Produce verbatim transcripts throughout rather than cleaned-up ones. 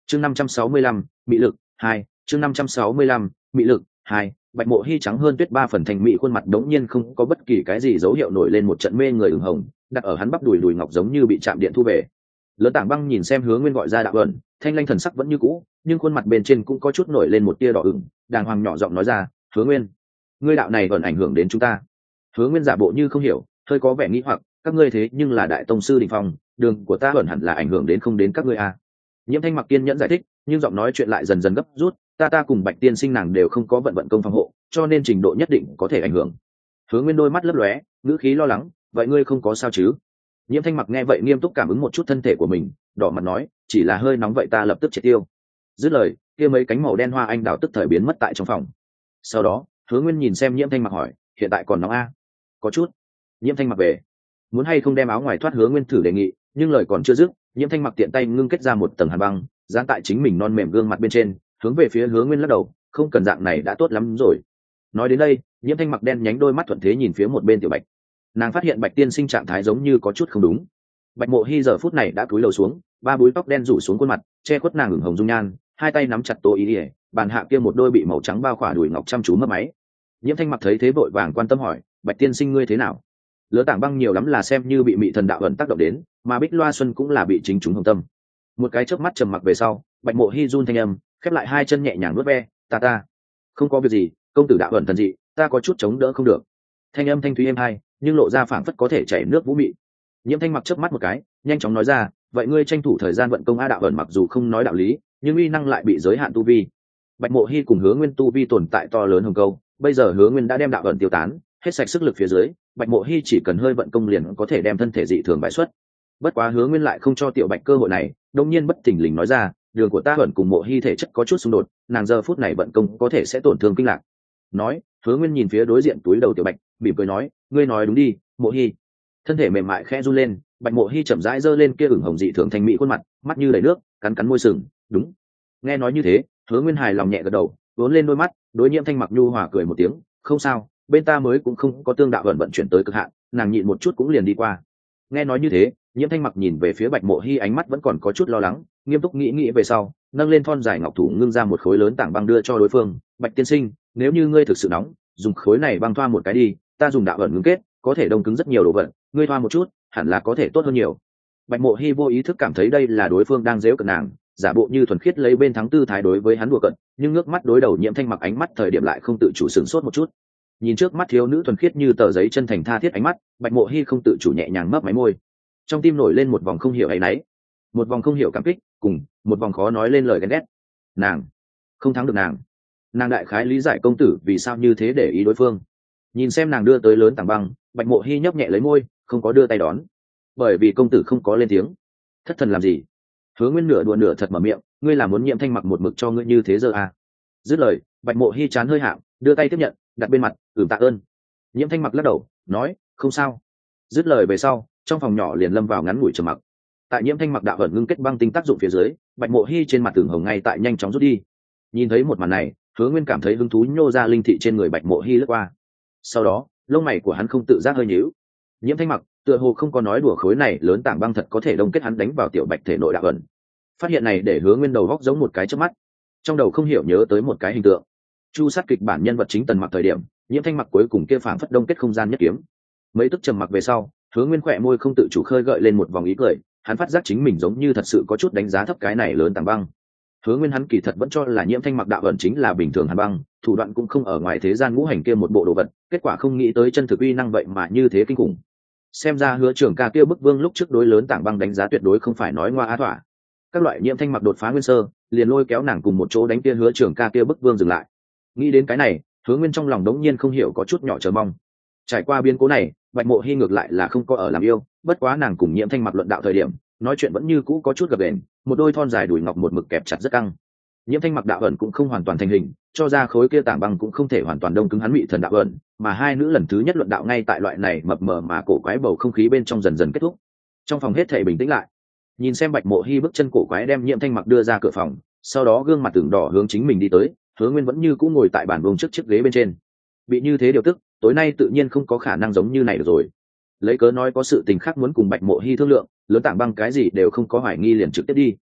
chương năm trăm sáu mươi lăm mị lực hai chương năm trăm sáu mươi lăm mị lực hai Bạch Mộ Hi trắng hơn tuyết ba phần thành mỹ khuôn mặt đống nhiên không có bất kỳ cái gì dấu hiệu nổi lên một trận mê người ửng hồng, đặt ở hắn bắp đùi đùi ngọc giống như bị chạm điện thu về. Lớn Tảng Băng nhìn xem Hứa Nguyên gọi ra đạo ẩn, thanh lanh thần sắc vẫn như cũ, nhưng khuôn mặt bên trên cũng có chút nổi lên một tia đỏ ửng, đàng hoàng nhỏ giọng nói ra, "Hứa Nguyên, ngươi đạo này vẫn ảnh hưởng đến chúng ta." Hứa Nguyên giả bộ như không hiểu, hơi có vẻ nghi hoặc, "Các ngươi thế nhưng là đại tông sư đỉnh phong, đường của ta vẫn hẳn là ảnh hưởng đến không đến các ngươi à?" Nhiễm Thanh Mặc kiên nhẫn giải thích, nhưng giọng nói chuyện lại dần dần gấp rút, ta ta cùng Bạch tiên sinh nàng đều không có vận vận công phòng hộ, cho nên trình độ nhất định có thể ảnh hưởng. Hứa Nguyên đôi mắt lấp lóe, ngữ khí lo lắng, vậy ngươi không có sao chứ? Nhiễm Thanh Mặc nghe vậy nghiêm túc cảm ứng một chút thân thể của mình, đỏ mặt nói, chỉ là hơi nóng vậy ta lập tức triệt tiêu. Dứt lời, kia mấy cánh màu đen hoa anh đào tức thời biến mất tại trong phòng. Sau đó, Hứa Nguyên nhìn xem Nhiễm Thanh Mặc hỏi, hiện tại còn nóng a? Có chút. Nhiễm Thanh Mặc về, muốn hay không đem áo ngoài thoát? Hứa Nguyên thử đề nghị, nhưng lời còn chưa dứt, Nhiễm Thanh Mặc tiện tay ngưng kết ra một tầng hàn băng, dán tại chính mình non mềm gương mặt bên trên, hướng về phía Hứa Nguyên lắc đầu, không cần, dạng này đã tốt lắm rồi. Nói đến đây, Nhiễm Thanh Mặc đen nhánh đôi mắt thuận thế nhìn phía một bên Tiểu Bạch. Nàng phát hiện Bạch tiên sinh trạng thái giống như có chút không đúng. Bạch Mộ Hi giờ phút này đã cúi đầu xuống, ba búi tóc đen rủ xuống khuôn mặt, che khuất nàng ửng hồng dung nhan, hai tay nắm chặt Tô Ý Ỉa, bàn hạ kia một đôi bị màu trắng bao khỏa đùi ngọc chăm chú mấp máy. Nhiễm Thanh Mặc thấy thế vội vàng quan tâm hỏi, Bạch tiên sinh ngươi thế nào? Lỡ Tảng Băng nhiều lắm là xem như bị mị thần đạo ẩn tác động đến, mà Bích Loa Xuân cũng là bị chính chúng hồng tâm. Một cái chớp mắt trầm mặc về sau, Bạch Mộ Hi run thanh âm, khép lại hai chân nhẹ nhàng nuốt ve, ta ta không có việc gì, công tử đạo ẩn thần dị, ta có chút chống đỡ không được. Thanh âm thanh thúy êm hai, nhưng lộ ra phảng phất có thể chảy nước vũ mị. Nhiễm Thanh Mặc chớp mắt một cái, nhanh chóng nói ra, vậy ngươi tranh thủ thời gian vận công a đạo ẩn mặc dù không nói đạo lý, nhưng uy năng lại bị giới hạn tu vi. Bạch Mộ Hi cùng Hứa Nguyên tu vi tồn tại to lớn hồng câu, bây giờ Hứa Nguyên đã đem đạo ẩn tiêu tán, hết sạch sức lực phía dưới, Bạch Mộ Hi chỉ cần hơi vận công liền có thể đem thân thể dị thường bại xuất. Bất quá Hứa Nguyên lại không cho Tiểu Bạch cơ hội này, đột nhiên bất thình lình nói ra, đường của ta ẩn cùng Mộ Hi thể chất có chút xung đột, nàng giờ phút này vận công có thể sẽ tổn thương kinh lạc. Nói, Hứa Nguyên nhìn phía đối diện túi đầu Tiểu Bạch, mỉm cười nói, ngươi nói đúng đi, Mộ Hi. Thân thể mềm mại khẽ run lên, Bạch Mộ Hi chậm rãi giơ lên kia ửng hồng dị thường thanh mỹ khuôn mặt, mắt như đầy nước, cắn cắn môi sừng, đúng. Nghe nói như thế, Hứa Nguyên hài lòng nhẹ gật đầu, vốn lên đôi mắt, đối Nhiễm Thanh Mặc nhu hòa cười một tiếng, không sao, bên ta mới cũng không có tương đạo vận vận chuyển tới cực hạn, nàng nhịn một chút cũng liền đi qua. Nghe nói như thế, Nhiễm Thanh Mặc nhìn về phía Bạch Mộ Hi ánh mắt vẫn còn có chút lo lắng, nghiêm túc nghĩ nghĩ về sau, nâng lên thon dài ngọc thủ ngưng ra một khối lớn tảng băng đưa cho đối phương, Bạch tiên sinh, nếu như ngươi thực sự nóng, dùng khối này băng thoa một cái đi, ta dùng đạo vận ngưng kết, có thể đông cứng rất nhiều đồ vật, ngươi thoa một chút, hẳn là có thể tốt hơn nhiều. Bạch Mộ Hi vô ý thức cảm thấy đây là đối phương đang giễu cợt nàng, giả bộ như thuần khiết lấy bên thắng tư thái đối với hắn đùa cợt, nhưng ngước mắt đối đầu Nhiễm Thanh Mặc ánh mắt thời điểm lại không tự chủ sửng sốt một chút. Nhìn trước mắt thiếu nữ thuần khiết như tờ giấy chân thành tha thiết ánh mắt, Bạch Mộ Hi không tự chủ nhẹ nhàng mấp máy môi. Trong tim nổi lên một vòng không hiểu ấy nấy, một vòng không hiểu cảm kích, cùng một vòng khó nói lên lời ghen ghét. Nàng không thắng được nàng. Nàng đại khái lý giải công tử vì sao như thế để ý đối phương. Nhìn xem nàng đưa tới lớn tảng băng, Bạch Mộ Hi nhấp nhẹ lấy môi, không có đưa tay đón. Bởi vì công tử không có lên tiếng. Thất thần làm gì? Hứa Nguyên nửa đùa nửa thật mở miệng, ngươi là muốn Nhiễm Thanh Mặc một mực cho ngươi như thế giờ à? Dứt lời, Bạch Mộ Hi chán hơi hạng, đưa tay tiếp nhận, đặt bên mặt, ừm tạ ơn. Nhiễm Thanh Mặc lắc đầu, nói, không sao. Dứt lời về sau, trong phòng nhỏ liền lâm vào ngắn ngủi trầm mặc. Tại Nhiễm Thanh Mặc đạo ẩn ngưng kết băng tinh tác dụng phía dưới, Bạch Mộ Hi trên mặt tường hồng ngay tại nhanh chóng rút đi. Nhìn thấy một màn này, Hứa Nguyên cảm thấy hứng thú nhô ra linh thị trên người Bạch Mộ Hi lướt qua. Sau đó, lông mày của hắn không tự giác hơi nhíu. Nhiễm Thanh Mặc tựa hồ không có nói đùa, khối này lớn tảng băng thật có thể đông kết hắn đánh vào Tiểu Bạch thể nội đạo ẩn. Phát hiện này để Hứa Nguyên đầu góc giống một cái chớp mắt, trong đầu không hiểu nhớ tới một cái hình tượng. Chu sát kịch bản nhân vật chính Tần Mặc thời điểm, Nhiễm Thanh Mặc cuối cùng kia phảng phất đông kết không gian nhất kiếm. Mấy tức trầm mặc về sau, Hứa Nguyên khỏe môi không tự chủ khơi gợi lên một vòng ý cười, hắn phát giác chính mình giống như thật sự có chút đánh giá thấp cái này lớn tảng băng. Hứa Nguyên hắn kỳ thật vẫn cho là Nhiễm Thanh Mặc đạo ẩn chính là bình thường hàn băng, thủ đoạn cũng không ở ngoài thế gian ngũ hành kia một bộ đồ vật, kết quả không nghĩ tới chân thực uy năng vậy mà như thế kinh khủng. Xem ra Hứa trưởng ca kia bức vương lúc trước đối lớn tảng băng đánh giá tuyệt đối không phải nói ngoa á thỏa. Các loại Nhiễm Thanh Mặc đột phá nguyên sơ, liền lôi kéo nàng cùng một chỗ đánh kia Hứa trưởng ca kia bức vương dừng lại. Nghĩ đến cái này, Hứa Nguyên trong lòng đống nhiên không hiểu có chút nhỏ chờ mong. Trải qua biến cố này, Bạch Mộ Hi ngược lại là không có ở làm yêu, bất quá nàng cùng Nhiễm Thanh Mặc luận đạo thời điểm, nói chuyện vẫn như cũ có chút gập ghềnh, một đôi thon dài đùi ngọc một mực kẹp chặt rất căng. Nhiễm Thanh Mặc đạo ẩn cũng không hoàn toàn thành hình, cho ra khối kia tảng băng cũng không thể hoàn toàn đông cứng hắn mị thần đạo ẩn, mà hai nữ lần thứ nhất luận đạo ngay tại loại này mập mờ mà cổ quái bầu không khí bên trong dần dần kết thúc. Trong phòng hết thảy bình tĩnh lại. Nhìn xem Bạch Mộ Hi bước chân cổ quái đem Nhiễm Thanh Mặc đưa ra cửa phòng, sau đó gương mặt tưởng đỏ hướng chính mình đi tới, Hứa Nguyên vẫn như cũ ngồi tại bàn vuông trước chiếc ghế bên trên. Bị như thế điều tức, tối nay tự nhiên không có khả năng giống như này được rồi. Lấy cớ nói có sự tình khác muốn cùng Bạch Mộ Hi thương lượng, lớn tảng băng cái gì đều không có hoài nghi liền trực tiếp đi.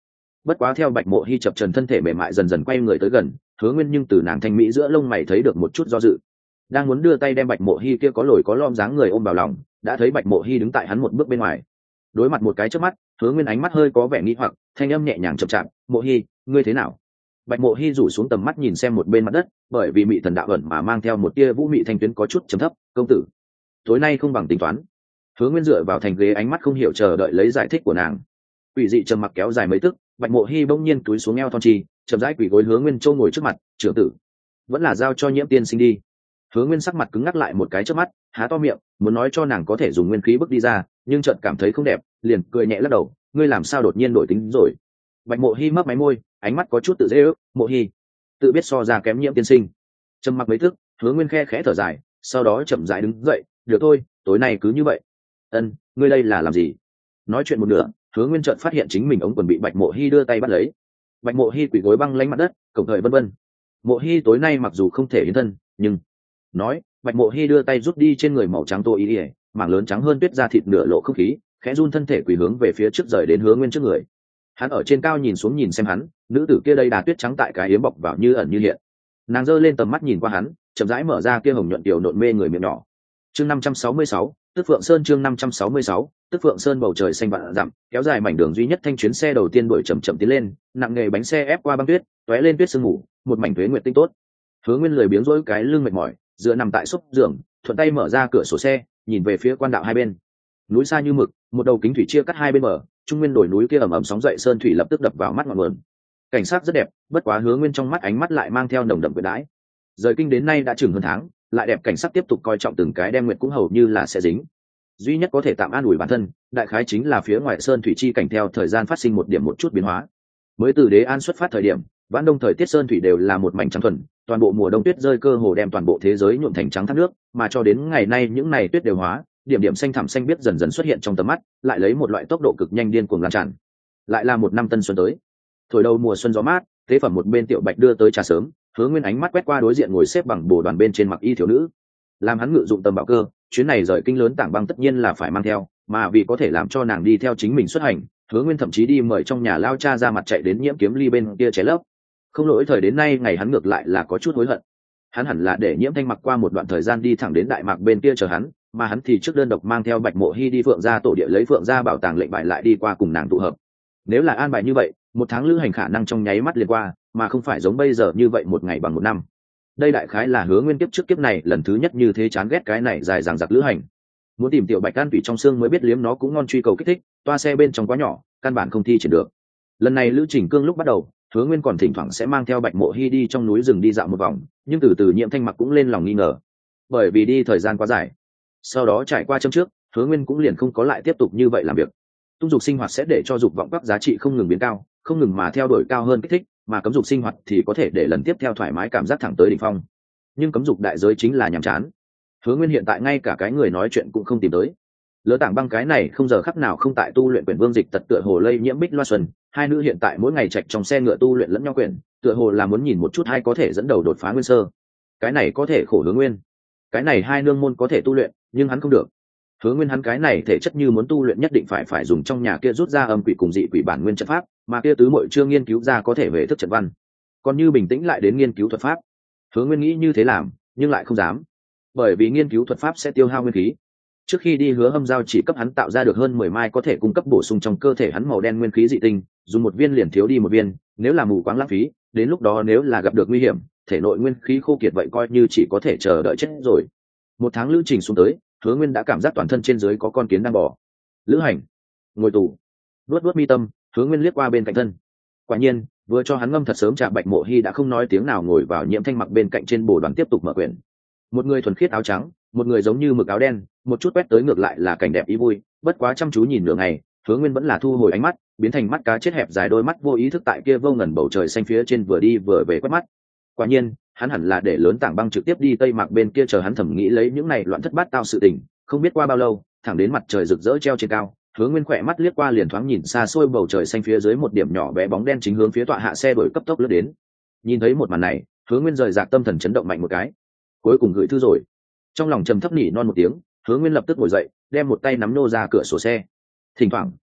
Bất quá theo Bạch Mộ Hi chập trần thân thể mềm mại dần dần quay người tới gần, Hứa Nguyên nhưng từ nàng thanh mỹ giữa lông mày thấy được một chút do dự, đang muốn đưa tay đem Bạch Mộ Hi kia có lồi có lõm dáng người ôm vào lòng, đã thấy Bạch Mộ Hi đứng tại hắn một bước bên ngoài. Đối mặt một cái chớp mắt, Hứa Nguyên ánh mắt hơi có vẻ nghi hoặc, thanh âm nhẹ nhàng chậm chạp, "Mộ Hi, ngươi thế nào?" Bạch Mộ Hi rủ xuống tầm mắt nhìn xem một bên mặt đất, bởi vì mị thần đạo ẩn mà mang theo một tia vũ mị thanh tuyến có chút trầm thấp, "Công tử, tối nay không bằng tính toán." Hứa Nguyên dựa vào thành ghế, ánh mắt không hiểu chờ đợi lấy giải thích của nàng. Quỷ dị trầm mặc kéo dài mấy tức, Bạch Mộ Hi bỗng nhiên cúi xuống eo thon chi, chậm rãi quỳ gối Hứa Nguyên châu ngồi trước mặt, "Trưởng tử, vẫn là giao cho Nhiễm tiên sinh đi." Hứa Nguyên sắc mặt cứng ngắc lại một cái chớp mắt, há to miệng, muốn nói cho nàng có thể dùng nguyên khí bước đi ra, nhưng chợt cảm thấy không đẹp, liền cười nhẹ lắc đầu, "Ngươi làm sao đột nhiên đổi tính rồi?" Bạch Mộ Hi mấp máy môi, ánh mắt có chút tự dễ ước, "Mộ Hi, tự biết so ra kém Nhiễm tiên sinh." Trầm mặc mấy tức, Hứa Nguyên khe khẽ thở dài, sau đó chậm rãi đứng dậy, "Được thôi, tối nay cứ như vậy." "Ân, ngươi đây là làm gì?" Nói chuyện một nửa, Hứa Nguyên chợt phát hiện chính mình ống quần bị Bạch Mộ Hi đưa tay bắt lấy. Bạch Mộ Hi quỳ gối băng lánh mặt đất, cổng thời vân vân. "Mộ Hi tối nay mặc dù không thể hiến thân, nhưng..." Nói, Bạch Mộ Hi đưa tay rút đi trên người màu trắng tô y, mảng lớn trắng hơn tuyết da thịt nửa lộ không khí, khẽ run thân thể quỳ hướng về phía trước rời đến Hứa Nguyên trước người. Hắn ở trên cao nhìn xuống nhìn xem hắn, nữ tử kia đây đà tuyết trắng tại cái yếm bọc vào như ẩn như hiện. Nàng giơ lên tầm mắt nhìn qua hắn, chậm rãi mở ra kia hồng nhuận tiểu nộn mê người miệng nhỏ. Chương năm trăm sáu mươi sáu, Tức Phượng Sơn chương năm trăm sáu mươi sáu, Tức Phượng Sơn bầu trời xanh vạn dặm, kéo dài mảnh đường duy nhất thanh chuyến xe đầu tiên đuổi chậm chậm tiến lên, nặng nghề bánh xe ép qua băng tuyết, tóe lên tuyết sương mù, một mảnh tuế nguyệt tinh tốt. Hứa Nguyên lười biếng rỗi cái lưng mệt mỏi, dựa nằm tại xúc giường, thuận tay mở ra cửa sổ xe, nhìn về phía quan đạo hai bên. Núi xa như mực, một đầu kính thủy chia cắt hai bên bờ, trung nguyên đồi núi kia ầm ầm sóng dậy, sơn thủy lập tức đập vào mắt ngọn nguồn. Cảnh sắc rất đẹp, bất quá Hứa Nguyên trong mắt ánh mắt lại mang theo nồng đậm quyến đãi. Rời kinh đến nay đã chừng hơn tháng, lại đẹp cảnh sắc tiếp tục coi trọng từng cái đem nguyệt cũng hầu như là sẽ dính. Duy nhất có thể tạm an ủi bản thân, đại khái chính là phía ngoài sơn thủy chi cảnh theo thời gian phát sinh một điểm một chút biến hóa. Mới từ Đế An xuất phát thời điểm, vãn đông thời tiết sơn thủy đều là một mảnh trắng thuần, toàn bộ mùa đông tuyết rơi cơ hồ đem toàn bộ thế giới nhuộm thành trắng thác nước, mà cho đến ngày nay những này tuyết đều hóa, điểm điểm xanh thẳm xanh biết dần dần xuất hiện trong tầm mắt, lại lấy một loại tốc độ cực nhanh điên cuồng lan tràn. Lại là một năm tân xuân tới. Thổi đầu mùa xuân gió mát, tế phẩm một bên Tiểu Bạch đưa tới trà sớm, Hứa Nguyên ánh mắt quét qua đối diện ngồi xếp bằng bồ đoàn bên trên mặc y thiếu nữ. Làm hắn ngự dụng tầm bảo cơ, chuyến này rời kinh lớn tảng băng tất nhiên là phải mang theo, mà vì có thể làm cho nàng đi theo chính mình xuất hành, Hứa Nguyên thậm chí đi mời trong nhà lao cha ra mặt chạy đến Nhiễm Kiếm Ly bên kia chế lấp. Không lỗi thời đến nay ngày hắn ngược lại là có chút hối hận. Hắn hẳn là để Nhiễm Thanh mặc qua một đoạn thời gian đi thẳng đến Đại Mạc bên kia chờ hắn, mà hắn thì trước đơn độc mang theo Bạch Mộ Hi đi Phượng gia tổ địa lấy Phượng gia bảo tàng lệnh bài lại đi qua cùng nàng tụ hợp. Nếu là an bài như vậy, một tháng lữ hành khả năng trong nháy mắt liền qua, mà không phải giống bây giờ như vậy một ngày bằng một năm. Đây đại khái là Hứa Nguyên kiếp trước kiếp này lần thứ nhất như thế chán ghét cái này dài dằng dặc lữ hành. Muốn tìm Tiểu Bạch An tủy trong xương mới biết liếm nó cũng ngon, truy cầu kích thích, toa xe bên trong quá nhỏ, căn bản không thi triển được. Lần này lữ trình cương lúc bắt đầu, Hứa Nguyên còn thỉnh thoảng sẽ mang theo Bạch Mộ Hi đi trong núi rừng đi dạo một vòng, nhưng từ từ Nhiễm Thanh mặc cũng lên lòng nghi ngờ, bởi vì đi thời gian quá dài. Sau đó trải qua châm trước, Hứa Nguyên cũng liền không có lại tiếp tục như vậy làm việc. Tung dục sinh hoạt sẽ để cho dục vọng các giá trị không ngừng biến cao, không ngừng mà theo đuổi cao hơn kích thích, mà cấm dục sinh hoạt thì có thể để lần tiếp theo thoải mái cảm giác thẳng tới đỉnh phong. Nhưng cấm dục đại giới chính là nhàm chán. Hứa Nguyên hiện tại ngay cả cái người nói chuyện cũng không tìm tới. Lỡ Tảng Băng cái này không giờ khắc nào không tại tu luyện quyển vương dịch tật tựa hồ lây nhiễm Bích Loa Xuân, hai nữ hiện tại mỗi ngày chạy trong xe ngựa tu luyện lẫn nhau quyển, tựa hồ là muốn nhìn một chút hay có thể dẫn đầu đột phá nguyên sơ. Cái này có thể khổ Hứa Nguyên. Cái này hai nương môn có thể tu luyện, nhưng hắn không được. Hứa Nguyên hắn cái này thể chất như muốn tu luyện nhất định phải phải dùng trong nhà kia rút ra âm quỷ cùng dị quỷ bản nguyên trận pháp, mà kia tứ muội chưa nghiên cứu ra có thể về thức trận văn. Còn như bình tĩnh lại đến nghiên cứu thuật pháp. Hứa Nguyên nghĩ như thế làm, nhưng lại không dám, bởi vì nghiên cứu thuật pháp sẽ tiêu hao nguyên khí. Trước khi đi Hứa Hâm giao chỉ cấp hắn tạo ra được hơn mười mai có thể cung cấp bổ sung trong cơ thể hắn màu đen nguyên khí dị tinh, dùng một viên liền thiếu đi một viên, nếu là mù quáng lãng phí, đến lúc đó nếu là gặp được nguy hiểm, thể nội nguyên khí khô kiệt vậy coi như chỉ có thể chờ đợi chết rồi. Một tháng lữ trình xuống tới, Hứa Nguyên đã cảm giác toàn thân trên dưới có con kiến đang bò. Lữ hành, ngồi tù, luốt luốt mi tâm, Hứa Nguyên liếc qua bên cạnh thân. Quả nhiên, vừa cho hắn ngâm thật sớm Trà Bạch Mộ Hi đã không nói tiếng nào ngồi vào Nhiễm Thanh mặc bên cạnh trên bồ đoàn tiếp tục mở quyển. Một người thuần khiết áo trắng, một người giống như mực áo đen, một chút quét tới ngược lại là cảnh đẹp ý vui, bất quá chăm chú nhìn nửa ngày, Hứa Nguyên vẫn là thu hồi ánh mắt, biến thành mắt cá chết hẹp dài đôi mắt vô ý thức tại kia vô ngần bầu trời xanh phía trên vừa đi vừa về quét mắt. Quả nhiên, hắn hẳn là để lớn Tảng Băng trực tiếp đi Tây Mạc bên kia chờ hắn thẩm nghĩ lấy những này loạn thất bát tao sự tình, không biết qua bao lâu, thẳng đến mặt trời rực rỡ treo trên cao, Hứa Nguyên khỏe mắt liếc qua liền thoáng nhìn xa xôi bầu trời xanh phía dưới một điểm nhỏ bé bóng đen chính hướng phía tọa hạ xe đổi cấp tốc lướt đến. Nhìn thấy một màn này, Hứa Nguyên rời rạc tâm thần chấn động mạnh một cái. Cuối cùng gửi thư rồi. Trong lòng trầm thấp nỉ non một tiếng, Hứa Nguyên lập tức ngồi dậy, đem một tay nắm nô ra cửa sổ xe. Thỉnh thoảng,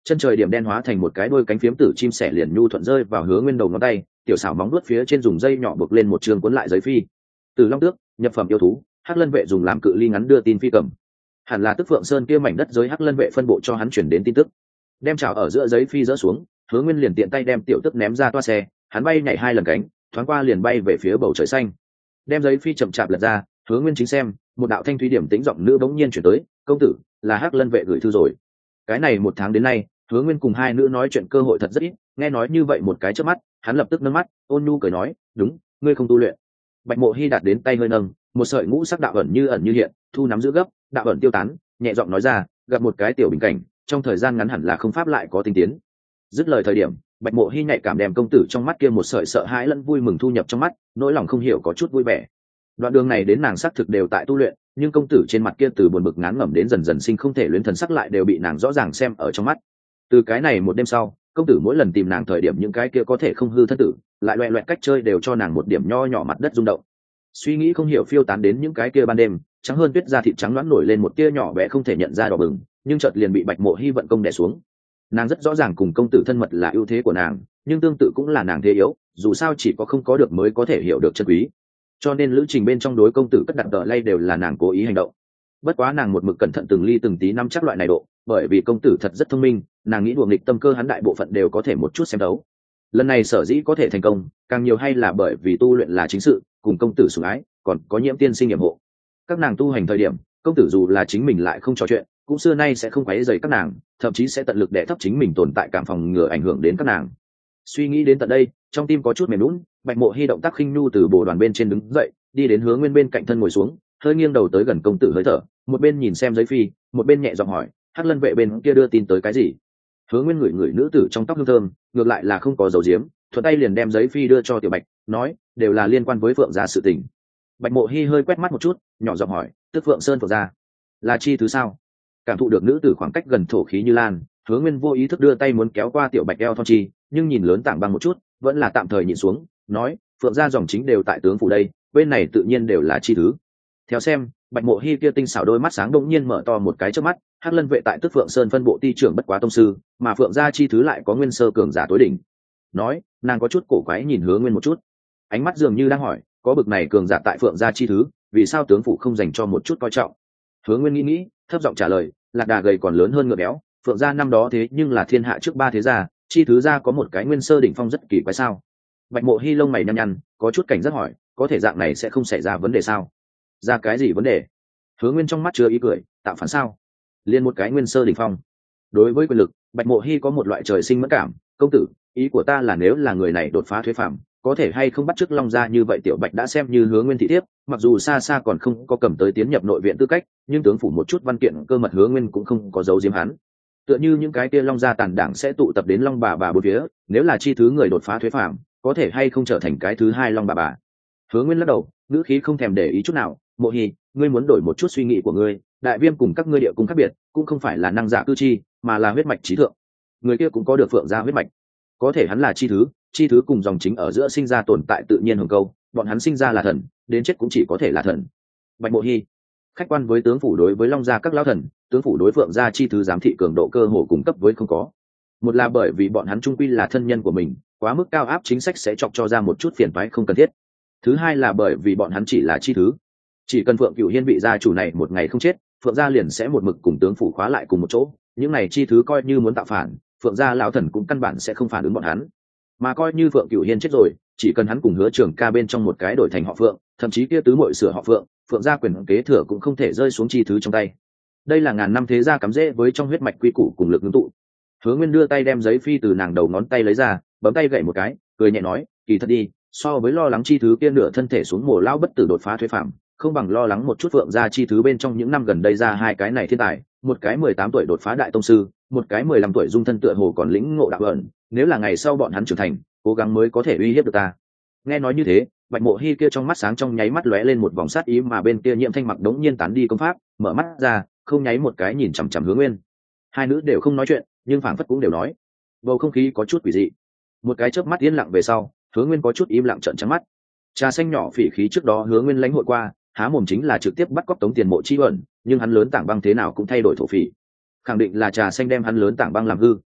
Chân trời điểm đen hóa thành một cái đôi cánh phiếm tử chim sẻ liền nhu thuận rơi vào Hứa Nguyên đầu ngón tay, tiểu xảo móng vuốt phía trên dùng dây nhỏ buộc lên một trường cuốn lại giấy phi. Từ Long Tước, nhập phẩm yêu thú, Hắc Lân vệ dùng làm cự ly ngắn đưa tin phi cầm. Hẳn là Tức Phượng Sơn kia mảnh đất giới Hắc Lân vệ phân bộ cho hắn chuyển đến tin tức. Đem trào ở giữa giấy phi rỡ xuống, Hứa Nguyên liền tiện tay đem tiểu tức ném ra toa xe, hắn bay nhảy hai lần cánh, thoáng qua liền bay về phía bầu trời xanh. Đem giấy phi chậm chạp lật ra, Hứa Nguyên chính xem, một đạo thanh thúy điểm tính giọng nữ bỗng nhiên chuyển tới, "Công tử, là Hắc Lân vệ gửi thư rồi." Cái này một tháng đến nay, Hứa Nguyên cùng hai nữ nói chuyện cơ hội thật rất ít, nghe nói như vậy một cái chớp mắt, hắn lập tức nâng mắt, ôn nhu cười nói, "Đúng, ngươi không tu luyện." Bạch Mộ Hy đạt đến tay hơi nâng, một sợi ngũ sắc đạo ẩn như ẩn như hiện, thu nắm giữ gấp, đạo ẩn tiêu tán, nhẹ giọng nói ra, gặp một cái tiểu bình cảnh, trong thời gian ngắn hẳn là không pháp lại có tinh tiến. Dứt lời thời điểm, Bạch Mộ Hy nhạy cảm đem công tử trong mắt kia một sợi sợ hãi lẫn vui mừng thu nhập trong mắt, nỗi lòng không hiểu có chút vui vẻ. Đoạn đường này đến nàng xác thực đều tại tu luyện, nhưng công tử trên mặt kia từ buồn bực ngán ngẩm đến dần dần sinh không thể luyến thần sắc lại đều bị nàng rõ ràng xem ở trong mắt. Từ cái này một đêm sau, công tử mỗi lần tìm nàng thời điểm những cái kia có thể không hư thân tử, lại loẹt loẹt cách chơi đều cho nàng một điểm nho nhỏ mặt đất rung động. Suy nghĩ không hiểu phiêu tán đến những cái kia ban đêm, trắng hơn tuyết da thịt trắng loãng nổi lên một tia nhỏ bé không thể nhận ra đỏ bừng, nhưng chợt liền bị Bạch Mộ Hy vận công đè xuống. Nàng rất rõ ràng cùng công tử thân mật là ưu thế của nàng, nhưng tương tự cũng là nàng thế yếu, dù sao chỉ có không có được mới có thể hiểu được chân quý. Cho nên lữ trình bên trong đối công tử cất đặt tờ lay đều là nàng cố ý hành động. Bất quá nàng một mực cẩn thận từng ly từng tí nắm chắc loại này độ, bởi vì công tử thật rất thông minh, nàng nghĩ đùa nghịch tâm cơ hắn đại bộ phận đều có thể một chút xem đấu. Lần này sở dĩ có thể thành công, càng nhiều hay là bởi vì tu luyện là chính sự, cùng công tử sủng ái, còn có Nhiễm tiên sinh nghiệm hộ. Các nàng tu hành thời điểm, công tử dù là chính mình lại không trò chuyện, cũng xưa nay sẽ không quấy rầy các nàng, thậm chí sẽ tận lực đè thấp chính mình tồn tại cảm phòng ngừa ảnh hưởng đến các nàng. Suy nghĩ đến tận đây, trong tim có chút mềm nhũn, Bạch Mộ Hy động tác khinh nhu từ bồ đoàn bên trên đứng dậy, đi đến Hứa Nguyên bên cạnh thân ngồi xuống, hơi nghiêng đầu tới gần công tử hơi thở, một bên nhìn xem giấy phi, một bên nhẹ giọng hỏi, Hắc Lân vệ bên kia đưa tin tới cái gì? Hứa Nguyên ngửi ngửi nữ tử trong tóc hương thơm, ngược lại là không có dấu diếm, thuận tay liền đem giấy phi đưa cho Tiểu Bạch, nói, đều là liên quan với Phượng gia sự tình. Bạch Mộ Hy hơi quét mắt một chút, nhỏ giọng hỏi, Tức Phượng Sơn Phượng gia là chi thứ sao? Cảm thụ được nữ tử khoảng cách gần thổ khí như lan, Hứa Nguyên vô ý thức đưa tay muốn kéo qua Tiểu Bạch eo thon chi, nhưng nhìn lớn tảng băng một chút, vẫn là tạm thời nhìn xuống, nói, Phượng gia dòng chính đều tại tướng phủ đây, bên này tự nhiên đều là chi thứ. Theo xem, Bạch Mộ Hy kia tinh xảo đôi mắt sáng đột nhiên mở to một cái chớp mắt, Hắc Lân vệ tại Tức Phượng Sơn phân bộ ty trưởng bất quá tông sư, mà Phượng gia chi thứ lại có nguyên sơ cường giả tối đỉnh. Nói, nàng có chút cổ quái nhìn Hứa Nguyên một chút, ánh mắt dường như đang hỏi, có bực này cường giả tại Phượng gia chi thứ, vì sao tướng phủ không dành cho một chút coi trọng? Hứa Nguyên nghĩ nghĩ, thấp giọng trả lời, lạc đà gầy còn lớn hơn ngựa béo, Phượng gia năm đó thế nhưng là thiên hạ trước ba thế gia, chi thứ gia có một cái nguyên sơ đỉnh phong rất kỳ quái sao? Bạch Mộ Hy lông mày nhăn nhăn, có chút cảnh giác hỏi, có thể dạng này sẽ không xảy ra vấn đề sao? Ra cái gì vấn đề? Hứa Nguyên trong mắt chứa ý cười, tạo phản sao? Liên một cái nguyên sơ đỉnh phong. Đối với quyền lực, Bạch Mộ Hy có một loại trời sinh mẫn cảm, công tử, ý của ta là nếu là người này đột phá thuế phàm, có thể hay không bắt chước Long gia như vậy? Tiểu Bạch đã xem như Hứa Nguyên thị thiếp, mặc dù xa xa còn không có cầm tới tiến nhập nội viện tư cách, nhưng tướng phủ một chút văn kiện cơ mật Hứa Nguyên cũng không có giấu giếm hắn. Tựa như những cái kia Long gia tàn đảng sẽ tụ tập đến Long bà bà bốn phía, nếu là chi thứ người đột phá thuế phàm, có thể hay không trở thành cái thứ hai Long bà bà? Hứa Nguyên lắc đầu, ngữ khí không thèm để ý chút nào, Mộ Hy, ngươi muốn đổi một chút suy nghĩ của ngươi, đại viêm cùng các ngươi địa cung khác biệt, cũng không phải là năng giả cư chi, mà là huyết mạch trí thượng. Người kia cũng có được Phượng gia huyết mạch, có thể hắn là chi thứ, chi thứ cùng dòng chính ở giữa sinh ra tồn tại tự nhiên hồng câu, bọn hắn sinh ra là thần, đến chết cũng chỉ có thể là thần. Bạch Mộ Hy, khách quan với tướng phủ đối với Long gia các lão thần, tướng phủ đối Phượng gia chi thứ giám thị cường độ cơ hồ cung cấp với không có. Một là bởi vì bọn hắn trung quy là thân nhân của mình, quá mức cao áp chính sách sẽ chọc cho ra một chút phiền toái không cần thiết. Thứ hai là bởi vì bọn hắn chỉ là chi thứ, chỉ cần Phượng Cửu Hiên vị gia chủ này một ngày không chết, Phượng gia liền sẽ một mực cùng tướng phủ khóa lại cùng một chỗ, những này chi thứ coi như muốn tạo phản, Phượng gia lão thần cũng căn bản sẽ không phản ứng bọn hắn. Mà coi như Phượng Cửu Hiên chết rồi, chỉ cần hắn cùng Hứa Trường Ca bên trong một cái đổi thành họ Phượng, thậm chí kia tứ muội sửa họ Phượng, Phượng gia quyền kế thừa cũng không thể rơi xuống chi thứ trong tay. Đây là ngàn năm thế gia cắm rễ với trong huyết mạch quy củ cùng lực ngưng tụ. Hứa Nguyên đưa tay đem giấy phi từ nàng đầu ngón tay lấy ra, bấm tay gậy một cái, cười nhẹ nói, kỳ thật đi, so với lo lắng chi thứ kia nửa thân thể xuống mồ lao bất tử đột phá thuế phạm, không bằng lo lắng một chút Phượng gia chi thứ bên trong những năm gần đây ra hai cái này thiên tài, một cái mười tám tuổi đột phá đại tông sư, một cái mười lăm tuổi dung thân tựa hồ còn lĩnh ngộ đạo ẩn, nếu là ngày sau bọn hắn trưởng thành, cố gắng mới có thể uy hiếp được ta. Nghe nói như thế, Bạch Mộ Hy kia trong mắt sáng trong nháy mắt lóe lên một vòng sát ý, mà bên kia Nhiễm Thanh Mặc đống nhiên tán đi công pháp, mở mắt ra, không nháy một cái nhìn chằm chằm Hứa Nguyên. Hai nữ đều không nói chuyện, nhưng phảng phất cũng đều nói. Bầu không khí có chút quỷ dị. Một cái chớp mắt yên lặng về sau, Hứa Nguyên có chút im lặng trợn trắng mắt. Trà xanh nhỏ phỉ khí trước đó Hứa Nguyên lãnh hội qua, há mồm chính là trực tiếp bắt cóc tống tiền mộ chi ẩn, nhưng hắn lớn tảng băng thế nào cũng thay đổi thổ phỉ. Khẳng định là trà xanh đem hắn lớn tảng băng làm hư,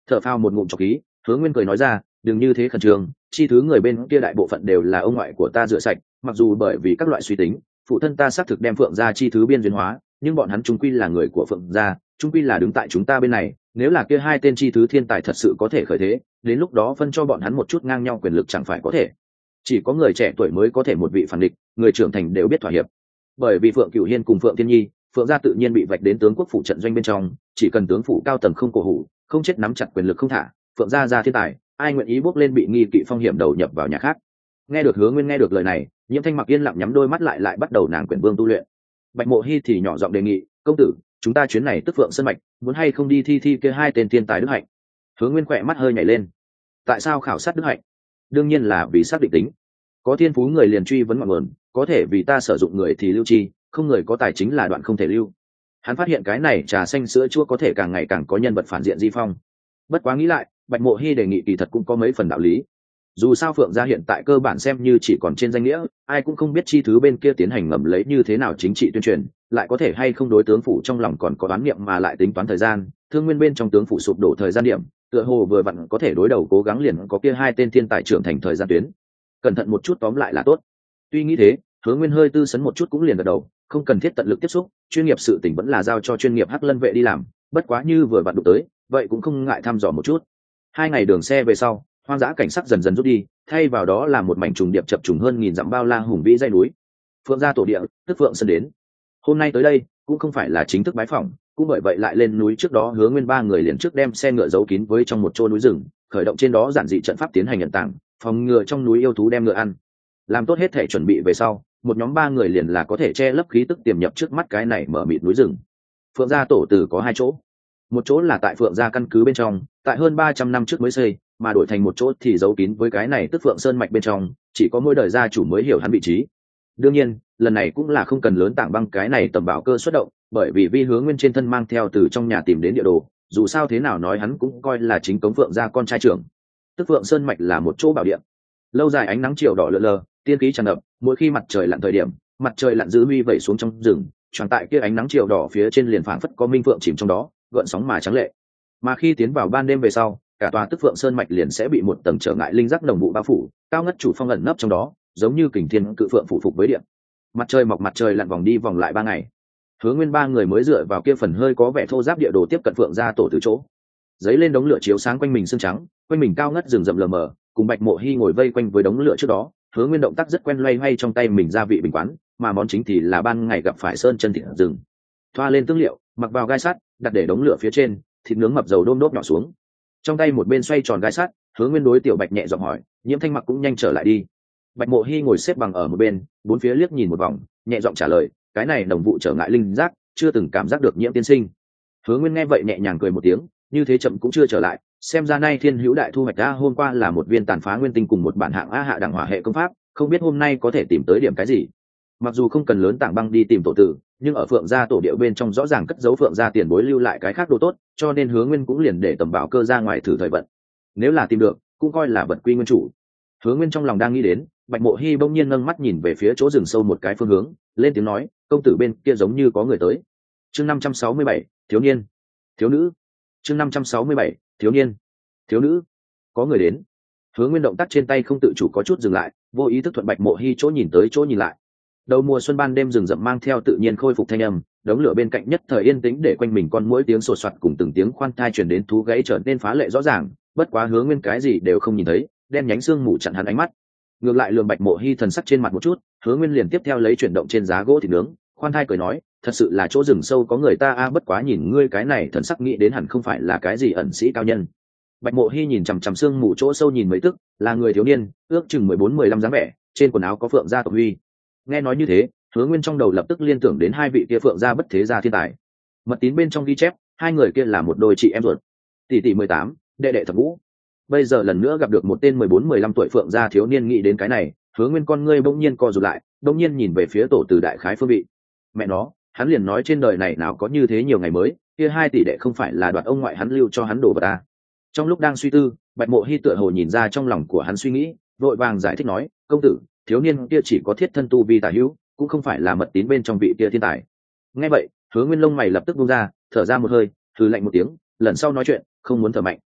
Thở phào một ngụm trọc khí, Hứa Nguyên cười nói ra, đừng như thế khẩn trương, chi thứ người bên kia đại bộ phận đều là ông ngoại của ta rửa sạch, mặc dù bởi vì các loại suy tính, phụ thân ta xác thực đem Phượng gia chi thứ biên duyên hóa, nhưng bọn hắn chung quy là người của Phượng gia, chung quy là đứng tại chúng ta bên này, nếu là kia hai tên chi thứ thiên tài thật sự có thể khởi thế, đến lúc đó phân cho bọn hắn một chút ngang nhau quyền lực chẳng phải có thể. Chỉ có người trẻ tuổi mới có thể một vị phản địch, người trưởng thành đều biết thỏa hiệp. Bởi vì Phượng Cửu Hiên cùng Phượng Thiên Nhi, Phượng gia tự nhiên bị vạch đến tướng quốc phủ trận doanh bên trong, chỉ cần tướng phủ cao tầng không cổ hủ, không chết nắm chặt quyền lực không thả, Phượng gia gia thiên tài, ai nguyện ý bước lên bị nghi kỵ phong hiểm đầu nhập vào nhà khác. Nghe được Hứa Nguyên nghe được lời này, Nhiễm Thanh Mặc yên lặng nhắm đôi mắt lại lại bắt đầu nàng quyền vương tu luyện. Bạch Mộ Hi thì nhỏ giọng đề nghị, công tử, chúng ta chuyến này tức Phượng Sơn mạch, muốn hay không đi thi thi kia hai tên thiên tài đức hạnh. Hứa Nguyên khỏe mắt hơi nhảy lên. Tại sao khảo sát đức hạnh? Đương nhiên là vì xác định tính. Có thiên phú người liền truy vấn ngọn nguồn, có thể vì ta sử dụng người thì lưu chi, không người có tài chính là đoạn không thể lưu. Hắn phát hiện cái này trà xanh sữa chua có thể càng ngày càng có nhân vật phản diện di phong. Bất quá nghĩ lại, Bạch Mộ Hi đề nghị kỳ thật cũng có mấy phần đạo lý. Dù sao Phượng gia hiện tại cơ bản xem như chỉ còn trên danh nghĩa, ai cũng không biết chi thứ bên kia tiến hành ngầm lấy như thế nào chính trị tuyên truyền, lại có thể hay không đối tướng phủ trong lòng còn có đoán niệm mà lại tính toán thời gian, thương nguyên bên trong tướng phủ sụp đổ thời gian điểm, tựa hồ vừa vặn có thể đối đầu cố gắng liền có kia hai tên thiên tài trưởng thành thời gian tuyến. Cẩn thận một chút tóm lại là tốt. Tuy nghĩ thế, Hứa Nguyên hơi tư sấn một chút cũng liền gật đầu, không cần thiết tận lực tiếp xúc, chuyên nghiệp sự tình vẫn là giao cho chuyên nghiệp Hắc Lân vệ đi làm, bất quá như vừa vặn đụng tới, vậy cũng không ngại thăm dò một chút. Hai ngày đường xe về sau, hoang dã cảnh sắc dần dần rút đi, thay vào đó là một mảnh trùng điệp chập trùng hơn nghìn dặm bao la hùng vĩ dãy núi. Phượng gia tổ địa, tức Phượng Sơn đến. Hôm nay tới đây, cũng không phải là chính thức bái phỏng, cũng bởi vậy lại lên núi trước đó Hứa Nguyên ba người liền trước đem xe ngựa giấu kín với trong một chỗ núi rừng, khởi động trên đó giản dị trận pháp tiến hành nhận tảng, phòng ngừa trong núi yêu thú đem ngựa ăn. Làm tốt hết thể chuẩn bị về sau, một nhóm ba người liền là có thể che lấp khí tức tiềm nhập trước mắt cái này mở mịt núi rừng. Phượng gia tổ tử có hai chỗ, một chỗ là tại Phượng gia căn cứ bên trong, tại hơn ba trăm năm trước mới xây, mà đổi thành một chỗ thì giấu kín với cái này tức Phượng Sơn mạch bên trong, chỉ có mỗi đời gia chủ mới hiểu hắn vị trí. Đương nhiên, lần này cũng là không cần lớn tảng băng cái này tầm bảo cơ xuất động, bởi vì Vi Hứa Nguyên trên thân mang theo từ trong nhà tìm đến địa đồ, dù sao thế nào nói hắn cũng coi là chính cống Phượng gia con trai trưởng. Tức Phượng Sơn mạch là một chỗ bảo địa. Lâu dài ánh nắng chiều đỏ lờ lờ, tiên khí tràn ngập, mỗi khi mặt trời lặn thời điểm, mặt trời lặn giữ huy vẩy xuống trong rừng, tròn tại kia ánh nắng chiều đỏ phía trên liền phảng phất có minh phượng chìm trong đó, gợn sóng mà trắng lệ. Mà khi tiến vào ban đêm về sau, cả tòa tức Phượng Sơn mạch liền sẽ bị một tầng trở ngại linh giác đồng vụ bao phủ, cao ngất chủ phong ẩn nấp trong đó, giống như kình thiên cự phượng phủ phục với điện. Mặt trời mọc mặt trời lặn vòng đi vòng lại ba ngày. Hứa Nguyên ba người mới dựa vào kia phần hơi có vẻ thô ráp địa đồ tiếp cận Phượng gia tổ từ chỗ. Giấy lên đống lửa chiếu sáng quanh mình sương trắng, quanh mình cao ngất rừng rậm lờ mờ, cùng Bạch Mộ Hi ngồi vây quanh với đống lửa trước đó, Hứa Nguyên động tác rất quen loay hoay trong tay mình gia vị bình quán, mà món chính thì là ban ngày gặp phải sơn chân thịt rừng. Thoa lên tương liệu, mặc vào gai sắt, đặt để đống lửa phía trên, thịt nướng mập dầu đôm đốp nhỏ xuống. Trong tay một bên xoay tròn gai sắt, Hứa Nguyên đối Tiểu Bạch nhẹ giọng hỏi, Nhiễm Thanh Mặc cũng nhanh trở lại đi. Bạch Mộ Hi ngồi xếp bằng ở một bên, bốn phía liếc nhìn một vòng, nhẹ giọng trả lời, cái này đồng vụ trở ngại linh giác, chưa từng cảm giác được Nhiễm tiên sinh. Hứa Nguyên nghe vậy nhẹ nhàng cười một tiếng, như thế chậm cũng chưa trở lại, xem ra nay Thiên Hữu đại thu hoạch a, hôm qua là một viên tàn phá nguyên tinh cùng một bản hạng a hạ đẳng hỏa hệ công pháp, không biết hôm nay có thể tìm tới điểm cái gì. Mặc dù không cần lớn tảng băng đi tìm tổ tử, nhưng ở Phượng gia tổ địa bên trong rõ ràng cất giấu Phượng gia tiền bối lưu lại cái khác đồ tốt, cho nên Hứa Nguyên cũng liền để tầm bảo cơ ra ngoài thử thời vận. Nếu là tìm được, cũng coi là vật quy nguyên chủ. Hứa Nguyên trong lòng đang nghĩ đến, Bạch Mộ Hi bỗng nhiên nâng mắt nhìn về phía chỗ rừng sâu một cái phương hướng, lên tiếng nói, công tử bên kia giống như có người tới. Chương năm trăm sáu mươi bảy, thiếu niên, thiếu nữ. Chương năm trăm sáu mươi bảy, thiếu niên, thiếu nữ. Có người đến. Hứa Nguyên động tác trên tay không tự chủ có chút dừng lại, vô ý thức thuận Bạch Mộ Hi chỗ nhìn tới chỗ nhìn lại. Đầu mùa xuân ban đêm rừng rậm mang theo tự nhiên khôi phục thanh âm, đống lửa bên cạnh nhất thời yên tĩnh để quanh mình con muỗi tiếng sột soạt cùng từng tiếng khoan thai truyền đến thú gáy trở nên phá lệ rõ ràng, bất quá Hứa Nguyên cái gì đều không nhìn thấy, đen nhánh xương mù chặn hắn ánh mắt. Ngược lại lườm Bạch Mộ Hi thần sắc trên mặt một chút, Hứa Nguyên liền tiếp theo lấy chuyển động trên giá gỗ thịt nướng, khoan thai cười nói, thật sự là chỗ rừng sâu có người ta a, bất quá nhìn ngươi cái này thần sắc nghĩ đến hẳn không phải là cái gì ẩn sĩ cao nhân. Bạch Mộ Hi nhìn chằm chằm xương mù chỗ sâu nhìn mấy tức, là người thiếu niên, ước chừng mười bốn mười lăm dáng vẻ, trên quần áo có phượng gia tộc huy. Nghe nói như thế, Hứa Nguyên trong đầu lập tức liên tưởng đến hai vị kia phượng gia bất thế gia thiên tài. Mật tín bên trong ghi chép, hai người kia là một đôi chị em ruột. Tỷ tỷ mười tám, đệ đệ thập ngũ. Bây giờ lần nữa gặp được một tên mười bốn mười lăm tuổi phượng gia thiếu niên, nghĩ đến cái này, Hứa Nguyên con ngươi bỗng nhiên co rụt lại, bỗng nhiên nhìn về phía tổ từ đại khái phương vị. Mẹ nó, hắn liền nói trên đời này nào có như thế nhiều ngày mới, kia hai tỷ đệ không phải là đoạt ông ngoại hắn lưu cho hắn đồ vật à. Trong lúc đang suy tư, Bạch Mộ Hi tựa hồ nhìn ra trong lòng của hắn suy nghĩ, vội vàng giải thích nói, công tử, thiếu niên kia chỉ có thiết thân tu vi tả hữu, cũng không phải là mật tín bên trong vị kia thiên tài. Nghe vậy, Hứa Nguyên lông mày lập tức buông ra, thở ra một hơi, hừ lạnh một tiếng, lần sau nói chuyện không muốn thở mạnh.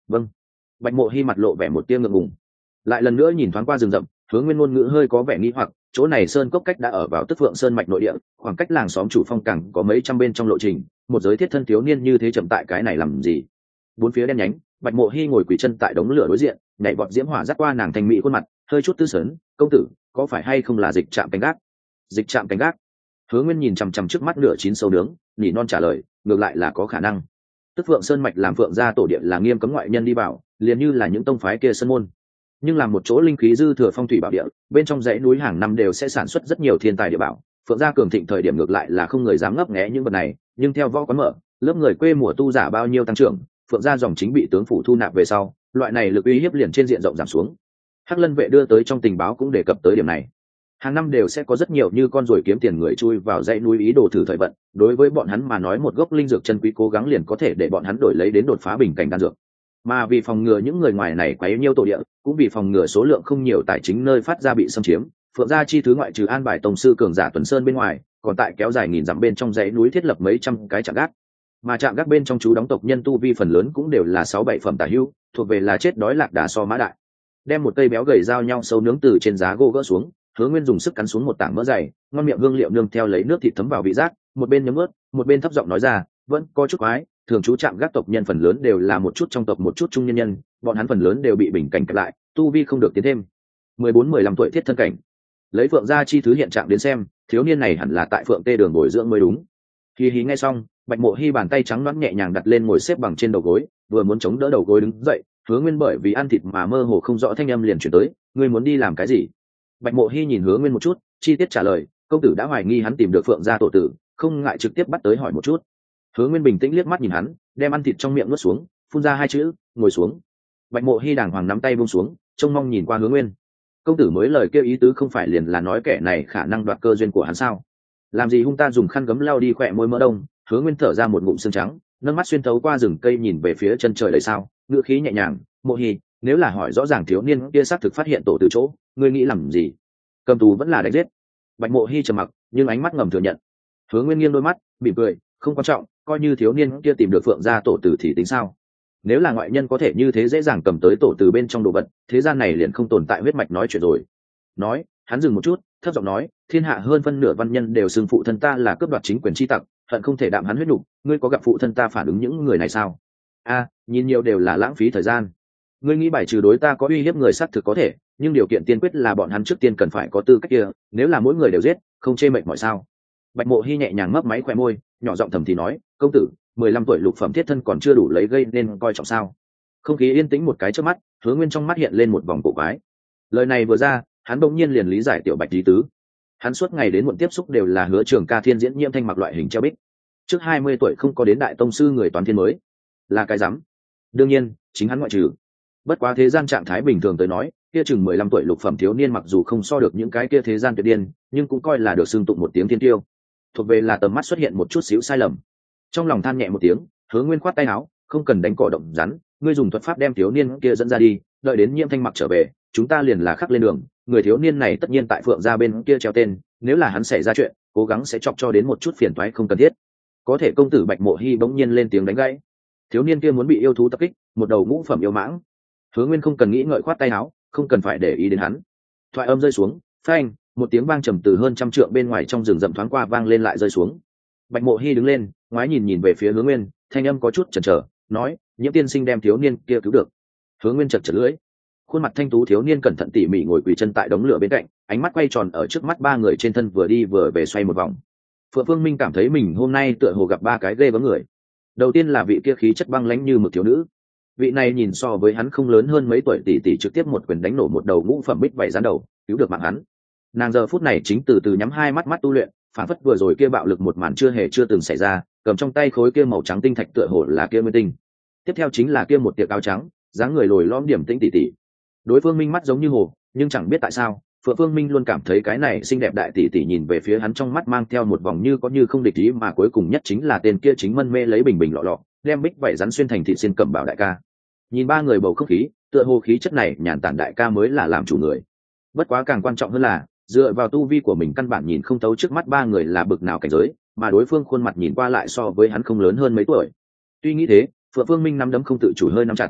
Vâng. Bạch Mộ Hi mặt lộ vẻ một tia ngượng ngùng, lại lần nữa nhìn thoáng qua rừng rậm, Hứa Nguyên ngôn ngữ hơi có vẻ nghi hoặc, chỗ này sơn cốc cách đã ở vào Tức Phượng Sơn mạch nội địa, khoảng cách làng xóm chủ phong càng có mấy trăm bên trong lộ trình, một giới thiết thân thiếu niên như thế chậm tại cái này làm gì? Bốn phía đen nhánh, Bạch Mộ Hi ngồi quỳ chân tại đống lửa đối diện, nhảy vọt diễm hỏa dắt qua nàng thành mỹ khuôn mặt, hơi chút tư sớn, công tử, có phải hay không là dịch trạm canh gác? Dịch trạm canh gác. Hứa Nguyên nhìn chằm chằm trước mắt nửa chín sâu nướng, nhỉ non trả lời, ngược lại là có khả năng. Tức Phượng Sơn mạch làm Phượng gia tổ địa là nghiêm cấm ngoại nhân đi vào, liền như là những tông phái kia sơn môn. Nhưng làm một chỗ linh khí dư thừa phong thủy bảo địa, bên trong dãy núi hàng năm đều sẽ sản xuất rất nhiều thiên tài địa bảo. Phượng gia cường thịnh thời điểm ngược lại là không người dám ngấp nghé những vật này, nhưng theo võ quán mở, lớp người quê mùa tu giả bao nhiêu tăng trưởng, Phượng gia dòng chính bị tướng phủ thu nạp về sau, loại này lực uy hiếp liền trên diện rộng giảm xuống. Hắc Lân vệ đưa tới trong tình báo cũng đề cập tới điểm này. Hàng năm đều sẽ có rất nhiều như con ruồi kiếm tiền người chui vào dãy núi ý đồ thử thời vận, đối với bọn hắn mà nói một gốc linh dược chân quý cố gắng liền có thể để bọn hắn đổi lấy đến đột phá bình cảnh đan dược. Mà vì phòng ngừa những người ngoài này quấy nhiêu tổ địa, cũng vì phòng ngừa số lượng không nhiều tài chính nơi phát ra bị xâm chiếm, Phượng gia chi thứ ngoại trừ an bài tổng sư cường giả tuần sơn bên ngoài, còn tại kéo dài nghìn dặm bên trong dãy núi thiết lập mấy trăm cái trạm gác. Mà trạm gác bên trong chú đóng tộc nhân tu vi phần lớn cũng đều là sáu bảy phẩm tả hữu, thuộc về là chết đói lạc đà so mã đại. Đem một cây béo gầy dao nhau sâu nướng từ trên giá gỗ gỡ xuống, Hứa Nguyên dùng sức cắn xuống một tảng mỡ dày, ngon miệng hương liệu nương theo lấy nước thịt thấm vào vị giác, một bên nhấm ướt, một bên thấp giọng nói ra, vẫn có chút quái, thường chú trạm gác tộc nhân phần lớn đều là một chút trong tộc một chút trung nhân nhân, bọn hắn phần lớn đều bị bình cảnh kẹp lại, tu vi không được tiến thêm. mười bốn mười lăm tuổi thiết thân cảnh. Lấy Phượng gia chi thứ hiện trạng đến xem, thiếu niên này hẳn là tại Phượng Tê đường bồi dưỡng mới đúng. Khi hí nghe xong, Bạch Mộ Hi bàn tay trắng nõn nhẹ nhàng đặt lên ngồi xếp bằng trên đầu gối, vừa muốn chống đỡ đầu gối đứng dậy, Hứa Nguyên bởi vì ăn thịt mà mơ hồ không rõ thanh âm liền chuyển tới, ngươi muốn đi làm cái gì? Bạch Mộ Hi nhìn Hứa Nguyên một chút, chi tiết trả lời, công tử đã hoài nghi hắn tìm được Phượng gia tổ tử, không ngại trực tiếp bắt tới hỏi một chút. Hứa Nguyên bình tĩnh liếc mắt nhìn hắn, đem ăn thịt trong miệng nuốt xuống, phun ra hai chữ, ngồi xuống. Bạch Mộ Hi đàng hoàng nắm tay buông xuống, trông mong nhìn qua Hứa Nguyên. Công tử mới lời kêu ý tứ không phải liền là nói kẻ này khả năng đoạt cơ duyên của hắn sao? Làm gì hung ta dùng khăn gấm lau đi khỏe môi mỡ đông? Hứa Nguyên thở ra một ngụm sương trắng, nâng mắt xuyên thấu qua rừng cây nhìn về phía chân trời đầy sao, ngữ khí nhẹ nhàng, Mộ Hi, nếu là hỏi rõ ràng thiếu niên kia xác thực phát hiện tổ tử chỗ, ngươi nghĩ làm gì? Cầm tù vẫn là đánh giết? Bạch Mộ Hi trầm mặc, nhưng ánh mắt ngầm thừa nhận. Hứa Nguyên nghiêng đôi mắt, mỉm cười, không quan trọng, coi như thiếu niên kia tìm được Phượng gia tổ tử thì tính sao? Nếu là ngoại nhân có thể như thế dễ dàng cầm tới tổ tử bên trong đồ vật, thế gian này liền không tồn tại huyết mạch nói chuyện rồi. Nói, hắn dừng một chút, thấp giọng nói, thiên hạ hơn phân nửa văn nhân đều xưng phụ thân ta là cướp đoạt chính quyền chi tặc, hận không thể đạm hắn huyết nục, ngươi có gặp phụ thân ta phản ứng những người này sao? A, nhìn nhiều đều là lãng phí thời gian. Ngươi nghĩ bài trừ đối ta có uy hiếp người xác thực có thể, nhưng điều kiện tiên quyết là bọn hắn trước tiên cần phải có tư cách kia, nếu là mỗi người đều giết, không chê mệt mỏi sao? Bạch Mộ Hi nhẹ nhàng mấp máy khóe môi, nhỏ giọng thầm thì nói, công tử, mười lăm tuổi lục phẩm thiết thân còn chưa đủ lấy gây nên coi trọng sao? Không khí yên tĩnh một cái trước mắt, Hứa Nguyên trong mắt hiện lên một vòng cổ quái. Lời này vừa ra, hắn bỗng nhiên liền lý giải tiểu Bạch lý tứ. Hắn suốt ngày đến muộn tiếp xúc đều là Hứa Trường Ca Thiên diễn nhiễm thanh mặc loại hình treo bích. Trước hai mươi tuổi không có đến đại tông sư người toán thiên mới, là cái rắm. Đương nhiên, chính hắn ngoại trừ. Bất quá thế gian trạng thái bình thường tới nói, kia chừng mười lăm tuổi lục phẩm thiếu niên mặc dù không so được những cái kia thế gian tuyệt điên, nhưng cũng coi là được xưng tụng một tiếng thiên tiêu. Thuộc về là tầm mắt xuất hiện một chút xíu sai lầm. Trong lòng than nhẹ một tiếng, Hứa Nguyên khoát tay áo, không cần đánh cỏ động rắn, ngươi dùng thuật pháp đem thiếu niên kia dẫn ra đi, đợi đến Nhiễm Thanh mặc trở về, chúng ta liền là khắc lên đường. Người thiếu niên này tất nhiên tại Phượng gia bên kia treo tên, nếu là hắn xảy ra chuyện, cố gắng sẽ chọc cho đến một chút phiền toái không cần thiết. Có thể công tử Bạch Mộ Hi bỗng nhiên lên tiếng đánh gãy. Thiếu niên kia muốn bị yêu thú tập kích, một đầu ngũ phẩm yêu mãng. Hứa Nguyên không cần nghĩ ngợi khoát tay áo, không cần phải để ý đến hắn. Thoại âm rơi xuống, phanh, một tiếng vang trầm từ hơn trăm trượng bên ngoài trong rừng rậm thoáng qua vang lên lại rơi xuống. Bạch Mộ Hi đứng lên, ngoái nhìn nhìn về phía Hứa Nguyên, thanh âm có chút chần chờ, nói, Nhiễm tiên sinh đem thiếu niên kia cứu được. Hứa Nguyên chật chật lưỡi. Khuôn mặt thanh tú thiếu niên cẩn thận tỉ mỉ ngồi quỳ chân tại đống lửa bên cạnh, ánh mắt quay tròn ở trước mắt ba người trên thân vừa đi vừa về xoay một vòng. Phượng Phương Minh cảm thấy mình hôm nay tựa hồ gặp ba cái ghê gớm người. Đầu tiên là vị kia khí chất băng lãnh như mực thiếu nữ. Vị này nhìn so với hắn không lớn hơn mấy tuổi, tỷ tỷ trực tiếp một quyền đánh nổ một đầu ngũ phẩm bích vảy rắn đầu, cứu được mạng hắn. Nàng giờ phút này chính từ từ nhắm hai mắt mắt tu luyện, phản phất vừa rồi kia bạo lực một màn chưa hề chưa từng xảy ra, cầm trong tay khối kia màu trắng tinh thạch tựa hồ là kia nguyên tinh. Tiếp theo chính là kia một tiệc áo trắng, dáng người lồi lõm điểm tĩnh tỷ tỷ. Đối phương minh mắt giống như hồ, nhưng chẳng biết tại sao, Phượng Phương Minh luôn cảm thấy cái này xinh đẹp đại tỷ tỷ nhìn về phía hắn trong mắt mang theo một vòng như có như không địch ý, mà cuối cùng nhất chính là tên kia chính mân mê lấy bình bình lọ lọ, đem bích vảy rắn xuyên thành thịt xiên cẩm bảo đại ca. Nhìn ba người bầu không khí, tựa hồ khí chất này nhàn tản đại ca mới là làm chủ người. Bất quá càng quan trọng hơn là, dựa vào tu vi của mình căn bản nhìn không thấu trước mắt ba người là bực nào cảnh giới, mà đối phương khuôn mặt nhìn qua lại so với hắn không lớn hơn mấy tuổi. Tuy nghĩ thế, Phượng Phương Minh nắm đấm không tự chủ hơi nắm chặt.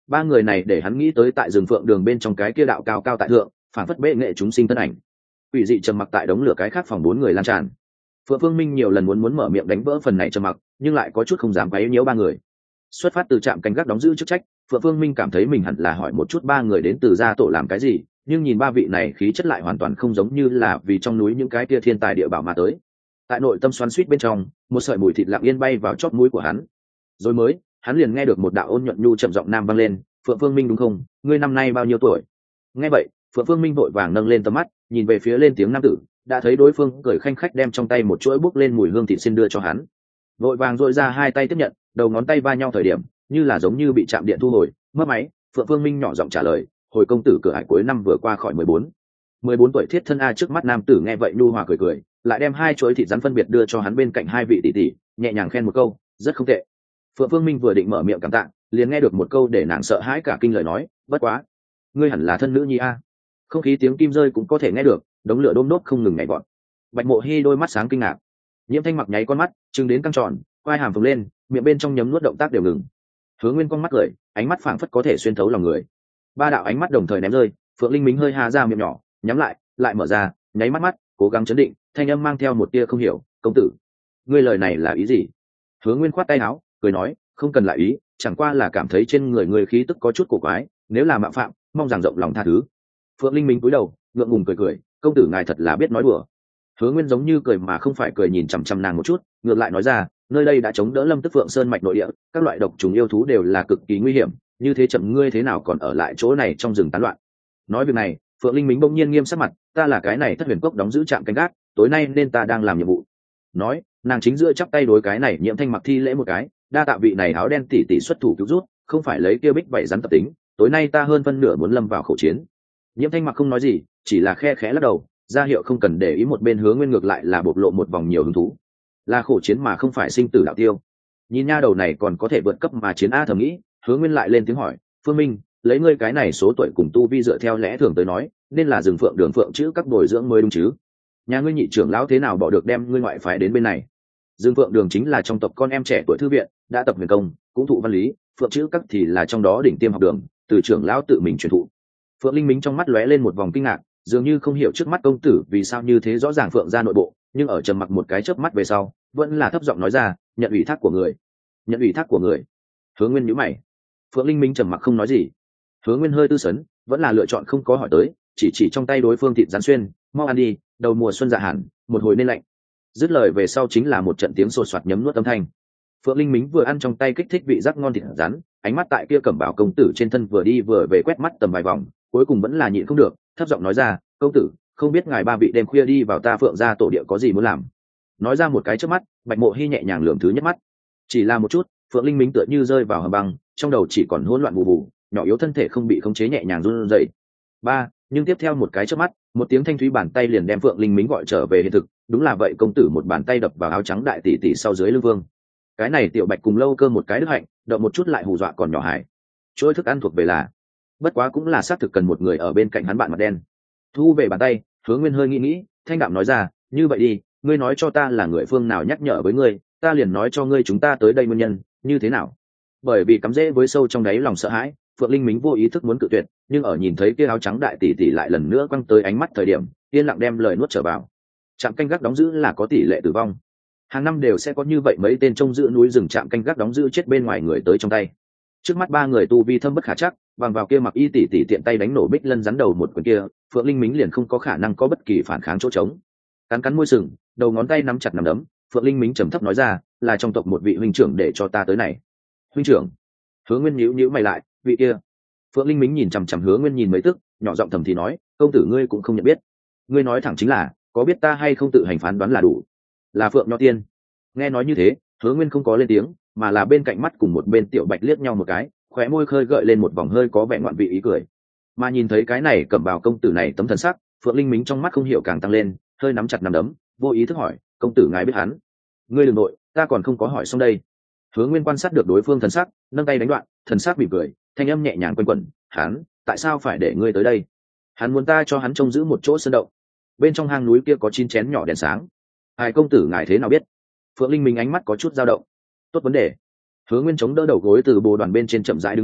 Ba người này để hắn nghĩ tới tại rừng phượng đường bên trong cái kia đạo cao cao tại thượng, phản phất bệ nghệ chúng sinh thân ảnh. Quỷ dị trầm mặc tại đống lửa cái khác phòng bốn người lan tràn. Phượng Phương Minh nhiều lần muốn muốn mở miệng đánh vỡ phần này trầm mặc, nhưng lại có chút không dám quấy nhiễu ba người. Xuất phát từ trạm canh gác đóng giữ chức trách, Phượng Phương Minh cảm thấy mình hẳn là hỏi một chút ba người đến từ gia tổ làm cái gì, nhưng nhìn ba vị này khí chất lại hoàn toàn không giống như là vì trong núi những cái kia thiên tài địa bảo mà tới. Tại nội tâm xoắn xuýt bên trong, một sợi mùi thịt lặng yên bay vào chóp mũi của hắn. Rồi mới, hắn liền nghe được một đạo ôn nhuận nhu trầm giọng nam vang lên, "Phượng Phương Minh đúng không? Ngươi năm nay bao nhiêu tuổi?" Nghe vậy, Phượng Phương Minh vội vàng nâng lên tầm mắt, nhìn về phía lên tiếng nam tử, đã thấy đối phương cười khanh khách đem trong tay một chuỗi bốc lên mùi hương thịt xin đưa cho hắn. Vội vàng dội ra hai tay tiếp nhận, đầu ngón tay va nhau thời điểm, như là giống như bị chạm điện thu hồi, mất máy. Phượng Phương Minh nhỏ giọng trả lời, "Hồi công tử cửa ải cuối năm vừa qua khỏi mười bốn." mười bốn tuổi thiết thân a. Trước mắt nam tử nghe vậy nhu hòa cười cười, lại đem hai chuỗi thịt rắn phân biệt đưa cho hắn bên cạnh hai vị tỷ tỷ, nhẹ nhàng khen một câu, "Rất không tệ." Phượng Phương Minh vừa định mở miệng cảm tạ, liền nghe được một câu để nàng sợ hãi cả kinh lời nói, "Bất quá, ngươi hẳn là thân nữ nhi a." Không khí tiếng kim rơi cũng có thể nghe được, đống lửa đôm đốt không ngừng nhảy vọt. Bạch Mộ Hi đôi mắt sáng kinh ngạc. Nhiễm Thanh Mặc nháy con mắt, trừng đến căng tròn, quai hàm phồng lên, miệng bên trong nhấm nuốt động tác đều ngừng. Hứa Nguyên con mắt cười, ánh mắt phảng phất có thể xuyên thấu lòng người. Ba đạo ánh mắt đồng thời ném rơi, Phượng Linh Minh hơi há ra miệng nhỏ, nhắm lại, lại mở ra, nháy mắt mắt, cố gắng chấn định, thanh âm mang theo một tia không hiểu, "Công tử, ngươi lời này là ý gì?" Hứa Nguyên khoát tay áo, cười nói, "Không cần lại ý, chẳng qua là cảm thấy trên người ngươi khí tức có chút cổ quái, nếu là mạo phạm, mong rằng rộng lòng tha thứ." Phượng Linh Minh cúi đầu, ngượng ngùng cười cười, "Công tử ngài thật là biết nói đùa." Hứa Nguyên giống như cười mà không phải cười, nhìn chằm chằm nàng một chút, ngược lại nói ra, "Nơi đây đã chống đỡ Lâm Tức Phượng Sơn mạch nội địa, các loại độc trùng yêu thú đều là cực kỳ nguy hiểm, như thế chậm ngươi thế nào còn ở lại chỗ này trong rừng tán loạn." Nói việc này, Phượng Linh Minh bỗng nhiên nghiêm sắc mặt, "Ta là cái này Thất Huyền Cốc đóng giữ trạm canh gác, tối nay nên ta đang làm nhiệm vụ." Nói, nàng chính giữa chắp tay đối cái này Nhiễm Thanh Mặc thi lễ một cái, "Đa tạ vị này áo đen tỷ tỷ xuất thủ cứu rút, không phải lấy kia bích vậy rắn tập tính, tối nay ta hơn phân nửa muốn lâm vào khẩu chiến." Nhiễm Thanh Mặc không nói gì, chỉ là khe khẽ lắc đầu, ra hiệu không cần để ý. Một bên Hứa Nguyên ngược lại là bộc lộ một vòng nhiều hứng thú, là khổ chiến mà không phải sinh tử đạo tiêu. Nhìn nha đầu này còn có thể vượt cấp mà chiến a, thầm nghĩ. Hứa Nguyên lại lên tiếng hỏi, "Phương Minh, lấy ngươi cái này số tuổi cùng tu vi dựa theo lẽ thường tới nói, nên là rừng phượng đường phượng chữ các bồi dưỡng mới đúng chứ? Nhà ngươi nhị trưởng lão thế nào bỏ được đem ngươi ngoại phái đến bên này?" Dương Phượng Đường chính là trong tộc con em trẻ tuổi thư viện, đã tập huyền công, cũng thụ văn lý, Phượng chữ các thì là trong đó đỉnh tiêm học đường, từ trưởng lão tự mình truyền thụ. Phượng Linh Minh trong mắt lóe lên một vòng kinh ngạc, dường như không hiểu trước mắt công tử vì sao như thế rõ ràng Phượng gia nội bộ, nhưng ở trầm mặc một cái chớp mắt về sau, vẫn là thấp giọng nói ra, "Nhận ủy thác của người." "Nhận ủy thác của người?" Hứa Nguyên nhíu mày. Phượng Linh Minh trầm mặc không nói gì. Hứa Nguyên hơi tư sấn, vẫn là lựa chọn không có hỏi tới, chỉ chỉ trong tay đối phương thịt rắn xuyên, "Mau ăn đi, đầu mùa xuân dạ hẳn, một hồi nên lạnh." Dứt lời về sau chính là một trận tiếng sột soạt nhấm nuốt âm thanh. Phượng Linh Minh vừa ăn trong tay kích thích vị giác ngon thịt rắn, ánh mắt tại kia Cẩm Bảo công tử trên thân vừa đi vừa về quét mắt tầm vài vòng, cuối cùng vẫn là nhịn không được, thấp giọng nói ra, "Công tử, không biết ngài ba vị đêm khuya đi vào ta Phượng gia tổ địa có gì muốn làm?" Nói ra một cái trước mắt, Bạch Mộ Hi nhẹ nhàng lườm thứ nhất mắt, chỉ là một chút, Phượng Linh Minh tựa như rơi vào hầm băng, trong đầu chỉ còn hỗn loạn bù bù, nhỏ yếu thân thể không bị khống chế nhẹ nhàng run rẩy. Ba, nhưng tiếp theo một cái trước mắt, một tiếng thanh thúy bàn tay liền đem Phượng Linh Minh gọi trở về hiện thực. Đúng là vậy, công tử một bàn tay đập vào áo trắng đại tỷ tỷ sau dưới lưng vương. Cái này tiểu Bạch cùng lâu cơ một cái đức hạnh, động một chút lại hù dọa còn nhỏ hải. Chuỗi thức ăn thuộc về là, bất quá cũng là xác thực cần một người ở bên cạnh hắn bạn mặt đen. Thu về bàn tay, Hứa Nguyên hơi nghĩ nghĩ, thanh đạm nói ra, "Như vậy đi, ngươi nói cho ta là người phương nào nhắc nhở với ngươi, ta liền nói cho ngươi chúng ta tới đây nguyên nhân, như thế nào?" Bởi vì cắm rễ với sâu trong đáy lòng sợ hãi, Phượng Linh Minh vô ý thức muốn cự tuyệt, nhưng ở nhìn thấy kia áo trắng đại tỷ tỷ lại lần nữa quăng tới ánh mắt thời điểm, yên lặng đem lời nuốt trở vào. Trạm canh gác đóng giữ là có tỷ lệ tử vong, hàng năm đều sẽ có như vậy mấy tên trông giữ núi rừng trạm canh gác đóng giữ chết bên ngoài người tới trong tay. Trước mắt ba người tu vi thâm bất khả chắc, bằng vào kia mặc y tỷ tỷ tiện tay đánh nổ bích lân rắn đầu một quyền kia, Phượng Linh Minh liền không có khả năng có bất kỳ phản kháng chỗ trống. Cắn cắn môi sừng, đầu ngón tay nắm chặt nắm đấm, Phượng Linh Minh trầm thấp nói ra, "Là trong tộc một vị huynh trưởng để cho ta tới này." "Huynh trưởng?" Hứa Nguyên nhíu nhíu mày lại, "Vị kia?" Phượng Linh Minh nhìn chằm chằm Hứa Nguyên nhìn mấy tức, nhỏ giọng thầm thì nói, "Công tử ngươi cũng không nhận biết." "Ngươi nói thẳng chính là, có biết ta hay không tự hành phán đoán là đủ." "Là Phượng Nho Tiên." Nghe nói như thế, Hứa Nguyên không có lên tiếng, mà là bên cạnh mắt cùng một bên tiểu Bạch liếc nhau một cái, khóe môi khơi gợi lên một vòng hơi có vẻ ngoạn vị ý cười. Mà nhìn thấy cái này Cẩm Bào công tử này tấm thần sắc, Phượng Linh Minh trong mắt không hiểu càng tăng lên, hơi nắm chặt nắm đấm, vô ý thức hỏi, "Công tử ngài biết hắn?" "Ngươi đừng nội, ta còn không có hỏi xong đây." Hứa Nguyên quan sát được đối phương thần sắc, nâng tay đánh đoạn, thần sắc mỉm cười, thanh âm nhẹ nhàng quanh quẩn, "Hắn, tại sao phải để ngươi tới đây? Hắn muốn ta cho hắn trông giữ một chỗ sơn động. Bên trong hang núi kia có chín chén nhỏ đèn sáng. Ai công tử ngài thế nào biết?" Phượng Linh Minh ánh mắt có chút dao động. "Tốt vấn đề." Hứa Nguyên chống đỡ đầu gối từ bồ đoàn bên trên chậm rãi đứng lên,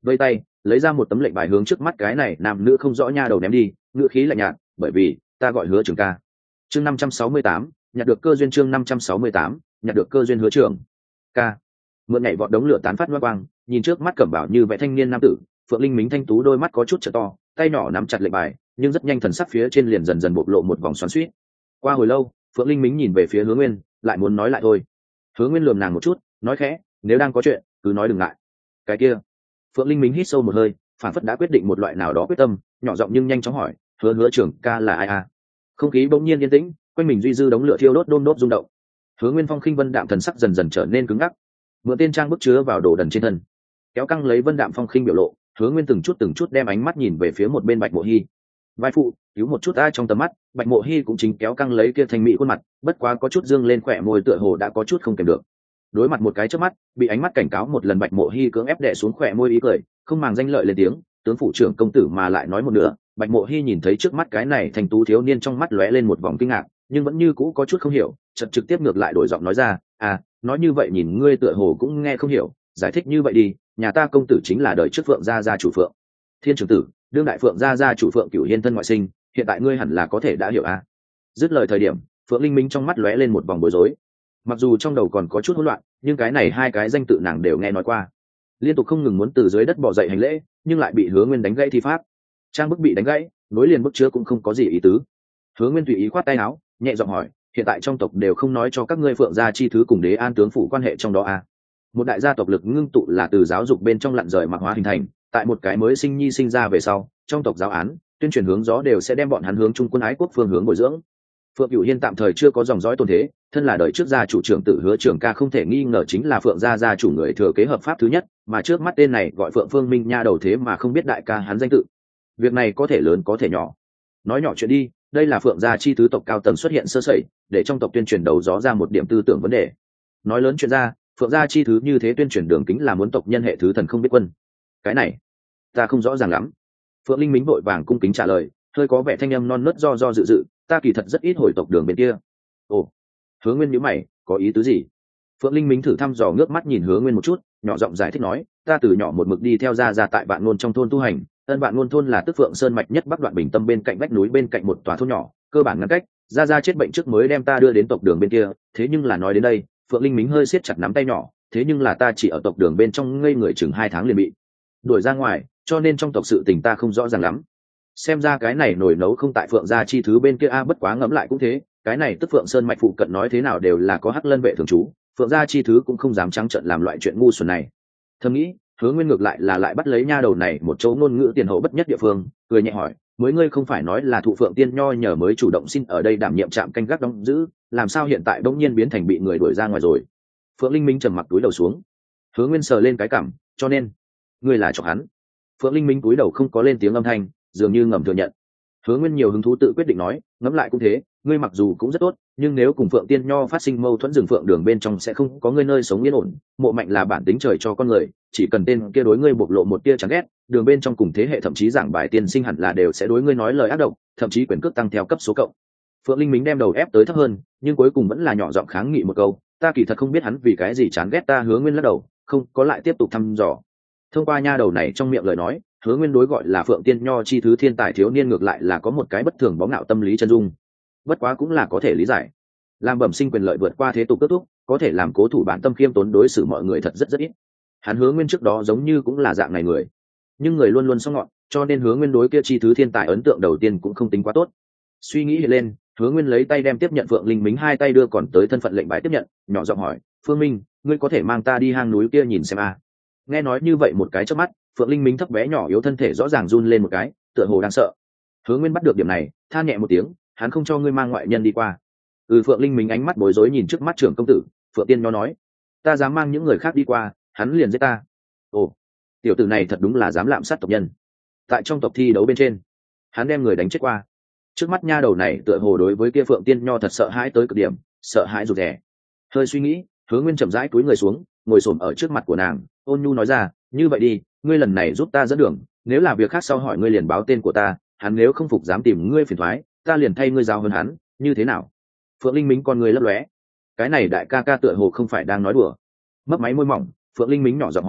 vây tay lấy ra một tấm lệnh bài hướng trước mắt cái này nam nữ không rõ nha đầu ném đi, ngữ khí lạnh nhạt, bởi vì ta gọi Hứa Trường ca. Chương năm trăm sáu mươi tám, nhặt được cơ duyên. Chương năm trăm sáu mươi tám, nhặt được cơ duyên. Hứa Trường ca mượn nhảy vọt đống lửa tán phát loa quang, nhìn trước mắt cẩm bảo như vẽ thanh niên nam tử, Phượng Linh Mính thanh tú đôi mắt có chút trợ to, tay nhỏ nắm chặt lệnh bài, nhưng rất nhanh thần sắc phía trên liền dần dần bộc lộ một vòng xoắn xuýt. Qua hồi lâu, Phượng Linh Mính nhìn về phía Hứa Nguyên, lại muốn nói lại thôi. Hứa Nguyên lườm nàng một chút, nói khẽ, nếu đang có chuyện, cứ nói đừng ngại. Cái kia. Phượng Linh Mính hít sâu một hơi, phản phất đã quyết định một loại nào đó quyết tâm, nhỏ giọng nhưng nhanh chóng hỏi, Hứa Hứa Trường ca là ai à? Không khí bỗng nhiên yên tĩnh, quanh mình duy dư đống lửa thiêu đốt đôm đốt rung động. Hứa Nguyên Phong khinh vân đạm thần sắc dần dần trở nên cứng ngắc, mượn tên trang bức chứa vào đồ đần trên thân, kéo căng lấy vân đạm phong khinh biểu lộ. Hứa Nguyên từng chút từng chút đem ánh mắt nhìn về phía một bên Bạch Mộ Hi. Vai phụ, cứu một chút ai trong tầm mắt, Bạch Mộ Hi cũng chính kéo căng lấy kia thanh mỹ khuôn mặt, bất quá có chút dương lên khỏe môi tựa hồ đã có chút không kềm được. Đối mặt một cái chớp mắt, bị ánh mắt cảnh cáo một lần Bạch Mộ Hi cưỡng ép đè xuống khỏe môi ý cười, không màng danh lợi lên tiếng, tướng phủ trưởng công tử mà lại nói một nửa. Bạch Mộ Hi nhìn thấy trước mắt cái này thành tú thiếu niên trong mắt lóe lên một vòng kinh ngạc, nhưng vẫn như cũ có chút không hiểu, chợt trực tiếp ngược lại đổi giọng nói ra, à, nói như vậy nhìn ngươi tựa hồ cũng nghe không hiểu, giải thích như vậy đi, nhà ta công tử chính là đời trước Phượng gia gia chủ Phượng Thiên trưởng tử, đương đại Phượng gia gia chủ Phượng Cửu Hiên thân ngoại sinh, hiện tại ngươi hẳn là có thể đã hiểu à? Dứt lời thời điểm, Phượng Linh Minh trong mắt lóe lên một vòng bối rối, mặc dù trong đầu còn có chút hỗn loạn, nhưng cái này hai cái danh tự nàng đều nghe nói qua, liên tục không ngừng muốn từ dưới đất bò dậy hành lễ, nhưng lại bị Hứa Nguyên đánh gãy thi pháp. Trang bức bị đánh gãy, nối liền bức chứa cũng không có gì ý tứ. Hứa Nguyên tùy ý khoát tay áo, nhẹ giọng hỏi, hiện tại trong tộc đều không nói cho các ngươi Phượng gia chi thứ cùng Đế An tướng phủ quan hệ trong đó à? Một đại gia tộc lực ngưng tụ là từ giáo dục bên trong lặn rời mạc hóa hình thành, tại một cái mới sinh nhi sinh ra về sau, trong tộc giáo án tuyên truyền hướng gió đều sẽ đem bọn hắn hướng trung quân ái quốc phương hướng bồi dưỡng. Phượng Cửu Hiên tạm thời chưa có dòng dõi tồn thế, thân là đời trước gia chủ trưởng tử Hứa Trường ca không thể nghi ngờ chính là Phượng gia gia chủ người thừa kế hợp pháp thứ nhất, mà trước mắt tên này gọi Phượng Phương Minh nha đầu thế mà không biết đại ca hắn danh tự. Việc này có thể lớn có thể nhỏ. Nói nhỏ chuyện đi, đây là Phượng gia chi thứ tộc cao tầng xuất hiện sơ sẩy, để trong tộc tuyên truyền đầu gió ra một điểm tư tưởng vấn đề. Nói lớn chuyện ra, Phượng gia chi thứ như thế tuyên truyền đường kính là muốn tộc nhân hệ thứ thần không biết quân. Cái này, ta không rõ ràng lắm. Phượng Linh Mính vội vàng cung kính trả lời, hơi có vẻ thanh âm non nớt do do dự dự, ta kỳ thật rất ít hồi tộc đường bên kia. Ồ. Hứa Nguyên nhíu mày, có ý tứ gì? Phượng Linh Mính thử thăm dò ngước mắt nhìn Hứa Nguyên một chút, nhỏ giọng giải thích nói, ta từ nhỏ một mực đi theo gia gia tại Vạn Ngôn trong thôn tu hành, ân Vạn Ngôn thôn là tức Phượng Sơn mạch nhất bắc đoạn bình tâm bên cạnh vách núi bên cạnh một tòa thôn nhỏ, cơ bản ngăn cách, gia gia chết bệnh trước mới đem ta đưa đến tộc đường bên kia, thế nhưng là nói đến đây, Phượng Linh Mính hơi siết chặt nắm tay nhỏ, thế nhưng là ta chỉ ở tộc đường bên trong ngây người chừng hai tháng liền bị đuổi ra ngoài, cho nên trong tộc sự tình ta không rõ ràng lắm. Xem ra cái này nổi nấu không tại Phượng gia chi thứ bên kia a, bất quá ngẫm lại cũng thế, cái này tức Phượng Sơn mạch phụ cận nói thế nào đều là có Hắc Lân vệ thường trú, Phượng gia chi thứ cũng không dám trắng trợn làm loại chuyện ngu xuẩn này. Thầm nghĩ, Hứa Nguyên ngược lại là lại bắt lấy nha đầu này một chỗ ngôn ngữ tiền hậu bất nhất địa phương, cười nhẹ hỏi, mới ngươi không phải nói là thụ Phượng tiên nho nhờ mới chủ động xin ở đây đảm nhiệm trạm canh gác đóng giữ, làm sao hiện tại bỗng nhiên biến thành bị người đuổi ra ngoài rồi? Phượng Linh Minh trầm mặc túi đầu xuống. Hứa Nguyên sờ lên cái cằm, cho nên ngươi là chọc hắn. Phượng Linh Minh túi đầu không có lên tiếng âm thanh, dường như ngầm thừa nhận. Hứa Nguyên nhiều hứng thú tự quyết định nói, ngẫm lại cũng thế, ngươi mặc dù cũng rất tốt, nhưng nếu cùng Phượng Tiên Nho phát sinh mâu thuẫn, rừng Phượng đường bên trong sẽ không có ngươi nơi sống yên ổn. Mộ Mạnh là bản tính trời cho con người, chỉ cần tên kia đối ngươi bộc lộ một tia chán ghét, đường bên trong cùng thế hệ thậm chí giảng bài tiên sinh hẳn là đều sẽ đối ngươi nói lời ác độc, thậm chí quyền cước tăng theo cấp số cộng. Phượng Linh Minh đem đầu ép tới thấp hơn, nhưng cuối cùng vẫn là nhỏ giọng kháng nghị một câu, ta kỳ thật không biết hắn vì cái gì chán ghét ta. Hứa Nguyên lắc đầu, không có lại tiếp tục thăm dò. Thông qua nha đầu này trong miệng lời nói, Hứa Nguyên đối gọi là Phượng Tiên Nho chi thứ thiên tài thiếu niên ngược lại là có một cái bất thường bóng ngạo tâm lý chân dung, bất quá cũng là có thể lý giải. Làm bẩm sinh quyền lợi vượt qua thế tục kết thúc, có thể làm cố thủ bản tâm khiêm tốn đối xử mọi người thật rất rất ít. Hắn Hứa Nguyên trước đó giống như cũng là dạng này người, nhưng người luôn luôn song ngọn, cho nên Hứa Nguyên đối kia chi thứ thiên tài ấn tượng đầu tiên cũng không tính quá tốt. Suy nghĩ hiện lên, Hứa Nguyên lấy tay đem tiếp nhận Phượng Linh Mính hai tay đưa còn tới thân phận lệnh bài tiếp nhận, nhỏ giọng hỏi, Phương Minh, ngươi có thể mang ta đi hang núi kia nhìn xem a? À? Nghe nói như vậy một cái chớp mắt, Phượng Linh Mính thấp bé nhỏ yếu thân thể rõ ràng run lên một cái, tựa hồ đang sợ. Hứa Nguyên bắt được điểm này, than nhẹ một tiếng, hắn không cho ngươi mang ngoại nhân đi qua. Ừ. Phượng Linh Mính ánh mắt bối rối nhìn trước mắt trưởng công tử. Phượng Tiên Nho nói, ta dám mang những người khác đi qua, hắn liền giết ta. Ồ, tiểu tử này thật đúng là dám lạm sát tộc nhân. Tại trong tộc thi đấu bên trên, hắn đem người đánh chết qua. Trước mắt nha đầu này tựa hồ đối với kia Phượng Tiên Nho thật sợ hãi tới cực điểm, sợ hãi rụt rè. Hơi suy nghĩ, Hứa Nguyên chậm rãi cúi người xuống, ngồi xổm ở trước mặt của nàng, ôn nhu nói ra, như vậy đi, ngươi lần này giúp ta dẫn đường, nếu là việc khác sau hỏi ngươi liền báo tên của ta, hắn nếu không phục dám tìm ngươi phiền toái, ta liền thay ngươi giao hơn hắn, như thế nào? Phượng Linh Mính con người lấp lóe, cái này đại ca ca tựa hồ không phải đang nói đùa. Mấp máy môi mỏng, Phượng Linh Mính nhỏ giọng hỏi,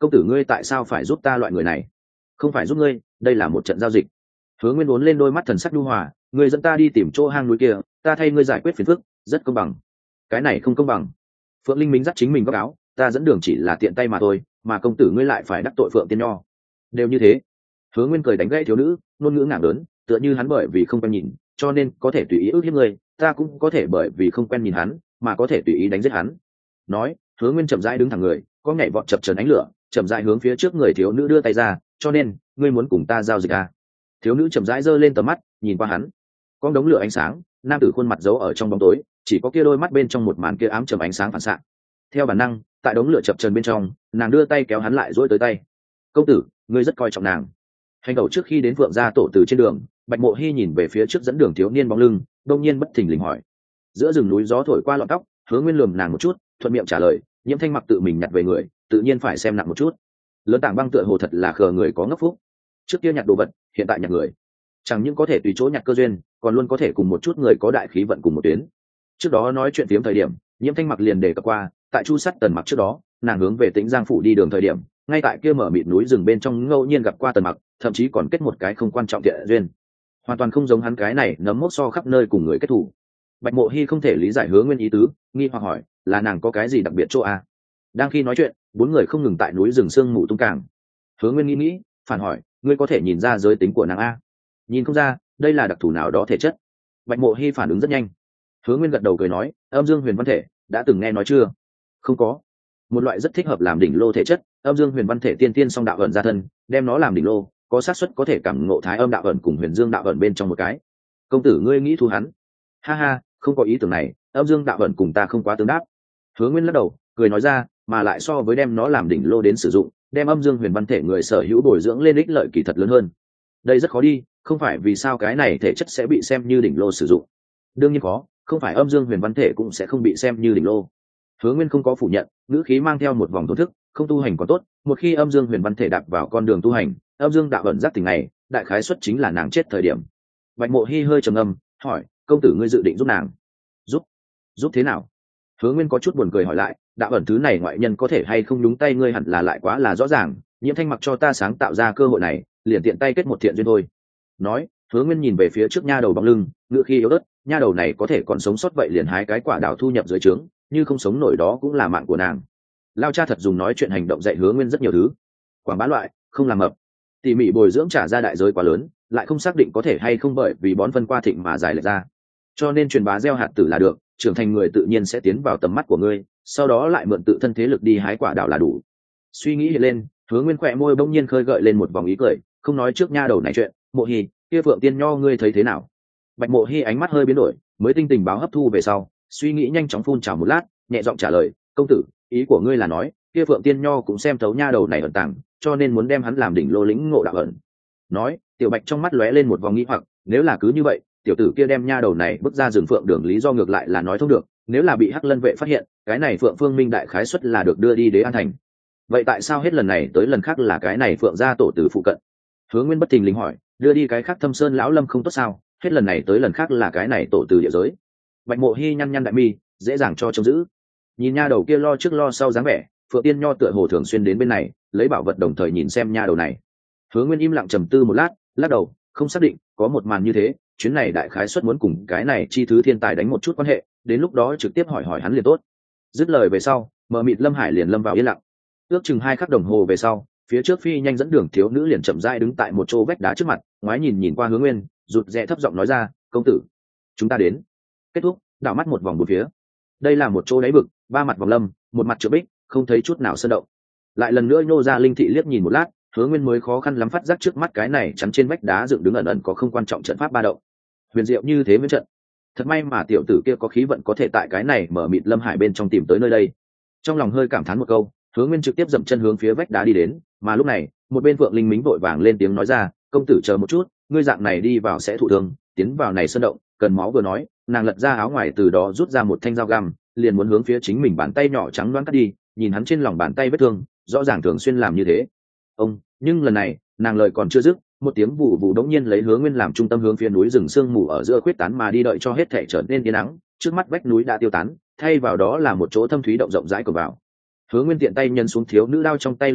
công tử ngươi tại sao phải giúp ta loại người này? Không phải giúp ngươi, đây là một trận giao dịch. Hứa Nguyên uốn lên đôi mắt thần sắc nhu hòa, ngươi dẫn ta đi tìm chỗ hang núi kia, ta thay ngươi giải quyết phiền phức, rất công bằng. Cái này không công bằng. Phượng Linh Minh dắt chính mình góc áo, ta dẫn đường chỉ là tiện tay mà thôi, mà công tử ngươi lại phải đắc tội Phượng Tiên Nho. Đều như thế. Hứa Nguyên cười đánh gãy thiếu nữ, ngôn ngữ ngảng lớn, tựa như hắn bởi vì không quen nhìn, cho nên có thể tùy ý ước hiếp ngươi, ta cũng có thể bởi vì không quen nhìn hắn, mà có thể tùy ý đánh giết hắn. Nói, Hứa Nguyên chậm rãi đứng thẳng người, có nhảy vọt chập chờn ánh lửa, chậm rãi hướng phía trước người thiếu nữ đưa tay ra, cho nên, ngươi muốn cùng ta giao dịch à? Thiếu nữ chậm rãi giơ lên tầm mắt, nhìn qua hắn. Có đống lửa ánh sáng, nam tử khuôn mặt giấu ở trong bóng tối, chỉ có kia đôi mắt bên trong một màn kia ám trầm ánh sáng phản xạ. Theo bản năng, tại đống lửa chập chờn bên trong, nàng đưa tay kéo hắn lại duỗi tới tay. Công tử, ngươi rất coi trọng nàng. Hành đầu trước khi đến Phượng gia tổ từ trên đường, Bạch Mộ Hy nhìn về phía trước dẫn đường thiếu niên bóng lưng, đột nhiên bất thình lình hỏi. Giữa rừng núi gió thổi qua lọn tóc, Hứa Nguyên lườm nàng một chút, thuận miệng trả lời, Nhiễm Thanh Mặc tự mình nhặt về người, tự nhiên phải xem nặng một chút. Lớn Tảng Băng tựa hồ thật là khờ người có ngốc phúc. Trước kia nhặt đồ vật, hiện tại nhặt người. Chẳng những có thể tùy chỗ nhặt cơ duyên, còn luôn có thể cùng một chút người có đại khí vận cùng một tuyến. Trước đó nói chuyện phiếm thời điểm, Nhiễm Thanh Mặc liền đề cập qua, tại Chu Sắt Tần Mặc trước đó, nàng hướng về Tĩnh Giang phủ đi đường thời điểm, ngay tại kia mở mịt núi rừng bên trong ngẫu nhiên gặp qua Tần Mặc, thậm chí còn kết một cái không quan trọng thiện duyên. Hoàn toàn không giống hắn cái này nấm mốc so khắp nơi cùng người kết thù. Bạch Mộ Hy không thể lý giải Hứa Nguyên ý tứ, nghi hoặc hỏi, là nàng có cái gì đặc biệt chỗ a? À? Đang khi nói chuyện, bốn người không ngừng tại núi rừng sương mù tung càng. Hứa Nguyên nghĩ nghĩ, phản hỏi, ngươi có thể nhìn ra giới tính của nàng a? Nhìn không ra, đây là đặc thù nào đó thể chất. Bạch Mộ Hy phản ứng rất nhanh. Hứa Nguyên gật đầu cười nói, âm dương huyền văn thể, đã từng nghe nói chưa? Không có. Một loại rất thích hợp làm đỉnh lô thể chất, âm dương huyền văn thể tiên tiên song đạo ẩn ra thân, đem nó làm đỉnh lô, có xác suất có thể cảm ngộ thái âm đạo ẩn cùng huyền dương đạo ẩn bên trong một cái. Công tử ngươi nghĩ thu hắn? Ha ha, không có ý tưởng này, âm dương đạo ẩn cùng ta không quá tương đáp. Hứa Nguyên lắc đầu, cười nói ra, mà lại so với đem nó làm đỉnh lô đến sử dụng, đem âm dương huyền văn thể người sở hữu bồi dưỡng lên ích lợi kỳ thật lớn hơn. Đây rất khó đi, không phải vì sao cái này thể chất sẽ bị xem như đỉnh lô sử dụng. Đương nhiên khó, không phải âm dương huyền văn thể cũng sẽ không bị xem như đỉnh lô. Hứa Nguyên không có phủ nhận, ngữ khí mang theo một vòng thổn thức, không tu hành còn tốt, một khi âm dương huyền văn thể đạp vào con đường tu hành, âm dương đạo ẩn giác tỉnh này, đại khái suất chính là nàng chết thời điểm. Bạch Mộ Hy hơi trầm ngâm, hỏi, công tử ngươi dự định giúp nàng? Giúp? Giúp thế nào? Hứa Nguyên có chút buồn cười hỏi lại, đạo ẩn thứ này ngoại nhân có thể hay không đúng tay ngươi hẳn là lại quá là rõ ràng, Nhiễm Thanh Mặc cho ta sáng tạo ra cơ hội này, liền tiện tay kết một thiện duyên thôi. Nói, Hứa Nguyên nhìn về phía trước nha đầu bóng lưng, ngữ khí yếu ớt, nha đầu này có thể còn sống sót vậy liền hái cái quả đào thu nhập dưới trướng, như không sống nổi đó cũng là mạng của nàng. Lao cha thật dùng nói chuyện hành động dạy Hứa Nguyên rất nhiều thứ. Quảng bá loại, không làm mập. Tỉ mỉ bồi dưỡng trả ra đại giới quá lớn, lại không xác định có thể hay không bởi vì bón phân qua thịnh mà dài lệch ra. Cho nên truyền bá gieo hạt tử là được, trưởng thành người tự nhiên sẽ tiến vào tầm mắt của ngươi, sau đó lại mượn tự thân thế lực đi hái quả đào là đủ. Suy nghĩ hiện lên, Hứa Nguyên khỏe môi bỗng nhiên khơi gợi lên một vòng ý cười, không nói trước nha đầu này chuyện, Mộ Hi, kia Phượng Tiên Nho ngươi thấy thế nào? Bạch Mộ Hi ánh mắt hơi biến đổi, mới tinh tình báo hấp thu về sau, suy nghĩ nhanh chóng phun trào một lát, nhẹ giọng trả lời, công tử, ý của ngươi là nói, kia Phượng Tiên Nho cũng xem thấu nha đầu này ẩn tàng, cho nên muốn đem hắn làm đỉnh lô lĩnh ngộ đạo ẩn. Nói, Tiểu Bạch trong mắt lóe lên một vòng nghi hoặc, nếu là cứ như vậy, tiểu tử kia đem nha đầu này bước ra rừng Phượng đường lý do ngược lại là nói thông được, nếu là bị Hắc Lân vệ phát hiện, cái này Phượng Phương Minh đại khái suất là được đưa đi Đế An thành. Vậy tại sao hết lần này tới lần khác là cái này Phượng gia tổ tử phụ cận? Hứa Nguyên bất thình lình hỏi, đưa đi cái khác Thâm Sơn lão lâm không tốt sao, hết lần này tới lần khác là cái này tổ tử địa giới. Bạch Mộ Hi nhăn nhăn đại mi, dễ dàng cho trông giữ. Nhìn nha đầu kia lo trước lo sau dáng vẻ, Phượng Tiên Nho tựa hồ thường xuyên đến bên này, lấy bảo vật đồng thời nhìn xem nha đầu này. Hứa Nguyên im lặng trầm tư một lát, lắc đầu, không xác định, có một màn như thế, chuyến này đại khái suất muốn cùng cái này chi thứ thiên tài đánh một chút quan hệ, đến lúc đó trực tiếp hỏi hỏi hắn liền tốt. Dứt lời về sau, mờ mịt Lâm Hải liền lâm vào yên lặng. Ước chừng hai khắc đồng hồ về sau, phía trước phi nhanh dẫn đường thiếu nữ liền chậm rãi đứng tại một chỗ vách đá trước mặt, ngoái nhìn nhìn qua Hứa Nguyên, rụt rè thấp giọng nói ra, công tử, chúng ta đến. Kết thúc, đảo mắt một vòng bốn phía. Đây là một chỗ đáy vực, ba mặt vòng lâm, một mặt chữ bích, không thấy chút nào sơn động. Lại lần nữa nhô ra linh thị liếc nhìn một lát, Hứa Nguyên mới khó khăn lắm phát giác trước mắt cái này chắn trên vách đá dựng đứng ẩn ẩn có không quan trọng trận pháp ba động. Huyền diệu như thế mới trận. Thật may mà tiểu tử kia có khí vận có thể tại cái này mở mịt Lâm Hải bên trong tìm tới nơi đây. Trong lòng hơi cảm thán một câu, Hứa Nguyên trực tiếp dậm chân hướng phía vách đá đi đến, mà lúc này, một bên Phượng Linh Mính vội vàng lên tiếng nói ra, công tử chờ một chút, ngươi dạng này đi vào sẽ thụ thương, tiến vào này sơn động, cần máu vừa nói, nàng lật ra áo ngoài từ đó rút ra một thanh dao găm, liền muốn hướng phía chính mình bàn tay nhỏ trắng loáng cắt đi, nhìn hắn trên lòng bàn tay vết thương, rõ ràng thường xuyên làm như thế. Ông, nhưng lần này, nàng lời còn chưa dứt, một tiếng vụ vụ đống nhiên lấy Hứa Nguyên làm trung tâm hướng phía núi rừng sương mù ở giữa khuyết tán mà đi, đợi cho hết thể trở nên yên ắng, trước mắt vách núi đã tiêu tán, thay vào đó là một chỗ thâm thúy động rộng rãi của vào. Hứa Nguyên tiện tay nhân xuống thiếu nữ đao trong tay lưỡi đao,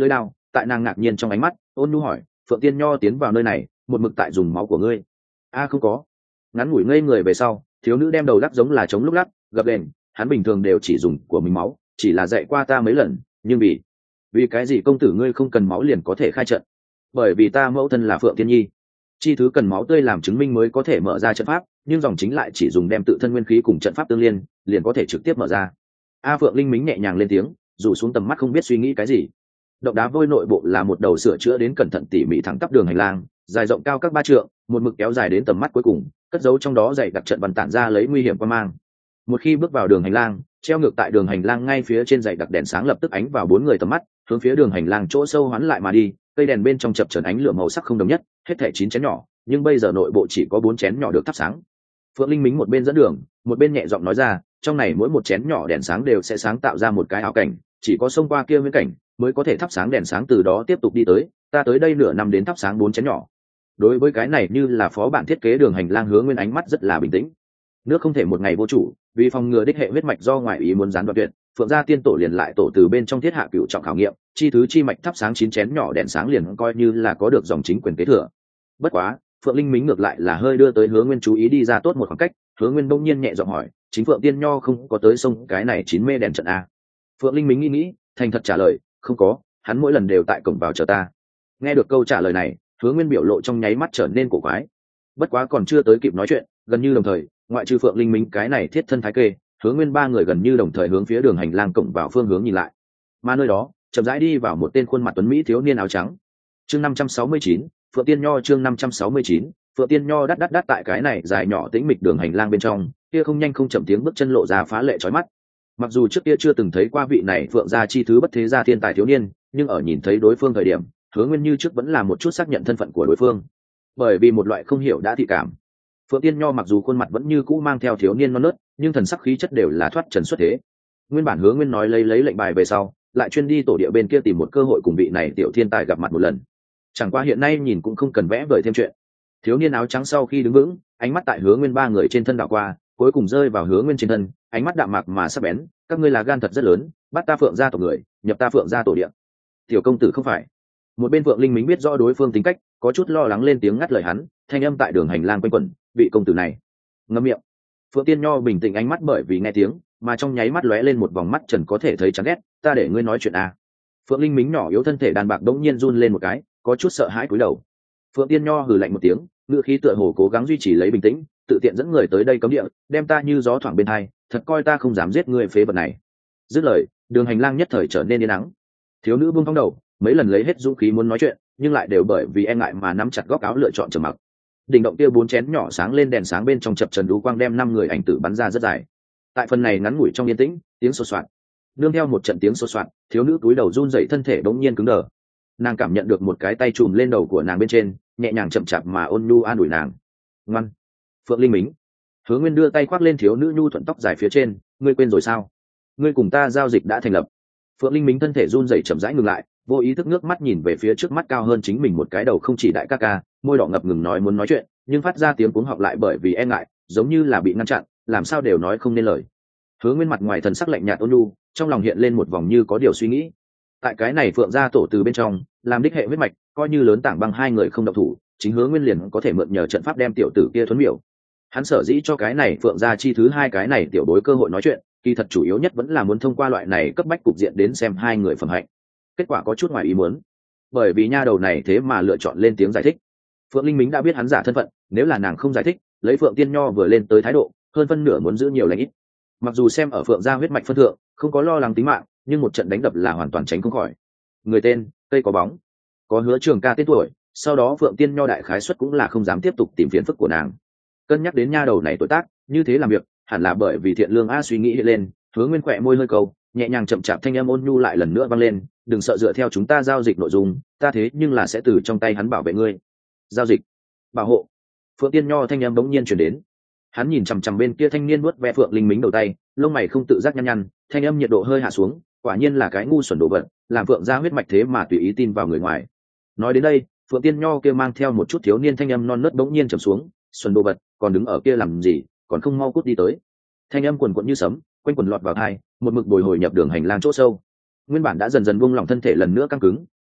tại nàng ngạc nhiên trong ánh mắt ôn nhu hỏi, phượng tiên nho tiến vào nơi này một mực tại dùng máu của ngươi? A không có. Ngắn ngủi ngây người về sau, thiếu nữ đem đầu lắc giống là trống lúc lắc gập đền. Hắn bình thường đều chỉ dùng của mình máu, chỉ là dạy qua ta mấy lần, nhưng vì vì cái gì công tử ngươi không cần máu liền có thể khai trận? Bởi vì ta mẫu thân là Phượng Tiên Nhi, chi thứ cần máu tươi làm chứng minh mới có thể mở ra trận pháp, nhưng dòng chính lại chỉ dùng đem tự thân nguyên khí cùng trận pháp tương liên liền có thể trực tiếp mở ra. A Phượng Linh Mính nhẹ nhàng lên tiếng, rủ xuống tầm mắt không biết suy nghĩ cái gì. Động đá vôi nội bộ là một đầu sửa chữa đến cẩn thận tỉ mỉ thẳng tắp đường hành lang, dài rộng cao các ba trượng, một mực kéo dài đến tầm mắt cuối cùng, cất giấu trong đó dày đặc trận văn tản ra lấy nguy hiểm quan mang. Một khi bước vào đường hành lang, treo ngược tại đường hành lang ngay phía trên dày đặc đèn sáng lập tức ánh vào bốn người tầm mắt, hướng phía đường hành lang chỗ sâu hoán lại mà đi. Cây đèn bên trong chập chờn ánh lửa màu sắc không đồng nhất, hết thảy chín chén nhỏ, nhưng bây giờ nội bộ chỉ có bốn chén nhỏ được thắp sáng. Phượng Linh Mính một bên dẫn đường, một bên nhẹ giọng nói ra, trong này mỗi một chén nhỏ đèn sáng đều sẽ sáng tạo ra một cái ảo cảnh, chỉ có xông qua kia viễn cảnh mới có thể thắp sáng đèn sáng, từ đó tiếp tục đi tới. Ta tới đây nửa năm đến thắp sáng bốn chén nhỏ. Đối với cái này như là phó bản thiết kế đường hành lang, Hứa Nguyên ánh mắt rất là bình tĩnh. Nước không thể một ngày vô chủ, vì phòng ngừa đích hệ huyết mạch do ngoại ý muốn gián đoạn tuyệt, Phượng gia tiên tổ liền lại tổ từ bên trong thiết hạ cửu trọng khảo nghiệm, chi thứ chi mạch thắp sáng chín chén nhỏ đèn sáng liền coi như là có được dòng chính quyền kế thừa. Bất quá, Phượng Linh Mính ngược lại là hơi đưa tới Hứa Nguyên chú ý đi ra tốt một khoảng cách. Hứa Nguyên bỗng nhiên nhẹ giọng hỏi, chính Phượng Tiên Nho không có tới sông cái này chín mê đèn trận a? Phượng Linh Mính nghĩ nghĩ, thành thật trả lời, không có, hắn mỗi lần đều tại cổng vào chờ ta. Nghe được câu trả lời này, Hứa Nguyên biểu lộ trong nháy mắt trở nên cổ quái. Bất quá còn chưa tới kịp nói chuyện, gần như đồng thời, ngoại trừ Phượng Linh Mính cái này thiết thân thái kê, Hứa Nguyên ba người gần như đồng thời hướng phía đường hành lang cổng vào phương hướng nhìn lại. Mà nơi đó, chậm rãi đi vào một tên khuôn mặt tuấn mỹ thiếu niên áo trắng. Chương năm trăm sáu mươi chín, Phượng Tiên Nho. Chương năm trăm sáu mươi chín, Phượng Tiên Nho. Đắt đắt đắt tại cái này dài nhỏ tĩnh mịch đường hành lang bên trong, kia không nhanh không chậm tiếng bước chân lộ ra phá lệ chói mắt. Mặc dù trước kia chưa từng thấy qua vị này Phượng gia chi thứ bất thế gia thiên tài thiếu niên, nhưng ở nhìn thấy đối phương thời điểm, Hứa Nguyên như trước vẫn là một chút xác nhận thân phận của đối phương, bởi vì một loại không hiểu đã thị cảm. Phượng Tiên Nho mặc dù khuôn mặt vẫn như cũ mang theo thiếu niên non nớt, nhưng thần sắc khí chất đều là thoát trần xuất thế. Nguyên bản Hứa Nguyên nói lấy lấy lệnh bài về sau, lại chuyên đi tổ địa bên kia tìm một cơ hội cùng vị này tiểu thiên tài gặp mặt một lần. Chẳng qua hiện nay nhìn cũng không cần vẽ vời thêm chuyện. Thiếu niên áo trắng sau khi đứng vững, ánh mắt tại Hứa Nguyên ba người trên thân đảo qua, cuối cùng rơi vào Hứa Nguyên trên thân, ánh mắt đạm mạc mà sắc bén, các ngươi là gan thật rất lớn, bắt ta Phượng gia tổ người, nhập ta Phượng gia tổ địa. Tiểu công tử không phải. Một bên Phượng Linh Mính biết rõ đối phương tính cách, có chút lo lắng lên tiếng ngắt lời hắn, thanh âm tại đường hành lang quanh quẩn, vị công tử này ngậm miệng. Phượng Tiên Nho bình tĩnh ánh mắt bởi vì nghe tiếng mà trong nháy mắt lóe lên một vòng mắt trần có thể thấy chán ghét, ta để ngươi nói chuyện à? Phượng Linh Mính nhỏ yếu thân thể đàn bạc đống nhiên run lên một cái, có chút sợ hãi cúi đầu. Phượng Tiên Nho hừ lạnh một tiếng, ngữ khí tựa hồ cố gắng duy trì lấy bình tĩnh, tự tiện dẫn người tới đây cấm địa, đem ta như gió thoảng bên hai, thật coi ta không dám giết ngươi phế vật này. Dứt lời, đường hành lang nhất thời trở nên yên ắng. Thiếu nữ buông thõng đầu, mấy lần lấy hết dũng khí muốn nói chuyện, nhưng lại đều bởi vì e ngại mà nắm chặt góc áo lựa chọn trầm mặc. Đỉnh động kia bốn chén nhỏ sáng lên đèn sáng bên trong chập trần đú quang đem năm người ảnh tử bắn ra rất dài. Tại phần này ngắn ngủi trong yên tĩnh, tiếng xô xoạt, nương theo một trận tiếng xô xoạt, thiếu nữ túi đầu run rẩy, thân thể bỗng nhiên cứng đờ. Nàng cảm nhận được một cái tay trùm lên đầu của nàng bên trên, nhẹ nhàng chậm chạp mà ôn nhu an ủi nàng. Ngoan, Phượng Linh Mính. Hứa Nguyên đưa tay khoác lên thiếu nữ nhu thuận tóc dài phía trên, ngươi quên rồi sao? Ngươi cùng ta giao dịch đã thành lập. Phượng Linh Mính thân thể run rẩy chậm rãi ngừng lại, vô ý thức nước mắt nhìn về phía trước mắt cao hơn chính mình một cái đầu không chỉ đại ca ca, môi đỏ ngập ngừng nói muốn nói chuyện, nhưng phát ra tiếng cuống họng lại bởi vì e ngại, giống như là bị ngăn chặn, làm sao đều nói không nên lời. Hứa Nguyên mặt ngoài thần sắc lạnh nhạt ôn nhu, trong lòng hiện lên một vòng như có điều suy nghĩ. Tại cái này Phượng gia tổ từ bên trong, làm đích hệ huyết mạch, coi như lớn tảng băng hai người không động thủ, chính Hứa Nguyên liền có thể mượn nhờ trận pháp đem tiểu tử kia thuần miểu. Hắn sở dĩ cho cái này Phượng gia chi thứ hai cái này tiểu bối cơ hội nói chuyện, kỳ thật chủ yếu nhất vẫn là muốn thông qua loại này cấp bách cục diện đến xem hai người phẩm hạnh. Kết quả có chút ngoài ý muốn, bởi vì nha đầu này thế mà lựa chọn lên tiếng giải thích. Phượng Linh Mính đã biết hắn giả thân phận, nếu là nàng không giải thích, lấy Phượng Tiên Nho vừa lên tới thái độ, hơn phân nửa muốn giữ nhiều lãnh ít. Mặc dù xem ở Phượng gia huyết mạch phân thượng, không có lo lắng tính mạng, nhưng một trận đánh đập là hoàn toàn tránh không khỏi. Người tên, cây có bóng, có Hứa Trường ca tên tuổi, sau đó Phượng Tiên Nho đại khái suất cũng là không dám tiếp tục tìm phiền phức của nàng. Cân nhắc đến nha đầu này tuổi tác, như thế làm việc, hẳn là bởi vì thiện lương a suy nghĩ hiện lên, Hứa Nguyên khỏe môi hơi cầu, nhẹ nhàng chậm chạp thanh âm ôn nhu lại lần nữa vang lên, đừng sợ, dựa theo chúng ta giao dịch nội dung, ta thế nhưng là sẽ từ trong tay hắn bảo vệ ngươi. Giao dịch, bảo hộ. Phượng Tiên Nho thanh âm bỗng nhiên truyền đến. Hắn nhìn chằm chằm bên kia thanh niên nuốt ve Phượng Linh Mính đầu tay, lông mày không tự giác nhăn nhăn, thanh âm nhiệt độ hơi hạ xuống, quả nhiên là cái ngu xuẩn đồ vật, làm Phượng gia huyết mạch thế mà tùy ý tin vào người ngoài. Nói đến đây, Phượng Tiên Nho kia mang theo một chút thiếu niên thanh âm non nớt bỗng nhiên trầm xuống, xuẩn đồ vật, còn đứng ở kia làm gì, còn không mau cút đi tới. Thanh âm quần quật như sấm, quanh quần lọt vào tai, một mực bồi hồi nhập đường hành lang chỗ sâu. Nguyên bản đã dần dần buông lỏng thân thể lần nữa căng cứng,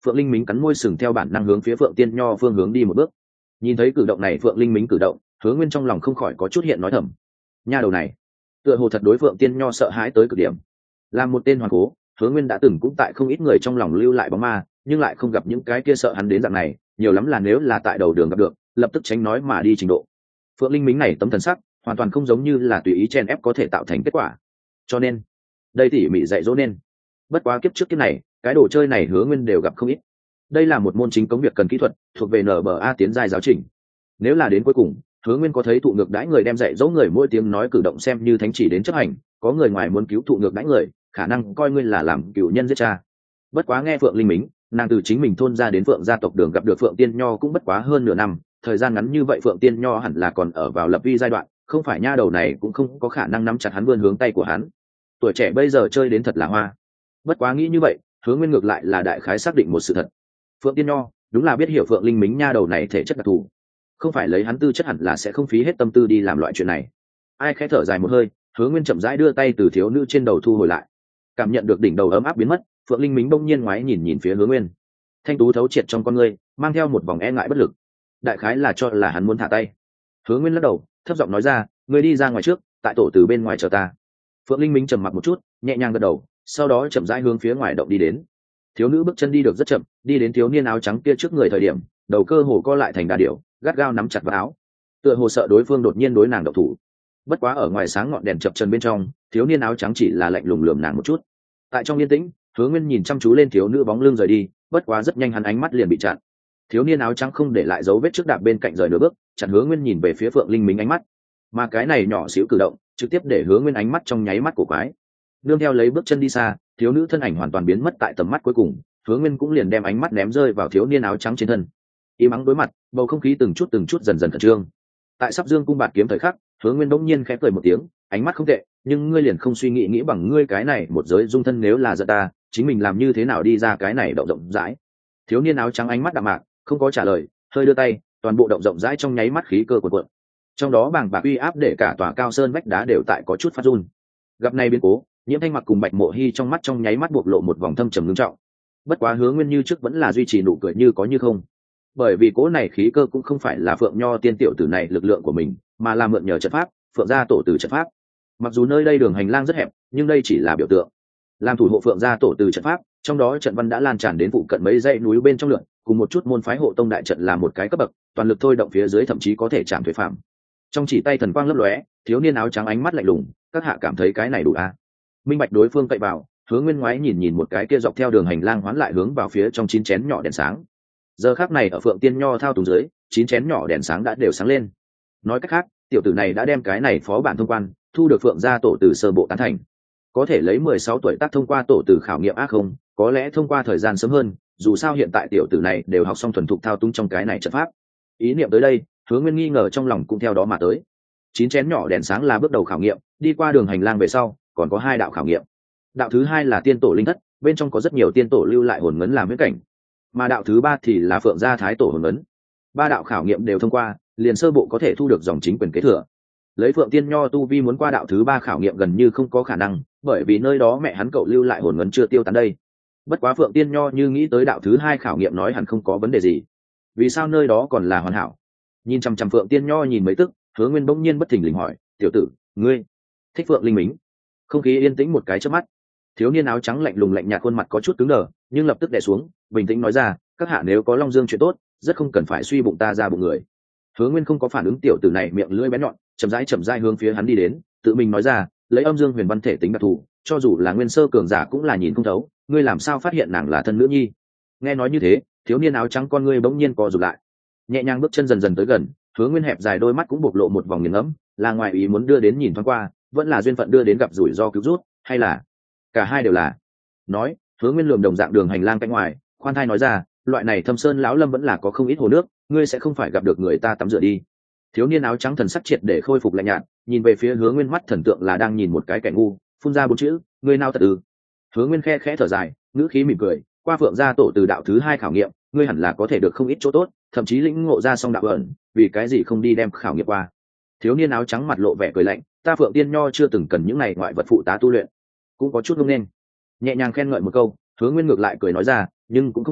Phượng Linh Mính cắn môi sừng theo bản năng hướng phía Phượng Tiên Nho phương hướng đi một bước. Nhìn thấy cử động này Phượng Linh Mính cử động, Hứa Nguyên trong lòng không khỏi có chút hiện nói thầm, nha đầu này tựa hồ thật đối Phượng Tiên Nho sợ hãi tới cực điểm. Làm một tên hoàn cố, Hứa Nguyên đã từng cũng tại không ít người trong lòng lưu lại bóng ma, nhưng lại không gặp những cái kia sợ hắn đến dạng này, nhiều lắm là nếu là tại đầu đường gặp được, lập tức tránh nói mà đi trình độ. Phượng Linh Mính này tấm thần sắc, hoàn toàn không giống như là tùy ý chen ép có thể tạo thành kết quả. Cho nên, đây tỉ mỉ dạy dỗ nên. Bất quá kiếp trước kiếp này, cái đồ chơi này Hứa Nguyên đều gặp không ít. Đây là một môn chính công việc cần kỹ thuật, thuộc về en bê a tiến giai giáo trình. Nếu là đến cuối cùng, Hứa Nguyên có thấy thụ ngược đãi người đem dạy dỗ người mỗi tiếng nói cử động xem như thánh chỉ đến chấp hành, có người ngoài muốn cứu thụ ngược đãi người, khả năng coi ngươi là làm cựu nhân giết cha. Bất quá nghe Phượng Linh Mính, nàng từ chính mình thôn ra đến Phượng gia tộc đường gặp được Phượng Tiên Nho cũng bất quá hơn nửa năm, thời gian ngắn như vậy Phượng Tiên Nho hẳn là còn ở vào lập vi giai đoạn, không phải nha đầu này cũng không có khả năng nắm chặt hắn vươn hướng tay của hắn. Tuổi trẻ bây giờ chơi đến thật là hoa. Bất quá nghĩ như vậy, Hứa Nguyên ngược lại là đại khái xác định một sự thật. Phượng Tiên Nho đúng là biết hiểu Phượng Linh Mính nha đầu này thể chất đặc thù, không phải lấy hắn tư chất hẳn là sẽ không phí hết tâm tư đi làm loại chuyện này. Ai khẽ thở dài một hơi, Hứa Nguyên chậm rãi đưa tay từ thiếu nữ trên đầu thu hồi lại, cảm nhận được đỉnh đầu ấm áp biến mất. Phượng Linh Mính bỗng nhiên ngoái nhìn nhìn phía Hứa Nguyên, thanh tú thấu triệt trong con ngươi mang theo một vòng e ngại bất lực, đại khái là cho là hắn muốn thả tay. Hứa Nguyên lắc đầu, thấp giọng nói ra, ngươi đi ra ngoài trước, tại tổ từ bên ngoài chờ ta. Phượng Linh Mính trầm mặc một chút, nhẹ nhàng gật đầu, sau đó chậm rãi hướng phía ngoài động đi đến. Thiếu nữ bước chân đi được rất chậm, đi đến thiếu niên áo trắng kia trước người thời điểm, đầu cơ hồ co lại thành đà điểu, gắt gao nắm chặt vào áo, tựa hồ sợ đối phương đột nhiên đối nàng động thủ. Bất quá ở ngoài sáng ngọn đèn chập chờn bên trong, thiếu niên áo trắng chỉ là lạnh lùng lườm nàng một chút. Tại trong yên tĩnh, Hứa Nguyên nhìn chăm chú lên thiếu nữ bóng lưng rời đi, bất quá rất nhanh hắn ánh mắt liền bị chặn. Thiếu niên áo trắng không để lại dấu vết trước đạp bên cạnh rời nửa bước, chặn Hứa Nguyên nhìn về phía Phượng Linh Mính ánh mắt. Mà cái này nhỏ xíu cử động, trực tiếp để Hứa Nguyên ánh mắt trong nháy mắt của quái. Nương theo lấy bước chân đi xa, thiếu nữ thân ảnh hoàn toàn biến mất tại tầm mắt cuối cùng, Hứa Nguyên cũng liền đem ánh mắt ném rơi vào thiếu niên áo trắng trên thân. Im ắng đối mặt, bầu không khí từng chút từng chút dần dần khẩn trương. Tại sắp dương cung bạt kiếm thời khắc, Hứa Nguyên bỗng nhiên khẽ cười một tiếng, ánh mắt không tệ, nhưng ngươi liền không suy nghĩ nghĩ bằng ngươi cái này một giới dung thân nếu là giận ta, chính mình làm như thế nào đi ra cái này động rộng rãi. Thiếu niên áo trắng ánh mắt đạm mạc, không có trả lời, hơi đưa tay, toàn bộ động rộng rãi trong nháy mắt khí cơ cuộn cuộn. Trong đó bàng bạc uy áp để cả tòa cao sơn vách đá đều tại có chút phát run. Gặp này biến cố, Nhiễm Thanh Mặc cùng Bạch Mộ Hi trong mắt trong nháy mắt bộc lộ một vòng thâm trầm nghiêm trọng. Bất quá Hứa Nguyên như trước vẫn là duy trì nụ cười như có như không, bởi vì cố này khí cơ cũng không phải là Phượng Nho tiên tiểu tử này lực lượng của mình, mà là mượn nhờ trận pháp, Phượng gia tổ từ trận pháp. Mặc dù nơi đây đường hành lang rất hẹp, nhưng đây chỉ là biểu tượng. Làm thủ hộ Phượng gia tổ từ trận pháp, trong đó trận văn đã lan tràn đến phụ cận mấy dãy núi bên trong lượn, cùng một chút môn phái hộ tông đại trận là một cái cấp bậc, toàn lực thôi động phía dưới thậm chí có thể chạm thủy phạm. Trong chỉ tay thần quang lấp lóe, thiếu niên áo trắng ánh mắt lạnh lùng, các hạ cảm thấy cái này đủ à? Minh bạch đối phương cậy vào, Hứa Nguyên ngoái nhìn nhìn một cái kia dọc theo đường hành lang hoán lại hướng vào phía trong chín chén nhỏ đèn sáng. Giờ khắc này ở Phượng Tiên Nho thao túng dưới, chín chén nhỏ đèn sáng đã đều sáng lên. Nói cách khác, tiểu tử này đã đem cái này phó bản thông quan, thu được Phượng gia tổ từ sơ bộ tán thành. Có thể lấy mười sáu tuổi tác thông qua tổ từ khảo nghiệm ác không, có lẽ thông qua thời gian sớm hơn, dù sao hiện tại tiểu tử này đều học xong thuần thục thao túng trong cái này trận pháp. Ý niệm tới đây, Hứa Nguyên nghi ngờ trong lòng cũng theo đó mà tới. Chín chén nhỏ đèn sáng là bước đầu khảo nghiệm, đi qua đường hành lang về sau, còn có hai đạo khảo nghiệm. Đạo thứ hai là tiên tổ linh thất, bên trong có rất nhiều tiên tổ lưu lại hồn ngấn làm viễn cảnh, mà đạo thứ ba thì là Phượng gia thái tổ hồn ngấn. Ba đạo khảo nghiệm đều thông qua, liền sơ bộ có thể thu được dòng chính quyền kế thừa. Lấy Phượng Tiên Nho tu vi muốn qua đạo thứ ba khảo nghiệm gần như không có khả năng, bởi vì nơi đó mẹ hắn cậu lưu lại hồn ngấn chưa tiêu tán đây. Bất quá Phượng Tiên Nho như nghĩ tới đạo thứ hai khảo nghiệm nói hẳn không có vấn đề gì. Vì sao nơi đó còn là hoàn hảo? Nhìn chăm chăm Phượng Tiên Nho nhìn mấy tức, Hứa Nguyên bỗng nhiên bất thình lình hỏi, "Tiểu tử, ngươi thích Phượng Linh Mính?" Không khí yên tĩnh một cái chớp mắt. Thiếu niên áo trắng lạnh lùng lạnh nhạt khuôn mặt có chút cứng đờ, nhưng lập tức đè xuống, bình tĩnh nói ra, "Các hạ nếu có Long Dương chuyện tốt, rất không cần phải suy bụng ta ra bụng người." Hứa Nguyên không có phản ứng tiểu tử này miệng lưỡi bén nhọn, chậm rãi chậm rãi hướng phía hắn đi đến, tự mình nói ra, lấy âm dương huyền văn thể tính đặc thù, cho dù là nguyên sơ cường giả cũng là nhìn không thấu, ngươi làm sao phát hiện nàng là thân nữ nhi? Nghe nói như thế, thiếu niên áo trắng con ngươi bỗng nhiên co rụt lại, nhẹ nhàng bước chân dần dần tới gần. Hứa Nguyên hẹp dài đôi mắt cũng bộc lộ một vòng nghiền ngẫm, là ngoài ý muốn đưa đến nhìn thoáng qua, vẫn là duyên phận đưa đến gặp rủi ro cứu rút, hay là cả hai đều là? Nói, Hứa Nguyên lườm đồng dạng đường hành lang cạnh ngoài, khoan thai nói ra, loại này thâm sơn lão lâm vẫn là có không ít hồ nước, ngươi sẽ không phải gặp được người ta tắm rửa đi. Thiếu niên áo trắng thần sắc triệt để khôi phục lạnh nhạt, nhìn về phía Hứa Nguyên mắt thần tượng là đang nhìn một cái kẻ ngu, phun ra bốn chữ, ngươi nào thật ư? Hứa Nguyên khe khẽ thở dài, ngữ khí mỉm cười, qua Phượng gia tổ từ đạo thứ hai khảo nghiệm, ngươi hẳn là có thể được không ít chỗ tốt, thậm chí lĩnh ngộ ra song đạo ẩn, vì cái gì không đi đem khảo nghiệm qua? Thiếu niên áo trắng mặt lộ vẻ cười lạnh, ta Phượng Tiên Nho chưa từng cần những này ngoại vật phụ tá tu luyện, cũng có chút không nên. Nhẹ nhàng khen ngợi một câu, Hứa Nguyên ngược lại cười nói ra, nhưng cũng không cần,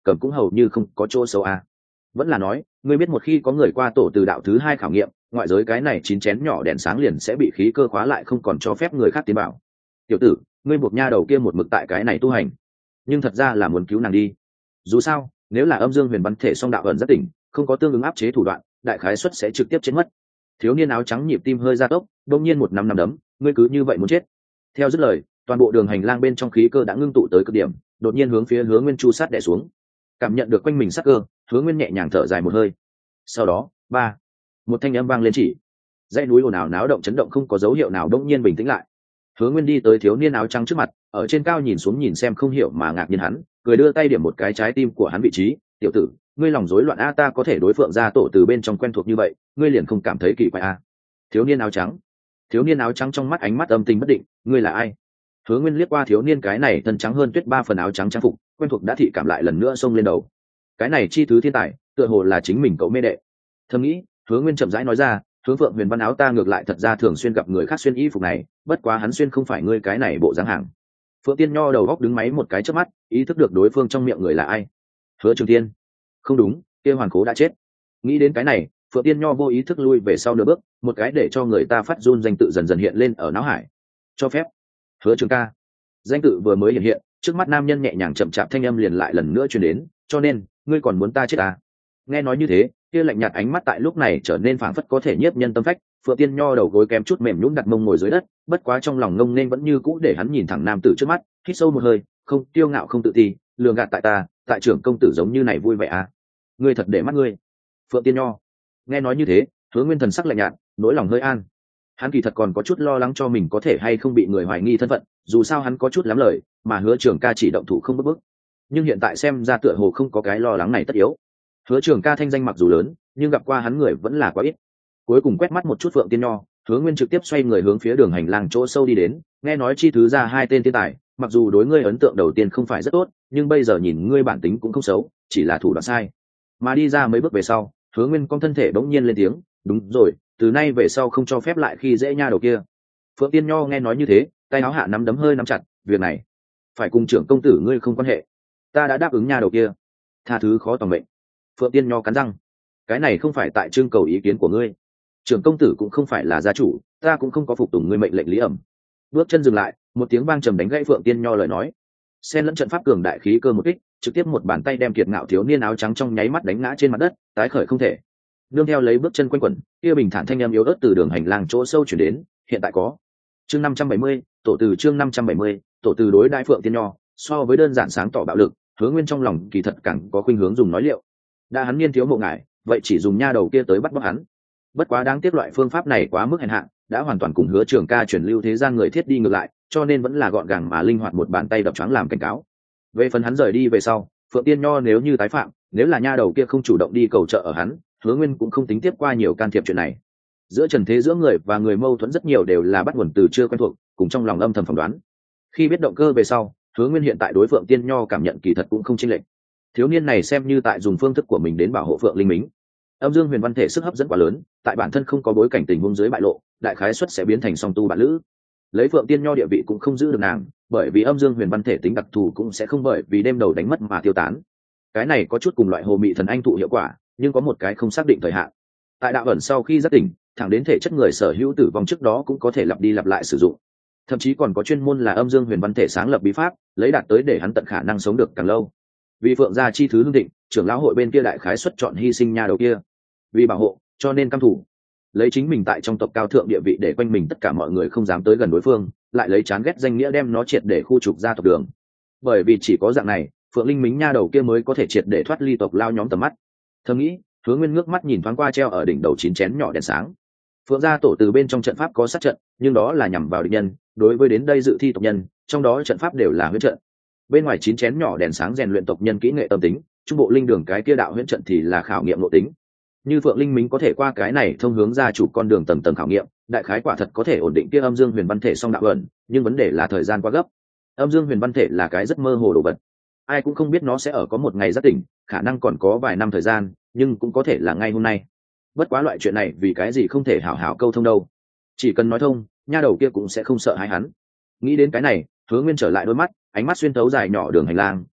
cầm cũng hầu như không có chỗ xấu à. Vẫn là nói ngươi biết một khi có người qua tổ từ đạo thứ hai khảo nghiệm, ngoại giới cái này chín chén nhỏ đèn sáng liền sẽ bị khí cơ khóa lại, không còn cho phép người khác tiến vào. Tiểu tử, ngươi buộc nha đầu kia một mực tại cái này tu hành, nhưng thật ra là muốn cứu nàng đi. Dù sao nếu là âm dương huyền văn thể song đạo ẩn rất tỉnh, không có tương ứng áp chế thủ đoạn, đại khái suất sẽ trực tiếp chết mất. Thiếu niên áo trắng nhịp tim hơi gia tốc, đột nhiên một năm năm đấm, ngươi cứ như vậy muốn chết. Theo dứt lời, toàn bộ đường hành lang bên trong khí cơ đã ngưng tụ tới cực điểm, đột nhiên hướng phía Hứa Nguyên chu sát đè xuống. Cảm nhận được quanh mình sát cơ, Hứa Nguyên nhẹ nhàng thở dài một hơi. Sau đó, ba, một thanh âm vang lên, chỉ dãy núi ồn ào náo động chấn động không có dấu hiệu nào, đột nhiên bình tĩnh lại. Hứa Nguyên đi tới thiếu niên áo trắng trước mặt, ở trên cao nhìn xuống nhìn xem không hiểu mà ngạc nhiên hắn, cười đưa tay điểm một cái trái tim của hắn vị trí. Tiểu tử, ngươi lòng rối loạn a, ta có thể đối phượng gia tổ từ bên trong quen thuộc như vậy, ngươi liền không cảm thấy kỳ quái a? Thiếu niên áo trắng, thiếu niên áo trắng trong mắt ánh mắt âm tình bất định, ngươi là ai? Hứa Nguyên liếc qua thiếu niên cái này thân trắng hơn tuyết ba phần áo trắng trang phục, quen thuộc đã thị cảm lại lần nữa xông lên đầu. Cái này chi thứ thiên tài, tựa hồ là chính mình cậu mê đệ. Thầm nghĩ, Hứa Nguyên chậm rãi nói ra, Hướng Phượng Huyền Văn áo ta ngược lại thật ra thường xuyên gặp người khác xuyên y phục này, bất quá hắn xuyên không phải ngươi cái này bộ dáng hàng. Phượng Tiên Nho đầu góc đứng máy một cái chớp mắt, ý thức được đối phương trong miệng người là ai. Hứa Trường Thiên. Không đúng, kia Hoàn Cố đã chết. Nghĩ đến cái này, Phượng Tiên Nho vô ý thức lui về sau nửa bước, một cái để cho người ta phát run danh tự dần dần hiện lên ở não hải. Cho phép. Hứa Trường ca. Danh tự vừa mới hiện hiện, trước mắt nam nhân nhẹ nhàng chậm chạp thanh âm liền lại lần nữa truyền đến, cho nên, ngươi còn muốn ta chết à? Nghe nói như thế, kia lạnh nhạt ánh mắt tại lúc này trở nên phảng phất có thể nhiếp nhân tâm phách. Phượng Tiên Nho đầu gối kém chút mềm nhũn đặt mông ngồi dưới đất, bất quá trong lòng ngông nên vẫn như cũ để hắn nhìn thẳng nam tử trước mắt, hít sâu một hơi, không tiêu ngạo không tự ti, lường gạt tại ta, tại trưởng công tử giống như này vui vẻ à? Ngươi thật để mắt ngươi. Phượng Tiên Nho. Nghe nói như thế, Hứa Nguyên thần sắc lạnh nhạt, nỗi lòng hơi an. Hắn kỳ thật còn có chút lo lắng cho mình có thể hay không bị người hoài nghi thân phận, dù sao hắn có chút lắm lời, mà Hứa Trường ca chỉ động thủ không bức bức. Nhưng hiện tại xem ra tựa hồ không có cái lo lắng này tất yếu. Hứa Trường ca thanh danh mặc dù lớn, nhưng gặp qua hắn người vẫn là quá ít. Cuối cùng quét mắt một chút Phượng Tiên Nho, Hứa Nguyên trực tiếp xoay người hướng phía đường hành lang chỗ sâu đi đến. Nghe nói chi thứ ra hai tên thiên tài, mặc dù đối ngươi ấn tượng đầu tiên không phải rất tốt, nhưng bây giờ nhìn ngươi bản tính cũng không xấu, chỉ là thủ đoạn sai. Mà đi ra mấy bước về sau, Hứa Nguyên cong thân thể bỗng nhiên lên tiếng, đúng rồi, từ nay về sau không cho phép lại khi dễ nha đầu kia. Phượng Tiên Nho nghe nói như thế, tay áo hạ nắm đấm hơi nắm chặt, việc này phải cùng trưởng công tử ngươi không quan hệ, ta đã đáp ứng nha đầu kia, tha thứ khó tòng mệnh. Phượng Tiên Nho cắn răng, cái này không phải tại trưng cầu ý kiến của ngươi, trưởng công tử cũng không phải là gia chủ, ta cũng không có phục tùng ngươi mệnh lệnh lý ẩm. Bước chân dừng lại, một tiếng vang trầm đánh gãy Phượng Tiên Nho lời nói. Xen lẫn trận pháp cường đại khí cơ một kích, trực tiếp một bàn tay đem kiệt ngạo thiếu niên áo trắng trong nháy mắt đánh ngã trên mặt đất, tái khởi không thể. Nương theo lấy bước chân quanh quẩn, kia bình thản thanh âm yếu ớt từ đường hành lang chỗ sâu chuyển đến, hiện tại có. Chương năm trăm bảy mươi, tổ từ chương năm trăm bảy mươi, tổ từ đối đại Phượng Tiên Nho, so với đơn giản sáng tỏ bạo lực, Hứa Nguyên trong lòng kỳ thật càng có khuynh hướng dùng nói liệu. Đã hắn niên thiếu mộ ngại, vậy chỉ dùng nha đầu kia tới bắt bóc hắn. Bất quá đáng tiếc loại phương pháp này quá mức hèn hạ, đã hoàn toàn cùng Hứa Trường ca truyền lưu thế gian người thiết đi ngược lại, cho nên vẫn là gọn gàng mà linh hoạt một bàn tay đập choáng làm cảnh cáo. Về phần hắn rời đi về sau, Phượng Tiên Nho nếu như tái phạm, nếu là nha đầu kia không chủ động đi cầu trợ ở hắn, Hứa Nguyên cũng không tính tiếp qua nhiều can thiệp chuyện này. Giữa trần thế giữa người và người mâu thuẫn rất nhiều đều là bắt nguồn từ chưa quen thuộc, cùng trong lòng âm thầm phỏng đoán. Khi biết động cơ về sau, Hứa Nguyên hiện tại đối Phượng Tiên Nho cảm nhận kỳ thật cũng không chênh lệch. Thiếu niên này xem như tại dùng phương thức của mình đến bảo hộ Phượng Linh Mính. Âm Dương Huyền Văn thể sức hấp dẫn quá lớn, tại bản thân không có bối cảnh tình huống dưới bại lộ, đại khái suất sẽ biến thành song tu bạn lữ. Lấy Phượng Tiên Nho địa vị cũng không giữ được nàng, bởi vì Âm Dương Huyền Văn thể tính đặc thù cũng sẽ không bởi vì đêm đầu đánh mất mà tiêu tán. Cái này có chút cùng loại hồ mị thần anh thụ hiệu quả, nhưng có một cái không xác định thời hạn. Tại đạo ẩn sau khi giác tỉnh, thẳng đến thể chất người sở hữu tử vong trước đó cũng có thể lặp đi lặp lại sử dụng. Thậm chí còn có chuyên môn là Âm Dương Huyền Văn thể sáng lập bí pháp, lấy đạt tới để hắn tận khả năng sống được càng lâu. Vì Phượng gia chi thứ hưng định, trưởng lão hội bên kia đại khái xuất chọn hy sinh nha đầu kia. Vì bảo hộ, cho nên căm thủ. Lấy chính mình tại trong tộc cao thượng địa vị để quanh mình tất cả mọi người không dám tới gần đối phương, lại lấy chán ghét danh nghĩa đem nó triệt để khu trục ra tộc đường. Bởi vì chỉ có dạng này, Phượng Linh Mính nha đầu kia mới có thể triệt để thoát ly tộc lao nhóm tầm mắt. Thầm nghĩ, Hứa Nguyên ngước mắt nhìn thoáng qua treo ở đỉnh đầu chín chén nhỏ đèn sáng. Phượng gia tổ từ bên trong trận pháp có sát trận, nhưng đó là nhằm vào địch nhân, đối với đến đây dự thi tộc nhân, trong đó trận pháp đều là huyễn trận. Bên ngoài chín chén nhỏ đèn sáng rèn luyện tộc nhân kỹ nghệ tâm tính, trung bộ linh đường cái kia đạo huyễn trận thì là khảo nghiệm nội tính. Như Phượng Linh Mính có thể qua cái này thông hướng gia chủ con đường tầng tầng khảo nghiệm, đại khái quả thật có thể ổn định kia Âm Dương Huyền Văn thể song đạo ẩn, nhưng vấn đề là thời gian quá gấp. Âm Dương Huyền Văn thể là cái rất mơ hồ đồ vật, ai cũng không biết nó sẽ ở có một ngày giác tỉnh, khả năng còn có vài năm thời gian, nhưng cũng có thể là ngay hôm nay. Bất quá loại chuyện này vì cái gì không thể hảo hảo câu thông đâu? Chỉ cần nói thông, nha đầu kia cũng sẽ không sợ hãi hắn. Nghĩ đến cái này, Hứa Nguyên trở lại đôi mắt, ánh mắt xuyên thấu dài nhỏ đường hành lang,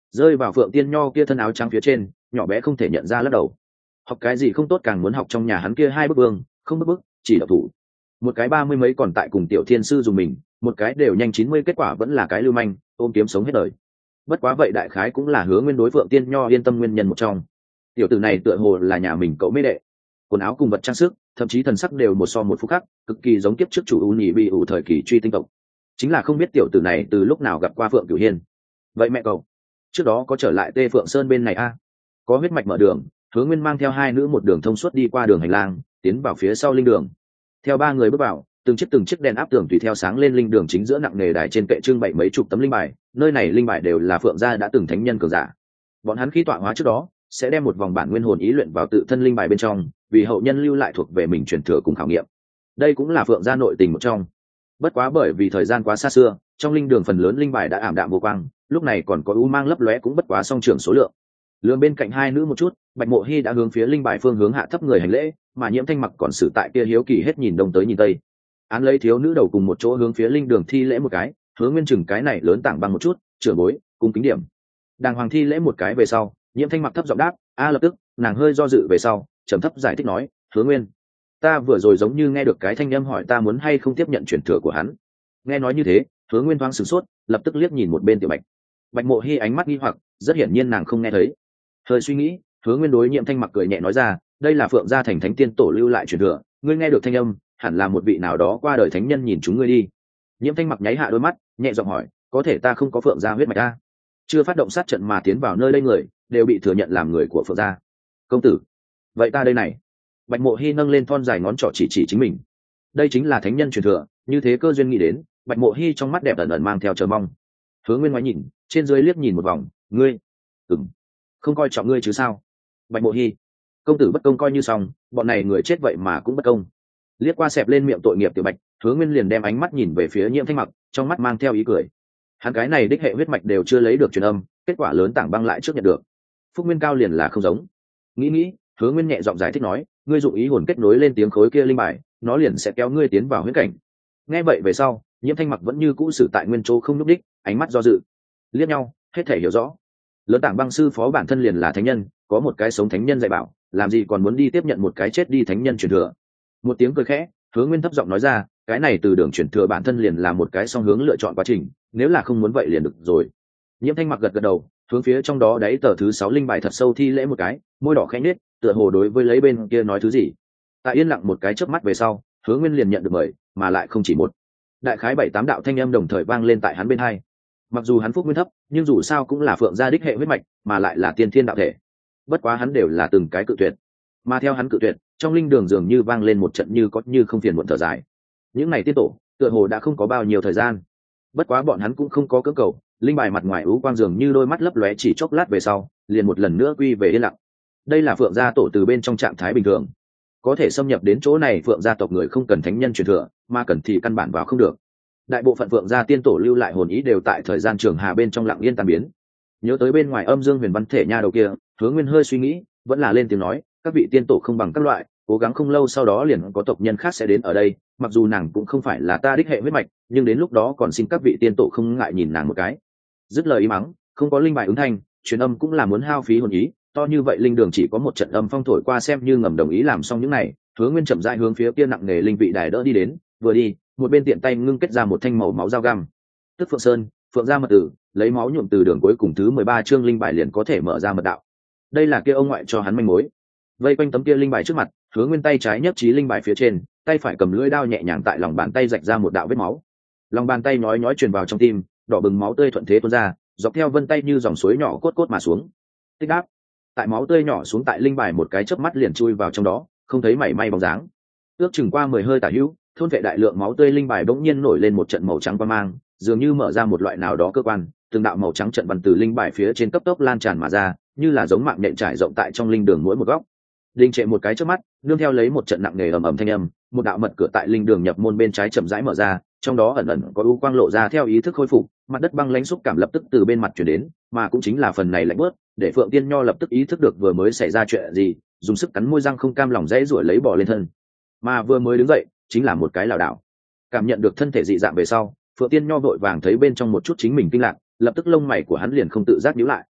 rơi vào Phượng Tiên Nho kia thân áo trắng phía trên, nhỏ bé không thể nhận ra lắc đầu. Học cái gì không tốt, càng muốn học trong nhà hắn kia hai bức vương, không bức bức, chỉ độc thủ. Một cái ba mươi mấy còn tại cùng tiểu thiên sư dùng mình, một cái đều nhanh chín mươi, kết quả vẫn là cái lưu manh, ôm kiếm sống hết đời. Bất quá vậy đại khái cũng là Hứa Nguyên đối Phượng Tiên Nho yên tâm nguyên nhân một trong. Tiểu tử này tựa hồ là nhà mình cậu mê đệ, quần áo cùng vật trang sức, thậm chí thần sắc đều một so một phúc khắc, cực kỳ giống kiếp trước chủ u nhị bị ủ thời kỳ truy tinh tộc. Chính là không biết tiểu tử này từ lúc nào gặp qua Phượng Cửu Hiên. Vậy mẹ cậu trước đó có trở lại Tê Phượng Sơn bên này a à? Có huyết mạch mở đường, Hứa Nguyên mang theo hai nữ một đường thông suốt đi qua đường hành lang, tiến vào phía sau linh đường. Theo ba người bước vào, từng chiếc từng chiếc đèn áp tường tùy theo sáng lên linh đường chính giữa nặng nề đài trên kệ trưng bày mấy chục tấm linh bài, nơi này linh bài đều là Phượng gia đã từng thánh nhân cường giả. Bọn hắn khi tọa hóa trước đó, sẽ đem một vòng bản nguyên hồn ý luyện vào tự thân linh bài bên trong, vì hậu nhân lưu lại thuộc về mình truyền thừa cùng khảo nghiệm. Đây cũng là Phượng gia nội tình một trong. Bất quá bởi vì thời gian quá xa xưa, trong linh đường phần lớn linh bài đã ảm đạm vô quang, lúc này còn có u mang lấp lóe cũng bất quá song trưởng số lượng. Lương bên cạnh hai nữ một chút, Bạch Mộ Hi đã hướng phía linh bài phương hướng hạ thấp người hành lễ, mà Nhiễm Thanh Mặc còn xử tại kia hiếu kỳ hết nhìn đông tới nhìn tây. Án lấy thiếu nữ đầu cùng một chỗ hướng phía linh đường thi lễ một cái, Hứa Nguyên chừng cái này lớn tảng băng một chút, trưởng bối, cung kính điểm. Đàng hoàng thi lễ một cái về sau, Nhiễm Thanh Mặc thấp giọng đáp, a lập tức, nàng hơi do dự về sau, trầm thấp giải thích nói, Hứa Nguyên, ta vừa rồi giống như nghe được cái thanh âm hỏi ta muốn hay không tiếp nhận truyền thừa của hắn. Nghe nói như thế, Hứa Nguyên thoáng sửng sốt, lập tức liếc nhìn một bên Tiểu Bạch. Bạch Mộ Hi ánh mắt nghi hoặc, rất hiển nhiên nàng không nghe thấy. Hơi suy nghĩ, Hứa Nguyên đối Nhiễm Thanh Mặc cười nhẹ nói ra, đây là Phượng gia thành thánh tiên tổ lưu lại truyền thừa, ngươi nghe được thanh âm, hẳn là một vị nào đó qua đời thánh nhân nhìn chúng ngươi đi. Nhiễm Thanh Mặc nháy hạ đôi mắt, nhẹ giọng hỏi, có thể ta không có Phượng gia huyết mạch a? Chưa phát động sát trận mà tiến vào nơi đây người, đều bị thừa nhận làm người của Phượng gia. Công tử, vậy ta đây này. Bạch Mộ Hi nâng lên thon dài ngón trỏ chỉ chỉ chính mình. Đây chính là thánh nhân truyền thừa, như thế cơ duyên nghĩ đến, Bạch Mộ Hi trong mắt đẹp ẩn ẩn mang theo chờ mong. Hứa Nguyên ngoái nhìn, trên dưới liếc nhìn một vòng, ngươi, ừm, không coi trọng ngươi chứ sao? Bạch Mộ Hi, công tử bất công coi như xong, bọn này người chết vậy mà cũng bất công. Liếc qua xẹp lên miệng tội nghiệp Tiểu Bạch, Hứa Nguyên liền đem ánh mắt nhìn về phía Nhiễm Thanh Mặc, trong mắt mang theo ý cười. Hắn cái này đích hệ huyết mạch đều chưa lấy được truyền âm, kết quả lớn tảng băng lại trước nhận được. Phúc Nguyên cao liền là không giống. Nghĩ nghĩ, Hứa Nguyên nhẹ giọng giải thích nói, ngươi dụng ý hồn kết nối lên tiếng khối kia linh bài, nó liền sẽ kéo ngươi tiến vào huyễn cảnh. Nghe vậy về sau, Nhiễm Thanh Mặc vẫn như cũ xử tại nguyên chỗ không lúc đích, ánh mắt do dự. Liếc nhau, hết thể hiểu rõ. Lớn tảng băng sư phó bản thân liền là thánh nhân, có một cái sống thánh nhân dạy bảo, làm gì còn muốn đi tiếp nhận một cái chết đi thánh nhân truyền thừa. Một tiếng cười khẽ, Hứa Nguyên thấp giọng nói ra, cái này từ đường truyền thừa bản thân liền là một cái song hướng lựa chọn quá trình, nếu là không muốn vậy liền được rồi. Nhiễm Thanh Mặc gật gật đầu, hướng phía trong đó đáy tờ thứ sáu linh bài thật sâu thi lễ một cái, môi đỏ khẽ nhếch, tựa hồ đối với lấy bên kia nói thứ gì. Tại yên lặng một cái chớp mắt về sau, Hứa Nguyên liền nhận được mời, mà lại không chỉ một. Đại khái bảy tám đạo thanh âm đồng thời vang lên tại hắn bên hai. Mặc dù hắn phúc nguyên thấp, nhưng dù sao cũng là Phượng gia đích hệ huyết mạch, mà lại là tiên thiên đạo thể. Bất quá hắn đều là từng cái cự tuyệt. Mà theo hắn cự tuyệt, trong linh đường dường như vang lên một trận như có như không phiền muộn thở dài. Những ngày tiên tổ, tựa hồ đã không có bao nhiêu thời gian. Bất quá bọn hắn cũng không có cưỡng cầu, linh bài mặt ngoài ú quang dường như đôi mắt lấp lóe chỉ chốc lát về sau, liền một lần nữa quy về yên lặng. Đây là Phượng gia tổ từ bên trong trạng thái bình thường. Có thể xâm nhập đến chỗ này Phượng gia tộc người không cần thánh nhân truyền thừa, mà cần thì căn bản vào không được. Đại bộ phận Phượng gia tiên tổ lưu lại hồn ý đều tại thời gian trường hà bên trong lặng yên tan biến. Nhớ tới bên ngoài âm dương huyền văn thể nha đầu kia, Hứa Nguyên hơi suy nghĩ, vẫn là lên tiếng nói, các vị tiên tổ không bằng các loại, cố gắng không lâu sau đó liền có tộc nhân khác sẽ đến ở đây, mặc dù nàng cũng không phải là ta đích hệ huyết mạch, nhưng đến lúc đó còn xin các vị tiên tổ không ngại nhìn nàng một cái. Dứt lời ý mắng, không có linh bài ứng thanh, truyền âm cũng là muốn hao phí hồn ý, to như vậy linh đường chỉ có một trận âm phong thổi qua xem như ngầm đồng ý làm xong những này, Hứa Nguyên chậm rãi hướng phía kia nặng nề linh vị đài đỡ đi đến, vừa đi, một bên tiện tay ngưng kết ra một thanh màu máu dao găm. Tức Phượng Sơn, Phượng gia mật tử, lấy máu nhuộm từ đường cuối cùng thứ mười ba chương linh bài liền có thể mở ra mật đạo. Đây là kia ông ngoại cho hắn manh mối. Vây quanh tấm kia linh bài trước mặt, Hứa Nguyên tay trái nhấc chí linh bài phía trên, tay phải cầm lưỡi đao nhẹ nhàng tại lòng bàn tay rạch ra một đạo vết máu. Lòng bàn tay nhói nhói truyền vào trong tim, đỏ bừng máu tươi thuận thế tuôn ra, dọc theo vân tay như dòng suối nhỏ cốt cốt mà xuống. Tích đáp, tại máu tươi nhỏ xuống tại linh bài một cái chớp mắt liền chui vào trong đó, không thấy mảy may bóng dáng. Ước chừng qua mười hơi tả hữu, thôn vệ đại lượng máu tươi linh bài bỗng nhiên nổi lên một trận màu trắng quang mang, dường như mở ra một loại nào đó cơ quan, từng đạo màu trắng trận văn từ linh bài phía trên cấp tốc lan tràn mà ra, như là giống mạng nhện trải rộng tại trong linh đường mỗi một góc. Linh trệ một cái trước mắt, nương theo lấy một trận nặng nề ầm ầm thanh âm, một đạo mật cửa tại linh đường nhập môn bên trái chậm rãi mở ra, trong đó ẩn ẩn có u quang lộ ra theo ý thức khôi phục, mặt đất băng lãnh xúc cảm lập tức từ bên mặt chuyển đến, mà cũng chính là phần này lạnh bớt, để Phượng Tiên Nho lập tức ý thức được vừa mới xảy ra chuyện gì, dùng sức cắn môi răng không cam lòng dãy rủa lấy bò lên thân. Mà vừa mới đứng dậy, chính là một cái lảo đảo. Cảm nhận được thân thể dị dạng về sau, Phượng Tiên Nho vội vàng thấy bên trong một chút chính mình kinh ngạc, lập tức lông mày của hắn liền không tự giác nhíu lại.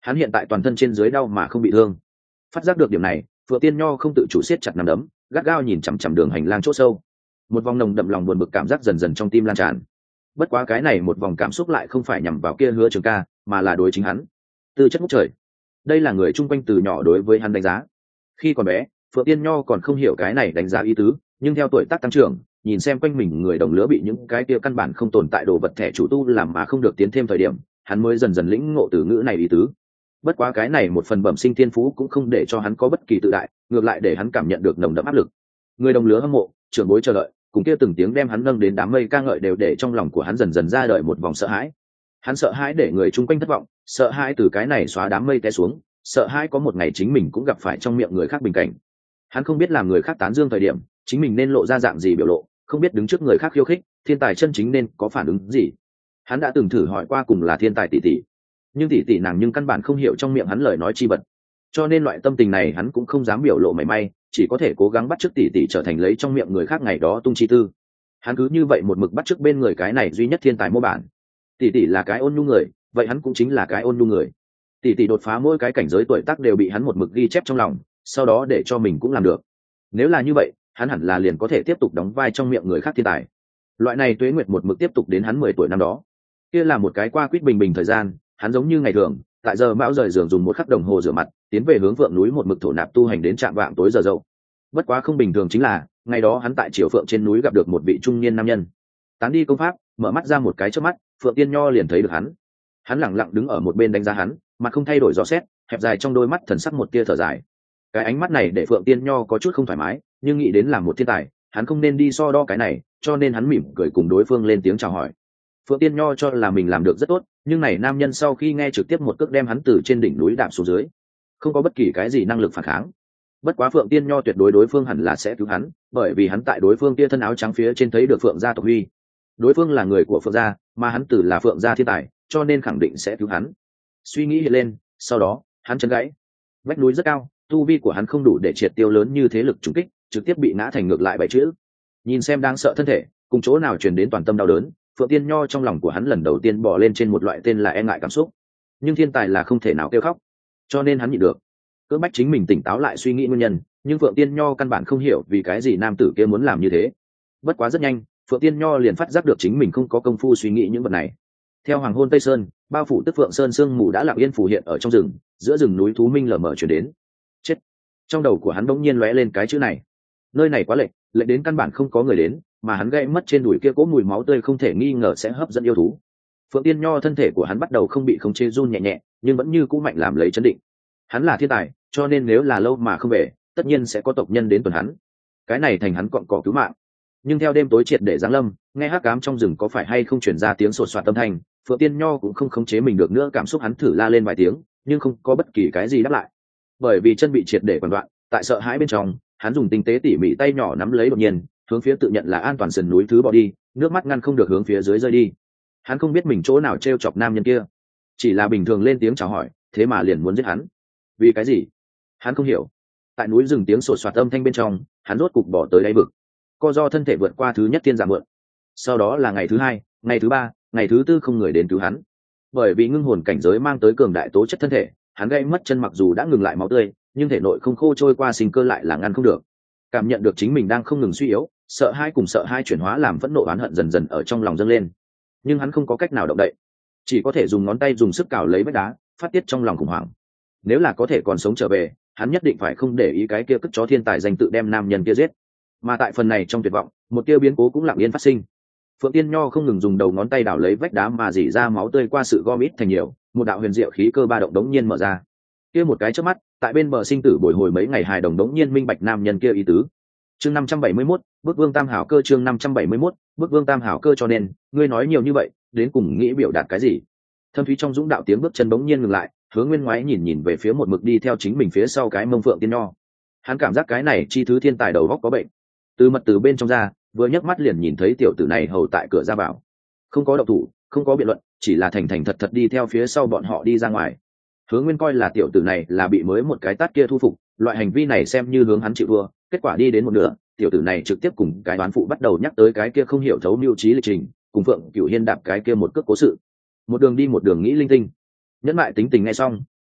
hắn hiện tại toàn thân trên dưới đau mà không bị thương. Phát giác được điểm này, Phượng Tiên Nho không tự chủ siết chặt nắm đấm, gắt gao nhìn chằm chằm đường hành lang chỗ sâu. Một vòng nồng đậm lòng buồn bực cảm giác dần dần trong tim lan tràn. Bất quá cái này một vòng cảm xúc lại không phải nhằm vào kia Hứa Trường Ca, mà là đối chính hắn. Tư chất ngút trời, đây là người chung quanh từ nhỏ đối với hắn đánh giá. Khi còn bé, Phượng Tiên Nho còn không hiểu cái này đánh giá ý tứ, nhưng theo tuổi tác tăng trưởng, nhìn xem quanh mình người đồng lứa bị những cái kia căn bản không tồn tại đồ vật thẻ chủ tu làm mà không được tiến thêm thời điểm, hắn mới dần dần lĩnh ngộ từ ngữ này ý tứ. Bất quá cái này một phần bẩm sinh thiên phú cũng không để cho hắn có bất kỳ tự đại, ngược lại để hắn cảm nhận được nồng đậm áp lực. Người đồng lứa hâm mộ, trưởng bối chờ đợi, cùng kia từng tiếng đem hắn nâng đến đám mây ca ngợi đều để trong lòng của hắn dần dần ra đời một vòng sợ hãi. Hắn sợ hãi để người chung quanh thất vọng, sợ hãi từ cái này xóa đám mây té xuống, sợ hãi có một ngày chính mình cũng gặp phải trong miệng người khác bình cảnh. Hắn không biết làm người khác tán dương thời điểm, chính mình nên lộ ra dạng gì biểu lộ, không biết đứng trước người khác khiêu khích, thiên tài chân chính nên có phản ứng gì. Hắn đã từng thử hỏi qua cùng là thiên tài tỷ tỷ, nhưng tỷ tỷ nàng nhưng căn bản không hiểu trong miệng hắn lời nói chi vật, cho nên loại tâm tình này hắn cũng không dám biểu lộ mảy may, chỉ có thể cố gắng bắt chước tỷ tỷ trở thành lấy trong miệng người khác ngày đó tung chi tư. Hắn cứ như vậy một mực bắt chước bên người cái này duy nhất thiên tài mô bản. Tỷ tỷ là cái ôn nhu người, vậy hắn cũng chính là cái ôn nhu người. Tỷ tỷ đột phá mỗi cái cảnh giới tuổi tác đều bị hắn một mực ghi chép trong lòng, sau đó để cho mình cũng làm được. Nếu là như vậy, hắn hẳn là liền có thể tiếp tục đóng vai trong miệng người khác thiên tài. Loại này tuế nguyệt một mực tiếp tục đến hắn mười tuổi năm đó. Kia là một cái qua quýt bình bình thời gian, hắn giống như ngày thường, tại giờ mão rời giường dùng một khắc đồng hồ rửa mặt, tiến về hướng Phượng núi một mực thổ nạp tu hành đến trạm vạng tối giờ dậu. Bất quá không bình thường chính là, ngày đó hắn tại Triều Phượng trên núi gặp được một vị trung niên nam nhân. Tán đi công pháp, mở mắt ra một cái chớp mắt, Phượng Tiên Nho liền thấy được hắn. Hắn lẳng lặng đứng ở một bên đánh giá hắn, mặt không thay đổi rõ xét, hẹp dài trong đôi mắt thần sắc một tia thở dài. Cái ánh mắt này để Phượng Tiên Nho có chút không thoải mái, nhưng nghĩ đến làm một thiên tài, hắn không nên đi so đo cái này, cho nên hắn mỉm cười cùng đối phương lên tiếng chào hỏi. Phượng Tiên Nho cho là mình làm được rất tốt, nhưng này nam nhân sau khi nghe trực tiếp một cước đem hắn từ trên đỉnh núi đạp xuống dưới, không có bất kỳ cái gì năng lực phản kháng. Bất quá Phượng Tiên Nho tuyệt đối đối phương hẳn là sẽ cứu hắn, bởi vì hắn tại đối phương kia thân áo trắng phía trên thấy được Phượng gia tộc huy. Đối phương là người của Phượng gia, mà hắn tử là Phượng gia thiên tài, cho nên khẳng định sẽ cứu hắn. Suy nghĩ hiện lên, sau đó, hắn chân gãy. Vách núi rất cao, tu vi của hắn không đủ để triệt tiêu lớn như thế lực trùng kích, trực tiếp bị ngã thành ngược lại bảy chữ. Nhìn xem đang sợ thân thể, cùng chỗ nào truyền đến toàn tâm đau đớn, Phượng Tiên Nho trong lòng của hắn lần đầu tiên bò lên trên một loại tên là e ngại cảm xúc. Nhưng thiên tài là không thể nào kêu khóc, cho nên hắn nhịn được, cưỡng bách chính mình tỉnh táo lại suy nghĩ nguyên nhân. Nhưng Phượng Tiên Nho căn bản không hiểu vì cái gì nam tử kia muốn làm như thế. Bất quá rất nhanh, Phượng Tiên Nho liền phát giác được chính mình không có công phu suy nghĩ những vật này. Theo hoàng hôn tây sơn, bao phủ tức Phượng Sơn sương mù đã lặng yên phủ hiện ở trong rừng, giữa rừng núi thú minh lờ mờ chuyển đến. Chết! Trong đầu của hắn bỗng nhiên lóe lên cái chữ này. Nơi này quá lệch, lệch đến căn bản không có người đến, mà hắn gãy mất trên đùi kia cố mùi máu tươi không thể nghi ngờ sẽ hấp dẫn yêu thú. Phượng Tiên Nho thân thể của hắn bắt đầu không bị khống chế run nhẹ nhẹ, nhưng vẫn như cũ mạnh làm lấy chấn định. Hắn là thiên tài, cho nên nếu là lâu mà không về, tất nhiên sẽ có tộc nhân đến tuần hắn. Cái này thành hắn cọn cỏ cứu mạng. Nhưng theo đêm tối triệt để giáng lâm, nghe hắc ám trong rừng có phải hay không truyền ra tiếng sột soạt âm thanh, Phượng Tiên Nho cũng không khống chế mình được nữa, cảm xúc hắn thử la lên vài tiếng, nhưng không có bất kỳ cái gì đáp lại. Bởi vì chân bị triệt để quằn đoạn, tại sợ hãi bên trong, hắn dùng tinh tế tỉ mỉ tay nhỏ nắm lấy đột nhiên, hướng phía tự nhận là an toàn sườn núi thứ bỏ đi, nước mắt ngăn không được hướng phía dưới rơi đi. Hắn không biết mình chỗ nào trêu chọc nam nhân kia, chỉ là bình thường lên tiếng chào hỏi, thế mà liền muốn giết hắn. Vì cái gì? Hắn không hiểu. Tại núi rừng tiếng sột soạt âm thanh bên trong, hắn rốt cục bỏ tới đáy vực. Co do thân thể vượt qua thứ nhất thiên giả mượn. Sau đó là ngày thứ hai, ngày thứ ba, ngày thứ tư không người đến cứu hắn. Bởi vì ngưng hồn cảnh giới mang tới cường đại tố chất thân thể, hắn gãy mất chân mặc dù đã ngừng lại máu tươi, nhưng thể nội không khô trôi qua sinh cơ lại là ngăn không được. Cảm nhận được chính mình đang không ngừng suy yếu, sợ hai cùng sợ hai chuyển hóa làm phẫn nộ oán hận dần dần ở trong lòng dâng lên. Nhưng hắn không có cách nào động đậy, chỉ có thể dùng ngón tay dùng sức cào lấy vách đá, phát tiết trong lòng khủng hoảng. Nếu là có thể còn sống trở về, hắn nhất định phải không để ý cái kia cất chó thiên tài danh tự đem nam nhân kia giết. Mà tại phần này trong tuyệt vọng, một tia biến cố cũng lặng yên phát sinh. Phượng Tiên Nho không ngừng dùng đầu ngón tay đảo lấy vách đá mà dỉ ra máu tươi qua sự gom ít thành nhiều, một đạo huyền diệu khí cơ ba động đống nhiên mở ra. Kia một cái chớp mắt, tại bên bờ sinh tử bồi hồi mấy ngày hài đồng đống nhiên minh bạch nam nhân kia ý tứ. Chương năm trăm bảy mươi mốt, bước vương tam hảo cơ. Chương năm trăm bảy mươi mốt, bước vương tam hảo cơ. Cho nên, ngươi nói nhiều như vậy, đến cùng nghĩ biểu đạt cái gì? Thâm thúy trong dũng đạo tiếng bước chân bỗng nhiên ngừng lại, Hướng Nguyên ngoái nhìn nhìn về phía một mực đi theo chính mình phía sau cái mông Phượng Tiên Nho. Hắn cảm giác cái này chi thứ thiên tài đầu góc có bệnh. Từ mật từ bên trong ra, vừa nhấc mắt liền nhìn thấy tiểu tử này hầu tại cửa ra vào, không có động thủ, không có biện luận, chỉ là thành thành thật thật đi theo phía sau bọn họ đi ra ngoài. Hướng Nguyên coi là tiểu tử này là bị mới một cái tát kia thu phục, loại hành vi này xem như hướng hắn chịu thua. Kết quả đi đến một nửa, tiểu tử này trực tiếp cùng cái đoán phụ bắt đầu nhắc tới cái kia không hiểu thấu mưu trí lịch trình, cùng Phượng Cửu Hiên đạp cái kia một cước cố sự, một đường đi một đường nghĩ linh tinh. Nhẫn lại tính tình nghe xong,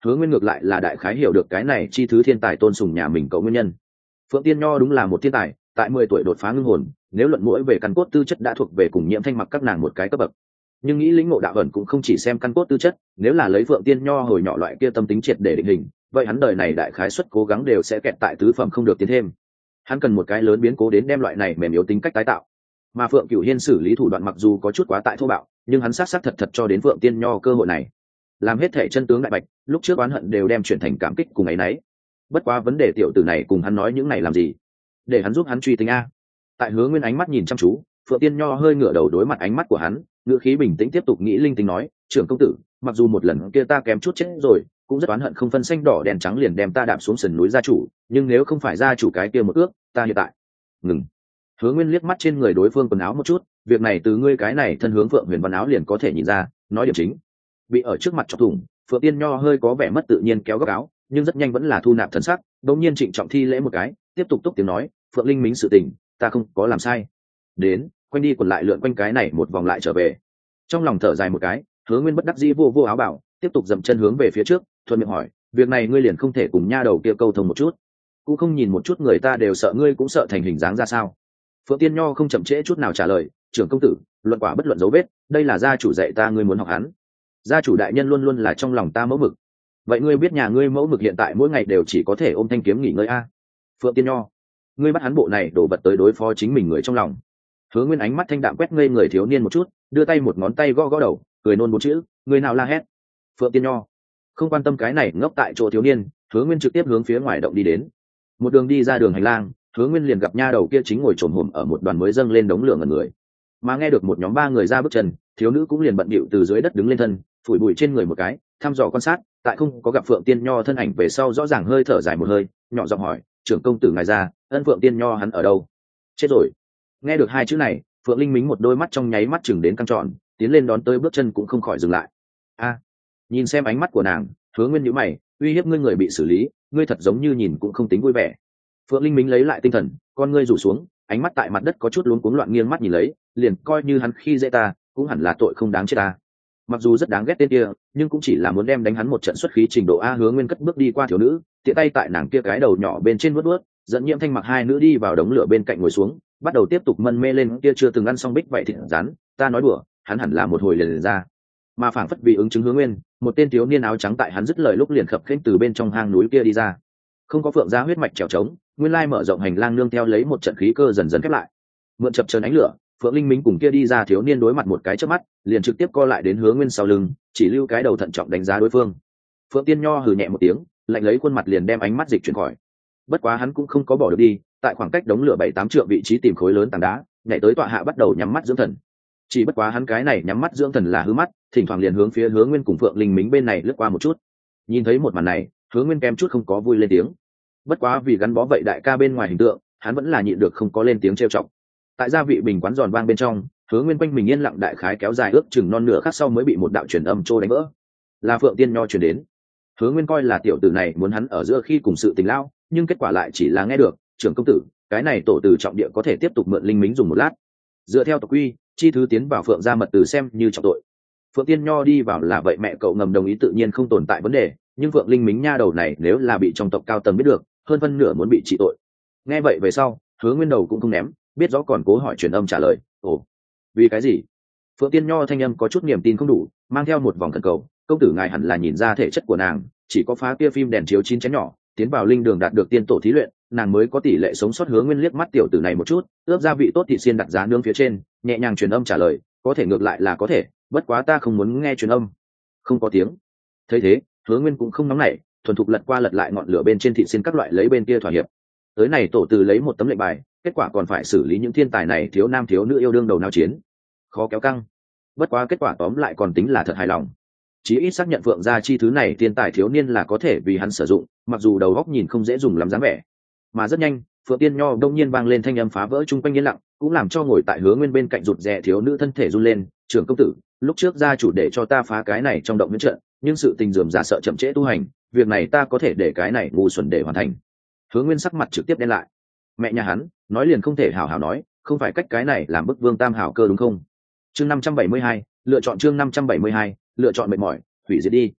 Hứa Nguyên ngược lại là đại khái hiểu được cái này chi thứ thiên tài tôn sùng nhà mình cậu nguyên nhân. Phượng Tiên Nho đúng là một thiên tài, tại mười tuổi đột phá ngưng hồn, nếu luận mũi về căn cốt tư chất đã thuộc về cùng Nhiễm Thanh Mặc các nàng một cái cấp bậc. Nhưng nghĩ lĩnh ngộ đạo ẩn cũng không chỉ xem căn cốt tư chất, nếu là lấy Phượng Tiên Nho hồi nhỏ loại kia tâm tính triệt để định hình, vậy hắn đời này đại khái suất cố gắng đều sẽ kẹt tại tứ phẩm không được tiến thêm. Hắn cần một cái lớn biến cố đến đem loại này mềm yếu tính cách tái tạo. Mà Phượng Cửu Hiên xử lý thủ đoạn mặc dù có chút quá tại thô bạo, nhưng hắn sát sát thật thật cho đến Phượng Tiên Nho cơ hội này, làm hết thể chân tướng đại bạch, lúc trước oán hận đều đem chuyển thành cảm kích cùng ấy nấy. Bất quá vấn đề tiểu tử này cùng hắn nói những này làm gì? Để hắn giúp hắn truy tính a. Tại Hứa Nguyên ánh mắt nhìn chăm chú, Phượng Tiên Nho hơi ngửa đầu đối mặt ánh mắt của hắn, ngữ khí bình tĩnh tiếp tục nghĩ linh tinh nói, trưởng công tử, mặc dù một lần kia ta kém chút chết rồi, cũng rất oán hận không phân xanh đỏ đèn trắng liền đem ta đạp xuống sườn núi gia chủ, nhưng nếu không phải gia chủ cái kia một ước, ta hiện tại ngừng. Hứa Nguyên liếc mắt trên người đối phương quần áo một chút, việc này từ ngươi cái này thân hướng Phượng Huyền Văn áo liền có thể nhìn ra, nói điểm chính. Bị ở trước mặt chọc thủng, Phượng Tiên Nho hơi có vẻ mất tự nhiên kéo góc áo, nhưng rất nhanh vẫn là thu nạp thần sắc, đột nhiên trịnh trọng thi lễ một cái, tiếp tục túc tiếng nói, Phượng Linh Mính sự tình, ta không có làm sai. Đến, quanh đi quẩn lại lượn quanh cái này một vòng lại trở về. Trong lòng thở dài một cái, Hứa Nguyên bất đắc dĩ vô vô áo bảo, tiếp tục dậm chân hướng về phía trước, thuận miệng hỏi, việc này ngươi liền không thể cùng nha đầu kia câu thông một chút, cũng không nhìn một chút người ta đều sợ ngươi cũng sợ thành hình dáng ra sao? Phượng Tiên Nho không chậm trễ chút nào trả lời, trưởng công tử, luận quả bất luận dấu vết, đây là gia chủ dạy ta, ngươi muốn học hắn. Gia chủ đại nhân luôn luôn là trong lòng ta mẫu mực. Vậy ngươi biết nhà ngươi mẫu mực hiện tại mỗi ngày đều chỉ có thể ôm thanh kiếm nghỉ ngơi a? Phượng Tiên Nho, ngươi bắt hắn bộ này đổ vật tới đối phó chính mình người trong lòng. Hứa Nguyên ánh mắt thanh đạm quét ngây người thiếu niên một chút, đưa tay một ngón tay gõ gõ đầu, cười nôn bốn chữ, người nào la hét? Phượng Tiên Nho. Không quan tâm cái này ngốc tại chỗ thiếu niên, Hứa Nguyên trực tiếp hướng phía ngoài động đi đến. Một đường đi ra đường hành lang, Hứa Nguyên liền gặp nha đầu kia chính ngồi trồn hổm ở một đoàn mới dâng lên đống lửa ngần người. Mà nghe được một nhóm ba người ra bước chân, thiếu nữ cũng liền bận bịu từ dưới đất đứng lên thân, phủi bụi trên người một cái, thăm dò quan sát, tại không có gặp Phượng Tiên Nho thân ảnh về sau rõ ràng hơi thở dài một hơi, nhỏ giọng hỏi, trưởng công tử ngài ra, ân Phượng Tiên Nho hắn ở đâu? Chết rồi. Nghe được hai chữ này, Phượng Linh Mính một đôi mắt trong nháy mắt chừng đến căng tròn, tiến lên đón tới bước chân cũng không khỏi dừng lại. A, nhìn xem ánh mắt của nàng, Hứa Nguyên nhíu mày, uy hiếp ngươi người bị xử lý, ngươi thật giống như nhìn cũng không tính vui vẻ. Phượng Linh Mính lấy lại tinh thần, con ngươi rủ xuống, ánh mắt tại mặt đất có chút luống cuống loạn nghiêng mắt nhìn lấy, liền coi như hắn khi dễ ta, cũng hẳn là tội không đáng chết ta. Mặc dù rất đáng ghét tên kia, nhưng cũng chỉ là muốn đem đánh hắn một trận xuất khí trình độ a. Hứa Nguyên cất bước đi qua thiếu nữ, tiện tay tại nàng kia cái đầu nhỏ bên trên vuốt vuốt, dẫn Nhiễm Thanh Mặc hai nữ đi vào đống lửa bên cạnh ngồi xuống, bắt đầu tiếp tục mân mê lên kia chưa từng ăn xong bích vậy thịt rắn. Ta nói đùa, hắn hẳn là một hồi liền, liền ra. Mà phảng phất vì ứng chứng Hứa Nguyên, một tên thiếu niên áo trắng tại hắn dứt lời lúc liền khập khênh từ bên trong hang núi kia đi ra. Không có Phượng gia huyết mạch trèo trống, nguyên lai mở rộng hành lang nương theo lấy một trận khí cơ dần dần khép lại. Mượn chập chờn ánh lửa, Phượng Linh Mính cùng kia đi ra thiếu niên đối mặt một cái chớp mắt, liền trực tiếp co lại đến Hứa Nguyên sau lưng, chỉ lưu cái đầu thận trọng đánh giá đối phương. Phượng Tiên Nho hừ nhẹ một tiếng, lạnh lấy khuôn mặt liền đem ánh mắt dịch chuyển khỏi. Bất quá hắn cũng không có bỏ được đi, tại khoảng cách đống lửa bảy tám trượng vị trí tìm khối lớn tảng đá, nhảy tới tọa hạ bắt đầu nhắm mắt dưỡng thần. Chỉ bất quá hắn cái này nhắm mắt dưỡng thần là hư mắt, thỉnh thoảng liền hướng phía Hứa Nguyên cùng Phượng Linh Mính bên này lướt qua một chút. Nhìn thấy một màn này, Hứa Nguyên kém chút không có vui lên tiếng. Bất quá vì gắn bó vậy đại ca bên ngoài hình tượng, hắn vẫn là nhịn được không có lên tiếng trêu chọc. Tại gia vị bình quán giòn vang bên trong, Hứa Nguyên quanh mình yên lặng đại khái kéo dài ước chừng non nửa khắc sau mới bị một đạo truyền âm trô đánh vỡ. Là Phượng Tiên Nho truyền đến. Hứa Nguyên coi là tiểu tử này muốn hắn ở giữa khi cùng sự tình lao, nhưng kết quả lại chỉ là nghe được, trưởng công tử, cái này tổ từ trọng địa có thể tiếp tục mượn Linh Mính dùng một lát. Dựa theo tộc quy, chi thứ tiến vào Phượng gia mật từ xem như trọng tội. Phượng Tiên Nho đi vào là vậy mẹ cậu ngầm đồng ý tự nhiên không tồn tại vấn đề, nhưng Phượng Linh Mính nha đầu này nếu là bị trong tộc cao tầng biết được, hơn phân nửa muốn bị trị tội. Nghe vậy về sau, Hứa Nguyên đầu cũng không ném, biết rõ còn cố hỏi truyền âm trả lời, ồ, vì cái gì? Phượng Tiên Nho thanh âm có chút niềm tin không đủ, mang theo một vòng thần cầu, công tử ngài hẳn là nhìn ra thể chất của nàng, chỉ có phá kia phim đèn chiếu chín chén nhỏ, tiến vào linh đường đạt được tiên tổ thí luyện, nàng mới có tỷ lệ sống sót. Hứa Nguyên liếc mắt tiểu tử này một chút, ướp gia vị tốt thịt xiên đặt giá nướng phía trên, nhẹ nhàng truyền âm trả lời, có thể ngược lại là có thể, bất quá ta không muốn nghe truyền âm. Không có tiếng. Thấy thế, Hứa Nguyên cũng không nóng nảy, thuần thục lật qua lật lại ngọn lửa bên trên thịt xiên các loại lấy bên kia thỏa hiệp. Tới này tổ từ lấy một tấm lệnh bài, kết quả còn phải xử lý những thiên tài này thiếu nam thiếu nữ yêu đương đầu nao chiến, khó kéo căng. Bất quá kết quả tóm lại còn tính là thật hài lòng, chí ít xác nhận Phượng gia chi thứ này thiên tài thiếu niên là có thể vì hắn sử dụng, mặc dù đầu óc nhìn không dễ dùng lắm dáng vẻ. Mà rất nhanh, Phượng Tiên Nho đông nhiên vang lên thanh âm phá vỡ chung quanh yên lặng, cũng làm cho ngồi tại Hứa Nguyên bên cạnh rụt rè thiếu nữ thân thể run lên, trưởng công tử, lúc trước gia chủ để cho ta phá cái này trong động miễn trận, nhưng sự tình dườm giả sợ chậm trễ tu hành, việc này ta có thể để cái này ngu xuẩn để hoàn thành. Hứa Nguyên sắc mặt trực tiếp đen lại. Mẹ nhà hắn, nói liền không thể hảo hảo nói, không phải cách cái này làm bức vương tam hảo cơ đúng không? Chương năm trăm bảy mươi hai, lựa chọn chương năm trăm bảy mươi hai, lựa chọn mệt mỏi, hủy diệt đi.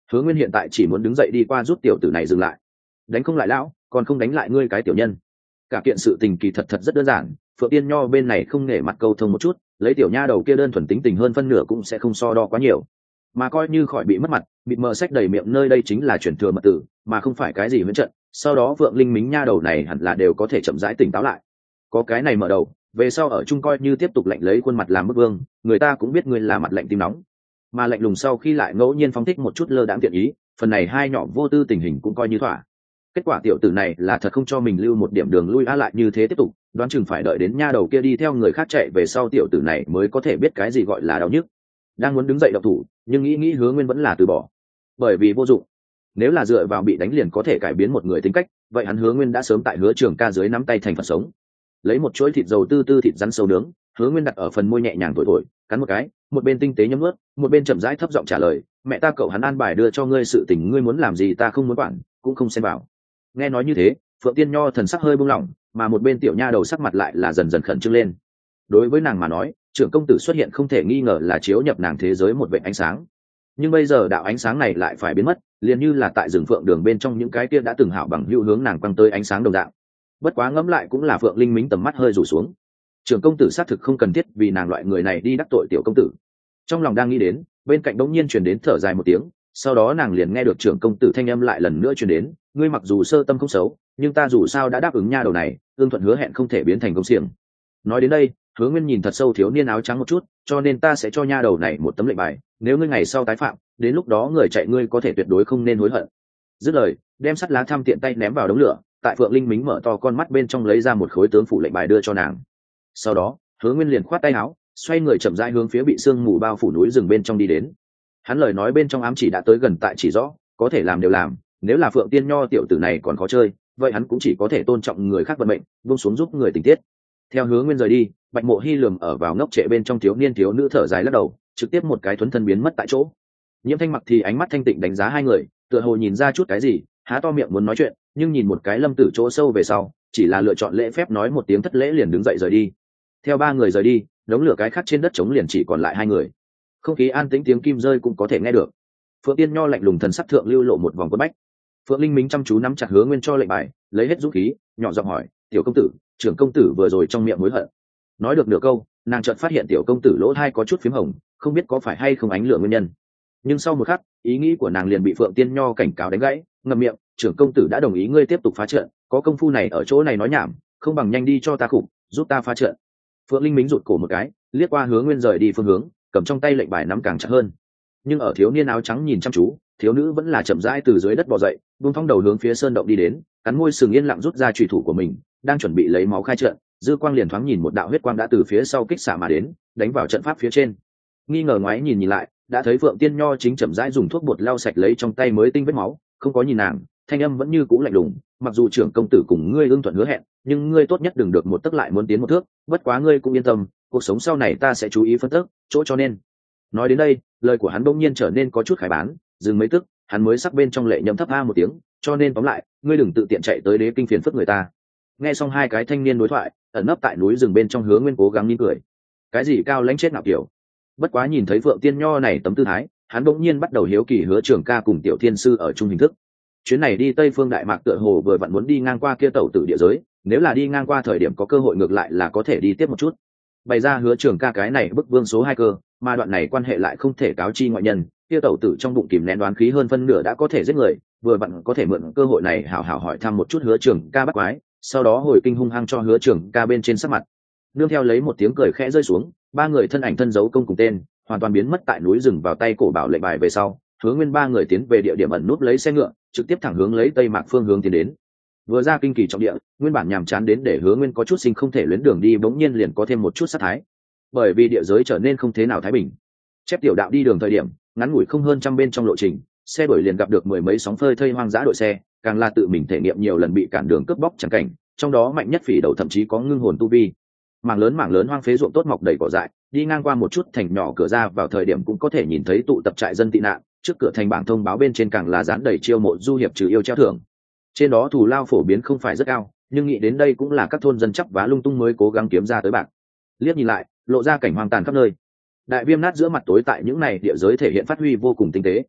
Hứa Nguyên hiện tại chỉ muốn đứng dậy đi qua giúp tiểu tử này dừng lại. Đánh không lại lão, còn không đánh lại ngươi cái tiểu nhân. Cả kiện sự tình kỳ thật thật rất đơn giản, Phượng Tiên Nho bên này không nể mặt câu thông một chút, lấy tiểu nha đầu kia đơn thuần tính tình hơn phân nửa cũng sẽ không so đo quá nhiều. Mà coi như khỏi bị mất mặt, bịt mờ sách đầy miệng nơi đây chính là chuyển thừa mật tử, mà không phải cái gì huyễn trận, sau đó Phượng Linh Mính nha đầu này hẳn là đều có thể chậm rãi tỉnh táo lại. Có cái này mở đầu, về sau ở chung coi như tiếp tục lạnh lấy khuôn mặt làm bức vương, người ta cũng biết ngươi là mặt lạnh tim nóng. Mà lạnh lùng sau khi lại ngẫu nhiên phóng thích một chút lơ đãng tiện ý, phần này hai nhỏ vô tư tình hình cũng coi như thỏa. Kết quả tiểu tử này là thật không cho mình lưu một điểm đường lui á, lại như thế tiếp tục đoán chừng phải đợi đến nha đầu kia đi theo người khác chạy về sau tiểu tử này mới có thể biết cái gì gọi là đau nhức. Đang muốn đứng dậy động thủ, nhưng nghĩ nghĩ Hứa Nguyên vẫn là từ bỏ, bởi vì vô dụng. Nếu là dựa vào bị đánh liền có thể cải biến một người tính cách, vậy hắn Hứa Nguyên đã sớm tại Hứa Trường Ca dưới nắm tay thành Phật sống. Lấy một chuỗi thịt dầu tư tư thịt rắn sâu nướng, Hứa Nguyên đặt ở phần môi nhẹ nhàng thổi thổi, cắn một cái, một bên tinh tế nhấm nuốt, một bên chậm rãi thấp giọng trả lời, mẹ ta cậu hắn an bài đưa cho ngươi sự tình, ngươi muốn làm gì ta không muốn quản, cũng không xen vào. Nghe nói như thế, Phượng Tiên Nho thần sắc hơi buông lỏng, mà một bên tiểu nha đầu sắc mặt lại là dần dần khẩn trương lên. Đối với nàng mà nói, trưởng công tử xuất hiện không thể nghi ngờ là chiếu nhập nàng thế giới một vệt ánh sáng. Nhưng bây giờ đạo ánh sáng này lại phải biến mất, liền như là tại rừng phượng đường bên trong những cái kia đã từng hảo bằng hữu hướng nàng quăng tới ánh sáng đồng dạng. Bất quá ngẫm lại cũng là Phượng Linh Mính tầm mắt hơi rủ xuống. Trưởng công tử xác thực không cần thiết vì nàng loại người này đi đắc tội tiểu công tử. Trong lòng đang nghĩ đến, bên cạnh đống nhiên truyền đến thở dài một tiếng, sau đó nàng liền nghe được trưởng công tử thanh âm lại lần nữa truyền đến, ngươi mặc dù sơ tâm không xấu, nhưng ta dù sao đã đáp ứng nha đầu này, ương thuận hứa hẹn không thể biến thành công xiềng. Nói đến đây, Hứa Nguyên nhìn thật sâu thiếu niên áo trắng một chút, cho nên ta sẽ cho nha đầu này một tấm lệnh bài, nếu ngươi ngày sau tái phạm, đến lúc đó người chạy ngươi có thể tuyệt đối không nên hối hận. Dứt lời, đem sắt lá thăm tiện tay ném vào đống lửa, tại Phượng Linh Mính mở to con mắt bên trong lấy ra một khối tướng phủ lệnh bài đưa cho nàng. Sau đó, Hứa Nguyên liền khoát tay áo, xoay người chậm rãi hướng phía bị sương mù bao phủ núi rừng bên trong đi đến. Hắn lời nói bên trong ám chỉ đã tới gần tại chỉ rõ, có thể làm đều làm, nếu là Phượng Tiên Nho tiểu tử này còn khó chơi, vậy hắn cũng chỉ có thể tôn trọng người khác vận mệnh, buông xuống giúp người tình tiết. Theo Hứa Nguyên rời đi, Bạch Mộ Hi lườm ở vào ngốc trệ bên trong thiếu niên thiếu nữ thở dài lắc đầu, trực tiếp một cái thuấn thân biến mất tại chỗ. Nhiễm Thanh Mặc thì ánh mắt thanh tịnh đánh giá hai người, tựa hồ nhìn ra chút cái gì, há to miệng muốn nói chuyện, nhưng nhìn một cái Lâm Tử chỗ sâu về sau, chỉ là lựa chọn lễ phép nói một tiếng thất lễ liền đứng dậy rời đi. Theo ba người rời đi, đống lửa cái khác trên đất trống liền chỉ còn lại hai người. Không khí an tĩnh, tiếng kim rơi cũng có thể nghe được. Phượng Tiên Nho lạnh lùng thần sắc thượng lưu lộ một vòng quất bách. Phượng Linh Mính chăm chú nắm chặt Hứa Nguyên cho lệnh bài, lấy hết dũng khí, nhỏ giọng hỏi, tiểu công tử, trưởng công tử vừa rồi trong miệng hối hận. Nói được nửa câu, nàng chợt phát hiện tiểu công tử lỗ tai có chút phím hồng, không biết có phải hay không ánh lửa nguyên nhân. Nhưng sau một khắc, ý nghĩ của nàng liền bị Phượng Tiên Nho cảnh cáo đánh gãy, ngậm miệng, trưởng công tử đã đồng ý ngươi tiếp tục phá trận, có công phu này ở chỗ này nói nhảm, không bằng nhanh đi cho ta khủng, giúp ta phá trận. Phượng Linh Mính rụt cổ một cái, liếc qua Hứa Nguyên rời đi phương hướng, cầm trong tay lệnh bài nắm càng chặt hơn. Nhưng ở thiếu niên áo trắng nhìn chăm chú, thiếu nữ vẫn là chậm rãi từ dưới đất bò dậy, buông thõng đầu hướng phía sơn động đi đến, cắn môi sừng yên lặng rút ra chùy thủ của mình, đang chuẩn bị lấy máu khai trận, dư quang liền thoáng nhìn một đạo huyết quang đã từ phía sau kích xạ mà đến, đánh vào trận pháp phía trên. Nghi ngờ ngoái nhìn nhìn lại, đã thấy Phượng Tiên Nho chính chậm rãi dùng thuốc bột lau sạch lấy trong tay mới tinh vết máu, không có nhìn nàng, thanh âm vẫn như cũ lạnh lùng, mặc dù trưởng công tử cùng ngươi ưng thuận hứa hẹn, nhưng ngươi tốt nhất đừng được một tấc lại muốn tiến một thước, bất quá ngươi cũng yên tâm, cuộc sống sau này ta sẽ chú ý phân tích, chỗ cho nên. Nói đến đây, lời của hắn bỗng nhiên trở nên có chút khải bán, dừng mấy tức, hắn mới sắc bên trong lệ nhậm thấp a một tiếng, cho nên tóm lại, ngươi đừng tự tiện chạy tới đế kinh phiền phức người ta. Nghe xong hai cái thanh niên đối thoại, ẩn nấp tại núi rừng bên trong Hứa Nguyên cố gắng nín cười. Cái gì cao lãnh chết nào kiểu. Bất quá nhìn thấy Phượng Tiên Nho này tấm tư thái, hắn bỗng nhiên bắt đầu hiếu kỳ Hứa Trường Ca cùng Tiểu Thiên Sư ở chung hình thức. Chuyến này đi Tây Phương Đại Mạc tựa hồ vừa vặn muốn đi ngang qua kia tẩu tử địa giới, nếu là đi ngang qua thời điểm có cơ hội ngược lại là có thể đi tiếp một chút. Bày ra Hứa Trường Ca cái này bức vương số hai cơ, mà đoạn này quan hệ lại không thể cáo chi ngoại nhân, kia tẩu tử trong bụng kìm nén đoán khí hơn phân nửa đã có thể giết người, vừa vặn có thể mượn cơ hội này hảo hảo hỏi thăm một chút Hứa Trường Ca bắt quái, sau đó hồi kinh hung hăng cho Hứa Trường Ca bên trên sắc mặt. Nương theo lấy một tiếng cười khẽ rơi xuống, ba người thân ảnh thân dấu công cùng tên, hoàn toàn biến mất tại núi rừng vào tay cổ bảo lệnh bài về sau, Hứa Nguyên ba người tiến về địa điểm ẩn núp lấy xe ngựa, trực tiếp thẳng hướng lấy Tây Mạc phương hướng tiến đến. Vừa ra kinh kỳ trọng địa, nguyên bản nhàm chán đến để Hứa Nguyên có chút sinh không thể luyến đường đi, bỗng nhiên liền có thêm một chút sát thái. Bởi vì địa giới trở nên không thế nào thái bình. Chép tiểu đạo đi đường thời điểm, ngắn ngủi không hơn trăm bên trong lộ trình, xe đuổi liền gặp được mười mấy sóng phơi thây hoang dã đội xe, càng là tự mình thể nghiệm nhiều lần bị cản đường cướp bóc chẳng cảnh, trong đó mạnh nhất phỉ đầu thậm chí có ngưng hồn tu vi. Mảng lớn mảng lớn hoang phế ruộng tốt mọc đầy cỏ dại, đi ngang qua một chút thành nhỏ cửa ra vào thời điểm cũng có thể nhìn thấy tụ tập trại dân tị nạn, trước cửa thành bảng thông báo bên trên càng là dán đầy chiêu mộ du hiệp trừ yêu treo thưởng. Trên đó thù lao phổ biến không phải rất cao, nhưng nghĩ đến đây cũng là các thôn dân chắp vá lung tung mới cố gắng kiếm ra tới bạc. Liếc nhìn lại, lộ ra cảnh hoang tàn khắp nơi. Đại viêm nát giữa mặt tối tại những này địa giới thể hiện phát huy vô cùng tinh tế.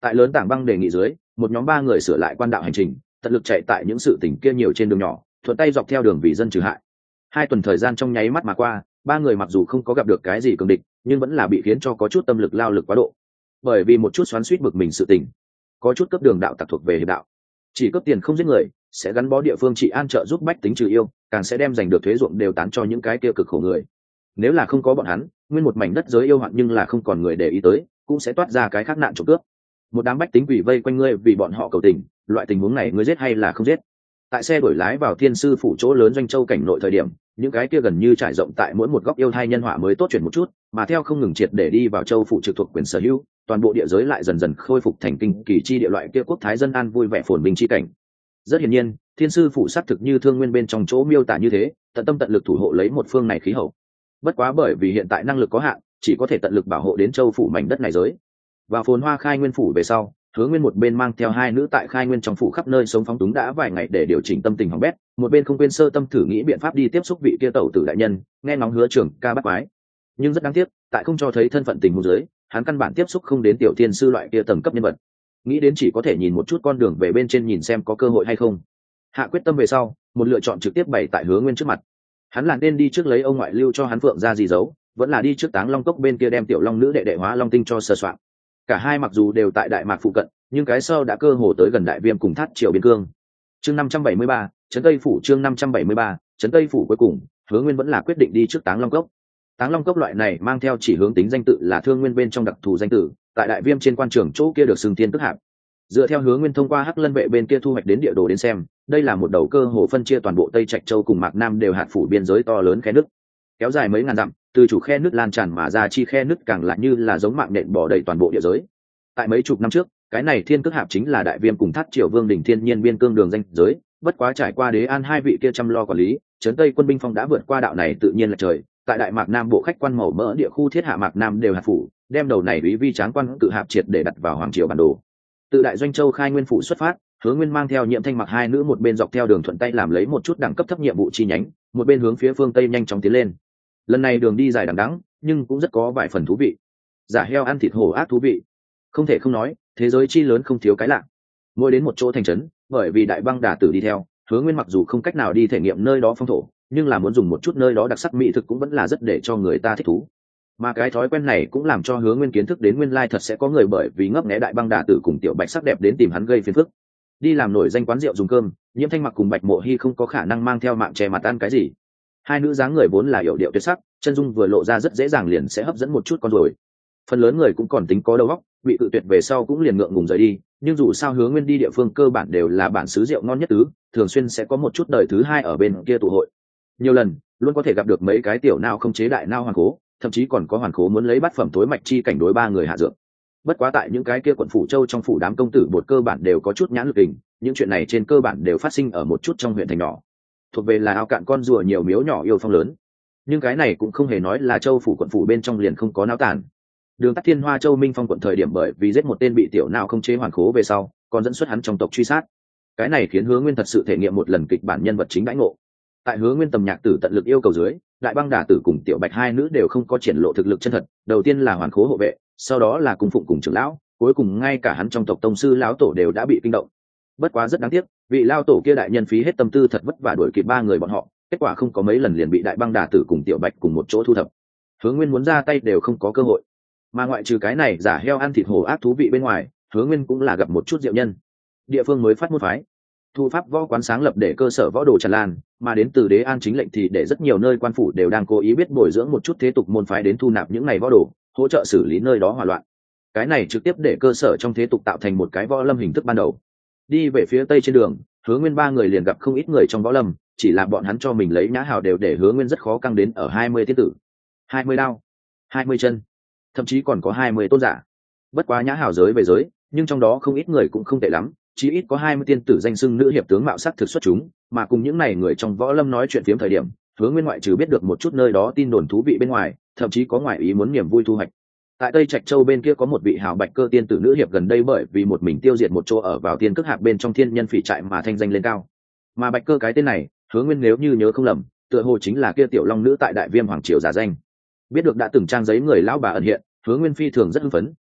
Tại lớn tảng băng đề nghị dưới, một nhóm ba người sửa lại quan đạo hành trình, tận lực chạy tại những sự tỉnh kia nhiều trên đường nhỏ, thuận tay dọc theo đường vì dân trừ hại. Hai tuần thời gian trong nháy mắt mà qua, ba người mặc dù không có gặp được cái gì cường địch, nhưng vẫn là bị khiến cho có chút tâm lực lao lực quá độ. Bởi vì một chút xoắn xuýt bực mình sự tình, có chút cấp đường đạo tặc thuộc về hiệp đạo, chỉ cấp tiền không giết người, sẽ gắn bó địa phương trị an trợ giúp bách tính trừ yêu, càng sẽ đem giành được thuế ruộng đều tán cho những cái kia cực khổ người. Nếu là không có bọn hắn, nguyên một mảnh đất giới yêu hoạn nhưng là không còn người để ý tới, cũng sẽ toát ra cái khác nạn trộm cướp. Một đám bách tính quỷ vây quanh ngươi vì bọn họ cầu tình, loại tình huống này ngươi giết hay là không giết? Tại xe đổi lái vào thiên sư phủ chỗ lớn doanh châu cảnh nội thời điểm, những cái kia gần như trải rộng tại mỗi một góc yêu thai nhân họa mới tốt chuyển một chút, mà theo không ngừng triệt để đi vào châu phủ trực thuộc quyền sở hữu, toàn bộ địa giới lại dần dần khôi phục thành kinh kỳ chi địa loại kia quốc thái dân an vui vẻ phồn bình chi cảnh. Rất hiển nhiên, thiên sư phủ xác thực như thương nguyên bên trong chỗ miêu tả như thế, tận tâm tận lực thủ hộ lấy một phương này khí hậu. Bất quá bởi vì hiện tại năng lực có hạn, chỉ có thể tận lực bảo hộ đến châu phủ mảnh đất này giới. Và phồn hoa khai nguyên phủ về sau, Hứa Nguyên một bên mang theo hai nữ tại khai nguyên trong phủ khắp nơi sống phóng túng đã vài ngày để điều chỉnh tâm tình hỏng bét, một bên không quên sơ tâm thử nghĩ biện pháp đi tiếp xúc vị kia tẩu tử đại nhân, nghe ngóng Hứa trưởng ca bắt quái. Nhưng rất đáng tiếc, tại không cho thấy thân phận tình huống dưới, hắn căn bản tiếp xúc không đến tiểu thiên sư loại kia tầng cấp nhân vật. Nghĩ đến chỉ có thể nhìn một chút con đường về bên trên nhìn xem có cơ hội hay không. Hạ quyết tâm về sau, một lựa chọn trực tiếp bày tại Hứa Nguyên trước mặt. Hắn là nên đi trước lấy ông ngoại lưu cho hắn phượng ra gì giấu, vẫn là đi trước Táng Long cốc bên kia đem tiểu long nữ đệ đệ hóa long tinh cho sơ soạn. Cả hai mặc dù đều tại đại mạc phụ cận, nhưng cái sau đã cơ hồ tới gần đại viêm cùng thắt triều biên cương. Chương năm trăm bảy mươi ba, trấn Tây phủ. Chương năm trăm bảy mươi ba, trấn Tây phủ. Cuối cùng, Hứa Nguyên vẫn là quyết định đi trước Táng Long cốc. Táng Long cốc loại này mang theo chỉ hướng tính danh tự là thương nguyên bên trong đặc thù danh tự, tại đại viêm trên quan trường chỗ kia được xưng tiên tức hạp. Dựa theo Hứa Nguyên thông qua Hắc Lân vệ bên kia thu hoạch đến địa đồ đến xem, đây là một đầu cơ hồ phân chia toàn bộ Tây Trạch Châu cùng Mạc Nam đều hạt phủ biên giới to lớn khe nước, kéo dài mấy ngàn dặm, từ chủ khe nước lan tràn mà ra chi khe nước càng lại như là giống mạng nện bỏ đầy toàn bộ địa giới. Tại mấy chục năm trước, cái này thiên cước hạp chính là đại viêm cùng thắt triều vương đỉnh thiên nhiên biên cương đường danh giới, bất quá trải qua Đế An hai vị kia chăm lo quản lý, trấn Tây quân binh phong đã vượt qua đạo này tự nhiên là trời, tại đại Mạc Nam bộ khách quan màu mỡ địa khu thiết hạ Mạc Nam đều hạt phủ, đem đầu này úy vi tráng quan cự hạp triệt để đặt vào hoàng triều bản đồ. Từ đại doanh châu khai nguyên phủ xuất phát, Hứa Nguyên mang theo Nhiệm Thanh Mặc hai nữ một bên dọc theo đường thuận tay làm lấy một chút đẳng cấp thấp nhiệm vụ chi nhánh, một bên hướng phía phương tây nhanh chóng tiến lên. Lần này đường đi dài đằng đẵng, nhưng cũng rất có vài phần thú vị. Giả heo ăn thịt hổ ác thú vị. Không thể không nói, thế giới chi lớn không thiếu cái lạ. Mỗi đến một chỗ thành trấn, bởi vì đại băng đà tử đi theo, Hứa Nguyên mặc dù không cách nào đi thể nghiệm nơi đó phong thổ, nhưng là muốn dùng một chút nơi đó đặc sắc mỹ thực cũng vẫn là rất để cho người ta thích thú. Mà cái thói quen này cũng làm cho Hứa Nguyên kiến thức đến nguyên lai thật sẽ có người bởi vì ngấp nghé đại băng đà tử cùng tiểu bạch sắc đẹp đến tìm hắn gây phiền phức. Đi làm nổi danh quán rượu dùng cơm, Nhiễm Thanh Mặc cùng Bạch Mộ Hi không có khả năng mang theo mạng che mặt ăn cái gì. Hai nữ dáng người vốn là yểu điệu tuyệt sắc, chân dung vừa lộ ra rất dễ dàng liền sẽ hấp dẫn một chút con rồi. Phần lớn người cũng còn tính có đầu óc, bị tự tuyệt về sau cũng liền ngượng ngùng rời đi, nhưng dù sao Hứa Nguyên đi địa phương cơ bản đều là bản xứ rượu ngon nhất tứ, thường xuyên sẽ có một chút đời thứ hai ở bên kia tụ hội. Nhiều lần, luôn có thể gặp được mấy cái tiểu nao không chế đại nao hoàn cố, thậm chí còn có hoàn cố muốn lấy bát phẩm tối mạch chi cảnh đối ba người hạ dược. Bất quá tại những cái kia quận phủ châu trong phủ đám công tử bột cơ bản đều có chút nhãn lực hình, những chuyện này trên cơ bản đều phát sinh ở một chút trong huyện thành nhỏ, thuộc về là ao cạn con rùa nhiều miếu nhỏ yêu phong lớn. Nhưng cái này cũng không hề nói là châu phủ quận phủ bên trong liền không có náo tản. Đường Tắt Thiên Hoa Châu Minh Phong quận thời điểm bởi vì giết một tên bị tiểu nào không chế hoàn khố về sau, còn dẫn xuất hắn trong tộc truy sát. Cái này khiến Hứa Nguyên thật sự thể nghiệm một lần kịch bản nhân vật chính đãi ngộ. Tại Hứa Nguyên tầm nhạc tử tận lực yêu cầu dưới, đại băng đà tử cùng tiểu bạch hai nữ đều không có triển lộ thực lực chân thật, đầu tiên là hoàn khố hộ vệ, sau đó là cùng phụng cùng trưởng lão, cuối cùng ngay cả hắn trong tộc tông sư lão tổ đều đã bị kinh động. Bất quá rất đáng tiếc, vị lão tổ kia đại nhân phí hết tâm tư thật vất vả đuổi kịp ba người bọn họ, kết quả không có mấy lần liền bị đại băng đà tử cùng tiểu bạch cùng một chỗ thu thập. Hứa Nguyên muốn ra tay đều không có cơ hội. Mà ngoại trừ cái này giả heo ăn thịt hổ ác thú vị bên ngoài, Hứa Nguyên cũng là gặp một chút diệu nhân. Địa phương mới phát môn phái, thu pháp võ quán sáng lập để cơ sở võ đồ tràn lan, mà đến từ Đế An chính lệnh thì để rất nhiều nơi quan phủ đều đang cố ý biết bồi dưỡng một chút thế tục môn phái đến thu nạp những này võ đồ, hỗ trợ xử lý nơi đó hỏa loạn. Cái này trực tiếp để cơ sở trong thế tục tạo thành một cái võ lâm hình thức ban đầu. Đi về phía tây trên đường, Hứa Nguyên ba người liền gặp không ít người trong võ lâm, chỉ là bọn hắn cho mình lấy nhã hào đều để Hứa Nguyên rất khó căng đến ở hai mươi tiên tử, hai mươi đao, hai mươi chân, thậm chí còn có hai mươi tôn giả. Bất quá nhã hào giới về giới, nhưng trong đó không ít người cũng không tệ lắm, chí ít có hai mươi tiên tử danh xưng nữ hiệp tướng mạo sắc thực xuất chúng, mà cùng những này người trong võ lâm nói chuyện phiếm thời điểm, Hứa Nguyên ngoại trừ biết được một chút nơi đó tin đồn thú vị bên ngoài, thậm chí có ngoại ý muốn niềm vui thu hoạch. Tại Tây Trạch Châu bên kia có một vị hào bạch cơ tiên tử nữ hiệp gần đây bởi vì một mình tiêu diệt một chỗ ở vào tiên cước hạp bên trong thiên nhân phỉ trại mà thanh danh lên cao. Mà bạch cơ cái tên này, Hứa Nguyên nếu như nhớ không lầm, tựa hồ chính là kia tiểu long nữ tại Đại Viêm hoàng triều giả danh. Biết được đã từng trang giấy người lão bà ẩn hiện, Hứa Nguyên phi thường rất hưng phấn,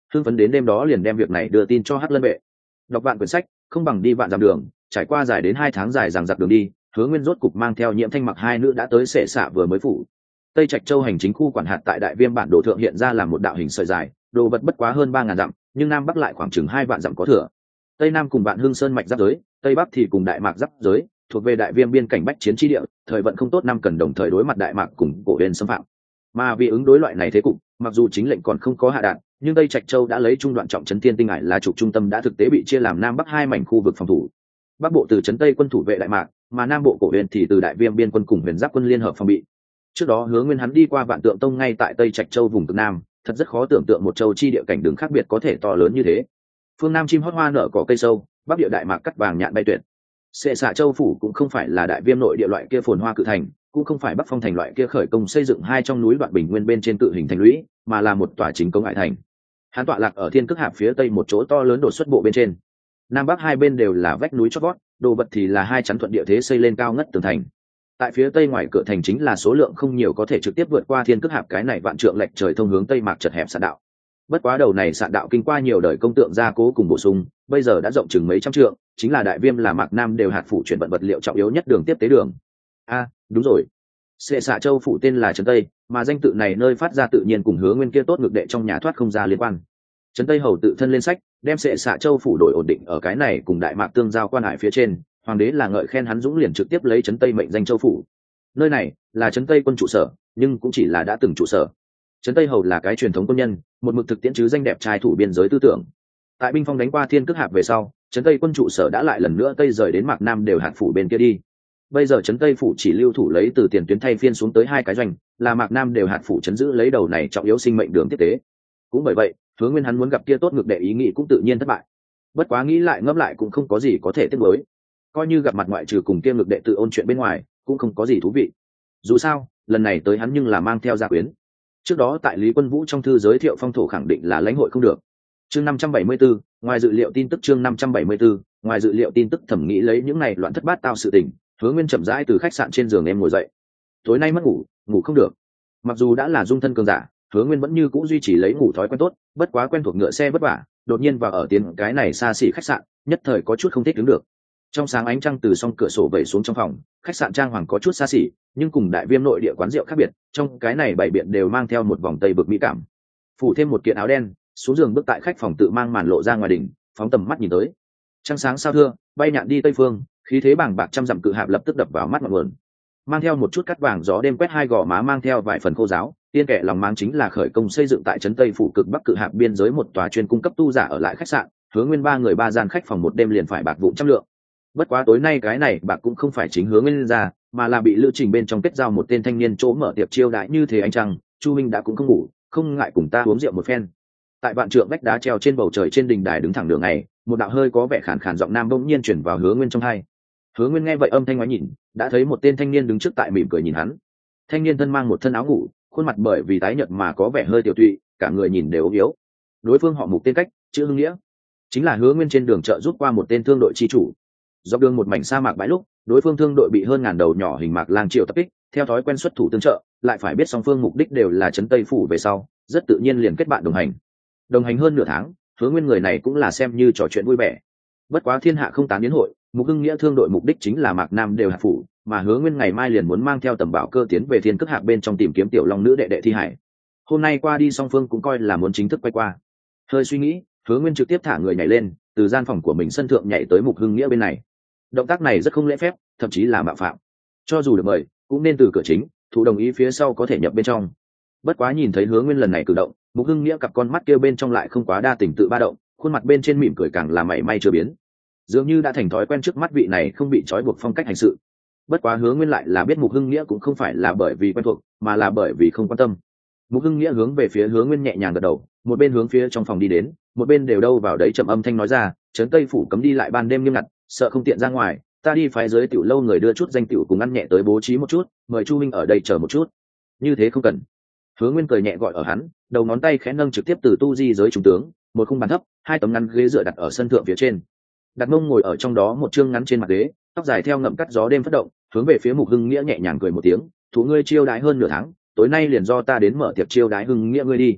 hưng phấn đến đêm đó liền đem việc này đưa tin cho Hắc Lân vệ. Đọc vạn quyển sách không bằng đi vạn dặm đường, trải qua dài đến hai tháng dài rằng giặc đường đi, Hứa Nguyên rốt cục mang theo Nhiễm Thanh Mặc hai nữ đã tới Sệ Xạ vừa mới phủ. Tây Trạch Châu hành chính khu quản hạt tại Đại Viêm bản đồ thượng hiện ra là một đạo hình sợi dài, đồ vật bất quá hơn ba ngàn dặm, nhưng nam bắc lại khoảng chừng hai vạn dặm có thừa. Tây Nam cùng Vạn Hưng Sơn mạch giáp giới, Tây Bắc thì cùng Đại Mạc giáp giới, thuộc về Đại Viêm biên cảnh bách chiến chi địa, thời vận không tốt năm cần đồng thời đối mặt Đại Mạc cùng Cổ Huyền xâm phạm. Mà vì ứng đối loại này thế cục, mặc dù chính lệnh còn không có hạ đạn, nhưng Tây Trạch Châu đã lấy trung đoạn trọng trấn Thiên Tinh Hải là trục trung tâm đã thực tế bị chia làm Nam Bắc hai mảnh khu vực phòng thủ. Bắc bộ từ trấn Tây quân thủ vệ Đại Mạc, mà Nam bộ Cổ Huyền thì từ Đại Viêm biên quân cùng Huyền Giáp quân liên hợp phòng bị. Trước đó Hứa Nguyên hắn đi qua Vạn Tượng Tông ngay tại Tây Trạch Châu vùng cực Nam, thật rất khó tưởng tượng một châu chi địa cảnh đường khác biệt có thể to lớn như thế. Phương Nam chim hót hoa nở cỏ cây sâu, Bắc địa Đại Mạc cắt vàng nhạn bay tuyệt. Sệ Xạ Châu phủ cũng không phải là Đại Viêm nội địa loại kia phồn hoa cự thành, cũng không phải Bắc Phong thành loại kia khởi công xây dựng hai trong núi đoạn bình nguyên bên trên tự hình thành lũy, mà là một tòa chính công hải thành. Hắn tọa lạc ở Thiên Cực Hạp phía tây một chỗ to lớn đột xuất bộ bên trên. Nam Bắc hai bên đều là vách núi chót vót, đồ vật thì là hai chắn thuận địa thế xây lên cao ngất tường thành. Tại phía tây ngoài cửa thành chính là số lượng không nhiều có thể trực tiếp vượt qua Thiên Cực Hạp cái này vạn trượng lệch trời thông hướng tây mạc chật hẹp sạn đạo. Bất quá đầu này sạn đạo kinh qua nhiều đời công tượng gia cố cùng bổ sung, bây giờ đã rộng chừng mấy trăm trượng, chính là Đại Viêm là Mạc Nam đều hạt phủ chuyển vận vật liệu trọng yếu nhất đường tiếp tế đường. A, à, đúng rồi. Sệ Xạ Châu phủ tên là trấn Tây, mà danh tự này nơi phát ra tự nhiên cùng Hứa Nguyên kia tốt ngược đệ trong nhà thoát không ra liên quan. Trấn Tây hầu tự thân lên sách, đem Sệ Xạ Châu phủ đổi ổn định ở cái này cùng Đại Mạc tương giao quan hải phía trên, hoàng đế là ngợi khen hắn dũng liền trực tiếp lấy trấn Tây mệnh danh châu phủ. Nơi này là trấn Tây quân trụ sở, nhưng cũng chỉ là đã từng trụ sở. Trấn Tây hầu là cái truyền thống quân nhân, một mực thực tiễn chứ danh đẹp trai thủ biên giới tư tưởng. Tại binh phong đánh qua Thiên Cực Hạp về sau, trấn Tây quân trụ sở đã lại lần nữa tây rời đến Mạc Nam đều hạt phủ bên kia đi. Bây giờ trấn Tây phủ chỉ lưu thủ lấy từ tiền tuyến thay phiên xuống tới hai cái doanh, là Mạc Nam đều hạt phủ trấn giữ lấy đầu này trọng yếu sinh mệnh đường tiếp tế. Cũng bởi vậy, Hứa Nguyên hắn muốn gặp kia tốt ngược đệ ý nghĩ cũng tự nhiên thất bại. Bất quá nghĩ lại ngẫm lại cũng không có gì có thể tiếc nuối. Coi như gặp mặt ngoại trừ cùng kia ngược đệ tự ôn chuyện bên ngoài, cũng không có gì thú vị. Dù sao, lần này tới hắn nhưng là mang theo gia quyến. Trước đó tại Lý Quân Vũ trong thư giới thiệu phong thổ khẳng định là lãnh hội không được. Chương năm trăm bảy mươi bốn, ngoài dự liệu tin tức chương năm trăm bảy mươi bốn, ngoài dự liệu tin tức thẩm nghĩ lấy những này loạn thất bát tao sự tình, Hứa Nguyên chậm rãi từ khách sạn trên giường em ngồi dậy. Tối nay mất ngủ, ngủ không được. Mặc dù đã là dung thân cường giả, Hứa Nguyên vẫn như cũ duy trì lấy ngủ thói quen tốt, bất quá quen thuộc ngựa xe vất vả, đột nhiên vào ở tiến cái này xa xỉ khách sạn, nhất thời có chút không thích đứng được. Trong sáng ánh trăng từ song cửa sổ vẩy xuống trong phòng, khách sạn trang hoàng có chút xa xỉ, nhưng cùng Đại Viêm nội địa quán rượu khác biệt, trong cái này bảy biện đều mang theo một vòng tây bực mỹ cảm. Phủ thêm một kiện áo đen, xuống giường bước tại khách phòng tự mang màn lộ ra ngoài đỉnh, phóng tầm mắt nhìn tới. Trăng sáng sao thưa, bay nhạn đi tây phương, khí thế bàng bạc trăm dặm cự hạp lập tức đập vào mắt mọi nguồn. Mang theo một chút cắt vàng gió đêm quét hai gò má mang theo vài phần khô giáo, tiên kẻ lòng mang chính là khởi công xây dựng tại trấn Tây phủ cực bắc cự hạp biên giới một tòa chuyên cung cấp tu giả ở lại khách sạn, Hứa Nguyên ba người ba gian khách phòng một đêm liền phải bạc vụ trăm lượng. Bất quá tối nay cái này bạc cũng không phải chính Hứa Nguyên ra, mà là bị Lữ Trình bên trong kết giao một tên thanh niên chỗ mở tiệc chiêu đãi như thế anh chăng, Chu Minh đã cũng không ngủ, không ngại cùng ta uống rượu một phen. Tại vạn trượng vách đá treo trên bầu trời trên đình đài đứng thẳng đường này, một đạo hơi có vẻ khàn khàn giọng nam bỗng nhiên chuyển vào Hứa Nguyên trong tai. Hứa Nguyên nghe vậy âm thanh ngoái nhìn, đã thấy một tên thanh niên đứng trước tại mỉm cười nhìn hắn. Thanh niên thân mang một thân áo ngủ, khuôn mặt bởi vì tái nhợt mà có vẻ hơi tiểu tụy, cả người nhìn đều ốm yếu. Đối phương họ Mục tên cách, chữ Hưng Nghĩa, chính là Hứa Nguyên trên đường chợ giúp qua một tên thương đội chi chủ. Dọc đường một mảnh sa mạc bãi lúc, đối phương thương đội bị hơn ngàn đầu nhỏ hình mạc lang triều tập kích, theo thói quen xuất thủ tương trợ, lại phải biết song phương mục đích đều là trấn Tây phủ về sau, rất tự nhiên liền kết bạn đồng hành. Đồng hành hơn nửa tháng, Hứa Nguyên người này cũng là xem như trò chuyện vui vẻ. Bất quá thiên hạ không tán đến hội, Mục Hưng Nghĩa thương đội mục đích chính là Mạc Nam đều hạt phủ, mà Hứa Nguyên ngày mai liền muốn mang theo tầm bảo cơ tiến về Thiên Cực Hạp bên trong tìm kiếm tiểu long nữ đệ đệ thi hải. Hôm nay qua đi song phương cũng coi là muốn chính thức quay qua. Hơi suy nghĩ, Hứa Nguyên trực tiếp thả người nhảy lên, từ gian phòng của mình sân thượng nhảy tới Mục Hưng Nghĩa bên này. Động tác này rất không lễ phép, thậm chí là mạo phạm. Cho dù được mời, cũng nên từ cửa chính, thủ đồng ý phía sau có thể nhập bên trong. Bất quá nhìn thấy Hứa Nguyên lần này cử động, Mục Hưng Nghĩa cặp con mắt kia bên trong lại không quá đa tình tự ba động, khuôn mặt bên trên mỉm cười càng là mảy may chưa biến, dường như đã thành thói quen trước mắt vị này không bị trói buộc phong cách hành sự. Bất quá Hứa Nguyên lại là biết Mục Hưng Nghĩa cũng không phải là bởi vì quen thuộc, mà là bởi vì không quan tâm. Mục Hưng Nghĩa hướng về phía Hứa Nguyên nhẹ nhàng gật đầu, một bên hướng phía trong phòng đi đến, một bên đều đâu vào đấy trầm âm thanh nói ra, trấn Tây phủ cấm đi lại ban đêm nghiêm ngặt, sợ không tiện ra ngoài, ta đi phái dưới tiểu lâu người đưa chút danh tiểu cùng ăn nhẹ tới bố trí một chút, mời Chu Minh ở đây chờ một chút. Như thế không cần. Hứa Nguyên cười nhẹ gọi ở hắn, đầu ngón tay khẽ nâng trực tiếp từ tu di giới trung tướng, một khung bàn thấp, hai tấm ngắn ghế dựa đặt ở sân thượng phía trên. Đặt mông ngồi ở trong đó một chương ngắn trên mặt ghế, tóc dài theo ngậm cắt gió đêm phất động, hướng về phía Mục Hưng Nghĩa nhẹ nhàng cười một tiếng, "Thủ ngươi chiêu đãi hơn nửa tháng, tối nay liền do ta đến mở tiệc chiêu đãi Hưng Nghĩa ngươi đi."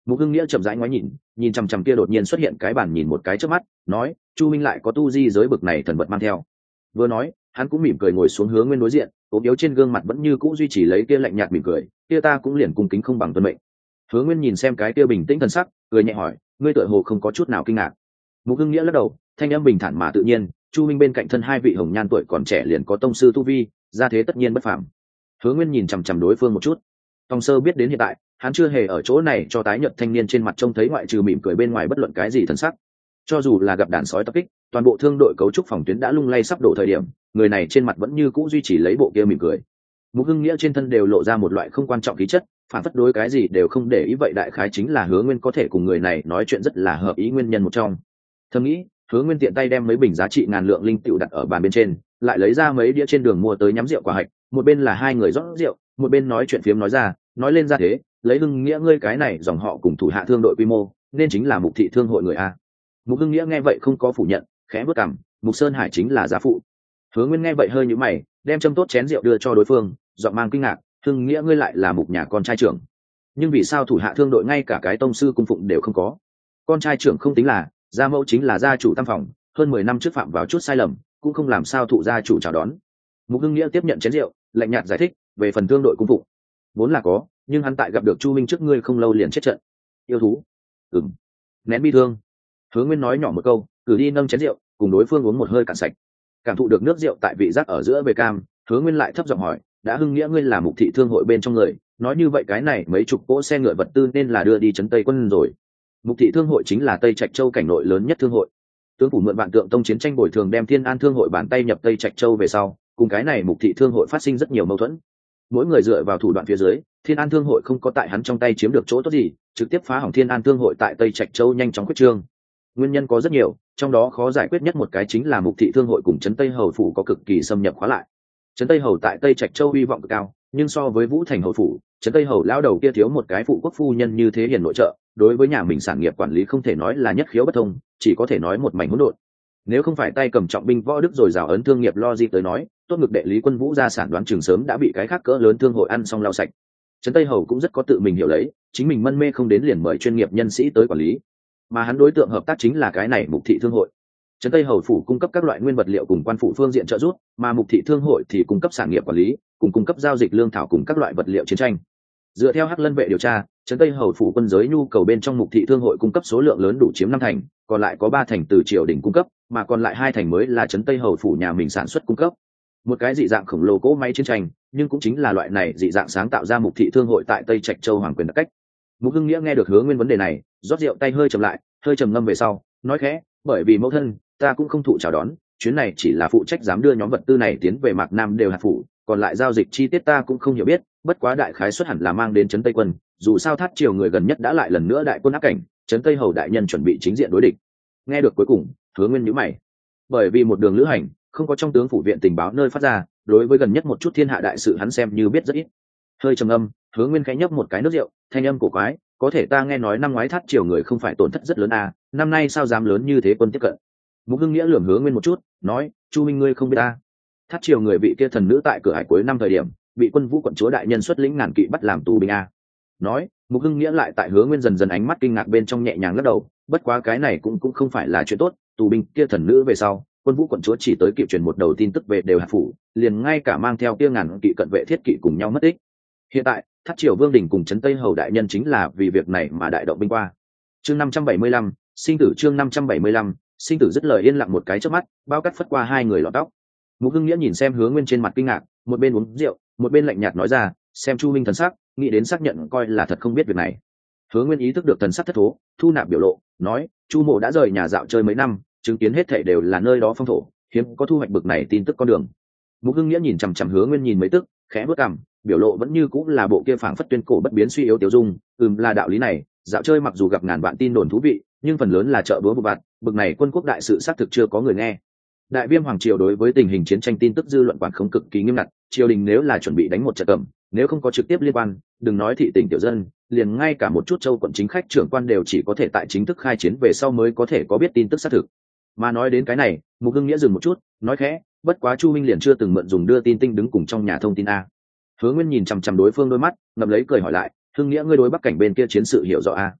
Mục Hưng Nghĩa chậm rãi ngoái nhìn, nhìn chằm chằm kia đột nhiên xuất hiện cái bàn nhìn một cái trước mắt, nói, Chu Minh lại có tu di giới bực này thần vật mang theo. Vừa nói, hắn cũng mỉm cười ngồi xuống Hứa Nguyên đối diện, ốm yếu trên gương mặt vẫn như cũ duy trì lấy kia lạnh nhạt mỉm cười, kia ta cũng liền cung kính không bằng tuân mệnh. Hứa Nguyên nhìn xem cái kia bình tĩnh thần sắc, cười nhẹ hỏi, ngươi tựa hồ không có chút nào kinh ngạc. Mục Hưng Nghĩa lắc đầu, thanh âm bình thản mà tự nhiên, Chu Minh bên cạnh thân hai vị hồng nhan tuổi còn trẻ liền có tông sư tu vi, gia thế tất nhiên bất phàm. Hứa Nguyên nhìn chằm chằm đối phương một chút. Tòng Sơ biết đến hiện tại, hắn chưa hề ở chỗ này cho tái nhợt thanh niên trên mặt trông thấy ngoại trừ mỉm cười bên ngoài bất luận cái gì thần sắc. Cho dù là gặp đàn sói tập kích, toàn bộ thương đội cấu trúc phòng tuyến đã lung lay sắp đổ thời điểm, người này trên mặt vẫn như cũ duy trì lấy bộ kia mỉm cười. Mục Hưng Nghĩa trên thân đều lộ ra một loại không quan trọng khí chất, phản phất đối cái gì đều không để ý vậy, đại khái chính là Hứa Nguyên có thể cùng người này nói chuyện rất là hợp ý nguyên nhân một trong. Thầm nghĩ, Hứa Nguyên tiện tay đem mấy bình giá trị ngàn lượng linh tựu đặt ở bàn bên trên, lại lấy ra mấy đĩa trên đường mua tới nhắm rượu quả hạch, một bên là hai người rót rượu, một bên nói chuyện phiếm nói ra, nói lên ra thế, lấy Hưng Nghĩa ngươi cái này dòng họ cùng thủ hạ thương đội quy mô, nên chính là Mục thị thương hội người a. Mục Hưng Nghĩa nghe vậy không có phủ nhận, khẽ bước cằm, Mục Sơn Hải chính là giá phụ. Hứa Nguyên nghe vậy hơi nhíu mày, đem châm tốt chén rượu đưa cho đối phương, giọng mang kinh ngạc, Hưng Nghĩa ngươi lại là Mục nhà con trai trưởng, nhưng vì sao thủ hạ thương đội ngay cả cái tông sư cung phụng đều không có? Con trai trưởng không tính là, gia mẫu chính là gia chủ tam phòng, hơn mười năm trước phạm vào chút sai lầm, cũng không làm sao thụ gia chủ chào đón. Mục Hưng Nghĩa tiếp nhận chén rượu, lạnh nhạt giải thích, về phần thương đội cung phụng, vốn là có, nhưng hắn tại gặp được Chu Minh trước ngươi không lâu liền chết trận. Yêu thú? Ừm. Nén bi thương. Hứa Nguyên nói nhỏ một câu, cử đi nâng chén rượu, cùng đối phương uống một hơi cạn sạch. Cảm thụ được nước rượu tại vị giác ở giữa về cam, Hứa Nguyên lại thấp giọng hỏi, đã Hưng Nghĩa ngươi là Mục thị thương hội bên trong người, nói như vậy cái này mấy chục cỗ xe ngựa vật tư nên là đưa đi trấn Tây quân rồi. Mục thị thương hội chính là Tây Trạch Châu cảnh nội lớn nhất thương hội. Tướng phủ mượn Vạn Tượng Tông chiến tranh bồi thường đem Thiên An thương hội bàn tay nhập Tây Trạch Châu về sau, cùng cái này Mục thị thương hội phát sinh rất nhiều mâu thuẫn. Mỗi người dựa vào thủ đoạn phía dưới, Thiên An thương hội không có tại hắn trong tay chiếm được chỗ tốt gì, trực tiếp phá hỏng Thiên An thương hội tại Tây Trạch Châu nhanh chóng quyết trương. Nguyên nhân có rất nhiều, trong đó khó giải quyết nhất một cái chính là Mục thị thương hội cùng trấn Tây hầu phủ có cực kỳ xâm nhập khóa lại. Trấn Tây hầu tại Tây Trạch Châu hy vọng cực cao, nhưng so với Vũ Thành hầu phủ, trấn Tây hầu lão đầu kia thiếu một cái phụ quốc phu nhân như thế hiền nội trợ, đối với nhà mình sản nghiệp quản lý không thể nói là nhất khiếu bất thông, chỉ có thể nói một mảnh hỗn độn. Nếu không phải tay cầm trọng binh võ đức rồi rào ấn thương nghiệp lo gì tới nói, tốt ngực đệ Lý Quân Vũ gia sản đoán chừng sớm đã bị cái khác cỡ lớn thương hội ăn xong lau sạch. Trấn Tây hầu cũng rất có tự mình hiểu lấy, chính mình mân mê không đến liền mời chuyên nghiệp nhân sĩ tới quản lý, mà hắn đối tượng hợp tác chính là cái này Mục thị thương hội. Trấn Tây hầu phủ cung cấp các loại nguyên vật liệu cùng quan phủ phương diện trợ giúp, mà Mục thị thương hội thì cung cấp sản nghiệp quản lý, cùng cung cấp giao dịch lương thảo cùng các loại vật liệu chiến tranh. Dựa theo Hắc Lân vệ điều tra, Trấn Tây hầu phủ quân giới nhu cầu bên trong Mục thị thương hội cung cấp số lượng lớn đủ chiếm năm thành, còn lại có ba thành từ triều đình cung cấp, mà còn lại hai thành mới là Trấn Tây hầu phủ nhà mình sản xuất cung cấp. Một cái dị dạng khổng lồ cỗ máy chiến tranh, nhưng cũng chính là loại này dị dạng sáng tạo ra Mục thị thương hội tại Tây Trạch Châu hoàng quyền đặc cách. Mục Hưng Nghĩa nghe được Hứa Nguyên vấn đề này, rót rượu tay hơi trầm lại, hơi trầm ngâm về sau, nói khẽ, bởi vì mẫu thân, ta cũng không thụ chào đón, chuyến này chỉ là phụ trách dám đưa nhóm vật tư này tiến về Mạc Nam đều hạt phủ, còn lại giao dịch chi tiết ta cũng không hiểu biết, bất quá đại khái xuất hẳn là mang đến trấn Tây quân, dù sao Thát triều người gần nhất đã lại lần nữa đại quân áp cảnh, trấn Tây hầu đại nhân chuẩn bị chính diện đối địch. Nghe được cuối cùng, Hứa Nguyên nhíu mày, bởi vì một đường lữ hành, không có trong tướng phủ viện tình báo nơi phát ra, đối với gần nhất một chút thiên hạ đại sự hắn xem như biết rất ít. Hơi trầm âm, Hứa Nguyên khẽ nhấp một cái nước rượu, thanh âm cổ quái, có thể ta nghe nói năm ngoái Thát triều người không phải tổn thất rất lớn à, năm nay sao dám lớn như thế quân tiếp cận. Mục Hưng Nghĩa lườm Hứa Nguyên một chút, nói, Chu Minh ngươi không biết ta. Thát triều người vị kia thần nữ tại cửa hải cuối năm thời điểm, bị Quân Vũ quận chúa đại nhân xuất lĩnh ngàn kỵ bắt làm tù binh a. Nói, Mục Hưng Nghĩa lại tại Hứa Nguyên dần dần ánh mắt kinh ngạc bên trong nhẹ nhàng lắc đầu, bất quá cái này cũng cũng không phải là chuyện tốt, tù binh kia thần nữ về sau, Quân Vũ quận chúa chỉ tới kịp truyền một đầu tin tức về đều hạt phủ, liền ngay cả mang theo kia ngàn kỵ cận vệ thiết kỵ cùng nhau mất tích. Hiện tại, Thát triều vương đình cùng trấn Tây hầu đại nhân chính là vì việc này mà đại động binh qua. Chương năm trăm bảy mươi lăm, sinh tử chương năm trăm bảy mươi lăm, sinh tử dứt lời yên lặng một cái chớp mắt, bao cắt phất qua hai người lọt tóc. Mục Hưng Nghĩa nhìn xem Hứa Nguyên trên mặt kinh ngạc, một bên uống rượu, một bên lạnh nhạt nói ra, xem Chu Minh thần sắc, nghĩ đến xác nhận coi là thật không biết việc này. Hứa Nguyên ý thức được thần sắc thất thố, thu nạp biểu lộ, nói, Chu Mộ đã rời nhà dạo chơi mấy năm, chứng kiến hết thảy đều là nơi đó phong thổ, hiếm có thu hoạch bực này tin tức con đường. Mục Hưng Nghĩa nhìn chằm chằm Hứa Nguyên nhìn mấy tức, khẽ bước cằm, biểu lộ vẫn như cũng là bộ kia phảng phất tuyên cổ bất biến suy yếu tiêu dung, ừm là đạo lý này, dạo chơi mặc dù gặp ngàn vạn tin đồn thú vị, nhưng phần lớn là chợ búa bụt bạt, bực này quân quốc đại sự xác thực chưa có người nghe. Đại Viêm hoàng triều đối với tình hình chiến tranh tin tức dư luận quản khống cực kỳ nghiêm ngặt, triều đình nếu là chuẩn bị đánh một trận cầm, nếu không có trực tiếp liên quan, đừng nói thị tỉnh tiểu dân, liền ngay cả một chút châu quận chính khách trưởng quan đều chỉ có thể tại chính thức khai chiến về sau mới có thể có biết tin tức xác thực. Mà nói đến cái này, Mục Hưng Nghĩa dừng một chút, nói khẽ, bất quá Chu Minh liền chưa từng mượn dùng đưa tin tinh đứng cùng trong nhà thông tin a. Hứa Nguyên nhìn chằm chằm đối phương đôi mắt, ngậm lấy cười hỏi lại, Hưng Nghĩa ngươi đối Bắc cảnh bên kia chiến sự hiểu rõ a?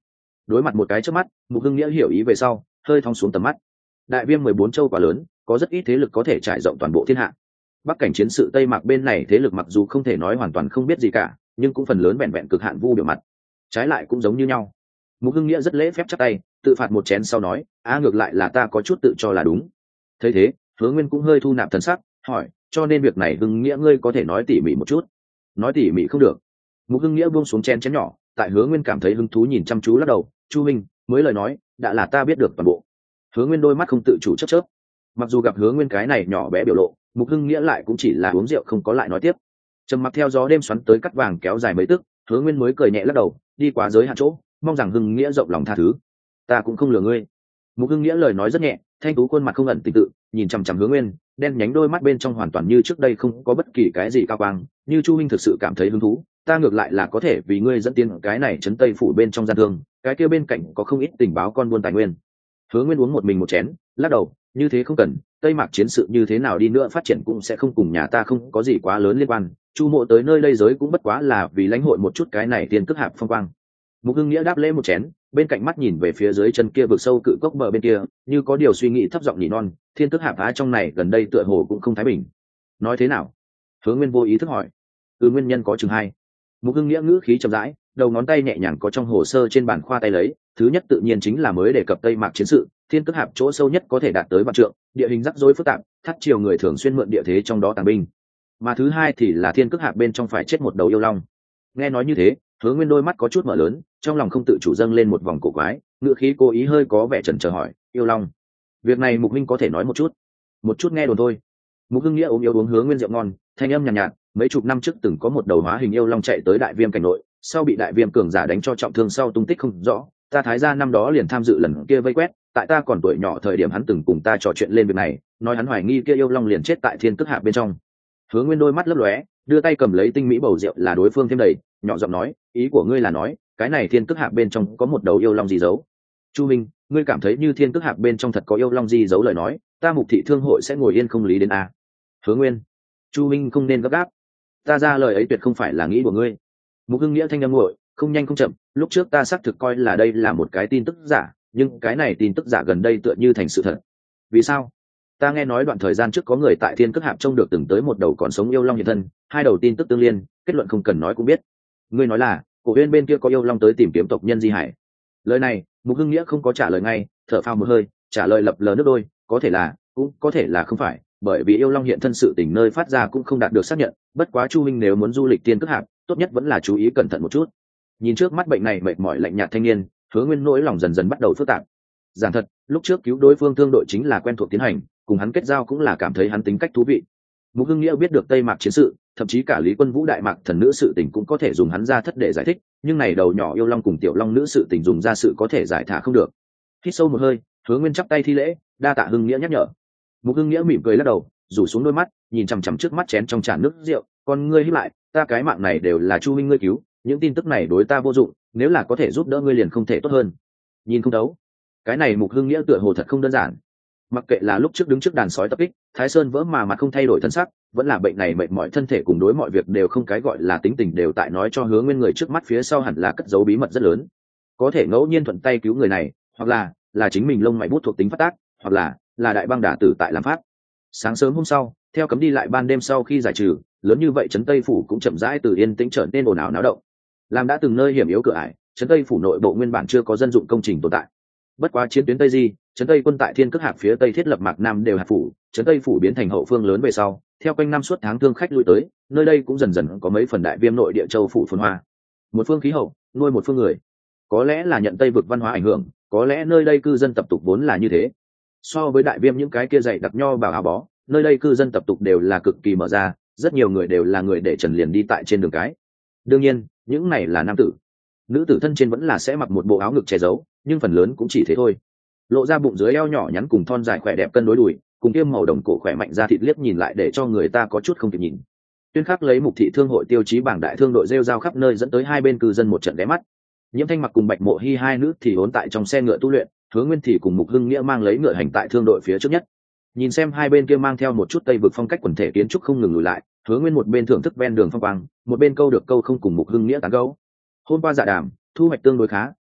đối mặt một cái trước mắt, Mục Hưng Nghĩa hiểu ý về sau hơi thong xuống tầm mắt. Đại viêm mười bốn châu quá lớn, có rất ít thế lực có thể trải rộng toàn bộ thiên hạ. Bắc cảnh chiến sự Tây Mạc bên này thế lực mặc dù không thể nói hoàn toàn không biết gì cả, nhưng cũng phần lớn vẹn vẹn cực hạn vu biểu mặt, trái lại cũng giống như nhau. Mục Hưng Nghĩa rất lễ phép chắp tay, tự phạt một chén sau nói, a ngược lại là ta có chút tự cho là đúng. Thấy thế, Hứa Nguyên cũng hơi thu nạp thần sắc, hỏi, cho nên việc này Hưng Nghĩa ngươi có thể nói tỉ mỉ một chút. Nói tỉ mỉ không được. Mục Hưng Nghĩa buông xuống chén chén nhỏ, tại Hứa Nguyên cảm thấy hứng thú nhìn chăm chú lắc đầu, chu minh mới lời nói, đã là ta biết được toàn bộ. Hứa Nguyên đôi mắt không tự chủ chớp chớp. Mặc dù gặp Hứa Nguyên cái này nhỏ bé biểu lộ, Mục Hưng Nghĩa lại cũng chỉ là uống rượu không có lại nói tiếp. Trầm mặc theo gió đêm xoắn tới cắt vàng kéo dài mấy tức, Hứa Nguyên mới cười nhẹ lắc đầu, đi quá giới hạn chỗ, mong rằng Hưng Nghĩa rộng lòng tha thứ. Ta cũng không lừa ngươi. Mục Hưng Nghĩa lời nói rất nhẹ, thanh tú khuôn mặt không ẩn tình tự, nhìn chằm chằm Hứa Nguyên, đen nhánh đôi mắt bên trong hoàn toàn như trước đây không có bất kỳ cái gì cao quang, như Chu huynh thực sự cảm thấy hứng thú, ta ngược lại là có thể vì ngươi dẫn tiến cái này trấn Tây phủ bên trong gian thương, cái kia bên cạnh có không ít tình báo con buôn tài nguyên. Hứa Nguyên uống một mình một chén, lắc đầu, như thế không cần, Tây Mạc chiến sự như thế nào đi nữa phát triển cũng sẽ không cùng nhà ta không có gì quá lớn liên quan, Chu mộ tới nơi đây giới cũng bất quá là vì lãnh hội một chút cái này tiền cước hạp phong quang. Mục Hưng Nghĩa đáp lễ một chén, bên cạnh mắt nhìn về phía dưới chân kia vực sâu cự cốc bờ bên kia, như có điều suy nghĩ thấp giọng nhỉ non, thiên tức hạp á trong này gần đây tựa hồ cũng không thái bình. Nói thế nào? Hứa Nguyên vô ý thức hỏi. Ừ, nguyên nhân có chừng hai. Mục Hưng Nghĩa ngữ khí chậm rãi, đầu ngón tay nhẹ nhàng có trong hồ sơ trên bàn khoa tay lấy, thứ nhất tự nhiên chính là mới đề cập Tây Mạc chiến sự, thiên tức hạp chỗ sâu nhất có thể đạt tới vạn trượng, địa hình rắc rối phức tạp, thắt chiều người thường xuyên mượn địa thế trong đó tàng binh. Mà thứ hai thì là thiên tức hạp bên trong phải chết một đầu yêu long. Nghe nói như thế, Hứa Nguyên đôi mắt có chút mở lớn, trong lòng không tự chủ dâng lên một vòng cổ quái, ngữ khí cố ý hơi có vẻ chần chờ hỏi, yêu long, việc này Mục Minh có thể nói một chút? Một chút nghe đồn thôi. Mục Hưng Nghĩa ốm yếu uống Hứa Nguyên rượu ngon, thanh âm nhàn nhạt, nhạt, mấy chục năm trước từng có một đầu hóa hình yêu long chạy tới đại viêm cảnh nội, sau bị đại viêm cường giả đánh cho trọng thương sau tung tích không rõ, ta thái gia năm đó liền tham dự lần kia vây quét, tại ta còn tuổi nhỏ thời điểm hắn từng cùng ta trò chuyện lên việc này, nói hắn hoài nghi kia yêu long liền chết tại thiên tức hạ bên trong. Hứa Nguyên đôi mắt lấp lóe, đưa tay cầm lấy tinh mỹ bầu rượu là đối phương thêm đầy, nhỏ giọng nói, ý của ngươi là nói, cái này thiên tức hạ bên trong có một đầu yêu long gì giấu? Chu Minh, ngươi cảm thấy như thiên tức hạ bên trong thật có yêu long gì giấu lời nói, ta Mục thị thương hội sẽ ngồi yên không lý đến a? Hứa Nguyên, Chu Minh không nên gấp gáp, ta ra lời ấy tuyệt không phải là nghĩ của ngươi. Mục Hưng Nghĩa thanh âm nguội, không nhanh không chậm, lúc trước ta xác thực coi là đây là một cái tin tức giả, nhưng cái này tin tức giả gần đây tựa như thành sự thật. Vì sao? Ta nghe nói đoạn thời gian trước có người tại thiên cước hạp trông được từng tới một đầu còn sống yêu long hiện thân, hai đầu tin tức tương liên, kết luận không cần nói cũng biết. Ngươi nói là cổ uyên bên kia có yêu long tới tìm kiếm tộc nhân Di Hải. Lời này Mục Hưng Nghĩa không có trả lời ngay, thở phào một hơi, trả lời lập lờ nước đôi, có thể là, cũng có thể là không phải, bởi vì yêu long hiện thân sự tình nơi phát ra cũng không đạt được xác nhận. Bất quá Chu Minh nếu muốn du lịch thiên cước hạp, tốt nhất vẫn là chú ý cẩn thận một chút. Nhìn trước mắt bệnh này mệt mỏi lạnh nhạt thanh niên, Hứa Nguyên nỗi lòng dần dần bắt đầu phức tạp. Giản thật, lúc trước cứu đối phương thương đội chính là quen thuộc tiến hành, cùng hắn kết giao cũng là cảm thấy hắn tính cách thú vị. Mục Hưng Nghĩa biết được Tây Mạc chiến sự, thậm chí cả Lý Quân Vũ đại mạc thần nữ sự tình cũng có thể dùng hắn ra thất để giải thích, nhưng này đầu nhỏ yêu long cùng tiểu long nữ sự tình dùng ra sự có thể giải thả không được. Hít sâu một hơi, Hứa Nguyên chắp tay thi lễ, đa tạ Hưng Nghĩa nhắc nhở. Mục Hưng Nghĩa mỉm cười lắc đầu, rủ xuống đôi mắt, nhìn chằm chằm trước mắt chén trong tràn nước rượu, con ngươi híp lại, ta cái mạng này đều là Chu huynh ngươi cứu, những tin tức này đối ta vô dụng, nếu là có thể giúp đỡ ngươi liền không thể tốt hơn. Nhìn không đấu, cái này Mục Hưng Nghĩa tựa hồ thật không đơn giản. Mặc kệ là lúc trước đứng trước đàn sói tập kích, Thái Sơn vỡ mà mặt không thay đổi thân sắc, vẫn là bệnh này mệt mỏi thân thể cùng đối mọi việc đều không cái gọi là tính tình đều tại nói cho Hứa Nguyên người trước mắt phía sau hẳn là cất giấu bí mật rất lớn. Có thể ngẫu nhiên thuận tay cứu người này, hoặc là là chính mình lông mày bút thuộc tính phát tác, hoặc là là đại băng đả tử tại làm pháp. Sáng sớm hôm sau, theo cấm đi lại ban đêm sau khi giải trừ, lớn như vậy trấn Tây phủ cũng chậm rãi từ yên tĩnh trở nên ồn ào náo động. Làm đã từng nơi hiểm yếu cửa ải, trấn Tây phủ nội bộ nguyên bản chưa có dân dụng công trình tồn tại. Bất quá chiến tuyến Tây Di, trấn Tây quân tại Thiên Cước Hạp phía Tây thiết lập Mạc Nam đều hạt phủ, trấn Tây phủ biến thành hậu phương lớn về sau, theo quanh năm suốt tháng thương khách lui tới, nơi đây cũng dần dần có mấy phần đại viêm nội địa châu phủ phồn hoa. Một phương khí hậu, nuôi một phương người. Có lẽ là nhận Tây vực văn hóa ảnh hưởng, có lẽ nơi đây cư dân tập tục vốn là như thế. So với đại viêm những cái kia dày đặc nho bảo áo bó, nơi đây cư dân tập tục đều là cực kỳ mở ra, rất nhiều người đều là người để trần liền đi tại trên đường cái. Đương nhiên, những này là nam tử. Nữ tử thân trên vẫn là sẽ mặc một bộ áo ngực che giấu, nhưng phần lớn cũng chỉ thế thôi. Lộ ra bụng dưới eo nhỏ nhắn cùng thon dài khỏe đẹp cân đối đùi, cùng kiêm màu đồng cổ khỏe mạnh ra thịt liếc nhìn lại để cho người ta có chút không kịp nhìn. Tuyên khắc lấy Mục thị thương hội tiêu chí bảng đại thương đội rêu rao khắp nơi dẫn tới hai bên cư dân một trận ghé mắt. Nhiễm Thanh Mặc cùng Bạch Mộ Hi hai nữ thì hỗn tại trong xe ngựa tu luyện, Hứa Nguyên thì cùng Mục Hưng Nghĩa mang lấy ngựa hành tại thương đội phía trước nhất. Nhìn xem hai bên kia mang theo một chút Tây vực phong cách quần thể kiến trúc không ngừng lùi lại, Hứa Nguyên một bên thưởng thức ven đường phong quang, một bên câu được câu không cùng Mục Hưng Nghĩa tán gẫu. Hôm qua dạ đàm, thu hoạch tương đối khá,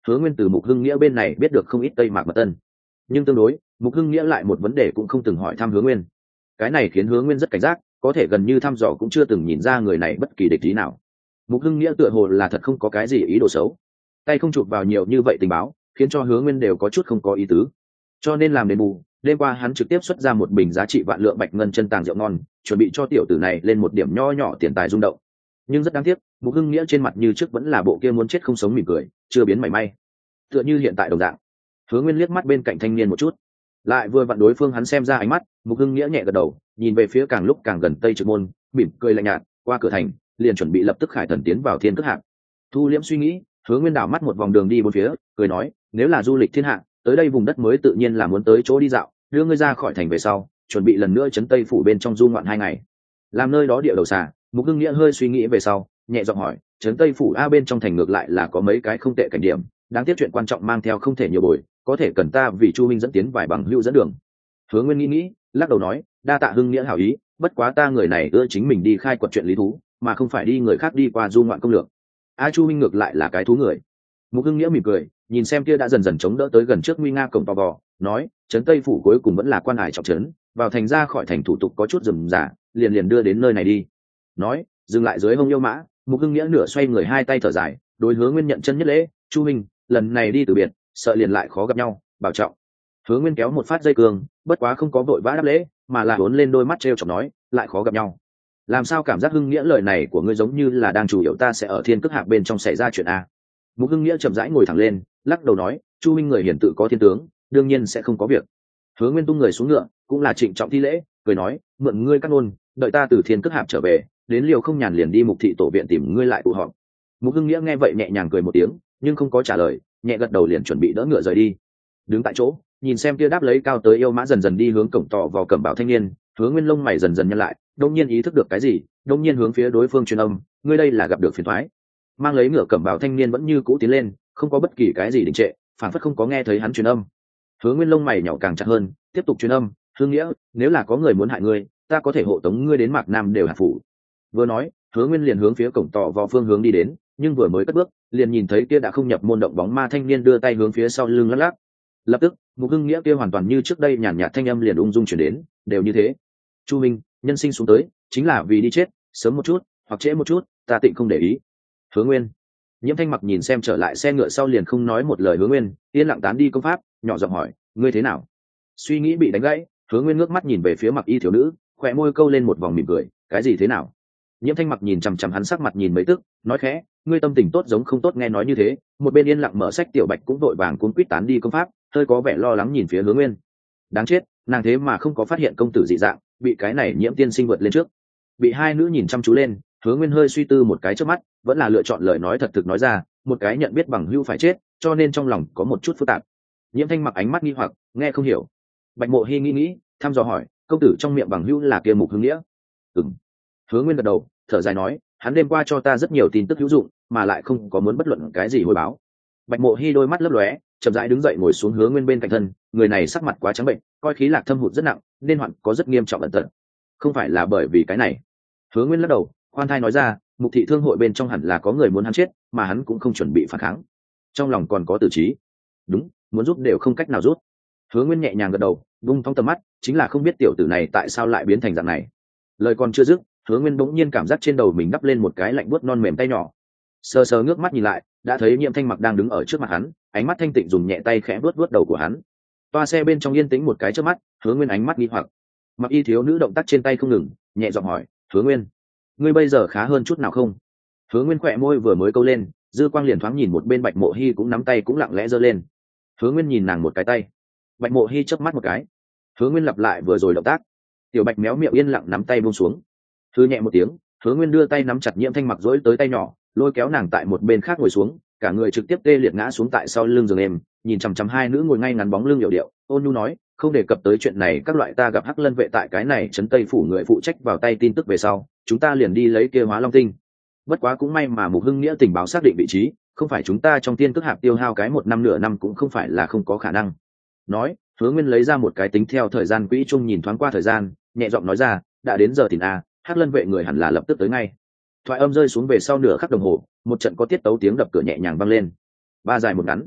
Hứa Nguyên từ Mục Hưng Nghĩa bên này biết được không ít Tây Mạc mật tân, nhưng tương đối Mục Hưng Nghĩa lại một vấn đề cũng không từng hỏi thăm Hứa Nguyên. Cái này khiến Hứa Nguyên rất cảnh giác, có thể gần như thăm dò cũng chưa từng nhìn ra người này bất kỳ địch ý nào. Mục Hưng Nghĩa tựa hồ là thật không có cái gì ý đồ xấu, tay không chụp vào nhiều như vậy tình báo, khiến cho Hứa Nguyên đều có chút không có ý tứ. Cho nên làm đền bù, đêm qua hắn trực tiếp xuất ra một bình giá trị vạn lượng bạch ngân chân tàng rượu ngon, chuẩn bị cho tiểu tử này lên một điểm nho nhỏ tiền tài rung động. Nhưng rất đáng tiếc, Mục Hưng Nghĩa trên mặt như trước vẫn là bộ kia muốn chết không sống mỉm cười, chưa biến mảy may, tựa như hiện tại đồng dạng. Hứa Nguyên liếc mắt bên cạnh thanh niên một chút, lại vừa vặn đối phương hắn xem ra ánh mắt. Mục Hưng Nghĩa nhẹ gật đầu, nhìn về phía càng lúc càng gần Tây Trực Môn, mỉm cười lạnh nhạt, qua cửa thành liền chuẩn bị lập tức khải thần tiến vào Thiên Cước Hạp. Thu liễm suy nghĩ, Hứa Nguyên đảo mắt một vòng đường đi bốn phía, cười nói, nếu là du lịch thiên hạ, tới đây vùng đất mới tự nhiên là muốn tới chỗ đi dạo, đưa ngươi ra khỏi thành về sau, chuẩn bị lần nữa chấn Tây phủ bên trong du ngoạn hai ngày, làm nơi đó địa đầu xà. Mục Hưng Nghĩa hơi suy nghĩ về sau, nhẹ giọng hỏi, chấn Tây phủ a bên trong thành ngược lại là có mấy cái không tệ cảnh điểm, đáng tiếc chuyện quan trọng mang theo không thể nhiều bồi, có thể cần ta vì Chu Minh dẫn tiến vài bằng hữu dẫn đường. Hứa Nguyên nghĩ nghĩ, lắc đầu nói, đa tạ Hưng Nghĩa hảo ý, bất quá ta người này ưa chính mình đi khai quật chuyện lý thú, mà không phải đi người khác đi qua du ngoạn công lược. A Chu Minh ngược lại là cái thú người. Mục Hưng Nghĩa mỉm cười, nhìn xem kia đã dần dần chống đỡ tới gần trước nguy nga cổng to vò, nói, trấn Tây phủ cuối cùng vẫn là quan hải trọng trấn, vào thành ra khỏi thành thủ tục có chút rườm rà, liền liền đưa đến nơi này đi. Nói, dừng lại dưới hông yêu mã, Mục Hưng Nghĩa nửa xoay người, hai tay thở dài, đối Hứa Nguyên nhận chân nhất lễ, Chu Minh, lần này đi từ biệt, sợ liền lại khó gặp nhau, bảo trọng. Hứa Nguyên kéo một phát dây cương, bất quá không có vội vã đáp lễ, mà là uốn lên đôi mắt trêu chọc nói, lại khó gặp nhau. Làm sao cảm giác Hưng Nghĩa lời này của ngươi giống như là đang chủ yếu ta sẽ ở Thiên Cước Hạp bên trong xảy ra chuyện a? Mục Hưng Nghĩa chậm rãi ngồi thẳng lên, lắc đầu nói, Chu Minh người hiển tự có thiên tướng, đương nhiên sẽ không có việc. Hứa Nguyên tung người xuống ngựa, cũng là trịnh trọng thi lễ, cười nói, mượn ngươi cắt nôn, đợi ta từ Thiên Cước Hạp trở về, đến liều không nhàn liền đi Mục thị tổ viện tìm ngươi lại tụ họp. Mục Hưng Nghĩa nghe vậy nhẹ nhàng cười một tiếng, nhưng không có trả lời, nhẹ gật đầu liền chuẩn bị đỡ ngựa rời đi. Đứng tại chỗ, nhìn xem kia đáp lấy cao tới yêu mã dần dần đi hướng cổng tỏ vào cẩm bảo thanh niên, Hứa Nguyên lông mày dần dần nhăn lại, đông nhiên ý thức được cái gì, đông nhiên hướng phía đối phương truyền âm, ngươi đây là gặp được phiền toái. Mang lấy ngựa cẩm bảo thanh niên vẫn như cũ tiến lên, không có bất kỳ cái gì đình trệ, phản phất không có nghe thấy hắn truyền âm. Hứa Nguyên lông mày nhỏ càng chặt hơn, tiếp tục truyền âm, Hương Nghĩa, nếu là có người muốn hại ngươi, ta có thể hộ tống ngươi đến Mạc Nam đều hạt phủ. Vừa nói, Hứa Nguyên liền hướng phía cổng tỏ vào phương hướng đi đến, nhưng vừa mới cất bước, liền nhìn thấy kia đã không nhập môn động bóng ma thanh niên đưa tay hướng phía sau lưng lắc lắc. Lập tức, Mục Hưng Nghĩa kia hoàn toàn như trước đây nhàn nhạt thanh âm liền ung dung chuyển đến, đều như thế. Chu Minh, nhân sinh xuống tới, chính là vì đi chết, sớm một chút, hoặc trễ một chút, ta tịnh không để ý. Hứa Nguyên. Nhiễm Thanh Mặc nhìn xem trở lại xe ngựa sau liền không nói một lời. Hứa Nguyên yên lặng tán đi công pháp, nhỏ giọng hỏi, ngươi thế nào? Suy nghĩ bị đánh gãy, Hứa Nguyên ngước mắt nhìn về phía Mặc Y thiếu nữ, khóe môi câu lên một vòng mỉm cười, cái gì thế nào? Nhiễm Thanh Mặc nhìn chằm chằm hắn sắc mặt nhìn mấy tức, nói khẽ, ngươi tâm tình tốt giống không tốt. Nghe nói như thế, một bên yên lặng mở sách Tiểu Bạch cũng vội vàng cuốn quýt tán đi công pháp, hơi có vẻ lo lắng nhìn phía Hứa Nguyên. Đáng chết, nàng thế mà không có phát hiện công tử dị dạng, bị cái này Nhiễm tiên sinh vượt lên trước. Bị hai nữ nhìn chăm chú lên, Hứa Nguyên hơi suy tư một cái trước mắt, vẫn là lựa chọn lời nói thật thực nói ra, một cái nhận biết bằng hữu phải chết, cho nên trong lòng có một chút phức tạp. Nhiễm Thanh Mặc ánh mắt nghi hoặc, nghe không hiểu. Bạch Mộ Hi nghĩ nghĩ, thăm dò hỏi, công tử trong miệng bằng hữu là kia Mục Hưng Nghĩa? Ừm. Hứa Nguyên gật đầu, thở dài nói, hắn đêm qua cho ta rất nhiều tin tức hữu dụng, mà lại không có muốn bất luận cái gì hồi báo. Bạch Mộ Hi đôi mắt lấp lóe, chậm rãi đứng dậy ngồi xuống Hứa Nguyên bên cạnh thân, người này sắc mặt quá trắng bệnh, coi khí lạc thâm hụt rất nặng, nên hoạn có rất nghiêm trọng ẩn tật. Không phải là bởi vì cái này. Hứa Nguyên lắc đầu, khoan thai nói ra, Mục thị thương hội bên trong hẳn là có người muốn hắn chết, mà hắn cũng không chuẩn bị phản kháng. Trong lòng còn có tử trí. Đúng, muốn giúp đều không cách nào giúp. Hứa Nguyên nhẹ nhàng gật đầu, vung thong tầm mắt, chính là không biết tiểu tử này tại sao lại biến thành dạng này. Lời còn chưa dứt, Hứa Nguyên bỗng nhiên cảm giác trên đầu mình đắp lên một cái lạnh buốt non mềm tay nhỏ. Sờ sờ ngước mắt nhìn lại, đã thấy Nhiễm Thanh Mặc đang đứng ở trước mặt hắn, ánh mắt thanh tịnh dùng nhẹ tay khẽ vuốt vuốt đầu của hắn. Toa xe bên trong yên tĩnh một cái trước mắt, Hứa Nguyên ánh mắt nghi hoặc. Mặc Y thiếu nữ động tác trên tay không ngừng, nhẹ giọng hỏi, Hứa Nguyên, ngươi bây giờ khá hơn chút nào không? Hứa Nguyên khỏe môi vừa mới câu lên, dư quang liền thoáng nhìn một bên Bạch Mộ Hi cũng nắm tay cũng lặng lẽ giơ lên. Hứa Nguyên nhìn nàng một cái tay. Bạch Mộ Hi chớp mắt một cái. Hứa Nguyên lặp lại vừa rồi động tác. Tiểu Bạch méo miệng yên lặng nắm tay buông xuống. Hư nhẹ một tiếng, Hứa Nguyên đưa tay nắm chặt Nhiễm Thanh Mặc dỗi tới tay nhỏ, lôi kéo nàng tại một bên khác ngồi xuống, cả người trực tiếp tê liệt ngã xuống tại sau lưng giường em, nhìn chằm chằm hai nữ ngồi ngay ngắn bóng lưng hiệu điệu, ôn nhu nói, không đề cập tới chuyện này, các loại ta gặp Hắc Lân vệ tại cái này trấn Tây phủ người phụ trách vào tay tin tức về sau, chúng ta liền đi lấy kia Hóa Long tinh. Bất quá cũng may mà Mục Hưng Nghĩa tình báo xác định vị trí, không phải chúng ta trong Tiên Cước Hạp tiêu hao cái một năm nửa năm cũng không phải là không có khả năng. Nói, Hứa Nguyên lấy ra một cái tính theo thời gian quỹ chung nhìn thoáng qua thời gian, nhẹ giọng nói ra, đã đến giờ thì a, Hắc Lân vệ người hẳn là lập tức tới ngay. Thoại âm rơi xuống về sau nửa khắc đồng hồ, một trận có tiết tấu tiếng đập cửa nhẹ nhàng vang lên. Ba dài một ngắn,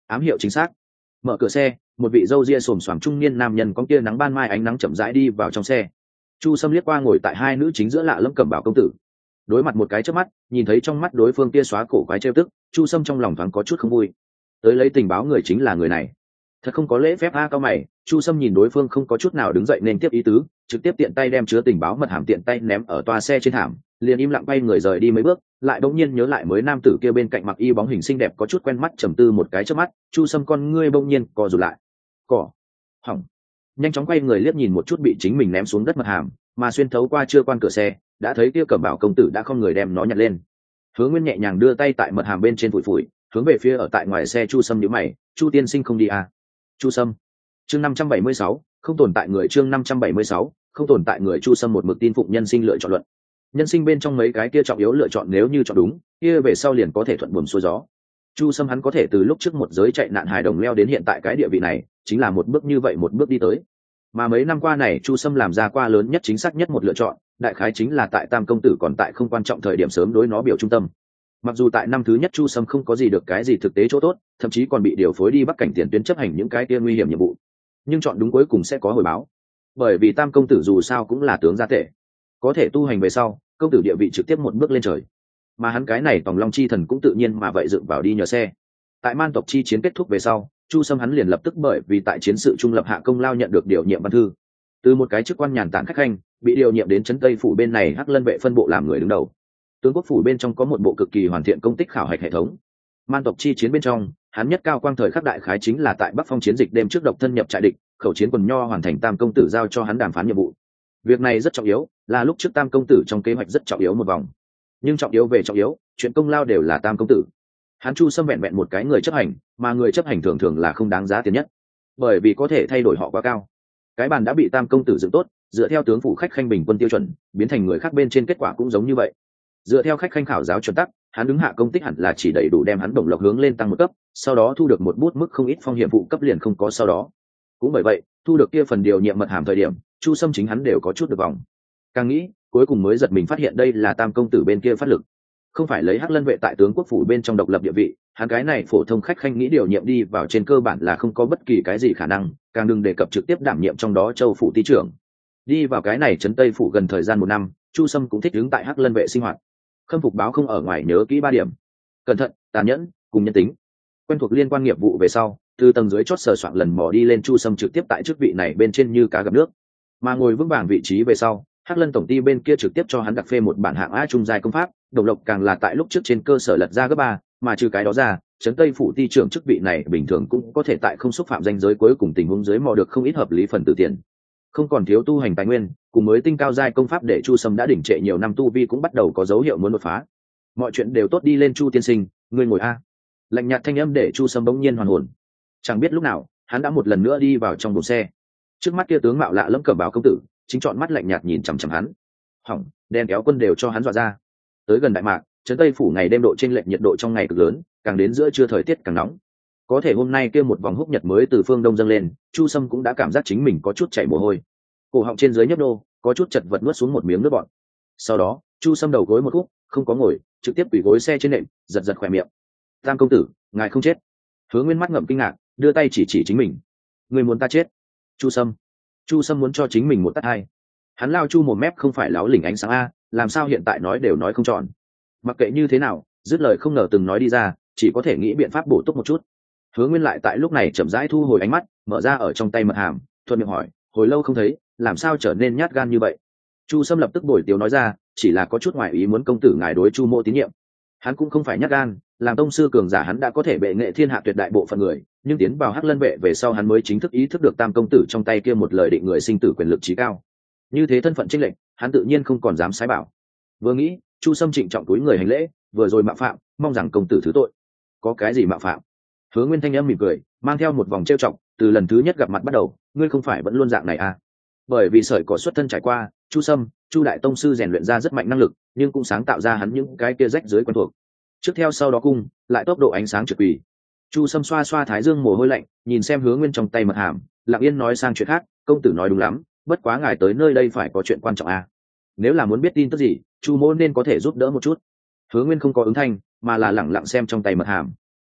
Ám hiệu chính xác. Mở cửa xe, một vị râu ria xồm xoàm trung niên nam nhân con kia nắng ban mai ánh nắng chậm rãi đi vào trong xe. Chu Sâm liếc qua ngồi tại hai nữ chính giữa lạ lẫm cẩm bảo công tử, đối mặt một cái chớp mắt, nhìn thấy trong mắt đối phương kia xóa cổ quái trêu tức, Chu Sâm trong lòng thoáng có chút không vui. Tới lấy tình báo người chính là người này, thật không có lễ phép a. Cao mày, Chu Sâm nhìn đối phương không có chút nào đứng dậy nên tiếp ý tứ, trực tiếp tiện tay đem chứa tình báo mật hàm tiện tay ném ở toa xe trên thảm, liền im lặng quay người rời đi mấy bước, lại bỗng nhiên nhớ lại mới nam tử kia bên cạnh mặc y bóng hình xinh đẹp có chút quen mắt, trầm tư một cái chớp mắt, Chu Sâm con ngươi bỗng nhiên co rụt lại. Cỏ, hỏng. Nhanh chóng quay người liếc nhìn một chút bị chính mình ném xuống đất mật hàm, mà xuyên thấu qua chưa quan cửa xe, đã thấy kia cẩm bảo công tử đã không người đem nó nhặt lên. Hứa Nguyên nhẹ nhàng đưa tay tại mật hàm bên trên phủi phủi, hướng về phía ở tại ngoài xe Chu Sâm nhíu mày, Chu tiên sinh không đi à? Chu Sâm. Chương năm trăm bảy mươi sáu, không tồn tại người. Chương năm trăm bảy mươi sáu, không tồn tại người. Chu Sâm một mực tin phụng nhân sinh lựa chọn luận. Nhân sinh bên trong mấy cái kia trọng yếu lựa chọn nếu như chọn đúng, kia về sau liền có thể thuận buồm xuôi gió. Chu Sâm hắn có thể từ lúc trước một giới chạy nạn hài đồng leo đến hiện tại cái địa vị này, chính là một bước như vậy một bước đi tới. Mà mấy năm qua này Chu Sâm làm ra qua lớn nhất chính xác nhất một lựa chọn, đại khái chính là tại Tam công tử còn tại không quan trọng thời điểm sớm đối nó biểu trung tâm. Mặc dù tại năm thứ nhất Chu Sâm không có gì được cái gì thực tế chỗ tốt, thậm chí còn bị điều phối đi Bắc cảnh tiền tuyến chấp hành những cái kia nguy hiểm nhiệm vụ, nhưng chọn đúng cuối cùng sẽ có hồi báo. Bởi vì Tam công tử dù sao cũng là tướng gia tể, có thể tu hành về sau, công tử địa vị trực tiếp một bước lên trời. Mà hắn cái này Tòng Long chi thần cũng tự nhiên mà vậy dựng vào đi nhờ xe. Tại Man tộc chi chiến kết thúc về sau, Chu Sâm hắn liền lập tức bởi vì tại chiến sự trung lập hạ công lao nhận được điều nhiệm văn thư, từ một cái chức quan nhàn tản khách khanh bị điều nhiệm đến trấn Tây phủ bên này Hắc Lân vệ phân bộ làm người đứng đầu. Tướng quốc phủ bên trong có một bộ cực kỳ hoàn thiện công tích khảo hạch hệ thống. Man tộc chi chiến bên trong, hắn nhất cao quang thời khắc đại khái chính là tại Bắc Phong chiến dịch đêm trước độc thân nhập trại địch, khẩu chiến quần nho hoàn thành Tam công tử giao cho hắn đàm phán nhiệm vụ. Việc này rất trọng yếu, là lúc trước Tam công tử trong kế hoạch rất trọng yếu một vòng. Nhưng trọng yếu về trọng yếu, chuyện công lao đều là Tam công tử. Hắn Chu Sâm vẹn vẹn một cái người chấp hành, mà người chấp hành thường thường là không đáng giá tiền nhất, bởi vì có thể thay đổi họ quá cao. Cái bàn đã bị Tam công tử dựng tốt, dựa theo tướng phủ khách khanh bình quân tiêu chuẩn, biến thành người khác bên trên kết quả cũng giống như vậy. Dựa theo khách khanh khảo giáo chuẩn tắc, hắn đứng hạ công tích hẳn là chỉ đầy đủ đem hắn đồng lộc hướng lên tăng một cấp, sau đó thu được một bút mức không ít phong hiểm vụ cấp liền không có sau đó. Cũng bởi vậy, thu được kia phần điều nhiệm mật hàm thời điểm, Chu Sâm chính hắn đều có chút được vòng. Càng nghĩ, cuối cùng mới giật mình phát hiện đây là Tam công tử bên kia phát lực, không phải lấy Hắc Lân vệ tại tướng quốc phủ bên trong độc lập địa vị, hắn cái này phổ thông khách khanh nghĩ điều nhiệm đi vào trên cơ bản là không có bất kỳ cái gì khả năng, càng đừng đề cập trực tiếp đảm nhiệm trong đó châu phủ ty trưởng. Đi vào cái này trấn Tây phủ gần thời gian một năm, Chu Sâm cũng thích ứng tại Hắc Lân vệ sinh hoạt. Khâm phục báo không ở ngoài nhớ kỹ ba điểm: cẩn thận, tàn nhẫn, cùng nhân tính. Quen thuộc liên quan nghiệp vụ về sau, từ tầng dưới chót sờ soạn lần mò đi lên, Chu Sâm trực tiếp tại chức vị này bên trên như cá gặp nước. Mà ngồi vững vàng vị trí về sau, Hắc Lân tổng ty bên kia trực tiếp cho hắn đặc phê một bản hạng A trung giai công pháp, đồng lộc càng là tại lúc trước trên cơ sở lật ra gấp ba, mà trừ cái đó ra, trấn Tây phủ ty trưởng chức vị này bình thường cũng có thể tại không xúc phạm danh giới cuối cùng tình huống dưới mò được không ít hợp lý phần tử tiền. Không còn thiếu tu hành tài nguyên, cùng mới tinh cao giai công pháp để Chu Sâm đã đỉnh trệ nhiều năm tu vi cũng bắt đầu có dấu hiệu muốn đột phá. Mọi chuyện đều tốt đi lên. Chu tiên sinh, ngươi ngồi a. Lạnh nhạt thanh âm để Chu Sâm bỗng nhiên hoàn hồn. Chẳng biết lúc nào, hắn đã một lần nữa đi vào trong buồng xe. Trước mắt kia tướng mạo lạ lẫm cẩm bào công tử, chính chọn mắt lạnh nhạt nhìn chằm chằm hắn. Hỏng, đen kéo quân đều cho hắn dọa ra. Tới gần đại mạc, trấn Tây phủ ngày đêm độ chênh lệch nhiệt độ trong ngày cực lớn, càng đến giữa trưa thời tiết càng nóng. Có thể hôm nay kia một vòng húc nhật mới từ phương đông dâng lên, Chu Sâm cũng đã cảm giác chính mình có chút chảy mồ hôi, cổ họng trên dưới nhấp nô, có chút chật vật nuốt xuống một miếng nước bọt. Sau đó, Chu Sâm đầu gối một khúc, không có ngồi, trực tiếp quỳ gối xe trên nệm, giật giật khỏe miệng. Tam công tử, ngài không chết. Hứa Nguyên mắt ngậm kinh ngạc, đưa tay chỉ chỉ chính mình. Người muốn ta chết? Chu Sâm. Chu Sâm muốn cho chính mình một tát hai. Hắn lao chu một mép không phải láo lỉnh ánh sáng a, làm sao hiện tại nói đều nói không tròn. Mặc kệ như thế nào, dứt lời không ngờ từng nói đi ra, chỉ có thể nghĩ biện pháp bổ túc một chút. Hứa Nguyên lại tại lúc này chậm rãi thu hồi ánh mắt, mở ra ở trong tay mật hàm, thuận miệng hỏi, hồi lâu không thấy, làm sao trở nên nhát gan như vậy? Chu Sâm lập tức đổi tiếu nói ra, chỉ là có chút ngoài ý muốn công tử ngài đối Chu mô tín nhiệm. Hắn cũng không phải nhát gan, làm tông sư cường giả hắn đã có thể bệ nghệ thiên hạ tuyệt đại bộ phận người, nhưng tiến vào Hắc Lân vệ về sau hắn mới chính thức ý thức được Tam công tử trong tay kia một lời định người sinh tử quyền lực trí cao. Như thế thân phận chênh lệch, hắn tự nhiên không còn dám sái bảo. Vừa nghĩ, Chu Sâm trịnh trọng túi người hành lễ, vừa rồi mạo phạm, mong rằng công tử thứ tội. Có cái gì mạo phạm? Hứa Nguyên thanh âm mỉm cười, mang theo một vòng trêu chọc, từ lần thứ nhất gặp mặt bắt đầu, ngươi không phải vẫn luôn dạng này à? Bởi vì sợi cỏ xuất thân trải qua, Chu Sâm, Chu đại tông sư rèn luyện ra rất mạnh năng lực, nhưng cũng sáng tạo ra hắn những cái kia rách dưới quen thuộc. Trước theo sau đó cung, lại tốc độ ánh sáng trực quỷ. Chu Sâm xoa xoa thái dương mồ hôi lạnh, nhìn xem Hứa Nguyên trong tay mật hàm, lặng yên nói sang chuyện khác, công tử nói đúng lắm, bất quá ngài tới nơi đây phải có chuyện quan trọng à? Nếu là muốn biết tin tức gì, Chu mỗ nên có thể giúp đỡ một chút. Hứa Nguyên không có ứng thanh, mà là lẳng lặng xem trong tay mật hàm.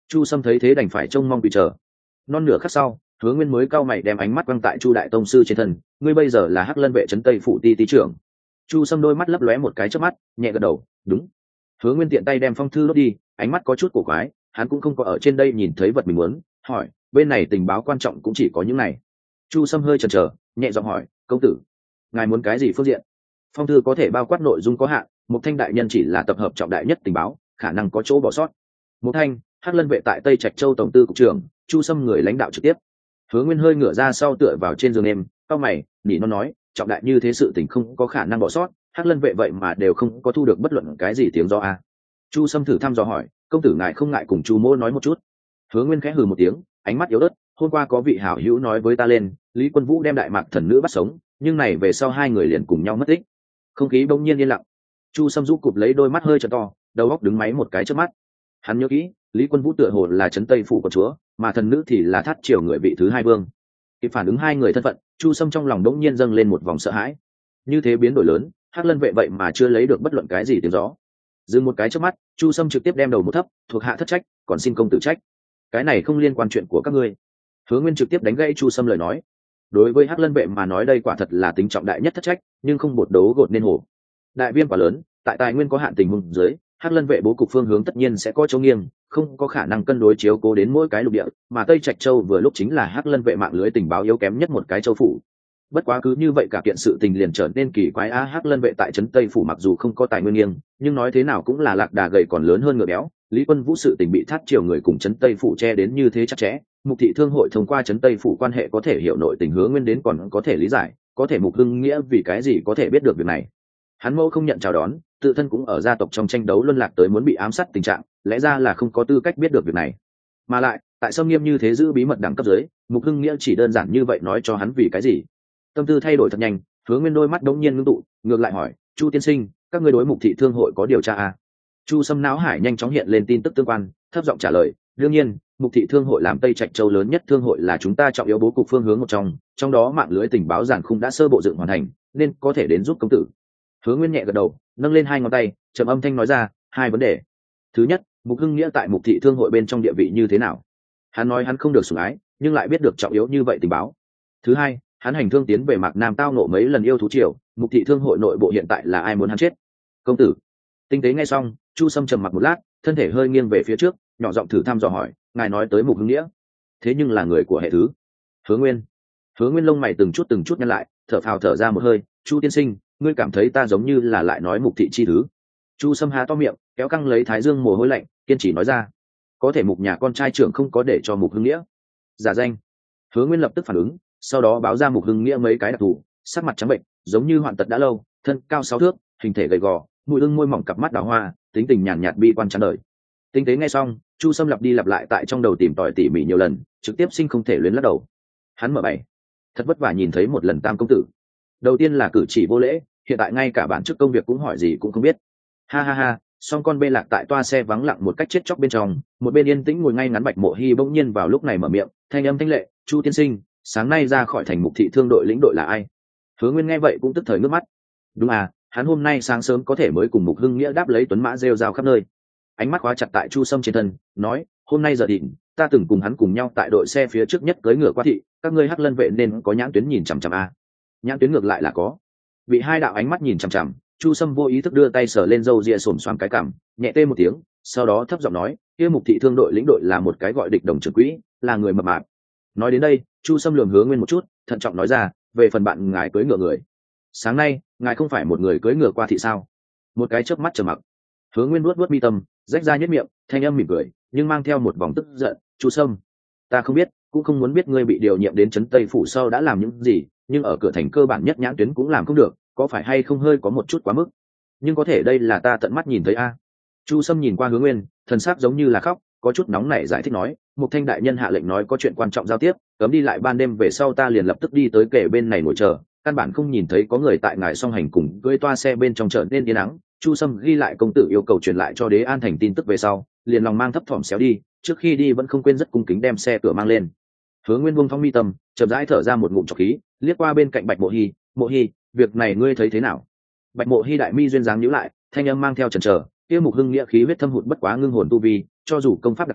Chu Sâm thấy thế đành phải trông mong bị chờ. Non nửa khắc sau, Hứa Nguyên mới cau mày đem ánh mắt quăng tại Chu đại tông sư trên thân, ngươi bây giờ là Hắc Lân vệ trấn Tây phủ ti ti trưởng. Chu Sâm đôi mắt lấp lóe một cái chớp mắt, nhẹ gật đầu, đúng. Hứa Nguyên tiện tay đem phong thư đốt đi, ánh mắt có chút cổ quái, hắn cũng không có ở trên đây nhìn thấy vật mình muốn, hỏi, bên này tình báo quan trọng cũng chỉ có những này. Chu Sâm hơi chần chờ, nhẹ giọng hỏi, công tử, ngài muốn cái gì phương diện? Phong thư có thể bao quát nội dung có hạn, Mục Thanh đại nhân chỉ là tập hợp trọng đại nhất tình báo, khả năng có chỗ bỏ sót. Mục Thanh, Hắc Lân vệ tại Tây Trạch Châu tổng tư cục trưởng, Chu Sâm người lãnh đạo trực tiếp. Hứa Nguyên hơi ngửa ra sau tựa vào trên giường em, cau mày, nỉ nó nói, trọng đại như thế sự tình không có khả năng bỏ sót, Hắc Lân vệ vậy mà đều không có thu được bất luận cái gì tiếng do a. Chu Sâm thử thăm dò hỏi, công tử ngài không ngại cùng Chu mỗ nói một chút? Hứa Nguyên khẽ hừ một tiếng, ánh mắt yếu ớt, hôm qua có vị hảo hữu nói với ta lên, Lý Quân Vũ đem Đại Mạc thần nữ bắt sống, nhưng này về sau hai người liền cùng nhau mất tích. Không khí bỗng nhiên yên lặng. Chu Sâm rũ cụp lấy đôi mắt hơi tròn to, đầu óc đứng máy một cái chớp mắt. Hắn nhớ kỹ, Lý Quân Vũ tựa hồ là trấn Tây phủ của chúa, mà thần nữ thì là Thát triều người vị thứ hai vương. Kịp phản ứng hai người thân phận, Chu Sâm trong lòng đống nhiên dâng lên một vòng sợ hãi. Như thế biến đổi lớn, Hắc Lân vệ vậy mà chưa lấy được bất luận cái gì tiếng gió. Dừng một cái chớp mắt, Chu Sâm trực tiếp đem đầu một thấp, thuộc hạ thất trách, còn xin công tử trách. Cái này không liên quan chuyện của các ngươi. Hứa Nguyên trực tiếp đánh gãy Chu Sâm lời nói. Đối với Hắc Lân vệ mà nói đây quả thật là tính trọng đại nhất thất trách, nhưng không bột đấu gột nên hổ. Đại viêm quá lớn, tại tài nguyên có hạn tình huống dưới, Hắc Lân vệ bố cục phương hướng tất nhiên sẽ có chỗ nghiêng, không có khả năng cân đối chiếu cố đến mỗi cái lục địa, mà Tây Trạch Châu vừa lúc chính là Hắc Lân vệ mạng lưới tình báo yếu kém nhất một cái châu phủ. Bất quá cứ như vậy cả kiện sự tình liền trở nên kỳ quái á. Hắc Lân vệ tại trấn Tây phủ mặc dù không có tài nguyên nghiêng, nhưng nói thế nào cũng là lạc đà gầy còn lớn hơn ngựa béo. Lý Quân Vũ sự tình bị Thát triều người cùng trấn Tây phủ che đến như thế chặt chẽ, Mục thị thương hội thông qua trấn Tây phủ quan hệ có thể hiểu nội tình Hứa Nguyên đến còn có thể lý giải, có thể Mục Hưng Nghĩa vì cái gì có thể biết được việc này? Hắn mẫu không nhận chào đón, tự thân cũng ở gia tộc trong tranh đấu luân lạc tới muốn bị ám sát tình trạng, lẽ ra là không có tư cách biết được việc này. Mà lại, tại sao nghiêm như thế giữ bí mật đẳng cấp dưới, Mục Hưng Nghĩa chỉ đơn giản như vậy nói cho hắn vì cái gì? Tâm tư thay đổi thật nhanh, Hứa Nguyên đôi mắt đống nhiên ngưng tụ, ngược lại hỏi, Chu tiên sinh, các ngươi đối Mục thị thương hội có điều tra à? Chu Sâm não hải nhanh chóng hiện lên tin tức tương quan, thấp giọng trả lời, đương nhiên, Mục thị thương hội làm Tây Trạch Châu lớn nhất thương hội là chúng ta trọng yếu bố cục phương hướng một trong, trong đó mạng lưới tình báo giản khung đã sơ bộ dựng hoàn thành, nên có thể đến giúp công tử. Hứa Nguyên nhẹ gật đầu, nâng lên hai ngón tay, trầm âm thanh nói ra, hai vấn đề. Thứ nhất, Mục Hưng Nghĩa tại Mục thị thương hội bên trong địa vị như thế nào? Hắn nói hắn không được sủng ái, nhưng lại biết được trọng yếu như vậy tình báo. Thứ hai, hắn hành thương tiến về Mạc Nam tao nộ mấy lần yêu thú triều, Mục thị thương hội nội bộ hiện tại là ai muốn hắn chết? Công tử. Tinh tế nghe xong, Chu Sâm trầm mặc một lát, thân thể hơi nghiêng về phía trước, nhỏ giọng thử thăm dò hỏi, ngài nói tới Mục Hưng Nghĩa, thế nhưng là người của hệ thứ? Hứa Nguyên. Hứa Nguyên lông mày từng chút từng chút nhăn lại, thở phào thở ra một hơi, Chu tiên sinh, ngươi cảm thấy ta giống như là lại nói Mục thị chi thứ? Chu Sâm há to miệng, kéo căng lấy thái dương mồ hôi lạnh, kiên trì nói ra, có thể Mục nhà con trai trưởng không có để cho Mục Hưng Nghĩa giả danh. Hứa Nguyên lập tức phản ứng, sau đó báo ra Mục Hưng Nghĩa mấy cái đặc thù, sắc mặt trắng bệnh, giống như hoạn tật đã lâu, thân cao sáu thước, hình thể gầy gò, mũi ưng môi mỏng, cặp mắt đào hoa, tính tình nhàn nhạt bi quan chán đời. Tinh tế nghe xong, Chu Sâm lặp đi lặp lại tại trong đầu tìm tòi tỉ mỉ nhiều lần, trực tiếp sinh không thể luyến lắc đầu. Hắn mở bày, thật vất vả nhìn thấy một lần Tam công tử. Đầu tiên là cử chỉ vô lễ, hiện tại ngay cả bản chức công việc cũng hỏi gì cũng không biết. Ha ha ha, song con bê lạc tại toa xe vắng lặng một cách chết chóc bên trong, một bên yên tĩnh ngồi ngay ngắn Bạch Mộ Hi bỗng nhiên vào lúc này mở miệng, thanh âm thanh lệ, Chu tiên sinh, sáng nay ra khỏi thành Mục thị thương đội lĩnh đội là ai? Hứa Nguyên nghe vậy cũng tức thời nước mắt. Đúng à, hắn hôm nay sáng sớm có thể mới cùng Mục Hưng Nghĩa đáp lấy tuấn mã rêu rao khắp nơi. Ánh mắt khóa chặt tại Chu Sâm trên thân, nói, hôm nay giờ định, ta từng cùng hắn cùng nhau tại đội xe phía trước nhất cưỡi ngựa qua thị, các ngươi Hắc Lân vệ nên có nhãn tuyến nhìn chằm chằm a. Nhãn tuyến ngược lại là có. Bị hai đạo ánh mắt nhìn chằm chằm, Chu Sâm vô ý thức đưa tay sờ lên râu ria xồm xoàm cái cằm, nhẹ tê một tiếng, sau đó thấp giọng nói, kia Mục thị thương đội lĩnh đội là một cái gọi địch đồng trưởng quỹ, là người mập mạp. Nói đến đây, Chu Sâm lườm Hứa Nguyên một chút, thận trọng nói ra, về phần bạn ngài cưỡi ngựa người, sáng nay ngài không phải một người cưỡi ngựa qua thị sao? Một cái chớp mắt trầm mặc. Hứa Nguyên nuốt nuốt mi tâm, rách ra nhất miệng, thanh âm mỉm cười, nhưng mang theo một vòng tức giận, Chu Sâm, ta không biết, cũng không muốn biết ngươi bị điều nhiệm đến trấn Tây phủ sau đã làm những gì, nhưng ở cửa thành cơ bản nhất nhãn tuyến cũng làm không được, có phải hay không hơi có một chút quá mức? Nhưng có thể đây là ta tận mắt nhìn thấy a. Chu Sâm nhìn qua Hứa Nguyên, thần sắc giống như là khóc, có chút nóng nảy giải thích nói, Mục Thanh đại nhân hạ lệnh nói có chuyện quan trọng giao tiếp, cấm đi lại ban đêm về sau ta liền lập tức đi tới kể bên này ngồi chờ, căn bản không nhìn thấy có người tại ngài song hành cùng cưỡi toa xe bên trong trở nên yên ắng. Chu Sâm ghi lại công tử yêu cầu truyền lại cho Đế An thành tin tức về sau, liền lòng mang thấp thỏm xéo đi, trước khi đi vẫn không quên rất cung kính đem xe cửa mang lên. Hứa Nguyên buông thong mi tâm, chậm rãi thở ra một ngụm trọc khí, liếc qua bên cạnh Bạch Mộ Hi, Mộ Hi, việc này ngươi thấy thế nào? Bạch Mộ Hi đại mi duyên dáng nhíu lại, thanh âm mang theo chần chờ, kia Mục Hưng Nghĩa khí huyết thâm hụt bất quá ngưng hồn tu vi, cho dù công pháp đặc thù,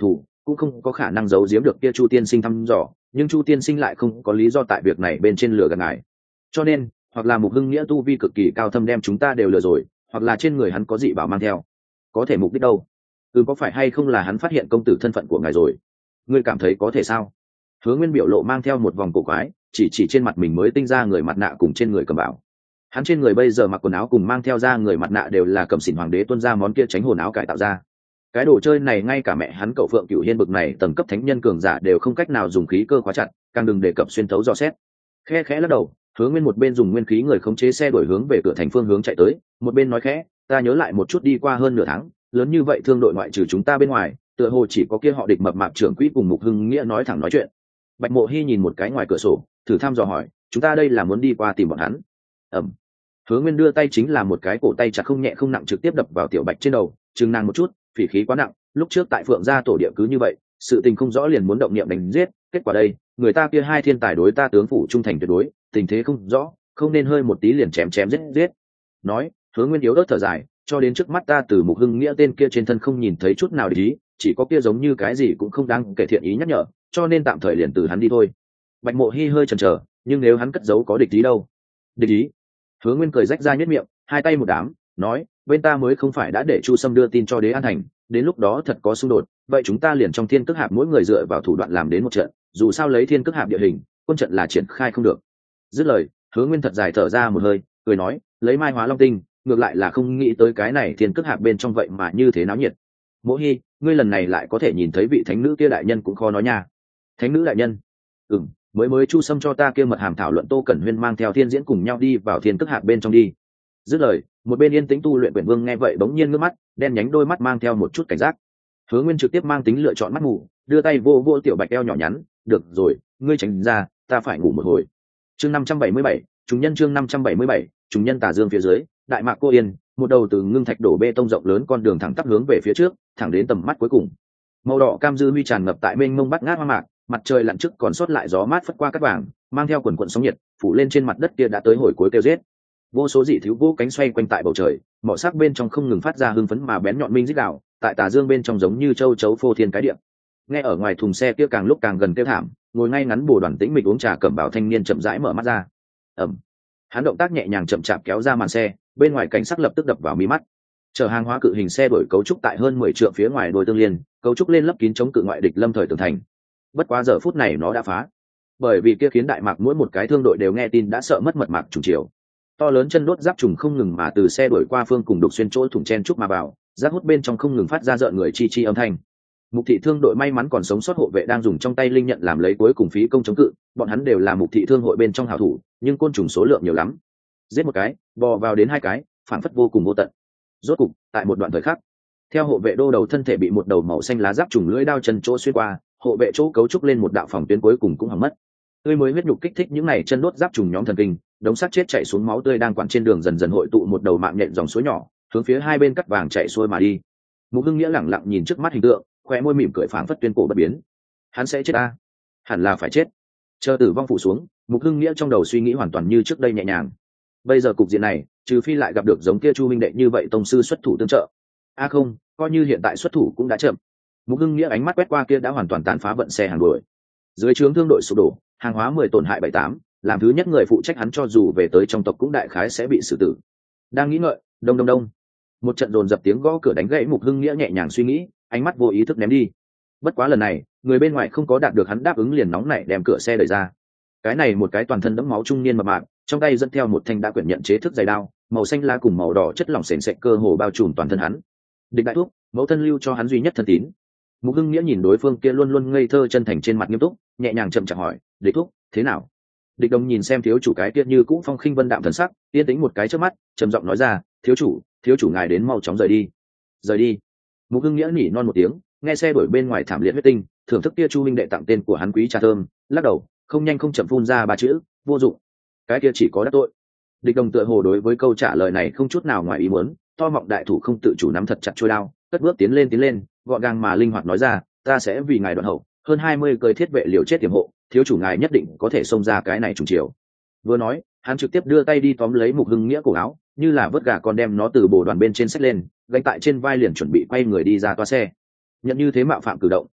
cũng không có khả năng giấu giếm được kia Chu tiên sinh thăm dò, nhưng Chu tiên sinh lại không có lý do tại việc này bên trên lừa gạt ngài. Cho nên, hoặc là Mục Hưng Nghĩa tu vi cực kỳ cao thâm đem chúng ta đều lừa rồi, hoặc là trên người hắn có dị bảo mang theo. Có thể mục đích đâu? Ừ, có phải hay không là hắn phát hiện công tử thân phận của ngài rồi? Ngươi cảm thấy có thể sao? Hứa Nguyên biểu lộ mang theo một vòng cổ quái, chỉ chỉ trên mặt mình mới tinh ra người mặt nạ cùng trên người cầm bảo. Hắn trên người bây giờ mặc quần áo cùng mang theo ra người mặt nạ đều là cầm xỉn hoàng đế tuân ra món kia tránh hồn áo cải tạo ra. Cái đồ chơi này ngay cả mẹ hắn cậu Phượng Cửu Hiên bực này tầng cấp thánh nhân cường giả đều không cách nào dùng khí cơ khóa chặt, càng đừng đề cập xuyên thấu dò xét. Khẽ khẽ lắc đầu, Hứa Nguyên một bên dùng nguyên khí người khống chế xe đổi hướng về cửa thành phương hướng chạy tới, một bên nói khẽ, ta nhớ lại một chút đi qua hơn nửa tháng, lớn như vậy thương đội ngoại trừ chúng ta bên ngoài, tựa hồ chỉ có kia họ Địch mập mạp trưởng quỹ cùng Mục Hưng Nghĩa nói thẳng nói chuyện. Bạch Mộ Hy nhìn một cái ngoài cửa sổ, thử thăm dò hỏi, chúng ta đây là muốn đi qua tìm bọn hắn? Ẩm. Hứa Nguyên đưa tay chính là một cái cổ tay chặt không nhẹ không nặng trực tiếp đập vào Tiểu Bạch trên đầu, chừng nàng một chút, phỉ khí quá nặng, lúc trước tại Phượng gia tổ địa cứ như vậy, sự tình không rõ liền muốn động niệm đánh giết, kết quả đây, người ta kia hai thiên tài đối ta tướng phủ trung thành tuyệt đối, tình thế không rõ, không nên hơi một tí liền chém chém giết giết. Nói, Hứa Nguyên yếu ớt thở dài, cho đến trước mắt ta từ Mục Hưng Nghĩa tên kia trên thân không nhìn thấy chút nào để ý, chỉ có kia giống như cái gì cũng không đáng kể thiện ý nhắc nhở, cho nên tạm thời liền từ hắn đi thôi. Bạch Mộ Hi hơi chần chờ, nhưng nếu hắn cất giấu có địch ý đâu? Địch ý? Hứa Nguyên cười rách ra nhếch miệng, hai tay một đám, nói, bên ta mới không phải đã để Chu Sâm đưa tin cho Đế An Thành, đến lúc đó thật có xung đột, vậy chúng ta liền trong Thiên Cước Hạp mỗi người dựa vào thủ đoạn làm đến một trận, dù sao lấy Thiên Cước Hạp địa hình, quân trận là triển khai không được. Dứt lời, Hứa Nguyên thật dài thở ra một hơi, cười nói, lấy Mai Hóa Long Tinh, ngược lại là không nghĩ tới cái này Thiên Cước Hạp bên trong vậy mà như thế náo nhiệt. Mộ Hi, ngươi lần này lại có thể nhìn thấy vị thánh nữ kia đại nhân cũng khó nói nha. Thánh nữ đại nhân? Ừm, mới mới Chu Sâm cho ta kia mật hàm thảo luận Tô Cẩn Huyên mang theo Thiên Diễn cùng nhau đi vào Thiên Cước Hạp bên trong đi. Dứt lời, một bên yên tĩnh tu luyện Quyển Vương nghe vậy bỗng nhiên ngước mắt, đen nhánh đôi mắt mang theo một chút cảnh giác. Hứa Nguyên trực tiếp mang tính lựa chọn mắt ngủ, đưa tay vô vô Tiểu Bạch eo nhỏ nhắn, được rồi, ngươi tránh ra, ta phải ngủ một hồi. Chương năm trăm bảy mươi bảy, chúng nhân chương năm trăm bảy mươi bảy, chúng nhân tà dương phía dưới, Đại Mạc Cô Yên, một đầu từ ngưng thạch đổ bê tông rộng lớn con đường thẳng tắp hướng về phía trước, thẳng đến tầm mắt cuối cùng. Màu đỏ cam dư huy tràn ngập tại mênh mông bát ngát hoa mạc, mặt trời lặn trước còn sót lại gió mát phất qua cát vàng, mang theo quần quần sóng nhiệt, phủ lên trên mặt đất kia đã tới hồi cuối kêu giết. Vô số dị thú vô cánh xoay quanh tại bầu trời, mỏ sắc bên trong không ngừng phát ra hưng phấn mà bén nhọn minh rít đạo, tại tà dương bên trong giống như châu chấu phô thiên cái địa. Nghe ở ngoài thùng xe kia càng lúc càng gần kêu thảm, ngồi ngay ngắn bồ đoàn tĩnh mịch uống trà cẩm bào thanh niên chậm rãi mở mắt ra. Ẩm. Hắn động tác nhẹ nhàng chậm chạp kéo ra màn xe, bên ngoài cảnh sắc lập tức đập vào mí mắt. Chở hàng hóa cự hình xe đổi cấu trúc tại hơn mười trượng phía ngoài đôi tương liên, cấu trúc lên lấp kín chống cự ngoại địch lâm thời tường thành. Bất quá giờ phút này nó đã phá, bởi vì kia khiến Đại Mạc mỗi một cái thương đội đều nghe tin đã sợ mất mật mạc trùng chiều. To lớn chân đốt giáp trùng không ngừng mà từ xe đổi qua phương cùng đục xuyên chỗ thủng chen trúc mà vào, giáp hút bên trong không ngừng phát ra rợn người chi chi âm thanh. Mục thị thương đội may mắn còn sống sót hộ vệ đang dùng trong tay linh nhận làm lấy cuối cùng phí công chống cự, bọn hắn đều là mục thị thương hội bên trong hảo thủ, nhưng côn trùng số lượng nhiều lắm, giết một cái bò vào đến hai cái, phản phất vô cùng vô tận. Rốt cục tại một đoạn thời khắc, theo hộ vệ đô đầu thân thể bị một đầu màu xanh lá giáp trùng lưỡi đao chân chỗ xuyên qua, hộ vệ chỗ cấu trúc lên một đạo phòng tuyến cuối cùng cũng hỏng mất. Tươi mới huyết nhục kích thích những này chân đốt giáp trùng nhóm thần kinh, đống xác chết chảy xuống máu tươi đang quằn trên đường dần dần hội tụ một đầu mạng nhện dòng suối nhỏ, hướng phía hai bên cắt vàng chạy xuôi mà đi. Mục Hưng Nghĩa lẳng lặng nhìn trước mắt hình tượng, khóe môi mỉm cười phảng phất tuyên cổ bất biến. Hắn sẽ chết a, hẳn là phải chết. Chờ tử vong phủ xuống, Mục Hưng Nghĩa trong đầu suy nghĩ hoàn toàn như trước đây nhẹ nhàng. Bây giờ cục diện này, trừ phi lại gặp được giống kia Chu minh đệ như vậy tông sư xuất thủ tương trợ. A không, coi như hiện tại xuất thủ cũng đã chậm. Mục Hưng Nghĩa ánh mắt quét qua kia đã hoàn toàn tàn phá vận xe hàng đuổi. Dưới trướng thương đội sụp đổ, hàng hóa mười tổn hại bảy tám, làm thứ nhất người phụ trách hắn cho dù về tới trong tộc cũng đại khái sẽ bị xử tử. Đang nghĩ ngợi, đông đông đông, một trận dồn dập tiếng gõ cửa đánh gãy Mục Hưng Nghĩa nhẹ nhàng suy nghĩ, ánh mắt vô ý thức ném đi. Bất quá lần này, người bên ngoài không có đạt được hắn đáp ứng liền nóng nảy đem cửa xe đẩy ra. Cái này một cái toàn thân đẫm máu trung niên mập mạp, trong tay dẫn theo một thanh đã quyển nhận chế thức dày đao, màu xanh lá cùng màu đỏ chất lỏng sền sệt cơ hồ bao trùm toàn thân hắn. Địch đại thúc, mẫu thân lưu cho hắn duy nhất thân tín. Mục Hưng Nghĩa nhìn đối phương kia luôn luôn ngây thơ chân thành trên mặt nghiêm túc, nhẹ nhàng chậm chạp hỏi, địch thúc, thế nào? Địch Đồng nhìn xem thiếu chủ cái kia như cũ phong khinh vân đạm thần sắc, yên tĩnh một cái trước mắt, trầm giọng nói ra, thiếu chủ, thiếu chủ ngài đến mau chóng rời đi. Rời đi. Mục Hưng Nghĩa nhỉ non một tiếng, nghe xe đuổi bên ngoài thảm liệt huyết tinh, thưởng thức kia Chu minh đệ tặng tên của hắn quý trà thơm, lắc đầu, không nhanh không chậm phun ra ba chữ, vô dụng. Cái kia chỉ có đắc tội. Địch Đồng tựa hồ đối với câu trả lời này không chút nào ngoài ý muốn, to mọng đại thủ không tự chủ nắm thật chặt chuôi đao, cất bước tiến lên tiến lên, gọn gàng mà linh hoạt nói ra, ta sẽ vì ngài đoạn hậu, hơn hai mươi cơi thiết vệ liều chết tiềm hộ, thiếu chủ ngài nhất định có thể xông ra cái này trùng chiều. Vừa nói, hắn trực tiếp đưa tay đi tóm lấy Mục Hưng Nghĩa cổ áo, như là vớt gà con đem nó từ bồ đoàn bên trên xách lên, gánh tại trên vai liền chuẩn bị quay người đi ra toa xe. Nhận như thế mạo phạm cử động,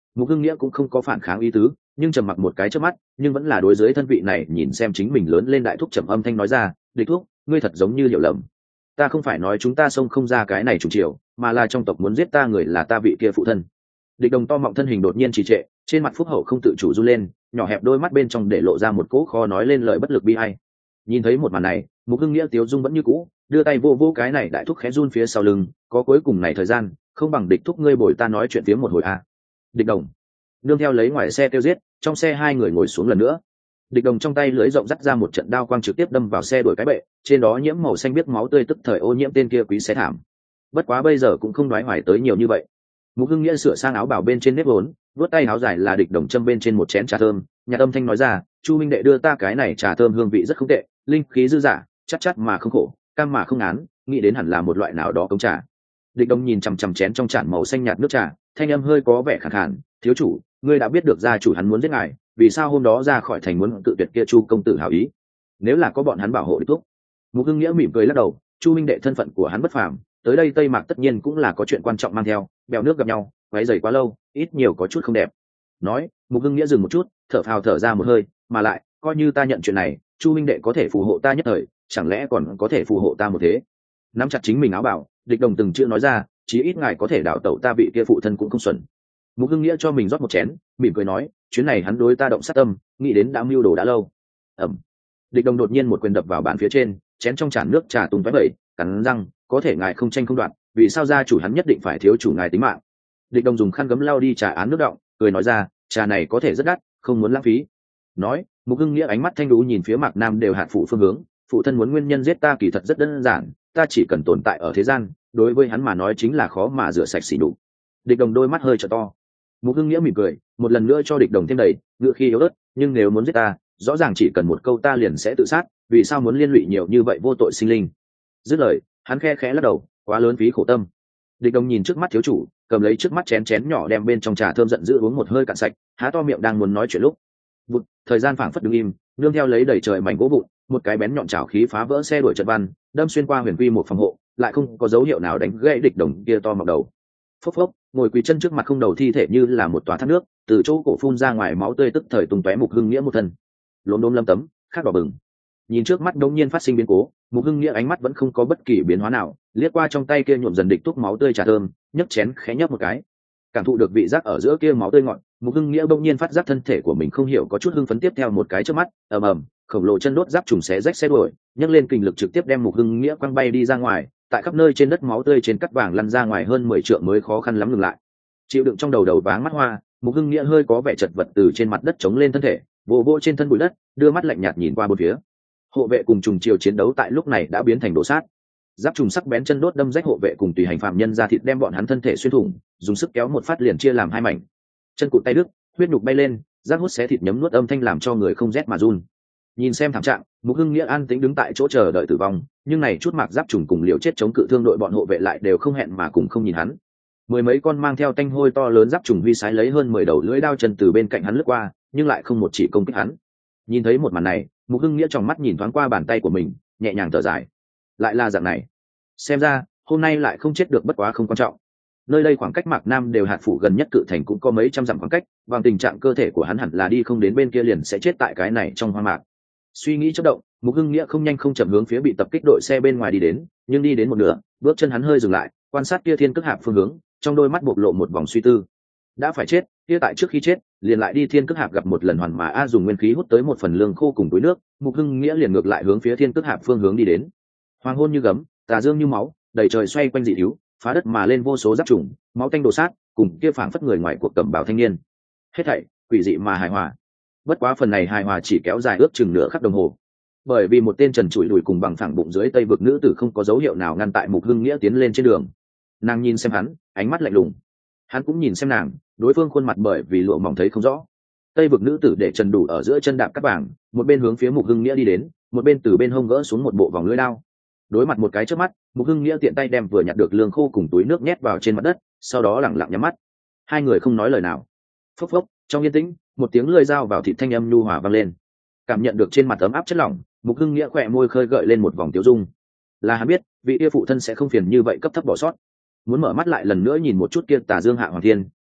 Mục Hưng Nghĩa cũng không có phản kháng ý tứ, nhưng trầm mặc một cái trước mắt, nhưng vẫn là đối dưới thân vị này nhìn xem chính mình lớn lên đại thúc trầm âm thanh nói ra, địch thúc, ngươi thật giống như hiểu lầm. Ta không phải nói chúng ta xông không ra cái này trùng chiều, mà là trong tộc muốn giết ta người là ta vị kia phụ thân. Địch Đồng to mọng thân hình đột nhiên trì trệ, trên mặt phúc hậu không tự chủ run lên, nhỏ hẹp đôi mắt bên trong để lộ ra một cỗ khó nói lên lời bất lực bi ai. Nhìn thấy một màn này, Mục Hưng Nghĩa tiếu dung vẫn như cũ, đưa tay vô vô cái này đại thúc khẽ run phía sau lưng, có cuối cùng này thời gian, không bằng địch thúc ngươi bồi ta nói chuyện tiếng một hồi à. Địch Đồng nương theo lấy ngoài xe tiêu giết, trong xe hai người ngồi xuống lần nữa. Địch Đồng trong tay lưới rộng dắt ra một trận đao quang trực tiếp đâm vào xe đuổi cái bệ, trên đó nhiễm màu xanh biếc máu tươi tức thời ô nhiễm tên kia quý xe thảm. Bất quá bây giờ cũng không nói hoài tới nhiều như vậy. Mục Hưng Nghĩa sửa sang áo bảo bên trên nếp vốn, vuốt tay áo dài là Địch Đồng châm bên trên một chén trà thơm, nhà âm thanh nói ra, Chu minh đệ đưa ta cái này trà thơm hương vị rất không tệ, linh khí dư dả, chắc chắc mà không khổ, cam mà không án, nghĩ đến hẳn là một loại nào đó công trà. Địch Đồng nhìn chằm chằm chén trong chản màu xanh nhạt nước trà, thanh âm hơi có vẻ khàn khàn, thiếu chủ, ngươi đã biết được gia chủ hắn muốn giết ngài, vì sao hôm đó ra khỏi thành muốn tự tuyệt kia Chu công tử hảo ý? Nếu là có bọn hắn bảo hộ địch thúc. Mục Hưng Nghĩa mỉm cười lắc đầu, Chu minh đệ thân phận của hắn bất phàm, tới đây Tây Mạc tất nhiên cũng là có chuyện quan trọng mang theo, bèo nước gặp nhau, váy dày quá lâu, ít nhiều có chút không đẹp. Nói, Mục Hưng Nghĩa dừng một chút, thở phào thở ra một hơi, mà lại, coi như ta nhận chuyện này, Chu minh đệ có thể phù hộ ta nhất thời, chẳng lẽ còn có thể phù hộ ta một thế? Nắm chặt chính mình áo bảo, Địch Đồng từng chữ nói ra, chí ít ngài có thể đảo tẩu ta vị kia phụ thân cũng không xuẩn. Mục Hưng Nghĩa cho mình rót một chén, mỉm cười nói, chuyến này hắn đối ta động sát tâm, nghĩ đến đã mưu đồ đã lâu. Ẩm. Địch Đồng đột nhiên một quyền đập vào bàn phía trên, chén trong chản nước trà tung tóe bẩy, cắn răng, có thể ngài không tranh không đoạt, vì sao gia chủ hắn nhất định phải thiếu chủ ngài tính mạng? Địch Đồng dùng khăn gấm lau đi trà án nước động, cười nói ra, trà này có thể rất đắt, không muốn lãng phí. Nói, Mục Hưng Nghĩa ánh mắt thanh đú nhìn phía Mạc Nam đều hạt phụ phương hướng, phụ thân muốn nguyên nhân giết ta kỳ thật rất đơn giản, ta chỉ cần tồn tại ở thế gian, đối với hắn mà nói chính là khó mà rửa sạch xỉ nhục. Địch Đồng đôi mắt hơi trợ to. Mục Hưng Nghĩa mỉm cười, một lần nữa cho Địch Đồng thêm đầy, ngựa khi yếu ớt, nhưng nếu muốn giết ta, rõ ràng chỉ cần một câu ta liền sẽ tự sát, vì sao muốn liên lụy nhiều như vậy vô tội sinh linh? Dứt lời, hắn khe khẽ lắc đầu, quá lớn phí khổ tâm. Địch Đồng nhìn trước mắt thiếu chủ, cầm lấy trước mắt chén chén nhỏ đem bên trong trà thơm giận dữ uống một hơi cạn sạch, há to miệng đang muốn nói chuyện lúc, vụt, thời gian phảng phất đứng im, nương theo lấy đầy trời mảnh gỗ vụn, một cái bén nhọn chảo khí phá vỡ xe đuổi trận văn, đâm xuyên qua huyền quy một phòng hộ, lại không có dấu hiệu nào đánh gãy Địch Đồng kia to mọc đầu. Phốc phốc, ngồi quỳ chân trước mặt không đầu thi thể như là một tòa thác nước, từ chỗ cổ phun ra ngoài máu tươi tức thời tung tóe. Mục Hưng Nghĩa một thân lốm đốm lâm tấm, khác đỏ bừng. Nhìn trước mắt đống nhiên phát sinh biến cố, Mục Hưng Nghĩa ánh mắt vẫn không có bất kỳ biến hóa nào, liếc qua trong tay kia nhuộm dần địch túc máu tươi trà thơm, nhấc chén khẽ nhấp một cái, cảm thụ được vị giác ở giữa kia máu tươi ngọt. Mục Hưng Nghĩa bỗng nhiên phát giác thân thể của mình không hiểu có chút hưng phấn. Tiếp theo một cái trước mắt, ầm ầm, khổng lồ chân đốt giáp trùng xé rách xe đuổi, nhấc lên kình lực trực tiếp đem Mục Hưng Nghĩa quăng bay đi ra ngoài, tại khắp nơi trên đất máu tươi trên cắt vàng lăn ra ngoài hơn mười trượng mới khó khăn lắm ngừng lại. Chịu đựng trong đầu đầu váng mắt hoa, Mục Hưng Nghĩa hơi có vẻ chật vật từ trên mặt đất chống lên thân thể, vỗ vỗ trên thân bụi đất, đưa mắt lạnh nhạt nhìn qua bốn phía. Hộ vệ cùng trùng chiều chiến đấu tại lúc này đã biến thành đồ sát. Giáp trùng sắc bén chân đốt đâm rách hộ vệ cùng tùy hành phạm nhân ra thịt, đem bọn hắn thân thể xuyên thủng, dùng sức kéo một phát liền chia làm hai mảnh. Chân cụt tay đứt, huyết nhục bay lên, rác hút xé thịt nhấm nuốt âm thanh làm cho người không rét mà run. Nhìn xem thảm trạng, Mục Hưng Nghĩa an tĩnh đứng tại chỗ chờ đợi tử vong, nhưng này chút mạc giáp trùng cùng liều chết chống cự thương đội bọn hộ vệ lại đều không hẹn mà cùng không nhìn hắn. Mười mấy con mang theo tanh hôi to lớn giáp trùng huy sái lấy hơn mười đầu lưỡi đao chân từ bên cạnh hắn lướt qua, nhưng lại không một chỉ công kích hắn. Nhìn thấy một màn này, Mục Hưng Nghĩa trong mắt nhìn thoáng qua bàn tay của mình, nhẹ nhàng thở dài. Lại là dạng này, xem ra hôm nay lại không chết được, bất quá không quan trọng. Nơi đây khoảng cách Mạc Nam đều hạt phủ gần nhất cự thành cũng có mấy trăm dặm khoảng cách, bằng tình trạng cơ thể của hắn hẳn là đi không đến bên kia liền sẽ chết tại cái này trong hoang mạc. Suy nghĩ chớp động, Mục Hưng Nghĩa không nhanh không chậm hướng phía bị tập kích đội xe bên ngoài đi đến, nhưng đi đến một nửa, bước chân hắn hơi dừng lại, quan sát kia Thiên Cước Hạp phương hướng, trong đôi mắt bộc lộ một vòng suy tư. Đã phải chết, kia tại trước khi chết, liền lại đi Thiên Cước Hạp gặp một lần hoàn mà a dùng nguyên khí hút tới một phần lương khô cùng túi nước, Mục Hưng Nghĩa liền ngược lại hướng phía Thiên Cước Hạp phương hướng đi đến. Hoàng hôn như gấm, tà dương như máu, đầy trời xoay quanh dị thiếu, phá đất mà lên vô số giáp trùng, máu tanh đổ sát, cùng kia phảng phất người ngoài cuộc cẩm bào thanh niên. Hết thảy quỷ dị mà hài hòa. Bất quá phần này hài hòa chỉ kéo dài ước chừng nửa khắc đồng hồ, bởi vì một tên trần trụi lùi cùng bằng phẳng bụng dưới tây vực nữ tử không có dấu hiệu nào ngăn tại Mục Hưng Nghĩa tiến lên trên đường. Nàng nhìn xem hắn, ánh mắt lạnh lùng. Hắn cũng nhìn xem nàng, đối phương khuôn mặt bởi vì lụa mỏng thấy không rõ. Tây vực nữ tử để trần đủ ở giữa chân đạp cắt vàng, một bên hướng phía Mục Hưng Nghĩa đi đến, một bên từ bên hông gỡ xuống một bộ vòng lưỡi đao. Đối mặt một cái trước mắt, Mục Hưng Nghĩa tiện tay đem vừa nhặt được lương khô cùng túi nước nhét vào trên mặt đất, sau đó lẳng lặng nhắm mắt. Hai người không nói lời nào. Phốc phốc, trong yên tĩnh, một tiếng lưỡi dao vào thịt thanh âm nhu hòa vang lên. Cảm nhận được trên mặt ấm áp chất lỏng, Mục Hưng Nghĩa khỏe môi khơi gợi lên một vòng tiêu dung. Là hắn biết, vị kia phụ thân sẽ không phiền như vậy cấp thấp bỏ sót. Muốn mở mắt lại lần nữa nhìn một chút kia Tà Dương Hạ Hoàng Thiên,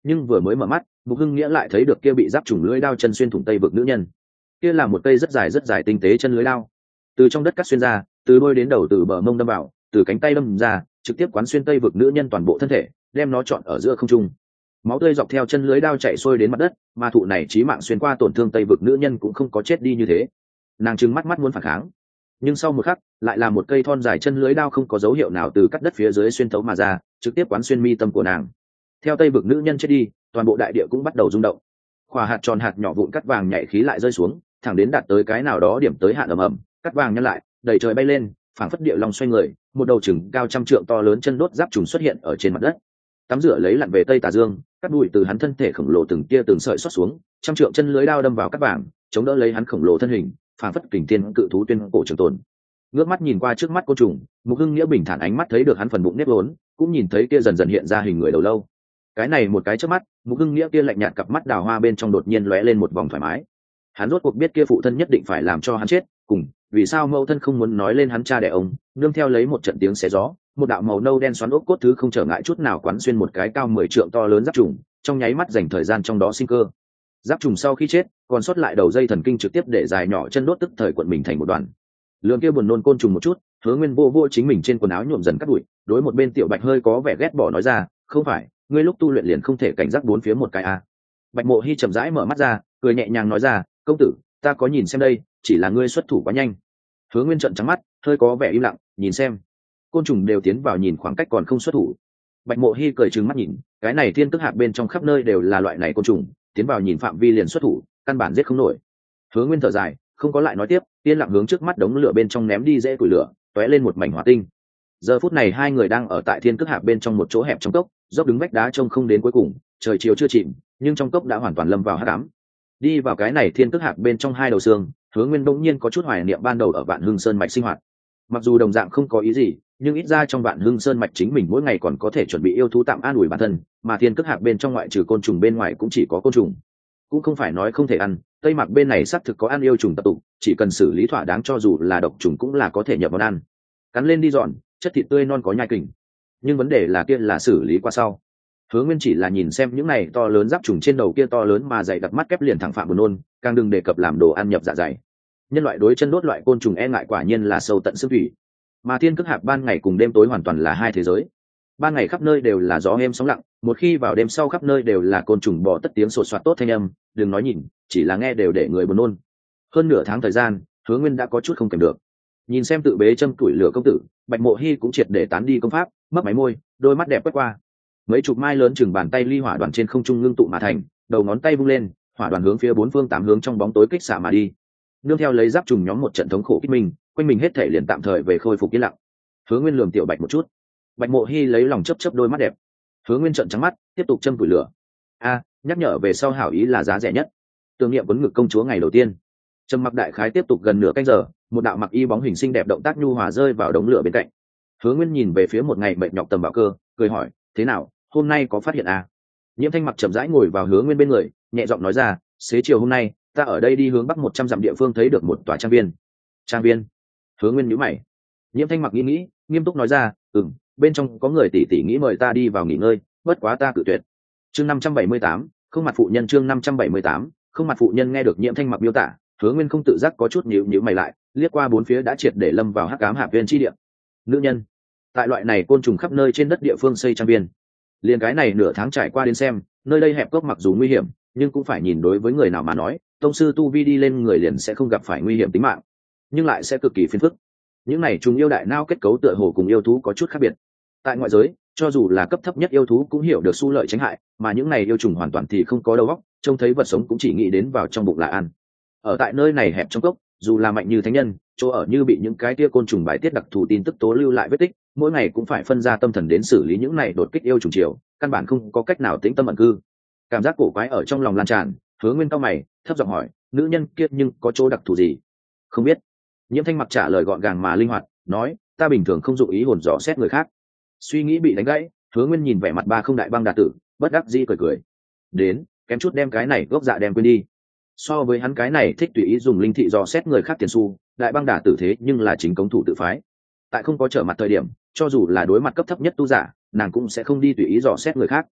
nhưng vừa mới mở mắt Mục Hưng Nghĩa lại thấy được kia bị giáp trùng lưỡi đao chân xuyên thủng tây vực nữ nhân. Kia là một cây rất dài rất dài tinh tế chân lưỡi đao, từ trong đất cắt xuyên ra, từ đôi đến đầu, từ bờ mông đâm vào, từ cánh tay đâm ra, trực tiếp quán xuyên tây vực nữ nhân toàn bộ thân thể, đem nó trọn ở giữa không trung. Máu tươi dọc theo chân lưỡi đao chảy xuôi đến mặt đất, mà thụ này chí mạng xuyên qua tổn thương tây vực nữ nhân cũng không có chết đi như thế. Nàng trừng mắt mắt muốn phản kháng, nhưng sau một khắc lại là một cây thon dài chân lưỡi đao không có dấu hiệu nào từ cắt đất phía dưới xuyên thấu mà ra, trực tiếp quán xuyên mi tâm của nàng. Theo tây vực nữ nhân chết đi, toàn bộ đại địa cũng bắt đầu rung động. Khỏa hạt tròn hạt nhỏ vụn cắt vàng nhảy khí lại rơi xuống, thẳng đến đạt tới cái nào đó điểm tới hạn ầm ầm, cắt vàng nhăn lại, đầy trời bay lên, phảng phất địa long xoay người, một đầu chừng cao trăm trượng to lớn chân đốt giáp trùng xuất hiện ở trên mặt đất. Tắm rửa lấy lặn về tây tà dương, cắt đùi từ hắn thân thể khổng lồ từng tia từng sợi xót xuống, trăm trượng chân lưới đao đâm vào cắt vàng, chống đỡ lấy hắn khổng lồ thân hình, phảng phất kình tiên cự thú tuyên cổ trường tồn. Ngước mắt nhìn qua trước mắt côn trùng, Mục Hưng Nghĩa bình thản ánh mắt thấy được hắn phần bụng nếp vốn, cũng nhìn thấy kia dần dần hiện ra hình người đầu lâu. Cái này một cái chớp mắt, Mục Hưng Nghĩa kia lạnh nhạt cặp mắt đào hoa bên trong đột nhiên lóe lên một vòng thoải mái. Hắn rốt cuộc biết kia phụ thân nhất định phải làm cho hắn chết, cùng vì sao mẫu thân không muốn nói lên hắn cha đẻ ông, nương theo lấy một trận tiếng xé gió, một đạo màu nâu đen xoắn ốc cốt thứ không trở ngại chút nào quán xuyên một cái cao mười trượng to lớn giáp trùng, trong nháy mắt dành thời gian trong đó sinh cơ. Giáp trùng sau khi chết, còn sót lại đầu dây thần kinh trực tiếp để dài nhỏ chân đốt tức thời cuộn mình thành một đoàn. Lượng kia buồn nôn côn trùng một chút, Hứa Nguyên vô vô chính mình trên quần áo nhuộm dần cắt bụi, đối một bên Tiểu Bạch hơi có vẻ ghét bỏ nói ra, không phải, ngươi lúc tu luyện liền không thể cảnh giác bốn phía một cái à? Bạch Mộ Hi chậm rãi mở mắt ra, cười nhẹ nhàng nói ra, công tử, ta có nhìn xem đây, chỉ là ngươi xuất thủ quá nhanh. Hứa Nguyên trợn trắng mắt, hơi có vẻ im lặng, nhìn xem. Côn trùng đều tiến vào nhìn khoảng cách còn không xuất thủ. Bạch Mộ Hi cười trừng mắt nhìn, cái này thiên tức hạp bên trong khắp nơi đều là loại này côn trùng, tiến vào nhìn phạm vi liền xuất thủ, căn bản giết không nổi. Hứa Nguyên thở dài, không có lại nói tiếp, yên lặng hướng trước mắt đống lửa bên trong ném đi dễ củi lửa, tóe lên một mảnh hỏa tinh. Giờ phút này hai người đang ở tại thiên tức hạp bên trong một chỗ hẹp trong cốc, dốc đứng vách đá trông không đến cuối cùng, trời chiều chưa chìm, nhưng trong cốc đã hoàn toàn lâm vào hắc ám. Đi vào cái này thiên tức hạp bên trong hai đầu xương, Hứa Nguyên bỗng nhiên có chút hoài niệm ban đầu ở Vạn Hưng Sơn mạch sinh hoạt. Mặc dù đồng dạng không có ý gì, nhưng ít ra trong Vạn Hưng Sơn mạch chính mình mỗi ngày còn có thể chuẩn bị yêu thú tạm an ủi bản thân, mà thiên tức hạp bên trong ngoại trừ côn trùng bên ngoài cũng chỉ có côn trùng. Cũng không phải nói không thể ăn, tây mạc bên này xác thực có ăn yêu trùng tập tụ, chỉ cần xử lý thỏa đáng cho dù là độc trùng cũng là có thể nhập món ăn. Cắn lên đi dọn, chất thịt tươi non có nhai kình. Nhưng vấn đề là kia là xử lý qua sau. Hứa Nguyên chỉ là nhìn xem những này to lớn giáp trùng trên đầu kia to lớn mà dày đặc mắt kép liền thẳng phạm buồn nôn, càng đừng đề cập làm đồ ăn nhập dạ dày. Nhân loại đối chân đốt loại côn trùng e ngại quả nhiên là sâu tận xương thủy. Mà thiên cước hạp ban ngày cùng đêm tối hoàn toàn là hai thế giới. Ban ngày khắp nơi đều là gió êm sóng lặng, một khi vào đêm sau khắp nơi đều là côn trùng bò tất tiếng sột soạt tốt thanh âm, đừng nói nhìn, chỉ là nghe đều để người buồn nôn. Hơn nửa tháng thời gian, Hứa Nguyên đã có chút không kèm được. Nhìn xem tự bế châm tuổi lửa công tử, Bạch Mộ Hi cũng triệt để tán đi công pháp, mấp máy môi, đôi mắt đẹp quét qua. Mấy chục mai lớn chừng bàn tay ly hỏa đoàn trên không trung ngưng tụ mà thành, đầu ngón tay vung lên, hỏa đoàn hướng phía bốn phương tám hướng trong bóng tối kích xạ mà đi. Nương theo lấy giáp trùng nhóm một trận thống khổ kích mình, quanh mình hết thể liền tạm thời về khôi phục yên lặng. Hứa Nguyên lườm Tiểu Bạch một chút. Bạch Mộ Hi lấy lòng chớp chớp đôi mắt đẹp. Hứa Nguyên trợn trắng mắt, tiếp tục châm củi lửa. A, nhắc nhở về sau hảo ý là giá rẻ nhất. Tưởng niệm quấn ngực công chúa ngày đầu tiên. Trầm mặc đại khái tiếp tục gần nửa canh giờ, một đạo mặc y bóng hình xinh đẹp động tác nhu hòa rơi vào đống lửa bên cạnh. Hứa Nguyên nhìn về phía một ngày mệt nhọc tầm bảo cơ, cười hỏi, thế nào, hôm nay có phát hiện à? Nhiễm Thanh Mặc chậm rãi ngồi vào Hứa Nguyên bên người, nhẹ giọng nói ra, xế chiều hôm nay, ta ở đây đi hướng bắc một trăm dặm địa phương thấy được một tòa trang viên. Trang viên? Hứa Nguyên nhíu mày. Nhiễm Thanh Mặc nghĩ nghĩ, nghiêm túc nói ra, ừm, bên trong có người tỷ tỷ nghĩ mời ta đi vào nghỉ ngơi, bất quá ta cự tuyệt. Chương năm trăm bảy mươi tám, không mặt phụ nhân. Chương năm trăm bảy mươi tám, không mặt phụ nhân. Nghe được Nhiễm Thanh Mặc miêu tả, Hứa Nguyên không tự giác có chút nhíu nhíu mày lại, liếc qua bốn phía đã triệt để lâm vào hắc ám hạp viên chi địa. Nữ nhân, tại loại này côn trùng khắp nơi trên đất địa phương xây trang viên. Liên cái này nửa tháng trải qua đến xem, nơi đây hẹp cốc mặc dù nguy hiểm, nhưng cũng phải nhìn đối với người nào mà nói, tông sư tu vi đi lên người liền sẽ không gặp phải nguy hiểm tính mạng, nhưng lại sẽ cực kỳ phiền phức. Những này trùng yêu đại nao kết cấu tựa hồ cùng yêu thú có chút khác biệt. Tại ngoại giới, cho dù là cấp thấp nhất yêu thú cũng hiểu được xu lợi tránh hại, mà những này yêu trùng hoàn toàn thì không có đầu óc, trông thấy vật sống cũng chỉ nghĩ đến vào trong bụng là ăn. Ở tại nơi này hẹp trong cốc, dù là mạnh như thánh nhân, chỗ ở như bị những cái tia côn trùng bài tiết đặc thù tin tức tố lưu lại vết tích, mỗi ngày cũng phải phân ra tâm thần đến xử lý những này đột kích yêu trùng chiều, căn bản không có cách nào tĩnh tâm ẩn cư. Cảm giác cổ quái ở trong lòng lan tràn, Hứa Nguyên cau mày, thấp giọng hỏi, nữ nhân kia nhưng có chỗ đặc thù gì? Không biết. Nhiễm Thanh Mặc trả lời gọn gàng mà linh hoạt, nói, ta bình thường không dụng ý hồn dò xét người khác. Suy nghĩ bị đánh gãy, Hứa Nguyên nhìn vẻ mặt ba không đại băng đà tử, bất đắc dĩ cười cười. Đến, kém chút đem cái này gốc dạ đem quên đi. So với hắn cái này thích tùy ý dùng linh thị dò xét người khác tiền xu, đại băng đà tử thế nhưng là chính cống thủ tự phái. Tại không có trở mặt thời điểm, cho dù là đối mặt cấp thấp nhất tu giả, nàng cũng sẽ không đi tùy ý dò xét người khác.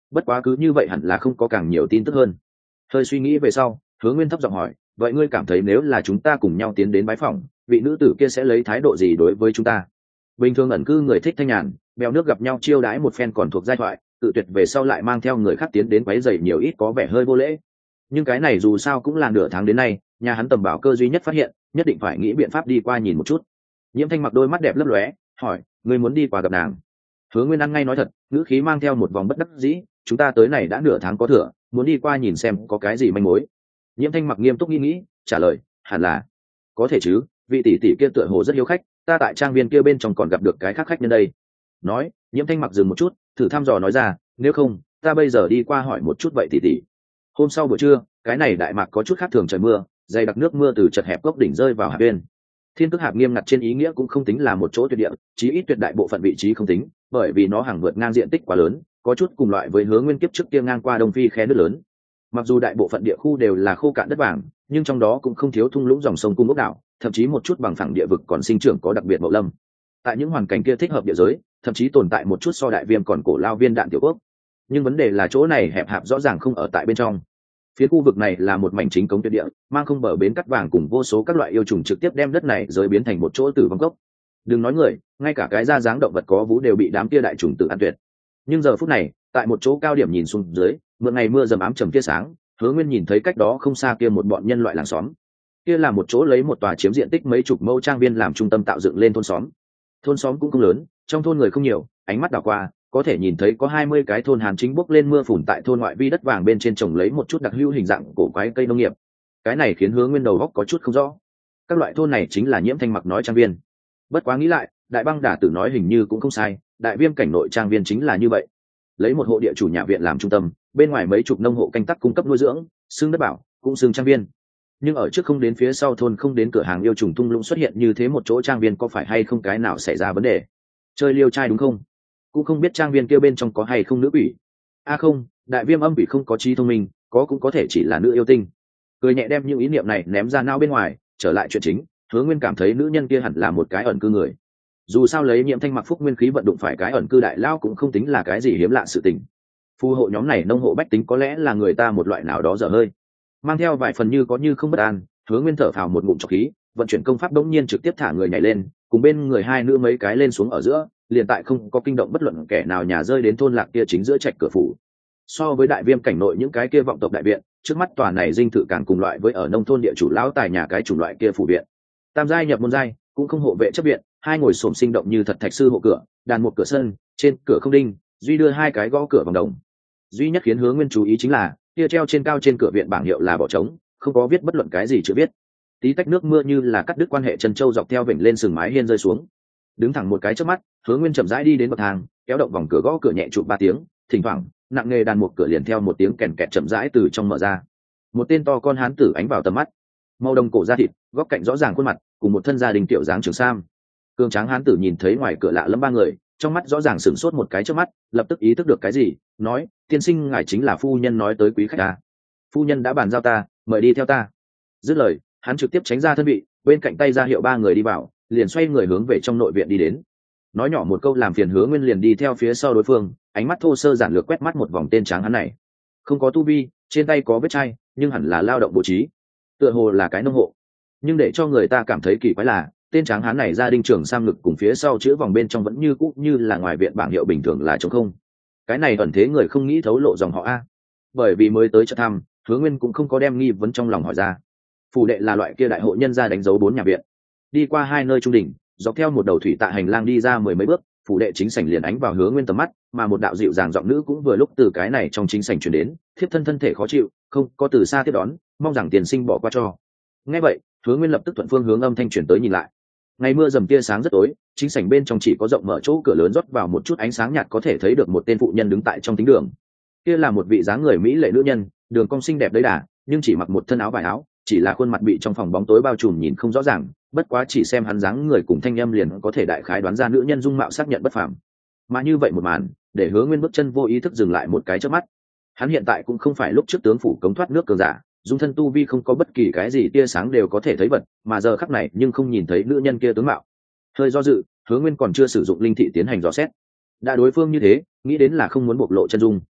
bất quá cứ như vậy hẳn là không có càng nhiều tin tức hơn. Hơi suy nghĩ về sau, Hứa Nguyên thấp giọng hỏi, vậy ngươi cảm thấy nếu là chúng ta cùng nhau tiến đến bái phỏng, vị nữ tử kia sẽ lấy thái độ gì đối với chúng ta? Bình thường ẩn cư người thích thanh nhàn, bèo nước gặp nhau chiêu đãi một phen còn thuộc giai thoại, tự tuyệt về sau lại mang theo người khác tiến đến quấy rầy nhiều ít có vẻ hơi vô lễ. Nhưng cái này dù sao cũng là nửa tháng đến nay, nhà hắn tầm bảo cơ duy nhất phát hiện, nhất định phải nghĩ biện pháp đi qua nhìn một chút. Nhiễm Thanh mặc đôi mắt đẹp lấp lóe, hỏi, ngươi muốn đi qua gặp nàng? Hứa Nguyên ăn ngay nói thật, ngữ khí mang theo một vòng bất đắc dĩ, chúng ta tới này đã nửa tháng có thừa, muốn đi qua nhìn xem có cái gì manh mối. Nhiễm Thanh mặc nghiêm túc nghĩ nghĩ, trả lời, hẳn là có thể chứ, vị tỷ tỷ kia tựa hồ rất hiếu khách, ta tại trang viên kia bên trong còn gặp được cái khác khách nhân đây. Nói, Nhiễm Thanh mặc dừng một chút, thử thăm dò nói ra, nếu không, ta bây giờ đi qua hỏi một chút vậy tỷ tỷ. Hôm sau buổi trưa, cái này đại mạc có chút khác thường trời mưa, dày đặc nước mưa từ chật hẹp gốc đỉnh rơi vào hạp bên. Thiên Tức Hạp nghiêm ngặt trên ý nghĩa cũng không tính là một chỗ tuyệt địa, chí ít tuyệt đại bộ phận vị trí không tính, bởi vì nó hàng vượt ngang diện tích quá lớn, có chút cùng loại với Hứa Nguyên kiếp trước kia ngang qua Đông Phi khe nước lớn. Mặc dù đại bộ phận địa khu đều là khô cạn đất vàng, nhưng trong đó cũng không thiếu thung lũng dòng sông cung ốc đảo, thậm chí một chút bằng phẳng địa vực còn sinh trưởng có đặc biệt mậu lâm. Tại những hoàn cảnh kia thích hợp địa giới, thậm chí tồn tại một chút so đại viêm còn cổ lao viên đạn tiểu quốc. Nhưng vấn đề là chỗ này hẹp hạp rõ ràng không ở tại bên trong. Phía khu vực này là một mảnh chính cống tuyệt địa, mang không bờ bến cắt vàng cùng vô số các loại yêu trùng trực tiếp đem đất này rời biến thành một chỗ tử vong gốc. Đừng nói người, ngay cả cái da dáng động vật có vú đều bị đám kia đại trùng tự ăn tuyệt. Nhưng giờ phút này, tại một chỗ cao điểm nhìn xuống dưới, mượn ngày mưa dầm ám trầm tia sáng, Hứa Nguyên nhìn thấy cách đó không xa kia một bọn nhân loại làng xóm. Kia là một chỗ lấy một tòa chiếm diện tích mấy chục mẫu trang viên làm trung tâm tạo dựng lên thôn xóm. Thôn xóm cũng không lớn, trong thôn người không nhiều, ánh mắt đảo qua, có thể nhìn thấy có hai mươi cái thôn Hàn chính bốc lên mưa phùn tại thôn ngoại vi đất vàng bên trên trồng lấy một chút đặc hữu hình dạng cổ quái cây nông nghiệp. Cái này khiến Hứa Nguyên đầu óc có chút không rõ. Các loại thôn này chính là Nhiễm Thanh mặc nói trang viên. Bất quá nghĩ lại, Đại Băng Đả Tử nói hình như cũng không sai, đại viêm cảnh nội trang viên chính là như vậy. Lấy một hộ địa chủ nhà viện làm trung tâm, bên ngoài mấy chục nông hộ canh tác cung cấp nuôi dưỡng, xương đất bảo, cũng xương trang viên. Nhưng ở trước không đến phía sau thôn không đến cửa hàng yêu trùng tung lũng xuất hiện như thế một chỗ trang viên có phải hay không cái nào xảy ra vấn đề? Chơi liêu trai đúng không? Cũng không biết trang viên kia bên trong có hay không nữ quỷ. A à không, đại viêm âm quỷ không có trí thông minh, có cũng có thể chỉ là nữ yêu tinh. Cười nhẹ đem những ý niệm này ném ra não bên ngoài, trở lại chuyện chính, Hứa Nguyên cảm thấy nữ nhân kia hẳn là một cái ẩn cư người. Dù sao lấy Nhiễm Thanh mặc phúc nguyên khí vận đụng phải cái ẩn cư đại lao cũng không tính là cái gì hiếm lạ sự tình. Phù hộ nhóm này nông hộ bách tính có lẽ là người ta một loại nào đó dở hơi. Mang theo vài phần như có như không bất an, Hứa Nguyên thở phào một ngụm trọc khí, vận chuyển công pháp đống nhiên trực tiếp thả người nhảy lên, cùng bên người hai nữ mấy cái lên xuống ở giữa, liền tại không có kinh động bất luận kẻ nào nhà rơi đến thôn lạc kia chính giữa trạch cửa phủ. So với đại viêm cảnh nội những cái kia vọng tộc đại viện, trước mắt tòa này dinh thự càng cùng loại với ở nông thôn địa chủ lão tài nhà cái chủng loại kia phủ viện. Tam giai nhập môn giai, cũng không hộ vệ chấp viện, hai ngồi xổm sinh động như thật thạch sư hộ cửa, đàn một cửa sân, trên cửa không đinh, duy đưa hai cái gõ cửa vòng đồng. Duy nhất khiến Hứa Nguyên chú ý chính là, kia treo trên cao trên cửa viện bảng hiệu là bỏ trống, không có viết bất luận cái gì chữ viết. Tí tách nước mưa như là cắt đứt quan hệ chân châu dọc theo vểnh lên sừng mái hiên rơi xuống. Đứng thẳng một cái trước mắt, Hứa Nguyên chậm rãi đi đến bậc thang, kéo động vòng cửa gõ cửa nhẹ chụp ba tiếng, thỉnh thoảng nặng nghề đàn một cửa liền theo một tiếng kèn kẹt chậm rãi từ trong mở ra. Một tên to con hán tử ánh vào tầm mắt, màu đồng cổ da thịt, góc cạnh rõ ràng khuôn mặt, cùng một thân gia đình tiểu dáng trường sam. Cường tráng hán tử nhìn thấy ngoài cửa lạ lẫm ba người, trong mắt rõ ràng sửng sốt một cái trước mắt, lập tức ý thức được cái gì, nói, tiên sinh ngài chính là phu nhân nói tới quý khách ta. Phu nhân đã bàn giao ta, mời đi theo ta. Dứt lời, hắn trực tiếp tránh ra thân vị, bên cạnh tay ra hiệu ba người đi vào, liền xoay người hướng về trong nội viện đi đến. Nói nhỏ một câu làm phiền Hứa Nguyên liền đi theo phía sau đối phương, ánh mắt thô sơ giản lược quét mắt một vòng tên tráng hắn này. Không có tu vi, trên tay có vết chai, nhưng hẳn là lao động bố trí, tựa hồ là cái nông hộ. Nhưng để cho người ta cảm thấy kỳ quái là, tên tráng hán này gia đình trưởng sam ngực cùng phía sau chữ vòng bên trong vẫn như cũ như là ngoài viện bảng hiệu bình thường là trống không. Cái này ẩn thế người không nghĩ thấu lộ dòng họ a. Bởi vì mới tới chợ thăm, Hứa Nguyên cũng không có đem nghi vấn trong lòng hỏi ra. Phủ đệ là loại kia đại hộ nhân gia đánh dấu bốn nhà viện. Đi qua hai nơi trung đỉnh, dọc theo một đầu thủy tạ hành lang đi ra mười mấy bước, phủ đệ chính sảnh liền ánh vào Hứa Nguyên tầm mắt, mà một đạo dịu dàng giọng nữ cũng vừa lúc từ cái này trong chính sảnh truyền đến, thiếp thân thân thể khó chịu, không có từ xa tiếp đón, mong rằng tiền sinh bỏ qua cho. Nghe vậy, Hứa Nguyên lập tức thuận phương hướng âm thanh truyền tới nhìn lại. Ngày mưa dầm tia sáng rất tối, chính sảnh bên trong chỉ có rộng mở chỗ cửa lớn rót vào một chút ánh sáng nhạt có thể thấy được một tên phụ nhân đứng tại trong thính đường. Kia là một vị dáng người mỹ lệ nữ nhân, đường cong xinh đẹp đấy đà, nhưng chỉ mặc một thân áo vải áo, chỉ là khuôn mặt bị trong phòng bóng tối bao trùm nhìn không rõ ràng, bất quá chỉ xem hắn dáng người cùng thanh âm liền có thể đại khái đoán ra nữ nhân dung mạo xác nhận bất phàm. Mà như vậy một màn, để Hứa Nguyên bước chân vô ý thức dừng lại một cái chớp mắt. Hắn hiện tại cũng không phải lúc trước tướng phủ cống thoát nước cường giả, dung thân tu vi không có bất kỳ cái gì tia sáng đều có thể thấy vật, mà giờ khắc này nhưng không nhìn thấy nữ nhân kia tướng mạo. Hơi do dự, Hứa Nguyên còn chưa sử dụng linh thị tiến hành dò xét. Đã đối phương như thế, nghĩ đến là không muốn bộc lộ chân dung.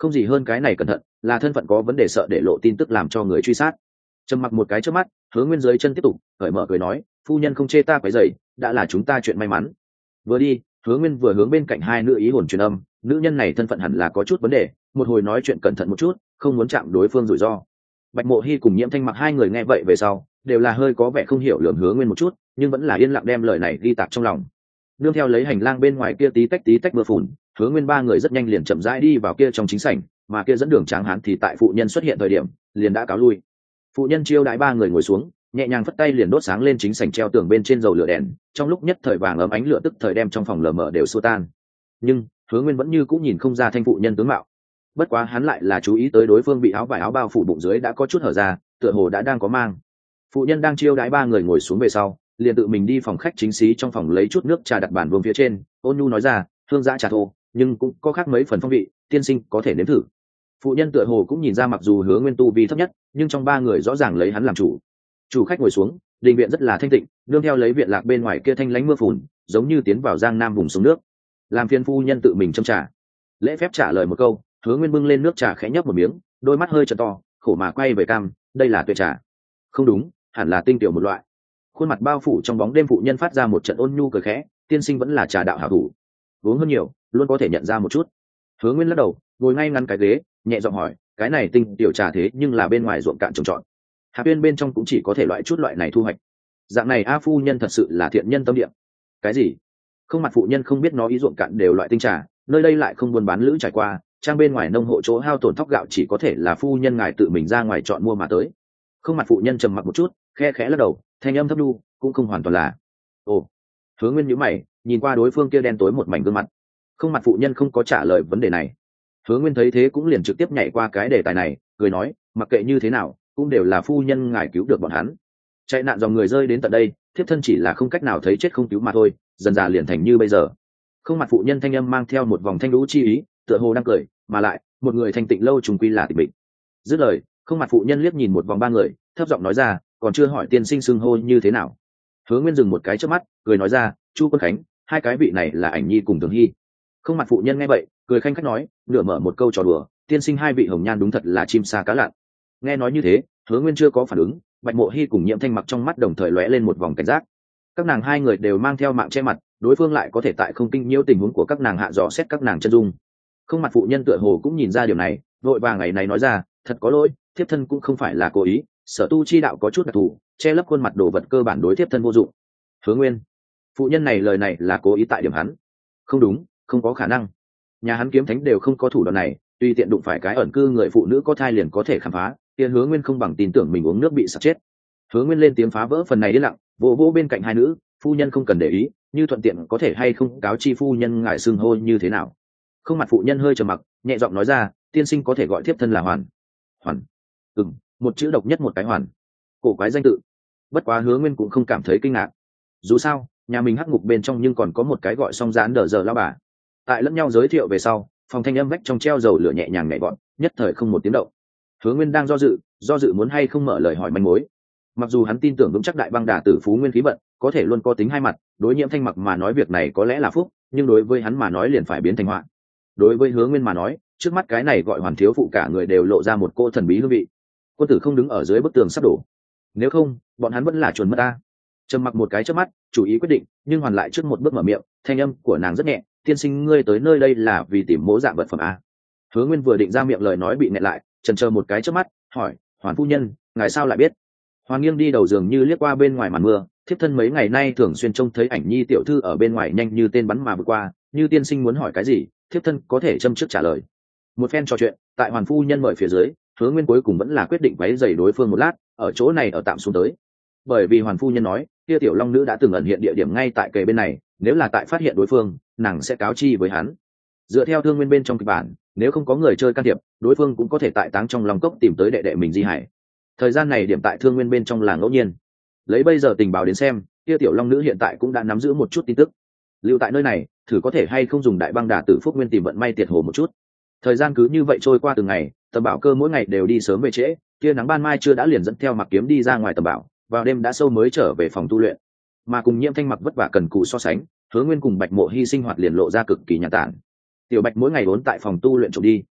không gì hơn cái này cẩn thận, là thân phận có vấn đề sợ để lộ tin tức làm cho người truy sát. Trầm mặc một cái trước mắt, Hứa Nguyên dưới chân tiếp tục cởi mở cười nói, phu nhân không chê ta quấy rầy, đã là chúng ta chuyện may mắn. Vừa đi, Hứa Nguyên vừa hướng bên cạnh hai nữ ý hồn truyền âm, nữ nhân này thân phận hẳn là có chút vấn đề, một hồi nói chuyện cẩn thận một chút, không muốn chạm đối phương rủi ro. Bạch Mộ Hi cùng Nhiễm Thanh Mặc hai người nghe vậy về sau, đều là hơi có vẻ không hiểu lườm Hứa Nguyên một chút, nhưng vẫn là yên lặng đem lời này ghi tạc trong lòng. Nương theo lấy hành lang bên ngoài kia tí tách tí tách mưa phùn, Hứa Nguyên ba người rất nhanh liền chậm rãi đi vào kia trong chính sảnh, mà kia dẫn đường Tráng Hán thì tại phụ nhân xuất hiện thời điểm, liền đã cáo lui. Phụ nhân chiêu đãi ba người ngồi xuống, nhẹ nhàng phất tay liền đốt sáng lên chính sảnh treo tường bên trên dầu lửa đèn, trong lúc nhất thời vàng ấm ánh lửa tức thời đem trong phòng lờ mờ đều xua tan. Nhưng Hứa Nguyên vẫn như cũng nhìn không ra thanh phụ nhân tướng mạo. Bất quá hắn lại là chú ý tới đối phương bị áo vải áo bao phủ bụng dưới đã có chút hở ra, tựa hồ đã đang có mang. Phụ nhân đang chiêu đãi ba người ngồi xuống về sau, liền tự mình đi phòng khách chính xí trong phòng lấy chút nước trà đặt bàn vương phía trên, ôn nhu nói ra, hương dã trà thô, nhưng cũng có khác mấy phần phong vị, tiên sinh có thể nếm thử. Phụ nhân tựa hồ cũng nhìn ra mặc dù Hứa Nguyên tu vi thấp nhất, nhưng trong ba người rõ ràng lấy hắn làm chủ. Chủ khách ngồi xuống, đình viện rất là thanh tịnh, nương theo lấy viện lạc bên ngoài kia thanh lánh mưa phùn, giống như tiến vào giang nam vùng sông nước. Làm phiền phu nhân tự mình châm trà. Lễ phép trả lời một câu, Hứa Nguyên bưng lên nước trà khẽ nhấp một miếng, đôi mắt hơi trợn to, khổ mà quay về cam, đây là tuyệt trà. Không đúng, hẳn là tinh tiểu một loại. Khuôn mặt bao phủ trong bóng đêm phụ nhân phát ra một trận ôn nhu cười khẽ, tiên sinh vẫn là trà đạo hảo thủ, uống hơn nhiều luôn có thể nhận ra một chút. Hứa Nguyên lắc đầu, ngồi ngay ngắn cái ghế, nhẹ giọng hỏi, cái này tinh tiểu trà thế nhưng là bên ngoài ruộng cạn trồng trọt, hạt uyên bên trong cũng chỉ có thể loại chút loại này thu hoạch. Dạng này a phu nhân thật sự là thiện nhân tâm địa. Cái gì? Không mặt phụ nhân không biết nó ý ruộng cạn đều loại tinh trà, nơi đây lại không buôn bán lữ trải qua, trang bên ngoài nông hộ chỗ hao tổn thóc gạo chỉ có thể là phu nhân ngài tự mình ra ngoài chọn mua mà tới. Không mặt phụ nhân trầm mặc một chút, khe khẽ lắc đầu, thanh âm thấp đu, cũng không hoàn toàn là. Ồ. Hứa Nguyên nhíu mày, nhìn qua đối phương kia đen tối một mảnh gương mặt. Không mặt phụ nhân không có trả lời vấn đề này. Hứa Nguyên thấy thế cũng liền trực tiếp nhảy qua cái đề tài này, cười nói, mặc kệ như thế nào, cũng đều là phu nhân ngài cứu được bọn hắn. Chạy nạn dòng người rơi đến tận đây, thiếp thân chỉ là không cách nào thấy chết không cứu mà thôi, dần dà liền thành như bây giờ. Không mặt phụ nhân thanh âm mang theo một vòng thanh lũ chi ý, tựa hồ đang cười, mà lại, một người thanh tịnh lâu trùng quy là tịch mịch. Dứt lời, không mặt phụ nhân liếc nhìn một vòng ba người, thấp giọng nói ra, còn chưa hỏi tiên sinh xưng hô như thế nào. Hứa Nguyên dừng một cái trước mắt, cười nói ra, Chu Quân Khánh, hai cái vị này là Ảnh Nhi cùng Tường Hy. Không mặt phụ nhân nghe vậy, cười khanh khách nói, nửa mở một câu trò đùa, tiên sinh hai vị hồng nhan đúng thật là chim sa cá lặn. Nghe nói như thế, Hứa Nguyên chưa có phản ứng, Bạch Mộ Hi cùng Nhiễm Thanh Mặc trong mắt đồng thời lóe lên một vòng cảnh giác. Các nàng hai người đều mang theo mạng che mặt, đối phương lại có thể tại không kinh nhiễu tình huống của các nàng hạ dò xét các nàng chân dung. Không mặt phụ nhân tựa hồ cũng nhìn ra điều này, vội vàng ngày này nói ra, thật có lỗi, thiếp thân cũng không phải là cố ý, sở tu chi đạo có chút đặc thù, che lấp khuôn mặt đồ vật cơ bản đối thiếp thân vô dụng. Hứa Nguyên, phụ nhân này lời này là cố ý tại điểm hắn. Không đúng, không có khả năng. Nhà hắn kiếm thánh đều không có thủ đoạn này, tùy tiện đụng phải cái ẩn cư người phụ nữ có thai liền có thể khám phá, kia Hứa Nguyên không bằng tin tưởng mình uống nước bị sặc chết. Hứa Nguyên lên tiếng phá vỡ phần này yên lặng, vỗ vỗ bên cạnh hai nữ, phu nhân không cần để ý, như thuận tiện có thể hay không cáo chi phu nhân ngại xưng hô như thế nào. Không mặt phụ nhân hơi trầm mặc, nhẹ giọng nói ra, tiên sinh có thể gọi thiếp thân là Hoàn. Hoàn? Ừm, một chữ độc nhất một cái Hoàn. Cổ quái danh tự. Bất quá Hứa Nguyên cũng không cảm thấy kinh ngạc. Dù sao, nhà mình hắc ngục bên trong nhưng còn có một cái gọi song dán đờ giờ lão bà. Tại lẫn nhau giới thiệu về sau, phòng thanh âm vách trong treo dầu lửa nhẹ nhàng nhảy vọt, nhất thời không một tiếng động. Hứa Nguyên đang do dự, do dự muốn hay không mở lời hỏi manh mối. Mặc dù hắn tin tưởng vững chắc đại băng đà tử phú nguyên khí vận có thể luôn có tính hai mặt, đối Nhiễm Thanh Mặc mà nói việc này có lẽ là phúc, nhưng đối với hắn mà nói liền phải biến thành họa. Đối với Hứa Nguyên mà nói, trước mắt cái này gọi Hoàn thiếu phụ cả người đều lộ ra một cô thần bí hương vị. Quân tử không đứng ở dưới bức tường sắp đổ, nếu không, bọn hắn vẫn là chuồn mất ta. Trầm mặc một cái chớp mắt, chủ ý quyết định, nhưng Hoàn lại trước một bước mở miệng, thanh âm của nàng rất nhẹ, tiên sinh ngươi tới nơi đây là vì tìm mỗ dạng vật phẩm a. Hứa Nguyên vừa định ra miệng lời nói bị nghẹn lại, chần chờ một cái chớp mắt, hỏi, Hoàn phu nhân, ngài sao lại biết? Hoàn nghiêng đi đầu giường như liếc qua bên ngoài màn mưa, thiếp thân mấy ngày nay thường xuyên trông thấy Ảnh Nhi tiểu thư ở bên ngoài nhanh như tên bắn mà vượt qua, như tiên sinh muốn hỏi cái gì, thiếp thân có thể châm trước trả lời. Một phen trò chuyện, tại Hoàn phu nhân mời phía dưới, Hứa Nguyên cuối cùng vẫn là quyết định quấy rầy đối phương một lát, ở chỗ này ở tạm xuống tới. Bởi vì Hoàn phu nhân nói, kia tiểu long nữ đã từng ẩn hiện địa điểm ngay tại kề bên này, nếu là tại phát hiện đối phương, nàng sẽ cáo chi với hắn. Dựa theo thương nguyên bên trong kịch bản, nếu không có người chơi can thiệp, đối phương cũng có thể tại táng trong lòng cốc tìm tới đệ đệ mình Di Hải. Thời gian này điểm tại thương nguyên bên trong là ngẫu nhiên. Lấy bây giờ tình báo đến xem, kia tiểu long nữ hiện tại cũng đã nắm giữ một chút tin tức. Lưu tại nơi này, thử có thể hay không dùng đại băng đà tử phúc nguyên tìm vận may tiệt hồ một chút. Thời gian cứ như vậy trôi qua từng ngày, Tầm Bảo Cơ mỗi ngày đều đi sớm về trễ, kia nắng ban mai chưa đã liền dẫn theo Mặc Kiếm đi ra ngoài tầm bảo, vào đêm đã sâu mới trở về phòng tu luyện. Mà cùng Nhiễm Thanh Mặc vất vả cần cù so sánh, Hứa Nguyên cùng Bạch Mộ Hi sinh hoạt liền lộ ra cực kỳ nhàn tản. Tiểu Bạch mỗi ngày vốn tại phòng tu luyện trộm đi.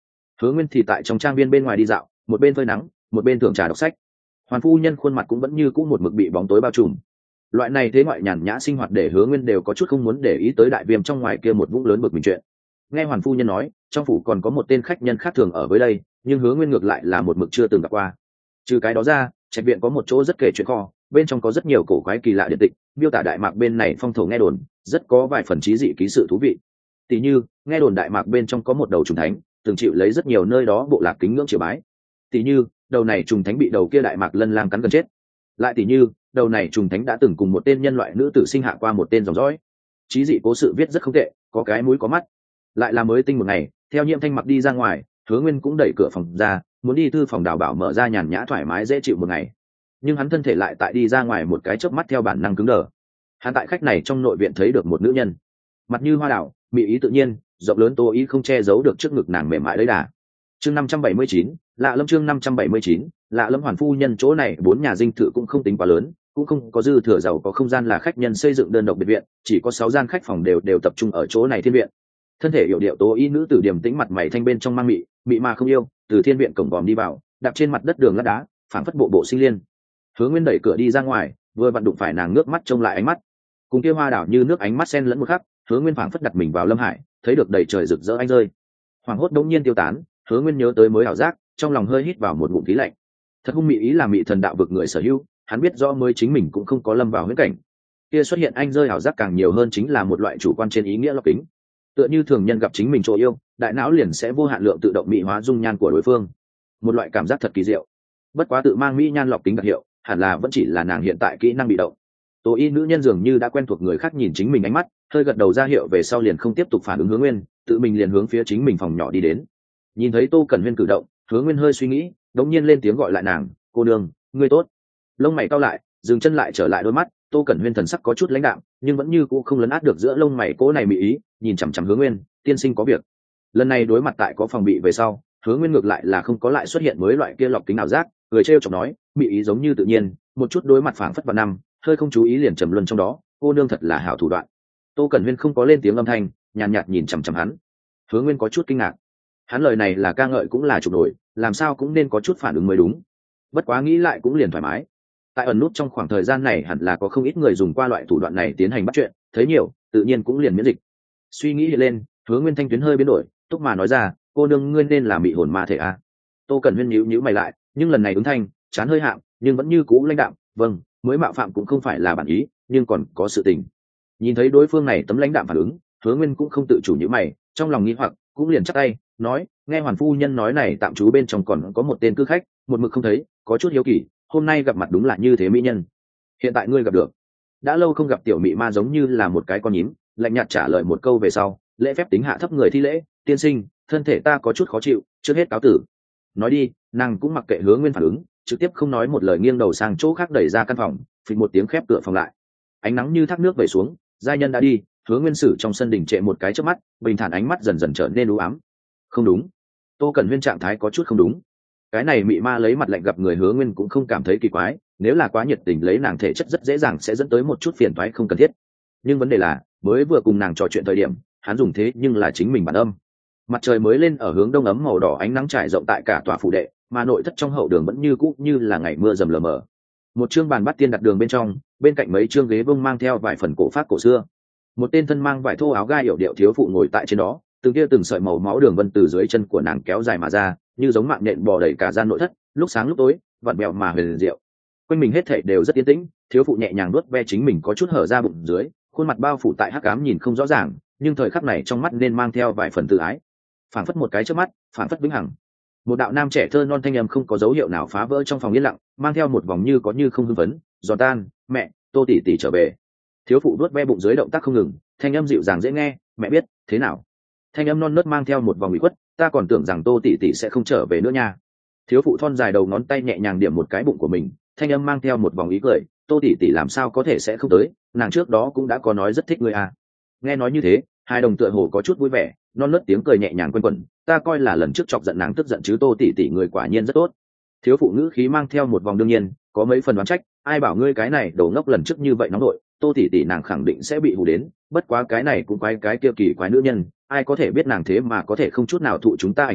Hứa Nguyên thì tại trong trang viên bên ngoài đi dạo, một bên phơi nắng một bên thưởng trà đọc sách. Hoàn phu nhân khuôn mặt cũng vẫn như cũ một mực bị bóng tối bao trùm. Loại này thế ngoại nhàn nhã sinh hoạt để Hứa Nguyên đều có chút không muốn để ý tới đại viêm trong ngoài kia một vũng lớn bực mình chuyện. Nghe Hoàn phu nhân nói trong phủ còn có một tên khách nhân khác thường ở với đây, nhưng Hứa Nguyên ngược lại là một mực chưa từng gặp qua. Trừ cái đó ra, trạch viện có một chỗ rất kể chuyện kho, bên trong có rất nhiều cổ quái kỳ lạ điện tịch, miêu tả đại mạc bên này phong thổ nghe đồn, rất có vài phần trí dị ký sự thú vị. Tỷ như nghe đồn đại mạc bên trong có một đầu trùng thánh, từng chịu lấy rất nhiều nơi đó bộ lạc kính ngưỡng triều bái. Tỷ như đầu này trùng thánh bị đầu kia đại mạc lân lang cắn gần chết. Lại tỷ như đầu này trùng thánh đã từng cùng một tên nhân loại nữ tử sinh hạ qua một tên dòng dõi. Trí dị cố sự viết rất không tệ, có cái mũi có mắt. Lại là mới tinh một ngày, theo Nhiễm Thanh mặc đi ra ngoài, Hứa Nguyên cũng đẩy cửa phòng ra, muốn đi thư phòng đào bảo mở ra nhàn nhã thoải mái dễ chịu một ngày. Nhưng hắn thân thể lại tại đi ra ngoài một cái chớp mắt theo bản năng cứng đờ. Hắn tại khách này trong nội viện thấy được một nữ nhân, mặt như hoa đào, mỹ ý tự nhiên, rộng lớn tô ý không che giấu được trước ngực nàng mềm mại đấy đà. Chương năm trăm bảy mươi chín, lạ lâm chương năm trăm bảy mươi chín, lạ lâm Hoàn phu nhân chỗ này bốn nhà dinh thự cũng không tính quá lớn, cũng không có dư thừa giàu có không gian là khách nhân xây dựng đơn độc biệt viện, chỉ có sáu gian khách phòng đều đều tập trung ở chỗ này thiên viện. Thân thể hiệu điệu tố y nữ tử điềm tĩnh mặt mày thanh bên trong mang mị, mị mà không yêu, từ thiên viện cổng vòm đi vào, đạp trên mặt đất đường lát đá, phảng phất bộ bộ sinh liên. Hứa Nguyên đẩy cửa đi ra ngoài, vừa vặn đụng phải nàng nước mắt trông lại ánh mắt. Cùng kia hoa đảo như nước ánh mắt xen lẫn một khắc, Hứa Nguyên phảng phất đặt mình vào lâm hải, thấy được đầy trời rực rỡ anh rơi. Hoàng hốt đống nhiên tiêu tán, Hứa Nguyên nhớ tới mới ảo giác, trong lòng hơi hít vào một ngụm khí lạnh. Thật hung mị ý là mị thần đạo vực người sở hữu, hắn biết rõ mới chính mình cũng không có lâm vào huyễn cảnh. Kia xuất hiện anh rơi ảo giác càng nhiều hơn chính là một loại chủ quan trên ý nghĩa lọc kính. Tựa như thường nhân gặp chính mình chỗ yêu, đại não liền sẽ vô hạn lượng tự động mỹ hóa dung nhan của đối phương. Một loại cảm giác thật kỳ diệu. Bất quá tự mang mỹ nhan lọc kính đặc hiệu, hẳn là vẫn chỉ là nàng hiện tại kỹ năng bị động. Tố y nữ nhân dường như đã quen thuộc người khác nhìn chính mình ánh mắt, hơi gật đầu ra hiệu về sau liền không tiếp tục phản ứng Hứa Nguyên, tự mình liền hướng phía chính mình phòng nhỏ đi đến. Nhìn thấy Tô Cẩn Huyên cử động, Hứa Nguyên hơi suy nghĩ, đống nhiên lên tiếng gọi lại nàng, cô nương, ngươi tốt. Lông mày cau lại, dừng chân lại trở lại đôi mắt, Tô Cẩn Huyên thần sắc có chút lãnh đạm, nhưng vẫn như cũ không lấn át được giữa lông mày cố này mỹ ý, nhìn chằm chằm Hứa Nguyên, tiên sinh có việc. Lần này đối mặt tại có phòng bị về sau, Hứa Nguyên ngược lại là không có lại xuất hiện mới loại kia lọc kính ảo giác, người trêu chọc nói, mỹ ý giống như tự nhiên, một chút đối mặt phảng phất vào năm, hơi không chú ý liền trầm luân trong đó, cô nương thật là hảo thủ đoạn. Tô Cẩn Huyên không có lên tiếng âm thanh, nhàn nhạt, nhạt nhìn chằm chằm hắn. Hứa Nguyên có chút kinh ngạc, hắn lời này là ca ngợi cũng là chụp nổi, làm sao cũng nên có chút phản ứng mới đúng. Bất quá nghĩ lại cũng liền thoải mái. Tại ẩn nút trong khoảng thời gian này hẳn là có không ít người dùng qua loại thủ đoạn này tiến hành bắt chuyện, thấy nhiều, tự nhiên cũng liền miễn dịch. Suy nghĩ hiện lên, Hứa Nguyên thanh tuyến hơi biến đổi, túc mà nói ra, cô nương ngươi nên là mị hồn ma thể à? Tô Cẩn Huyên nhíu nhíu mày lại, nhưng lần này ứng thanh, chán hơi hạm, nhưng vẫn như cũ lãnh đạm, vâng, mới mạo phạm cũng không phải là bản ý, nhưng còn có sự tình. Nhìn thấy đối phương này tấm lãnh đạm phản ứng, Hứa Nguyên cũng không tự chủ nhíu mày, trong lòng nghi hoặc, cũng liền chắp tay, nói, nghe Hoàn phu nhân nói này tạm trú bên trong còn có một tên cư khách, một mực không thấy, có chút hiếu kỳ, hôm nay gặp mặt đúng là như thế mỹ nhân. Hiện tại ngươi gặp được. Đã lâu không gặp tiểu mị ma giống như là một cái con nhím, lạnh nhạt trả lời một câu về sau, lễ phép tính hạ thấp người thi lễ, tiên sinh, thân thể ta có chút khó chịu, trước hết cáo tử. Nói đi, nàng cũng mặc kệ Hứa Nguyên phản ứng, trực tiếp không nói một lời nghiêng đầu sang chỗ khác đẩy ra căn phòng, phịch một tiếng khép cửa phòng lại. Ánh nắng như thác nước vẩy xuống, giai nhân đã đi, Hứa Nguyên sử trong sân đình trệ một cái chớp mắt, bình thản ánh mắt dần dần trở nên u ám. Không đúng, Tô Cẩn Huyên trạng thái có chút không đúng. Cái này mị ma lấy mặt lạnh gặp người Hứa Nguyên cũng không cảm thấy kỳ quái, nếu là quá nhiệt tình lấy nàng thể chất rất dễ dàng sẽ dẫn tới một chút phiền toái không cần thiết. Nhưng vấn đề là, mới vừa cùng nàng trò chuyện thời điểm, hắn dùng thế nhưng là chính mình bản âm. Mặt trời mới lên ở hướng đông ấm màu đỏ ánh nắng trải rộng tại cả tòa phủ đệ, mà nội thất trong hậu đường vẫn như cũ như là ngày mưa dầm lờ mờ. Một chương bàn bắt tiên đặt đường bên trong, bên cạnh mấy chương ghế vông mang theo vài phần cổ pháp cổ xưa. Một tên thân mang vải thô áo gai yểu điệu thiếu phụ ngồi tại trên đó, từng kia từng sợi màu máu đường vân từ dưới chân của nàng kéo dài mà ra, như giống mạng nện bò đầy cả gian nội thất, lúc sáng lúc tối, vặn bèo mà huyền diệu. Quanh mình hết thảy đều rất yên tĩnh, thiếu phụ nhẹ nhàng nuốt ve chính mình có chút hở ra bụng dưới, khuôn mặt bao phủ tại hắc ám nhìn không rõ ràng, nhưng thời khắc này trong mắt nên mang theo vài phần tự ái. Phảng phất một cái chớp mắt, phảng phất vĩnh hằng. Một đạo nam trẻ thơ non thanh âm không có dấu hiệu nào phá vỡ trong phòng yên lặng, mang theo một vòng như có như không hưng phấn, giòn tan, mẹ, Tô tỷ tỷ trở về. Thiếu phụ nuốt ve bụng dưới động tác không ngừng, thanh âm dịu dàng dễ nghe, mẹ biết, thế nào? Thanh âm non nớt mang theo một vòng ủy khuất, ta còn tưởng rằng Tô tỷ tỷ sẽ không trở về nữa nha. Thiếu phụ thon dài đầu ngón tay nhẹ nhàng điểm một cái bụng của mình, thanh âm mang theo một vòng ý cười, Tô tỷ tỷ làm sao có thể sẽ không tới, nàng trước đó cũng đã có nói rất thích ngươi à. Nghe nói như thế, hai đồng tựa hồ có chút vui vẻ, non nớt tiếng cười nhẹ nhàng quanh quẩn, ta coi là lần trước chọc giận nàng tức giận chứ Tô tỷ tỷ người quả nhiên rất tốt. Thiếu phụ ngữ khí mang theo một vòng đương nhiên, có mấy phần đoán trách, ai bảo ngươi cái này đổ ngốc lần trước như vậy nóng nội, Tô tỷ tỷ nàng khẳng định sẽ bị hù đến, bất quá cái này cũng quái cái kia kỳ quái nữ nhân, ai có thể biết nàng thế mà có thể không chút nào thụ chúng ta ảnh hưởng,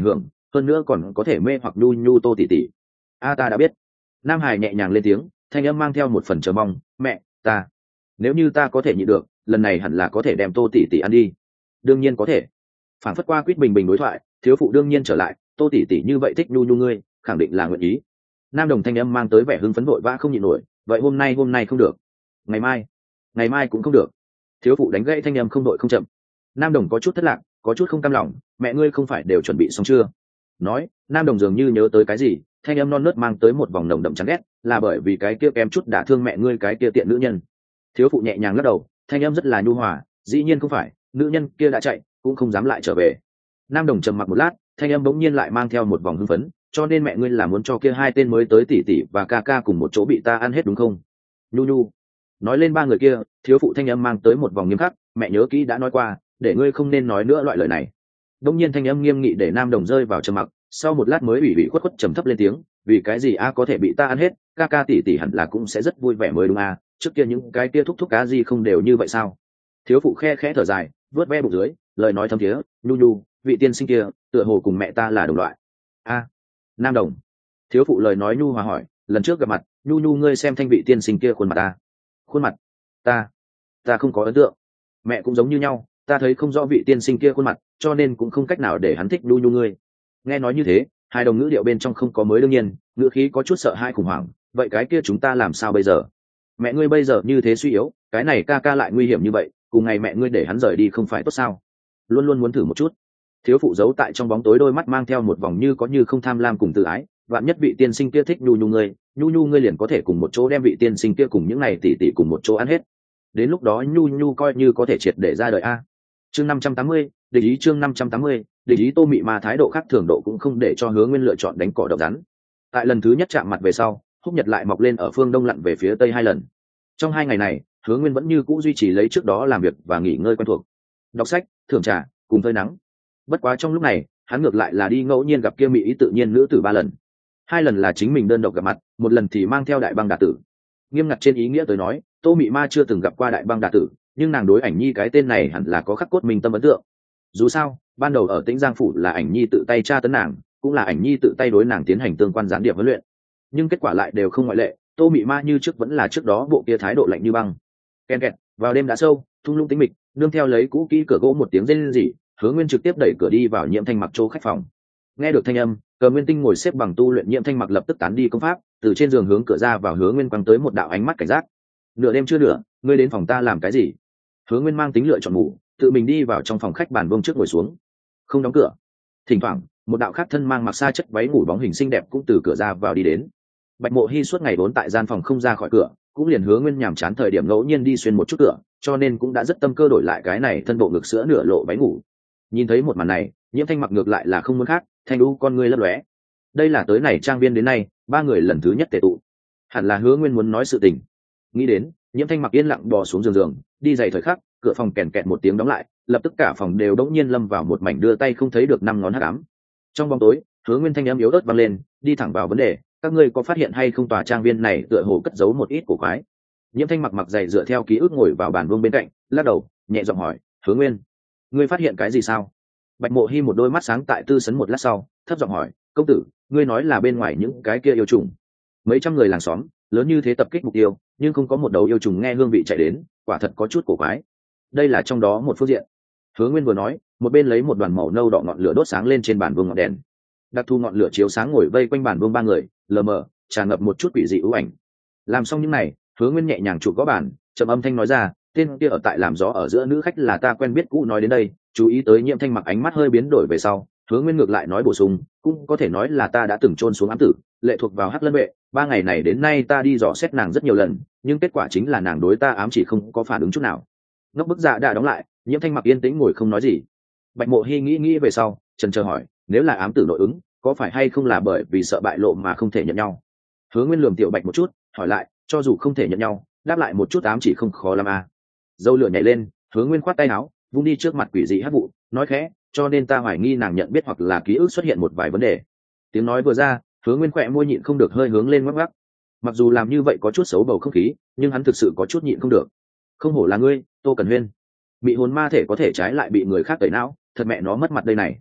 hơn nữa còn có thể mê hoặc nhu nhu Tô tỷ tỷ. A ta đã biết. Nam Hải nhẹ nhàng lên tiếng, thanh âm mang theo một phần chờ mong. Mẹ, ta nếu như ta có thể nhịn được, lần này hẳn là có thể đem Tô tỷ tỷ ăn đi. Đương nhiên có thể. Phản phất qua quýt bình bình đối thoại, thiếu phụ đương nhiên trở lại. Tô tỷ tỷ như vậy thích nhu nhu ngươi, khẳng định là nguyện ý. Nam đồng thanh âm mang tới vẻ hưng phấn vội vã không nhịn nổi. Vậy hôm nay hôm nay không được, ngày mai ngày mai cũng không được. Thiếu phụ đánh gãy thanh âm không đội không chậm. Nam đồng có chút thất lạc, có chút không cam lòng. Mẹ ngươi không phải đều chuẩn bị xong chưa? Nói, Nam đồng dường như nhớ tới cái gì, thanh âm non nớt mang tới một vòng nồng đậm chán ghét, là bởi vì cái kia kém chút đả thương mẹ ngươi cái kia tiện nữ nhân. Thiếu phụ nhẹ nhàng lắc đầu, thanh âm rất là nhu hòa. Dĩ nhiên không phải, nữ nhân kia đã chạy, cũng không dám lại trở về. Nam đồng trầm mặc một lát, thanh âm bỗng nhiên lại mang theo một vòng hưng phấn. Cho nên mẹ ngươi là muốn cho kia hai tên mới tới tỷ tỷ và ca ca cùng một chỗ bị ta ăn hết đúng không? Nhu nhu. Nói lên ba người kia, thiếu phụ thanh âm mang tới một vòng nghiêm khắc. Mẹ nhớ kỹ đã nói qua, để ngươi không nên nói nữa loại lời này. Đông nhiên thanh âm nghiêm nghị để Nam đồng rơi vào trầm mặc, sau một lát mới ủy ủy khuất khuất trầm thấp lên tiếng, vì cái gì a có thể bị ta ăn hết, ca ca tỷ tỷ hẳn là cũng sẽ rất vui vẻ mới đúng a, trước kia những cái kia thúc thúc cá gì không đều như vậy sao? Thiếu phụ khe khẽ thở dài, vớt ve bụng dưới, lời nói thâm thiế, nhu nhu, vị tiên sinh kia tựa hồ cùng mẹ ta là đồng loại. A. Nam đồng. Thiếu phụ lời nói nhu hòa hỏi, lần trước gặp mặt, nhu nhu ngươi xem thanh vị tiên sinh kia khuôn mặt ta. Khuôn mặt? Ta, ta không có ấn tượng. Mẹ cũng giống như nhau, ta thấy không rõ vị tiên sinh kia khuôn mặt, cho nên cũng không cách nào để hắn thích nhu nhu ngươi. Nghe nói như thế, hai đồng ngữ điệu bên trong không có mới đương nhiên, ngữ khí có chút sợ hãi khủng hoảng. Vậy cái kia chúng ta làm sao bây giờ? Mẹ ngươi bây giờ như thế suy yếu, cái này ca ca lại nguy hiểm như vậy, cùng ngày mẹ ngươi để hắn rời đi không phải tốt sao? Luôn luôn muốn thử một chút. Thiếu phụ giấu tại trong bóng tối đôi mắt mang theo một vòng như có như không tham lam cùng tự ái. Vạn nhất vị tiên sinh kia thích nhu nhu ngươi, nhu nhu ngươi liền có thể cùng một chỗ đem vị tiên sinh kia cùng những này tỷ tỷ cùng một chỗ ăn hết. Đến lúc đó nhu nhu coi như có thể triệt để ra đời a. Chương năm trăm tám mươi, địch ý chương năm trăm tám mươi, địch ý Tô Mị Ma thái độ khác thường độ cũng không để cho Hứa Nguyên lựa chọn đánh cỏ độc rắn. Tại lần thứ nhất chạm mặt về sau, Húc Nhật lại mọc lên ở phương đông lặn về phía tây hai lần. Trong hai ngày này, Hứa Nguyên vẫn như cũ duy trì lấy trước đó làm việc và nghỉ ngơi quen thuộc, đọc sách, thưởng trà, cùng phơi nắng. Bất quá trong lúc này, hắn ngược lại là đi ngẫu nhiên gặp kia mỹ ý tự nhiên nữ tử ba lần. Hai lần là chính mình đơn độc gặp mặt, một lần thì mang theo Đại Băng Đả Tử. Nghiêm ngặt trên ý nghĩa tới nói, Tô Mị Ma chưa từng gặp qua Đại Băng Đả Tử, nhưng nàng đối Ảnh Nhi cái tên này hẳn là có khắc cốt mình tâm ấn tượng. Dù sao, ban đầu ở Tĩnh Giang phủ là Ảnh Nhi tự tay tra tấn nàng, cũng là Ảnh Nhi tự tay đối nàng tiến hành tương quan gián điệp huấn luyện. Nhưng kết quả lại đều không ngoại lệ, Tô Mị Ma như trước vẫn là trước đó bộ kia thái độ lạnh như băng. Ken kẹt, vào đêm đã sâu, thung lũng tĩnh mịch, nương theo lấy cũ kỹ cửa gỗ một tiếng rên rỉ, Hứa Nguyên trực tiếp đẩy cửa đi vào Nhiễm Thanh Mặc chỗ khách phòng. Nghe được thanh âm, Cờ Nguyên Tinh ngồi xếp bằng tu luyện Nhiễm Thanh Mặc lập tức tán đi công pháp, từ trên giường hướng cửa ra vào Hứa Nguyên quăng tới một đạo ánh mắt cảnh giác. Nửa đêm chưa nửa, ngươi đến phòng ta làm cái gì? Hứa Nguyên mang tính lựa chọn ngủ, tự mình đi vào trong phòng khách bàn vuông trước ngồi xuống, không đóng cửa. Thỉnh thoảng, một đạo khác thân mang mặc sa chất váy ngủ bóng hình xinh đẹp cũng từ cửa ra vào đi đến. Bạch Mộ Hi suốt ngày vốn tại gian phòng không ra khỏi cửa, cũng liền Hứa Nguyên nhàm chán thời điểm ngẫu nhiên đi xuyên một chút cửa, cho nên cũng đã rất tâm cơ đổi lại cái này thân bộ ngực sữa nửa lộ váy ngủ. Nhìn thấy một màn này, Nhiễm Thanh Mặc ngược lại là không muốn khác, thanh u con ngươi lấp lóe. Đây là tới này trang viên đến nay, ba người lần thứ nhất tề tụ. Hẳn là Hứa Nguyên muốn nói sự tình. Nghĩ đến, Nhiễm Thanh Mặc yên lặng bò xuống giường giường, đi giày thời khắc, cửa phòng kèn kẹt một tiếng đóng lại, lập tức cả phòng đều đống nhiên lâm vào một mảnh đưa tay không thấy được năm ngón hắc ám. Trong bóng tối, Hứa Nguyên thanh âm yếu ớt vang lên, đi thẳng vào vấn đề, các ngươi có phát hiện hay không tòa trang viên này tựa hồ cất giấu một ít cổ quái? Nhiễm Thanh Mặc mặc giày dựa theo ký ức ngồi vào bàn vuông bên cạnh, lắc đầu, nhẹ giọng hỏi, Hứa Nguyên, ngươi phát hiện cái gì sao? Bạch Mộ Hi một đôi mắt sáng tại tư sấn một lát sau, thấp giọng hỏi, công tử, ngươi nói là bên ngoài những cái kia yêu trùng, mấy trăm người làng xóm lớn như thế tập kích mục tiêu, nhưng không có một đầu yêu trùng nghe hương vị chạy đến, quả thật có chút cổ quái. Đây là trong đó một phương diện. Hứa Nguyên vừa nói, một bên lấy một đoàn màu nâu đỏ ngọn lửa đốt sáng lên trên bàn vương ngọn đèn. Đặc thu ngọn lửa chiếu sáng ngồi vây quanh bàn vương ba người, lờ mờ, tràn ngập một chút quỷ dị ưu ảnh. Làm xong những này, Hứa Nguyên nhẹ nhàng chụp gõ bàn, trầm âm thanh nói ra, tên kia ở tại làm gió ở giữa nữ khách là ta quen biết cũ nói đến đây, chú ý tới Nhiễm Thanh Mặc ánh mắt hơi biến đổi về sau, Hứa Nguyên ngược lại nói bổ sung, cũng có thể nói là ta đã từng chôn xuống ám tử, lệ thuộc vào Hắc Lân vệ, ba ngày này đến nay ta đi dò xét nàng rất nhiều lần, nhưng kết quả chính là nàng đối ta ám chỉ không có phản ứng chút nào. Ngốc bức dạ đã đóng lại, Nhiễm Thanh Mặc yên tĩnh ngồi không nói gì. Bạch Mộ Hi nghĩ nghĩ về sau, chần chờ hỏi, nếu là ám tử nội ứng, có phải hay không là bởi vì sợ bại lộ mà không thể nhận nhau? Hứa Nguyên lườm Tiểu Bạch một chút, hỏi lại, cho dù không thể nhận nhau, đáp lại một chút ám chỉ không khó lắm à? Dâu lửa nhảy lên, Hứa Nguyên khoát tay áo, vung đi trước mặt quỷ dị hắc vụ, nói khẽ, cho nên ta hoài nghi nàng nhận biết hoặc là ký ức xuất hiện một vài vấn đề. Tiếng nói vừa ra, Hứa Nguyên khỏe môi nhịn không được hơi hướng lên ngoắc ngoắc. Mặc dù làm như vậy có chút xấu bầu không khí, nhưng hắn thực sự có chút nhịn không được. Không hổ là ngươi, Tô Cẩn Huyên. Mị hồn ma thể có thể trái lại bị người khác tẩy não, thật mẹ nó mất mặt đây này.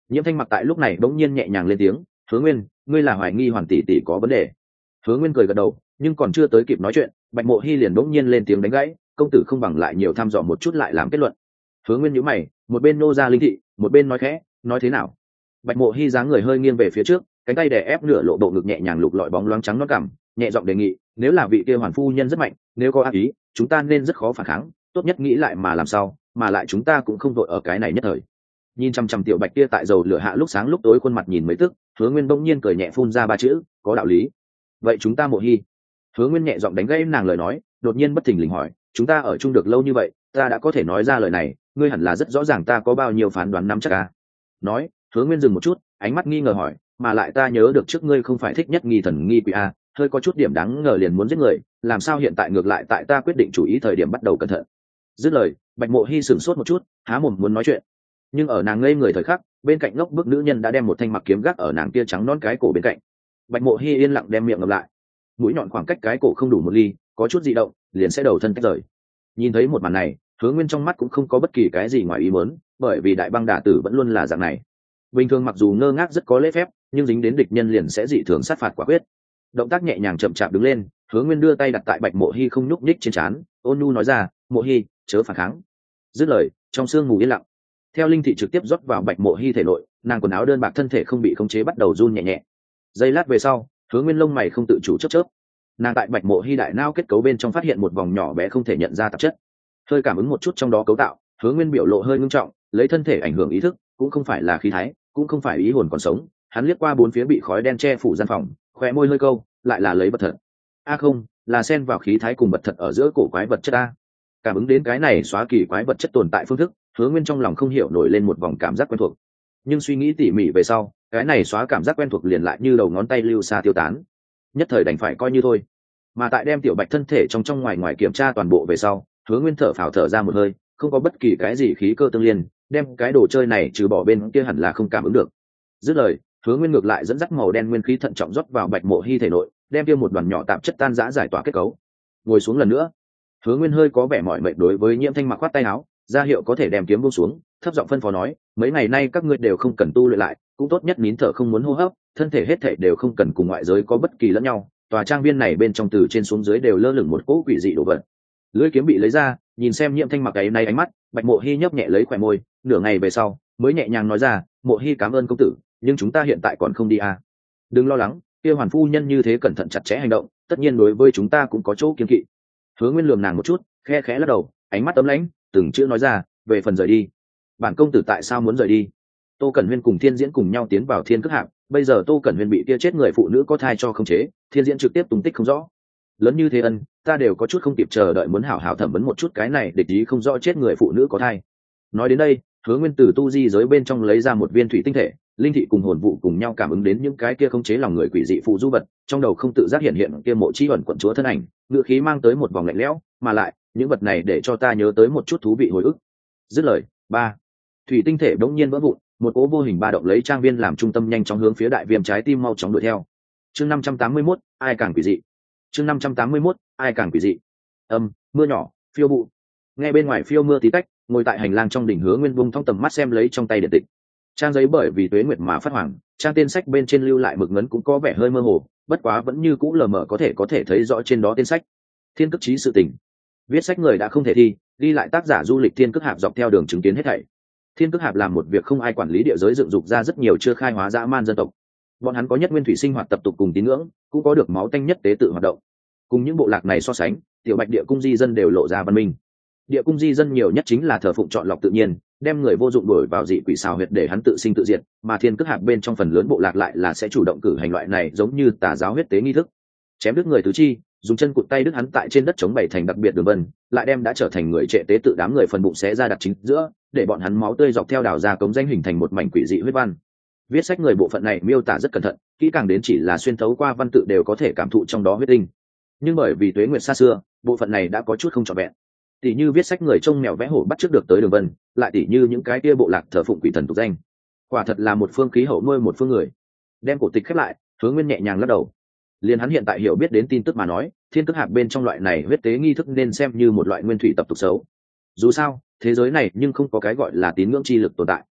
Nhiễm Thanh Mặc tại lúc này bỗng nhiên nhẹ nhàng lên tiếng, Hứa Nguyên, ngươi là hoài nghi Hoàn tỷ tỷ có vấn đề? Hứa Nguyên cười gật đầu, nhưng còn chưa tới kịp nói chuyện, Bạch Mộ Hi liền bỗng nhiên lên tiếng đánh gãy, công tử không bằng lại nhiều thăm dò một chút lại làm kết luận. Hứa Nguyên nhíu mày, một bên nô ra linh thị, một bên nói khẽ, nói thế nào? Bạch Mộ Hi dáng người hơi nghiêng về phía trước, cánh tay đè ép nửa lộ bộ ngực nhẹ nhàng lục lọi bóng loáng trắng nõn cằm, nhẹ giọng đề nghị, nếu là vị kia hoàn phu nhân rất mạnh, nếu có ác ý, chúng ta nên rất khó phản kháng, tốt nhất nghĩ lại mà làm sao, mà lại chúng ta cũng không vội ở cái này nhất thời. Nhìn chăm chăm tiểu Bạch kia tại dầu lửa hạ lúc sáng lúc tối khuôn mặt nhìn mấy tức, Hứa Nguyên bỗng nhiên cười nhẹ phun ra ba chữ, có đạo lý. Vậy chúng ta Mộ Hi. Hứa Nguyên nhẹ giọng đánh gãy nàng lời nói, đột nhiên bất thình lình hỏi, chúng ta ở chung được lâu như vậy, ta đã có thể nói ra lời này, ngươi hẳn là rất rõ ràng ta có bao nhiêu phán đoán nắm chắc à? Nói, Hứa Nguyên dừng một chút, ánh mắt nghi ngờ hỏi, mà lại ta nhớ được trước ngươi không phải thích nhất nghi thần nghi quỷ à, hơi có chút điểm đáng ngờ liền muốn giết người, làm sao hiện tại ngược lại tại ta quyết định chủ ý thời điểm bắt đầu cẩn thận. Dứt lời, Bạch Mộ Hi sửng sốt một chút, há mồm muốn nói chuyện, nhưng ở nàng ngây người thời khắc, bên cạnh ngốc bức nữ nhân đã đem một thanh mặc kiếm gác ở nàng kia trắng non cái cổ bên cạnh. Bạch Mộ Hi yên lặng đem miệng ngậm lại, mũi nhọn khoảng cách cái cổ không đủ một ly, có chút dị động, liền sẽ đầu thân tách rời. Nhìn thấy một màn này, Hứa Nguyên trong mắt cũng không có bất kỳ cái gì ngoài ý muốn, bởi vì đại băng đả tử vẫn luôn là dạng này. Bình thường mặc dù ngơ ngác rất có lễ phép, nhưng dính đến địch nhân liền sẽ dị thường sát phạt quả quyết. Động tác nhẹ nhàng chậm chạp đứng lên, Hứa Nguyên đưa tay đặt tại Bạch Mộ Hi không nhúc nhích trên trán, ôn nhu nói ra, Mộ Hi, chớ phản kháng. Dứt lời, trong sương mù yên lặng. Theo linh thị trực tiếp rót vào Bạch Mộ Hi thể nội, nàng quần áo đơn bạc thân thể không bị khống chế bắt đầu run nhẹ nhẹ. Giây lát về sau, Hứa Nguyên lông mày không tự chủ chớp chớp. Nàng tại Bạch Mộ Hi đại não kết cấu bên trong phát hiện một vòng nhỏ bé không thể nhận ra tạp chất. Hơi cảm ứng một chút trong đó cấu tạo, Hứa Nguyên biểu lộ hơi ngưng trọng, lấy thân thể ảnh hưởng ý thức, cũng không phải là khí thái, cũng không phải ý hồn còn sống. Hắn liếc qua bốn phía bị khói đen che phủ gian phòng, khóe môi hơi câu, lại là lấy vật thật. A không, là xen vào khí thái cùng vật thật ở giữa cổ quái vật chất a. Cảm ứng đến cái này xóa kỳ quái vật chất tồn tại phương thức, Hứa Nguyên trong lòng không hiểu nổi lên một vòng cảm giác quen thuộc. Nhưng suy nghĩ tỉ mỉ về sau, cái này xóa cảm giác quen thuộc liền lại như đầu ngón tay lưu xa tiêu tán. Nhất thời đành phải coi như thôi. Mà tại đem tiểu Bạch thân thể trong trong ngoài ngoài kiểm tra toàn bộ về sau, Hứa Nguyên thở phào thở ra một hơi, không có bất kỳ cái gì khí cơ tương liên, đem cái đồ chơi này trừ bỏ bên kia hẳn là không cảm ứng được. Dứt lời, Hứa Nguyên ngược lại dẫn dắt màu đen nguyên khí thận trọng rót vào Bạch Mộ Hi thể nội, đem kia một đoàn nhỏ tạp chất tan rã giải tỏa kết cấu. Ngồi xuống lần nữa, Hứa Nguyên hơi có vẻ mỏi mệt đối với Nhiễm Thanh Mặc khoát tay áo, ra hiệu có thể đem kiếm buông xuống, thấp giọng phân phó nói, mấy ngày nay các ngươi đều không cần tu luyện lại, cũng tốt nhất nín thở không muốn hô hấp, thân thể hết thảy đều không cần cùng ngoại giới có bất kỳ lẫn nhau. Tòa trang viên này bên trong từ trên xuống dưới đều lơ lửng một cỗ quỷ dị đồ vật. Lưỡi kiếm bị lấy ra, nhìn xem Nhiễm Thanh Mặc cái này ánh mắt, Bạch Mộ Hi nhấp nhẹ lấy khóe môi, nửa ngày về sau, mới nhẹ nhàng nói ra, Mộ Hi cảm ơn công tử, nhưng chúng ta hiện tại còn không đi à. Đừng lo lắng, kia hoàn phu nhân như thế cẩn thận chặt chẽ hành động, tất nhiên đối với chúng ta cũng có chỗ kiêng kỵ. Hứa Nguyên lườm nàng một chút, khe khẽ lắc đầu, ánh mắt ấm lãnh, từng chữ nói ra, về phần rời đi. Bản công tử tại sao muốn rời đi? Tô Cẩn Huyên cùng Thiên Diễn cùng nhau tiến vào Thiên Cước Hạp, bây giờ Tô Cẩn Huyên bị kia chết người phụ nữ có thai cho khống chế, Thiên Diễn trực tiếp tung tích không rõ. Lớn như thế ân, ta đều có chút không kịp chờ đợi muốn hảo hảo thẩm vấn một chút cái này địch ý không rõ chết người phụ nữ có thai. Nói đến đây, Hứa Nguyên từ tu di giới bên trong lấy ra một viên thủy tinh thể, linh thị cùng hồn vụ cùng nhau cảm ứng đến những cái kia khống chế lòng người quỷ dị phụ du vật, trong đầu không tự giác hiện hiện kia mộ chi ẩn quận chúa thân ảnh, ngựa khí mang tới một vòng lạnh lẽo, mà lại, những vật này để cho ta nhớ tới một chút thú vị hồi ức. Dứt lời, ba, thủy tinh thể đống nhiên vỡ vụn, một cỗ vô hình ba động lấy trang viên làm trung tâm nhanh chóng hướng phía đại viêm trái tim mau chóng đuổi theo. Chương năm trăm tám mươi mốt, ai càng quỷ dị. Chương năm trăm tám mươi mốt, ai càng quỷ dị. Âm, mưa nhỏ, phiêu vụ. Nghe bên ngoài phiêu mưa tí tách, ngồi tại hành lang trong đỉnh Hứa Nguyên bung thong tầm mắt xem lấy trong tay điện tịch. Trang giấy bởi vì tuế nguyệt mà phát hoàng, trang tên sách bên trên lưu lại mực ngấn cũng có vẻ hơi mơ hồ, bất quá vẫn như cũ lờ mờ có thể có thể thấy rõ trên đó tên sách. Thiên Cước Chí sự tình. Viết sách người đã không thể thi, ghi lại tác giả du lịch Thiên Cước Hạp dọc theo đường chứng kiến hết thảy. Thiên Cước Hạp làm một việc không ai quản lý địa giới dựng dục ra rất nhiều chưa khai hóa dã man dân tộc. Bọn hắn có nhất nguyên thủy sinh hoạt tập tục cùng tín ngưỡng, cũng có được máu tanh nhất tế tự hoạt động. Cùng những bộ lạc này so sánh, tiểu Bạch địa cung di dân đều lộ ra văn minh. Địa cung di dân nhiều nhất chính là thờ phụng chọn lọc tự nhiên, đem người vô dụng đuổi vào dị quỷ xào huyệt để hắn tự sinh tự diệt, mà Thiên Cước Hạp bên trong phần lớn bộ lạc lại là sẽ chủ động cử hành loại này giống như tà giáo huyết tế nghi thức. Chém đứt người tứ chi, dùng chân cụt tay đứt hắn tại trên đất chống bày thành đặc biệt đường vân, lại đem đã trở thành người trệ tế tự đám người phần bụng xé ra đặt chính giữa, để bọn hắn máu tươi dọc theo đào ra cống danh hình thành một mảnh quỷ dị huyết văn. Viết sách người bộ phận này miêu tả rất cẩn thận, kỹ càng đến chỉ là xuyên thấu qua văn tự đều có thể cảm thụ trong đó huyết tinh. Nhưng bởi vì tuế nguyệt xa xưa, bộ phận này đã có chút không trọn vẹn. Tỷ như viết sách người trông mèo vẽ hổ bắt trước được tới đường vân, lại tỷ như những cái kia bộ lạc thờ phụng quỷ thần tục danh. Quả thật là một phương khí hậu nuôi một phương người. Đem cổ tịch khép lại, Hứa Nguyên nhẹ nhàng lắc đầu. Liên hắn hiện tại hiểu biết đến tin tức mà nói, Thiên Cước Hạp bên trong loại này huyết tế nghi thức nên xem như một loại nguyên thủy tập tục xấu. Dù sao, thế giới này nhưng không có cái gọi là tín ngưỡng chi lực tồn tại.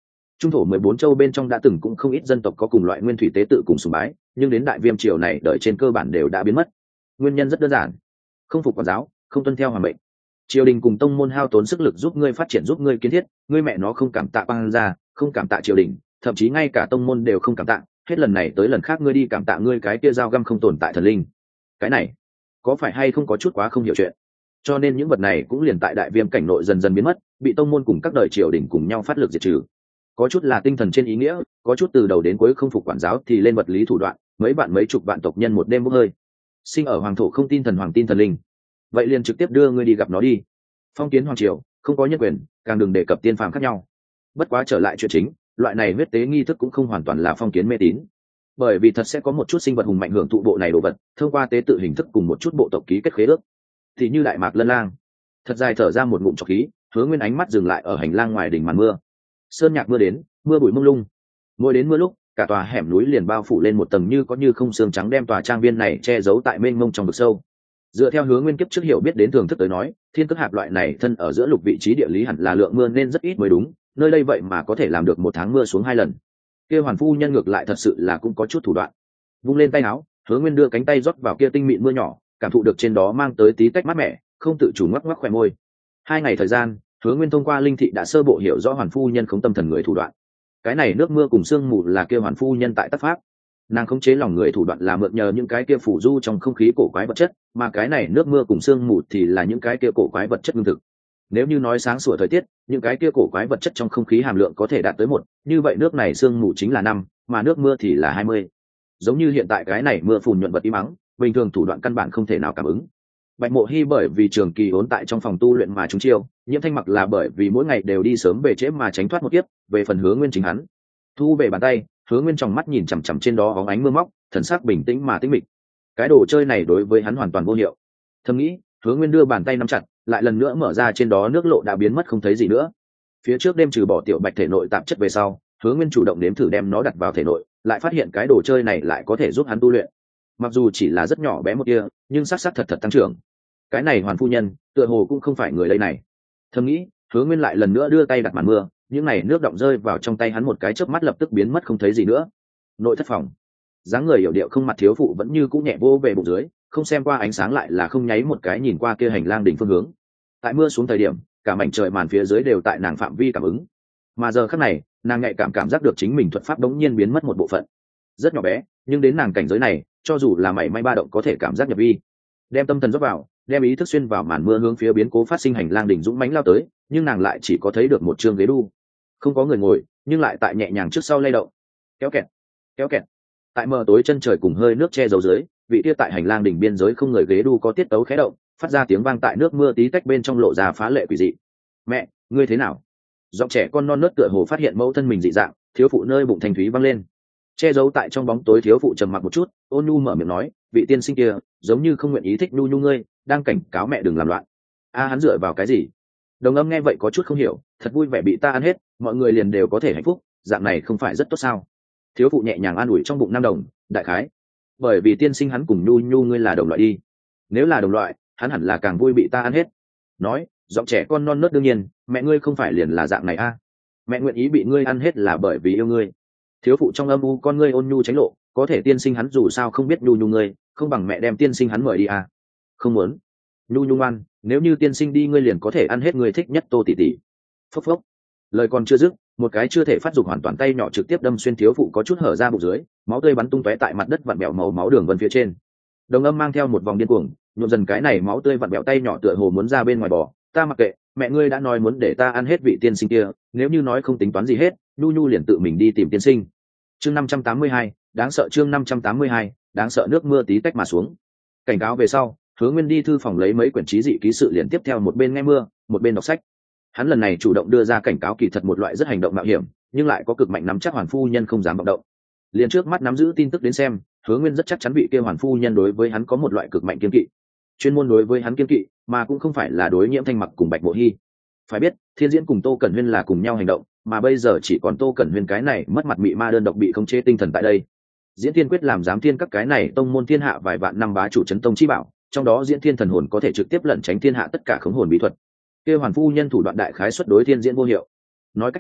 Trung thổ mười bốn châu bên trong đã từng cũng không ít dân tộc có cùng loại nguyên thủy tế tự cùng sùng bái, nhưng đến đại viêm triều này đợi trên cơ bản đều đã biến mất. Nguyên nhân rất đơn giản, không phục quản giáo, không tuân theo hoàng mệnh. Triều đình cùng tông môn hao tốn sức lực giúp ngươi phát triển, giúp ngươi kiến thiết, ngươi mẹ nó không cảm tạ quang gia, không cảm tạ triều đình, thậm chí ngay cả tông môn đều không cảm tạ, hết lần này tới lần khác ngươi đi cảm tạ ngươi cái kia dao găm không tồn tại thần linh. Cái này có phải hay không có chút quá không hiểu chuyện? Cho nên những vật này cũng liền tại đại viêm cảnh nội dần dần biến mất, bị tông môn cùng các đời triều đình cùng nhau phát lực diệt trừ. Có chút là tinh thần trên ý nghĩa, có chút từ đầu đến cuối không phục quản giáo thì lên vật lý thủ đoạn, mấy bạn mấy chục vạn tộc nhân một đêm bốc hơi. Sinh ở hoàng thổ không tin thần, hoàng tin thần linh, vậy liền trực tiếp đưa ngươi đi gặp nó đi. Phong kiến hoàng triều không có nhân quyền, càng đừng đề cập tiên phàm khác nhau. Bất quá trở lại chuyện chính, loại này huyết tế nghi thức cũng không hoàn toàn là phong kiến mê tín, bởi vì thật sẽ có một chút sinh vật hùng mạnh hưởng thụ bộ này đồ vật, thông qua tế tự hình thức cùng một chút bộ tộc ký kết khế ước. Thì như đại mạc lân lang, thật dài thở ra một ngụm trọc khí, Hứa Nguyên ánh mắt dừng lại ở hành lang ngoài đỉnh màn mưa. Sơn nhạc mưa đến, mưa bụi mông lung, mỗi đến mưa lúc cả tòa hẻm núi liền bao phủ lên một tầng như có như không sương trắng, đem tòa trang viên này che giấu tại mênh mông trong vực sâu. Dựa theo Hứa Nguyên kiếp trước hiểu biết đến thường thức tới nói, thiên cước hạp loại này thân ở giữa lục vị trí địa lý hẳn là lượng mưa nên rất ít mới đúng, nơi đây vậy mà có thể làm được một tháng mưa xuống hai lần. Kia hoàn phu nhân ngược lại thật sự là cũng có chút thủ đoạn. Vung lên tay áo, Hứa Nguyên đưa cánh tay rót vào kia tinh mịn mưa nhỏ, cảm thụ được trên đó mang tới tí tách mát mẻ, không tự chủ ngoắc ngoắc khóe môi. Hai ngày thời gian, Hứa Nguyên thông qua linh thị đã sơ bộ hiểu rõ hoàn phu nhân khống tâm thần người thủ đoạn. Cái này nước mưa cùng sương mù là kia hoàn phu nhân tại tác pháp, nàng khống chế lòng người thủ đoạn là mượn nhờ những cái kia phủ du trong không khí cổ quái vật chất, mà cái này nước mưa cùng sương mù thì là những cái kia cổ quái vật chất lương thực. Nếu như nói sáng sủa thời tiết, những cái kia cổ quái vật chất trong không khí hàm lượng có thể đạt tới một, như vậy nước này sương mù chính là năm, mà nước mưa thì là hai mươi. Giống như hiện tại cái này mưa phùn nhuận vật im ắng, bình thường thủ đoạn căn bản không thể nào cảm ứng. Bạch Mộ Hy bởi vì trường kỳ ốn tại trong phòng tu luyện mà trúng chiêu, Nhiễm Thanh Mặc là bởi vì mỗi ngày đều đi sớm về trễ mà tránh thoát một kiếp. Về phần Hứa Nguyên chính hắn, thu về bàn tay, Hứa Nguyên trong mắt nhìn chằm chằm trên đó óng ánh mưa móc, thần sắc bình tĩnh mà tĩnh mịch. Cái đồ chơi này đối với hắn hoàn toàn vô hiệu. Thầm nghĩ, Hứa Nguyên đưa bàn tay nắm chặt, lại lần nữa mở ra, trên đó nước lộ đã biến mất không thấy gì nữa. Phía trước đêm trừ bỏ tiểu bạch thể nội tạp chất về sau, Hứa Nguyên chủ động nếm thử đem nó đặt vào thể nội, lại phát hiện cái đồ chơi này lại có thể giúp hắn tu luyện. Mặc dù chỉ là rất nhỏ bé một tia, nhưng sắc sắc thật thật tăng trưởng. Cái này hoàn phu nhân, tựa hồ cũng không phải người đây này. Thầm nghĩ, Hứa Nguyên lại lần nữa đưa tay đặt màn mưa, những này nước động rơi vào trong tay hắn một cái chớp mắt lập tức biến mất không thấy gì nữa. Nội thất phòng, dáng người hiểu điệu không mặt thiếu phụ vẫn như cũ nhẹ vô về bụng dưới, không xem qua ánh sáng lại là không nháy một cái nhìn qua kia hành lang đỉnh phương hướng. Tại mưa xuống thời điểm, cả mảnh trời màn phía dưới đều tại nàng phạm vi cảm ứng, mà giờ khắc này nàng nhạy cảm cảm giác được chính mình thuật pháp đống nhiên biến mất một bộ phận, rất nhỏ bé, nhưng đến nàng cảnh giới này, cho dù là mảy may ba động có thể cảm giác nhập vi. Đem tâm thần rót vào, đem ý thức xuyên vào màn mưa hướng phía biến cố phát sinh hành lang đỉnh dũng mãnh lao tới, nhưng nàng lại chỉ có thấy được một chương ghế đu, không có người ngồi, nhưng lại tại nhẹ nhàng trước sau lay động. Kéo kẹt, kéo kẹt. Tại mờ tối chân trời cùng hơi nước che giấu dưới, vị kia tại hành lang đỉnh biên giới không người ghế đu có tiết tấu khẽ động, phát ra tiếng vang tại nước mưa tí tách bên trong lộ ra phá lệ quỷ dị. Mẹ, ngươi thế nào? Giọng trẻ con non nớt tựa hồ phát hiện mẫu thân mình dị dạng, thiếu phụ nơi bụng thanh thúy vang lên. Che giấu tại trong bóng tối thiếu phụ trầm mặc một chút, ôn nhu mở miệng nói, vị tiên sinh kia giống như không nguyện ý thích nhu nhu ngươi, đang cảnh cáo mẹ đừng làm loạn. A hắn dựa vào cái gì? Đồng Âm nghe vậy có chút không hiểu, thật vui vẻ bị ta ăn hết, mọi người liền đều có thể hạnh phúc, dạng này không phải rất tốt sao? Thiếu phụ nhẹ nhàng an ủi trong bụng nam đồng, đại khái, bởi vì tiên sinh hắn cùng nhu nhu ngươi là đồng loại đi. Nếu là đồng loại, hắn hẳn là càng vui bị ta ăn hết. Nói, giọng trẻ con non nớt đương nhiên, mẹ ngươi không phải liền là dạng này a? À? Mẹ nguyện ý bị ngươi ăn hết là bởi vì yêu ngươi. Thiếu phụ trong âm u con ngươi ôn nhu tránh lộ, có thể tiên sinh hắn dù sao không biết nhu nhu ngươi, không bằng mẹ đem tiên sinh hắn mời đi à? Không muốn. Nhu nhu ngoan, nếu như tiên sinh đi ngươi liền có thể ăn hết người thích nhất Tô tỷ tỷ. Phốc phốc. Lời còn chưa dứt, một cái chưa thể phát dục hoàn toàn tay nhỏ trực tiếp đâm xuyên thiếu phụ có chút hở ra bụng dưới, máu tươi bắn tung tóe tại mặt đất vặn bẹo màu máu đường vân phía trên. Đồng Âm mang theo một vòng điên cuồng, nhuộm dần cái này máu tươi vặn bẹo tay nhỏ tựa hồ muốn ra bên ngoài bò. Ta mặc kệ, mẹ ngươi đã nói muốn để ta ăn hết vị tiên sinh kia, nếu như nói không tính toán gì hết, nhu nhu liền tự mình đi tìm tiên sinh. Chương năm trăm tám mươi hai, đáng sợ. Chương năm trăm tám mươi hai, đáng sợ. Nước mưa tí tách mà xuống. Cảnh cáo về sau, Hứa Nguyên đi thư phòng lấy mấy quyển trí dị ký sự liền tiếp theo, một bên nghe mưa, một bên đọc sách. Hắn lần này chủ động đưa ra cảnh cáo, kỳ thật một loại rất hành động mạo hiểm, nhưng lại có cực mạnh nắm chắc hoàn phu nhân không dám vọng động. Liền trước mắt nắm giữ tin tức đến xem, Hứa Nguyên rất chắc chắn vị kia hoàn phu nhân đối với hắn có một loại cực mạnh kiên kỵ, chuyên môn đối với hắn kiên kỵ, mà cũng không phải là đối Nhiễm Thanh Mặc cùng Bạch Mộ Hy. Phải biết, Thiên Diễn cùng Tô Cẩn Huyên là cùng nhau hành động, mà bây giờ chỉ còn Tô Cẩn Huyên cái này mất mặt mị ma đơn độc bị khống chế tinh thần tại đây. Diễn Thiên quyết làm giám thiên các cái này tông môn thiên hạ vài vạn năm bá chủ chấn tông chi bảo, trong đó Diễn Thiên thần hồn có thể trực tiếp lẩn tránh thiên hạ tất cả khống hồn bí thuật. Kia hoàn phu nhân thủ đoạn đại khái xuất đối Thiên Diễn vô hiệu. Nói cách khác,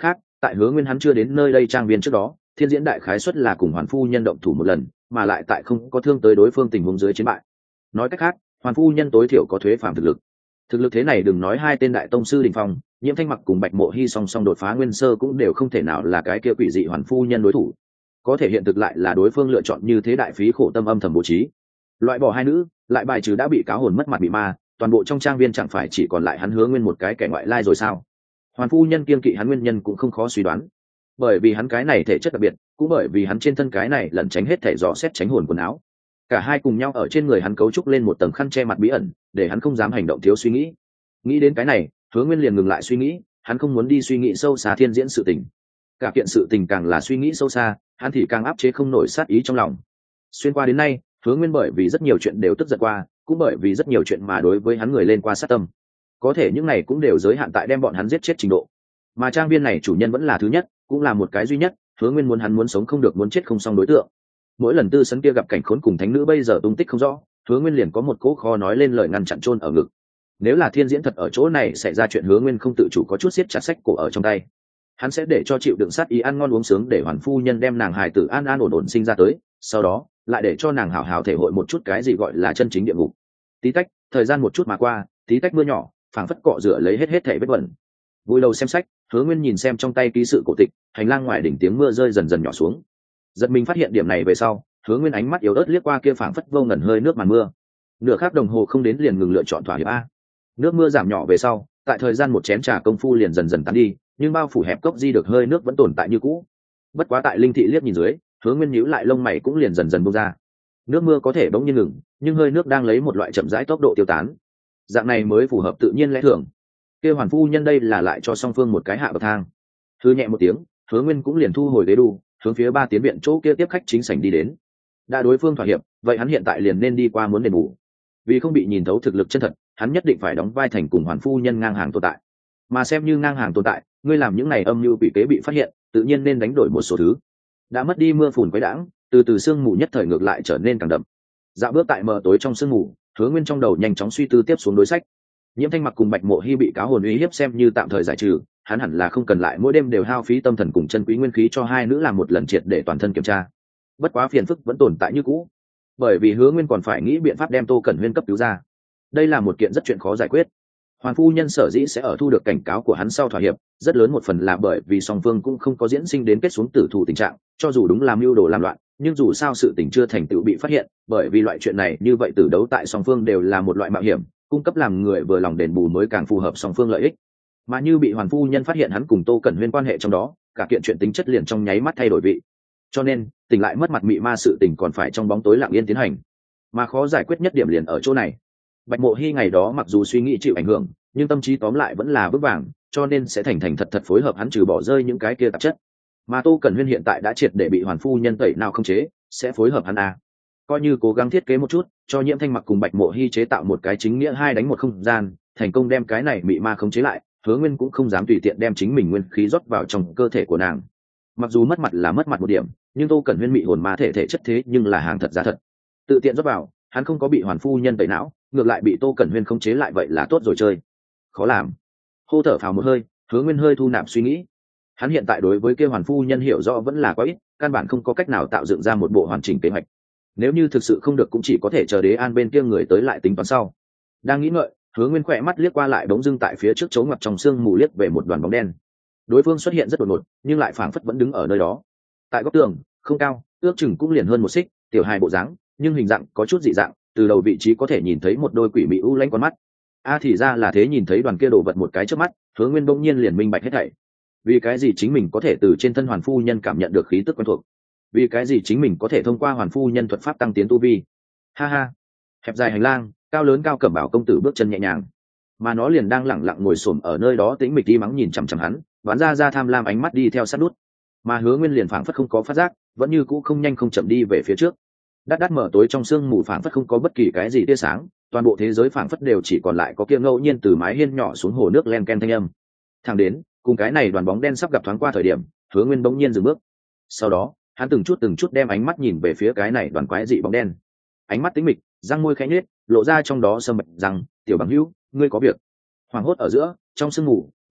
tại Hứa Nguyên hắn chưa đến nơi đây trang viên trước đó, Thiên Diễn đại khái suất là cùng Hoàn phu nhân động thủ một lần, mà lại tại không có thương tới đối phương tình huống dưới chiến bại. Nói cách khác, Hoàn phu nhân tối thiểu có thuế phàm thực lực. Thực lực thế này đừng nói hai tên đại tông sư đỉnh phong, Nhiễm Thanh Mặc cùng Bạch Mộ Hy song song đột phá nguyên sơ cũng đều không thể nào là cái kia quỷ dị Hoàn phu nhân đối thủ. Có thể hiện thực lại là đối phương lựa chọn như thế đại phí khổ tâm âm thầm bố trí. Loại bỏ hai nữ, lại bài trừ đã bị cáo hồn mất mặt bị ma, toàn bộ trong trang viên chẳng phải chỉ còn lại hắn Hứa Nguyên một cái kẻ ngoại lai rồi sao? Hoàn phu nhân kiên kỵ hắn nguyên nhân cũng không khó suy đoán, bởi vì hắn cái này thể chất đặc biệt, cũng bởi vì hắn trên thân cái này lẩn tránh hết thể dò xét tránh hồn quần áo. Cả hai cùng nhau ở trên người hắn cấu trúc lên một tầng khăn che mặt bí ẩn, để hắn không dám hành động thiếu suy nghĩ. Nghĩ đến cái này, Hứa Nguyên liền ngừng lại suy nghĩ, hắn không muốn đi suy nghĩ sâu xa Thiên Diễn sự tình. Cả kiện sự tình càng là suy nghĩ sâu xa, hắn thì càng áp chế không nổi sát ý trong lòng. Xuyên qua đến nay, Hứa Nguyên bởi vì rất nhiều chuyện đều tức giận qua, cũng bởi vì rất nhiều chuyện mà đối với hắn người lên qua sát tâm. Có thể những này cũng đều giới hạn tại đem bọn hắn giết chết trình độ. Mà trang viên này chủ nhân vẫn là thứ nhất, cũng là một cái duy nhất, Hứa Nguyên muốn hắn muốn sống không được muốn chết không xong đối tượng. Mỗi lần Tư Sấn kia gặp cảnh khốn cùng thánh nữ bây giờ tung tích không rõ, Hứa Nguyên liền có một cỗ kho nói lên lời ngăn chặn chôn ở ngực. Nếu là Thiên Diễn thật ở chỗ này xảy ra chuyện, Hứa Nguyên không tự chủ có chút siết chặt sách cổ ở trong tay. Hắn sẽ để cho chịu đựng sát ý ăn ngon uống sướng để Hoàn phu nhân đem nàng hài tử an an ổn ổn sinh ra tới, sau đó lại để cho nàng hảo hảo thể hội một chút cái gì gọi là chân chính địa ngục. Tí tách, thời gian một chút mà qua, tí tách mưa nhỏ, phảng phất cọ rửa lấy hết hết thảy vết bẩn. Vui đầu xem sách, Hứa Nguyên nhìn xem trong tay ký sự cổ tịch, hành lang ngoài đỉnh tiếng mưa rơi dần dần nhỏ xuống. Giật mình phát hiện điểm này về sau, Hứa Nguyên ánh mắt yếu ớt liếc qua kia phảng phất vô ngần hơi nước màn mưa. Nửa khắc đồng hồ không đến liền ngừng lựa chọn thỏa hiệp a. Nước mưa giảm nhỏ về sau, tại thời gian một chén trà công phu liền dần dần tán đi, nhưng bao phủ hẹp cốc di được hơi nước vẫn tồn tại như cũ. Bất quá tại Linh thị liếc nhìn dưới, Hứa Nguyên nhíu lại lông mày cũng liền dần dần buông ra. Nước mưa có thể bỗng nhiên ngừng, nhưng hơi nước đang lấy một loại chậm rãi tốc độ tiêu tán. Dạng này mới phù hợp tự nhiên lẽ thường. Kêu Hoàn phu nhân đây là lại cho song phương một cái hạ bậc thang. Hư nhẹ một tiếng, Hứa Nguyên cũng liền thu hồi ghế đu, hướng phía ba tiến viện chỗ kia tiếp khách chính sảnh đi đến. Đã đối phương thỏa hiệp, vậy hắn hiện tại liền nên đi qua muốn đền bù. Vì không bị nhìn thấu thực lực chân thật, hắn nhất định phải đóng vai thành cùng Hoàn phu nhân ngang hàng tồn tại. Mà xem như ngang hàng tồn tại, ngươi làm những này âm mưu bị kế bị phát hiện, tự nhiên nên đánh đổi một số thứ. Đã mất đi mưa phùn quấy đãng, từ từ sương mù nhất thời ngược lại trở nên càng đậm. Dạo bước tại mờ tối trong sương mù, Hứa Nguyên trong đầu nhanh chóng suy tư tiếp xuống đối sách. Nhiễm Thanh Mặc cùng Bạch Mộ Hy bị cáo hồn uy hiếp xem như tạm thời giải trừ, hắn hẳn là không cần lại mỗi đêm đều hao phí tâm thần cùng chân quý nguyên khí cho hai nữ làm một lần triệt để toàn thân kiểm tra. Bất quá phiền phức vẫn tồn tại như cũ, bởi vì Hứa Nguyên còn phải nghĩ biện pháp đem Tô Cẩn Huyên cấp cứu ra. Đây là một kiện rất chuyện khó giải quyết. Hoàn phu nhân sở dĩ sẽ ở thu được cảnh cáo của hắn sau thỏa hiệp, rất lớn một phần là bởi vì song phương cũng không có diễn sinh đến kết xuống tử thủ tình trạng, cho dù đúng là mưu đồ làm loạn, nhưng dù sao sự tình chưa thành tựu bị phát hiện, bởi vì loại chuyện này như vậy tử đấu tại song phương đều là một loại mạo hiểm, cung cấp làm người vừa lòng đền bù mới càng phù hợp song phương lợi ích. Mà như bị Hoàn phu nhân phát hiện hắn cùng Tô Cẩn Huyên quan hệ trong đó, cả kiện chuyện tính chất liền trong nháy mắt thay đổi vị. Cho nên, tỉnh lại mất mặt mị ma sự tình còn phải trong bóng tối lặng yên tiến hành. Mà khó giải quyết nhất điểm liền ở chỗ này. Bạch Mộ Hy ngày đó mặc dù suy nghĩ chịu ảnh hưởng, nhưng tâm trí tóm lại vẫn là vững vàng, cho nên sẽ thành thành thật thật phối hợp hắn trừ bỏ rơi những cái kia tạp chất. Mà Tô Cẩn Huyên hiện tại đã triệt để bị Hoàn phu nhân tẩy nào không chế, sẽ phối hợp hắn à. Coi như cố gắng thiết kế một chút, cho Nhiễm Thanh Mặc cùng Bạch Mộ Hy chế tạo một cái chính nghĩa hai đánh một không gian, thành công đem cái này mị ma khống chế lại, Hứa Nguyên cũng không dám tùy tiện đem chính mình nguyên khí rót vào trong cơ thể của nàng. Mặc dù mất mặt là mất mặt một điểm, nhưng Tô Cẩn Huyên mị hồn ma thể thể chất thế nhưng là hàng thật giá thật. Tự tiện rót vào, hắn không có bị Hoàn phu nhân tẩy não, ngược lại bị Tô Cẩn Huyên khống chế lại vậy là tốt rồi chơi. Khó làm. Hô thở phào một hơi, Hứa Nguyên hơi thu nạp suy nghĩ. Hắn hiện tại đối với kia Hoàn phu nhân hiểu rõ vẫn là quá ít, căn bản không có cách nào tạo dựng ra một bộ hoàn chỉnh kế hoạch. Nếu như thực sự không được cũng chỉ có thể chờ Đế An bên kia người tới lại tính toán sau. Đang nghĩ ngợi, Hứa Nguyên khỏe mắt liếc qua lại bỗng dưng tại phía trước chỗ ngoặt trong sương mù liếc về một đoàn bóng đen. Đối phương xuất hiện rất đột ngột, nhưng lại phảng phất vẫn đứng ở nơi đó. Tại góc tường, không cao, ước chừng cũng liền hơn một xích, tiểu hài bộ dáng, nhưng hình dạng có chút dị dạng, từ đầu vị trí có thể nhìn thấy một đôi quỷ mị u lãnh con mắt. A à thì ra là thế, nhìn thấy đoàn kia đồ vật một cái trước mắt, Hứa Nguyên bỗng nhiên liền minh bạch hết thảy. Vì cái gì chính mình có thể từ trên thân Hoàn phu nhân cảm nhận được khí tức quen thuộc? Vì cái gì chính mình có thể thông qua Hoàn phu nhân thuật pháp tăng tiến tu vi? Ha ha. Hẹp dài hành lang, cao lớn cao cẩm bảo công tử bước chân nhẹ nhàng, mà nó liền đang lẳng lặng ngồi xổm ở nơi đó tĩnh mịch đi mắng nhìn chằm chằm hắn, ván ra ra tham lam ánh mắt đi theo sát nút. Mà Hứa Nguyên liền phảng phất không có phát giác, vẫn như cũ không nhanh không chậm đi về phía trước. Đắt đắt mở tối trong sương mù phảng phất không có bất kỳ cái gì tia sáng, toàn bộ thế giới phảng phất đều chỉ còn lại có kia ngẫu nhiên từ mái hiên nhỏ xuống hồ nước len ken thanh âm. Thẳng đến, cùng cái này đoàn bóng đen sắp gặp thoáng qua thời điểm, Hứa Nguyên bỗng nhiên dừng bước. Sau đó, hắn từng chút từng chút đem ánh mắt nhìn về phía cái này đoàn quái dị bóng đen. Ánh mắt tĩnh mịch, răng môi khẽ nhếch, lộ ra trong đó sâm mạch rằng, "Tiểu bằng hữu, ngươi có việc." Hoàng hốt ở giữa, trong sương mù,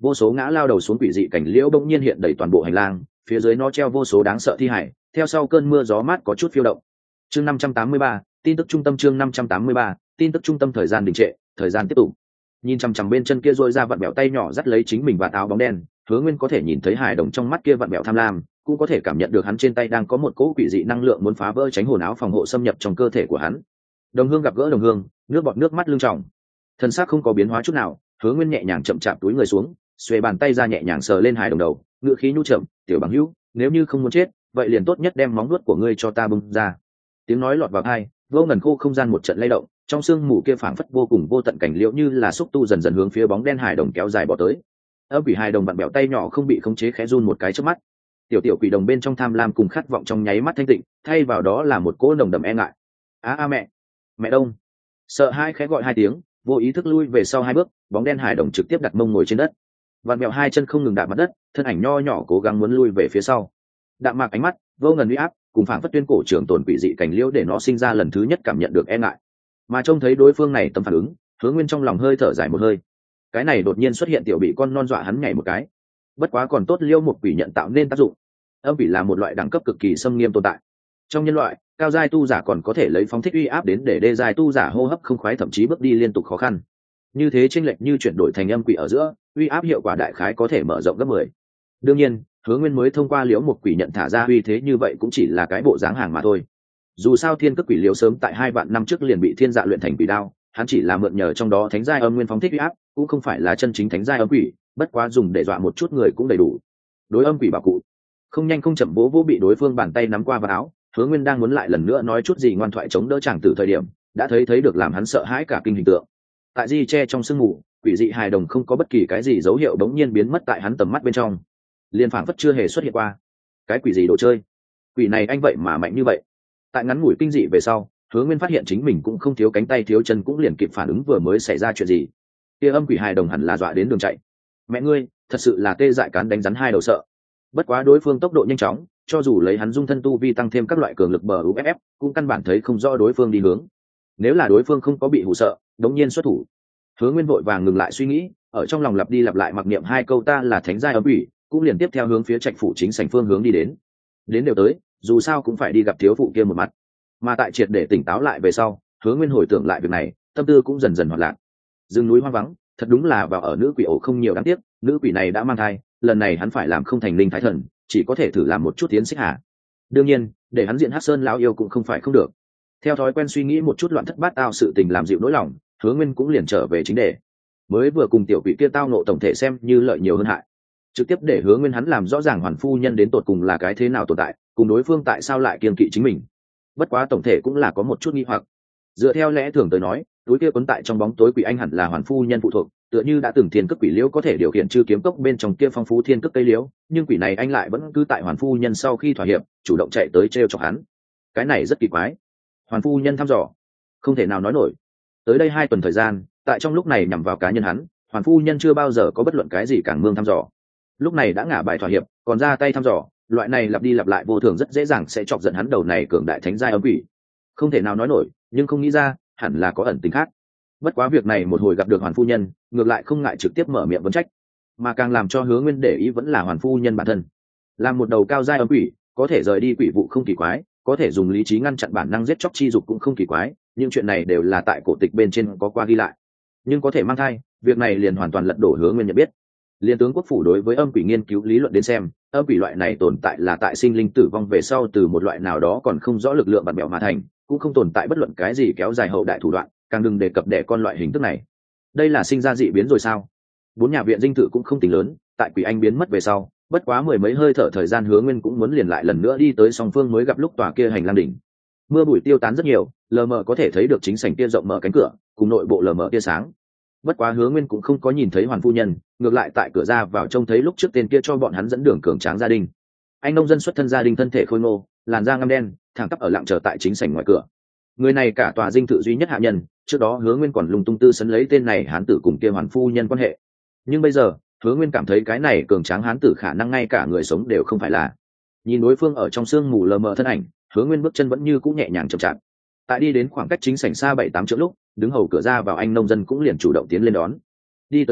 vô số ngã lao đầu xuống quỷ dị cảnh liễu bỗng nhiên hiện đầy toàn bộ hành lang, phía dưới nó treo vô số đáng sợ thi hải, theo sau cơn mưa gió mát có chút phiêu động. Chương năm trăm tám mươi ba, tin tức trung tâm. Chương năm trăm tám mươi ba, tin tức trung tâm. Thời gian đình trệ, thời gian tiếp tục. Nhìn chằm chằm bên chân kia rôi ra vặn bẹo tay nhỏ dắt lấy chính mình và áo bóng đen, Hứa Nguyên có thể nhìn thấy hài đồng trong mắt kia vặn bẹo tham lam, cũng có thể cảm nhận được hắn trên tay đang có một cỗ quỷ dị năng lượng muốn phá vỡ tránh hồn áo phòng hộ xâm nhập trong cơ thể của hắn. Đồng hương gặp gỡ đồng hương, nước bọt nước mắt lưng tròng. Thân xác không có biến hóa chút nào, Hứa Nguyên nhẹ nhàng chậm chạp túi người xuống, xuề bàn tay ra nhẹ nhàng sờ lên hài đồng đầu, ngựa khí nhu chậm, "Tiểu bằng hữu, nếu như không muốn chết, vậy liền tốt nhất đem móng vuốt của ngươi cho ta bung ra." Tiếng nói lọt vào tai, vô ngần khô không gian một trận lay động, trong sương mù kia phảng phất vô cùng vô tận cảnh liễu như là xúc tu dần dần hướng phía bóng đen hài đồng kéo dài bỏ tới. Âm quỷ hài đồng vặn bẹo tay nhỏ không bị khống chế khẽ run một cái trước mắt. Tiểu tiểu quỷ đồng bên trong tham lam cùng khát vọng trong nháy mắt thanh tịnh, thay vào đó là một cỗ nồng đậm e ngại. "A a mẹ, mẹ đông!" Sợ hai khẽ gọi hai tiếng, vô ý thức lui về sau hai bước, bóng đen hài đồng trực tiếp đặt mông ngồi trên đất. Vặn bẹo hai chân không ngừng đạp mặt đất, thân ảnh nho nhỏ cố gắng muốn lui về phía sau. Đạm mạc ánh mắt, vô ngần uy áp, cùng phảng phất tuyên cổ trường tồn quỷ dị cảnh liễu để nó sinh ra lần thứ nhất cảm nhận được e ngại. Mà trông thấy đối phương này tâm phản ứng, Hứa Nguyên trong lòng hơi thở dài một hơi. Cái này đột nhiên xuất hiện tiểu bị con non dọa hắn nhảy một cái. Bất quá còn tốt liêu một quỷ nhận tạo nên tác dụng. Âm quỷ là một loại đẳng cấp cực kỳ xâm nghiêm tồn tại. Trong nhân loại, cao giai tu giả còn có thể lấy phóng thích uy áp đến để đê giai tu giả hô hấp không khoái, thậm chí bước đi liên tục khó khăn. Như thế chênh lệch như chuyển đổi thành âm quỷ ở giữa, uy áp hiệu quả đại khái có thể mở rộng gấp mười. Đương nhiên, Hứa Nguyên mới thông qua liễu một quỷ nhận thả ra uy thế như vậy cũng chỉ là cái bộ dáng hàng mà thôi. Dù sao thiên cước quỷ liễu sớm tại hai vạn năm trước liền bị thiên dạ luyện thành quỷ đao, hắn chỉ là mượn nhờ trong đó thánh giai âm nguyên phóng thích uy áp, cũng không phải là chân chính thánh giai âm quỷ, bất quá dùng để dọa một chút người cũng đầy đủ. Đối âm quỷ bảo cụ, không nhanh không chậm vỗ vỗ bị đối phương bàn tay nắm qua vào áo, Hứa Nguyên đang muốn lại lần nữa nói chút gì ngoan thoại chống đỡ chàng tử thời điểm, đã thấy thấy được làm hắn sợ hãi cả kinh hình tượng. Tại di che trong sương mù, quỷ dị hài đồng không có bất kỳ cái gì dấu hiệu bỗng nhiên biến mất tại hắn tầm mắt bên trong, liền phảng phất chưa hề xuất hiện qua. Cái quỷ gì đồ chơi? Quỷ này anh vậy mà mạnh như vậy? Tại ngắn ngủi kinh dị về sau, Hứa Nguyên phát hiện chính mình cũng không thiếu cánh tay thiếu chân, cũng liền kịp phản ứng vừa mới xảy ra chuyện gì. Kia âm quỷ hài đồng hẳn là dọa đến đường chạy. Mẹ ngươi, thật sự là tê dại cán đánh rắn hai đầu sợ. Bất quá đối phương tốc độ nhanh chóng, cho dù lấy hắn dung thân tu vi tăng thêm các loại cường lực bờ u ép ép, cũng căn bản thấy không rõ đối phương đi hướng. Nếu là đối phương không có bị hù sợ, đống nhiên xuất thủ. Hứa Nguyên vội vàng ngừng lại suy nghĩ, ở trong lòng lặp đi lặp lại mặc niệm hai câu ta là thánh giai âm quỷ, cũng liền tiếp theo hướng phía trạch phủ chính sảnh phương hướng đi đến. Đến đều tới, dù sao cũng phải đi gặp thiếu phụ kia một mặt. Mà tại triệt để tỉnh táo lại về sau, Hứa Nguyên hồi tưởng lại việc này, tâm tư cũng dần dần hoạt lạc. Rừng núi hoang vắng, thật đúng là vào ở nữ quỷ ổ không nhiều, đáng tiếc, nữ quỷ này đã mang thai, lần này hắn phải làm không thành linh thái thần, chỉ có thể thử làm một chút tiến xích hà. Đương nhiên, để hắn diện Hắc Sơn lão yêu cũng không phải không được. Theo thói quen suy nghĩ một chút loạn thất bát tao sự tình làm dịu nỗi lòng, Hứa Nguyên cũng liền trở về chính đề. Mới vừa cùng tiểu quỷ kia tao nộ tổng thể xem như lợi nhiều hơn hại, trực tiếp để Hứa Nguyên hắn làm rõ ràng hoàn phu nhân đến tột cùng là cái thế nào tồn tại, cùng đối phương tại sao lại kiêng kỵ chính mình. Bất quá tổng thể cũng là có một chút nghi hoặc. Dựa theo lẽ thường tới nói, túi kia quấn tại trong bóng tối quỷ anh hẳn là hoàn phu nhân phụ thuộc, tựa như đã từng thiên cước quỷ liễu có thể điều khiển chư kiếm cốc bên trong kia phong phú thiên cước cây liễu, nhưng quỷ này anh lại vẫn cứ tại hoàn phu nhân sau khi thỏa hiệp, chủ động chạy tới trêu chọc hắn. Cái này rất kỳ quái. Hoàn phu nhân thăm dò, không thể nào nói nổi. Tới đây hai tuần thời gian, tại trong lúc này nhằm vào cá nhân hắn, hoàn phu nhân chưa bao giờ có bất luận cái gì càng mương thăm dò. Lúc này đã ngả bài thỏa hiệp, còn ra tay thăm dò, loại này lặp đi lặp lại vô thường rất dễ dàng sẽ chọc giận hắn đầu này cường đại thánh giai âm quỷ. Không thể nào nói nổi, nhưng không nghĩ ra, hẳn là có ẩn tình khác. Bất quá việc này một hồi gặp được hoàn phu nhân, ngược lại không ngại trực tiếp mở miệng vấn trách, mà càng làm cho Hứa Nguyên để ý vẫn là hoàn phu nhân bản thân. Làm một đầu cao giai âm quỷ, có thể rời đi quỷ vụ không kỳ quái, có thể dùng lý trí ngăn chặn bản năng giết chóc chi dục cũng không kỳ quái, nhưng chuyện này đều là tại cổ tịch bên trên có qua ghi lại. Nhưng có thể mang thai, việc này liền hoàn toàn lật đổ Hứa Nguyên nhận biết. Liên tướng quốc phủ đối với âm quỷ nghiên cứu lý luận đến xem, âm quỷ loại này tồn tại là tại sinh linh tử vong về sau từ một loại nào đó còn không rõ lực lượng bạt bèo mà thành, cũng không tồn tại bất luận cái gì kéo dài hậu đại thủ đoạn, càng đừng đề cập đẻ con loại hình thức này. Đây là sinh ra dị biến rồi sao? Bốn nhà viện dinh thự cũng không tính lớn, tại quỷ anh biến mất về sau, bất quá mười mấy hơi thở thời gian Hứa Nguyên cũng muốn liền lại lần nữa đi tới song phương mới gặp lúc tòa kia hành lang đỉnh. Mưa bụi tiêu tán rất nhiều, lờ mờ có thể thấy được chính sảnh kia rộng mở cánh cửa, cùng nội bộ lờ mờ tia sáng. Bất quá Hứa Nguyên cũng không có nhìn thấy hoàn phu nhân, ngược lại tại cửa ra vào trông thấy lúc trước tên kia cho bọn hắn dẫn đường cường tráng gia đình. Anh nông dân xuất thân gia đình, thân thể khôi ngô, làn da ngăm đen, thẳng tắp ở lặng chờ tại chính sảnh ngoài cửa. Người này cả tòa dinh thự duy nhất hạ nhân, trước đó Hứa Nguyên còn lung tung tư sấn lấy tên này hán tử cùng kia hoàn phu nhân quan hệ. Nhưng bây giờ, Hứa Nguyên cảm thấy cái này cường tráng hán tử khả năng ngay cả người sống đều không phải là. Nhìn đối phương ở trong sương mù lờ mờ thân ảnh, Hứa Nguyên bước chân vẫn như cũ nhẹ nhàng chậm chạp. Tại đi đến khoảng cách chính sảnh xa bảy tám trượng lúc, đứng hầu cửa ra vào anh nông dân cũng liền chủ động tiến lên đón. Đi tới gần,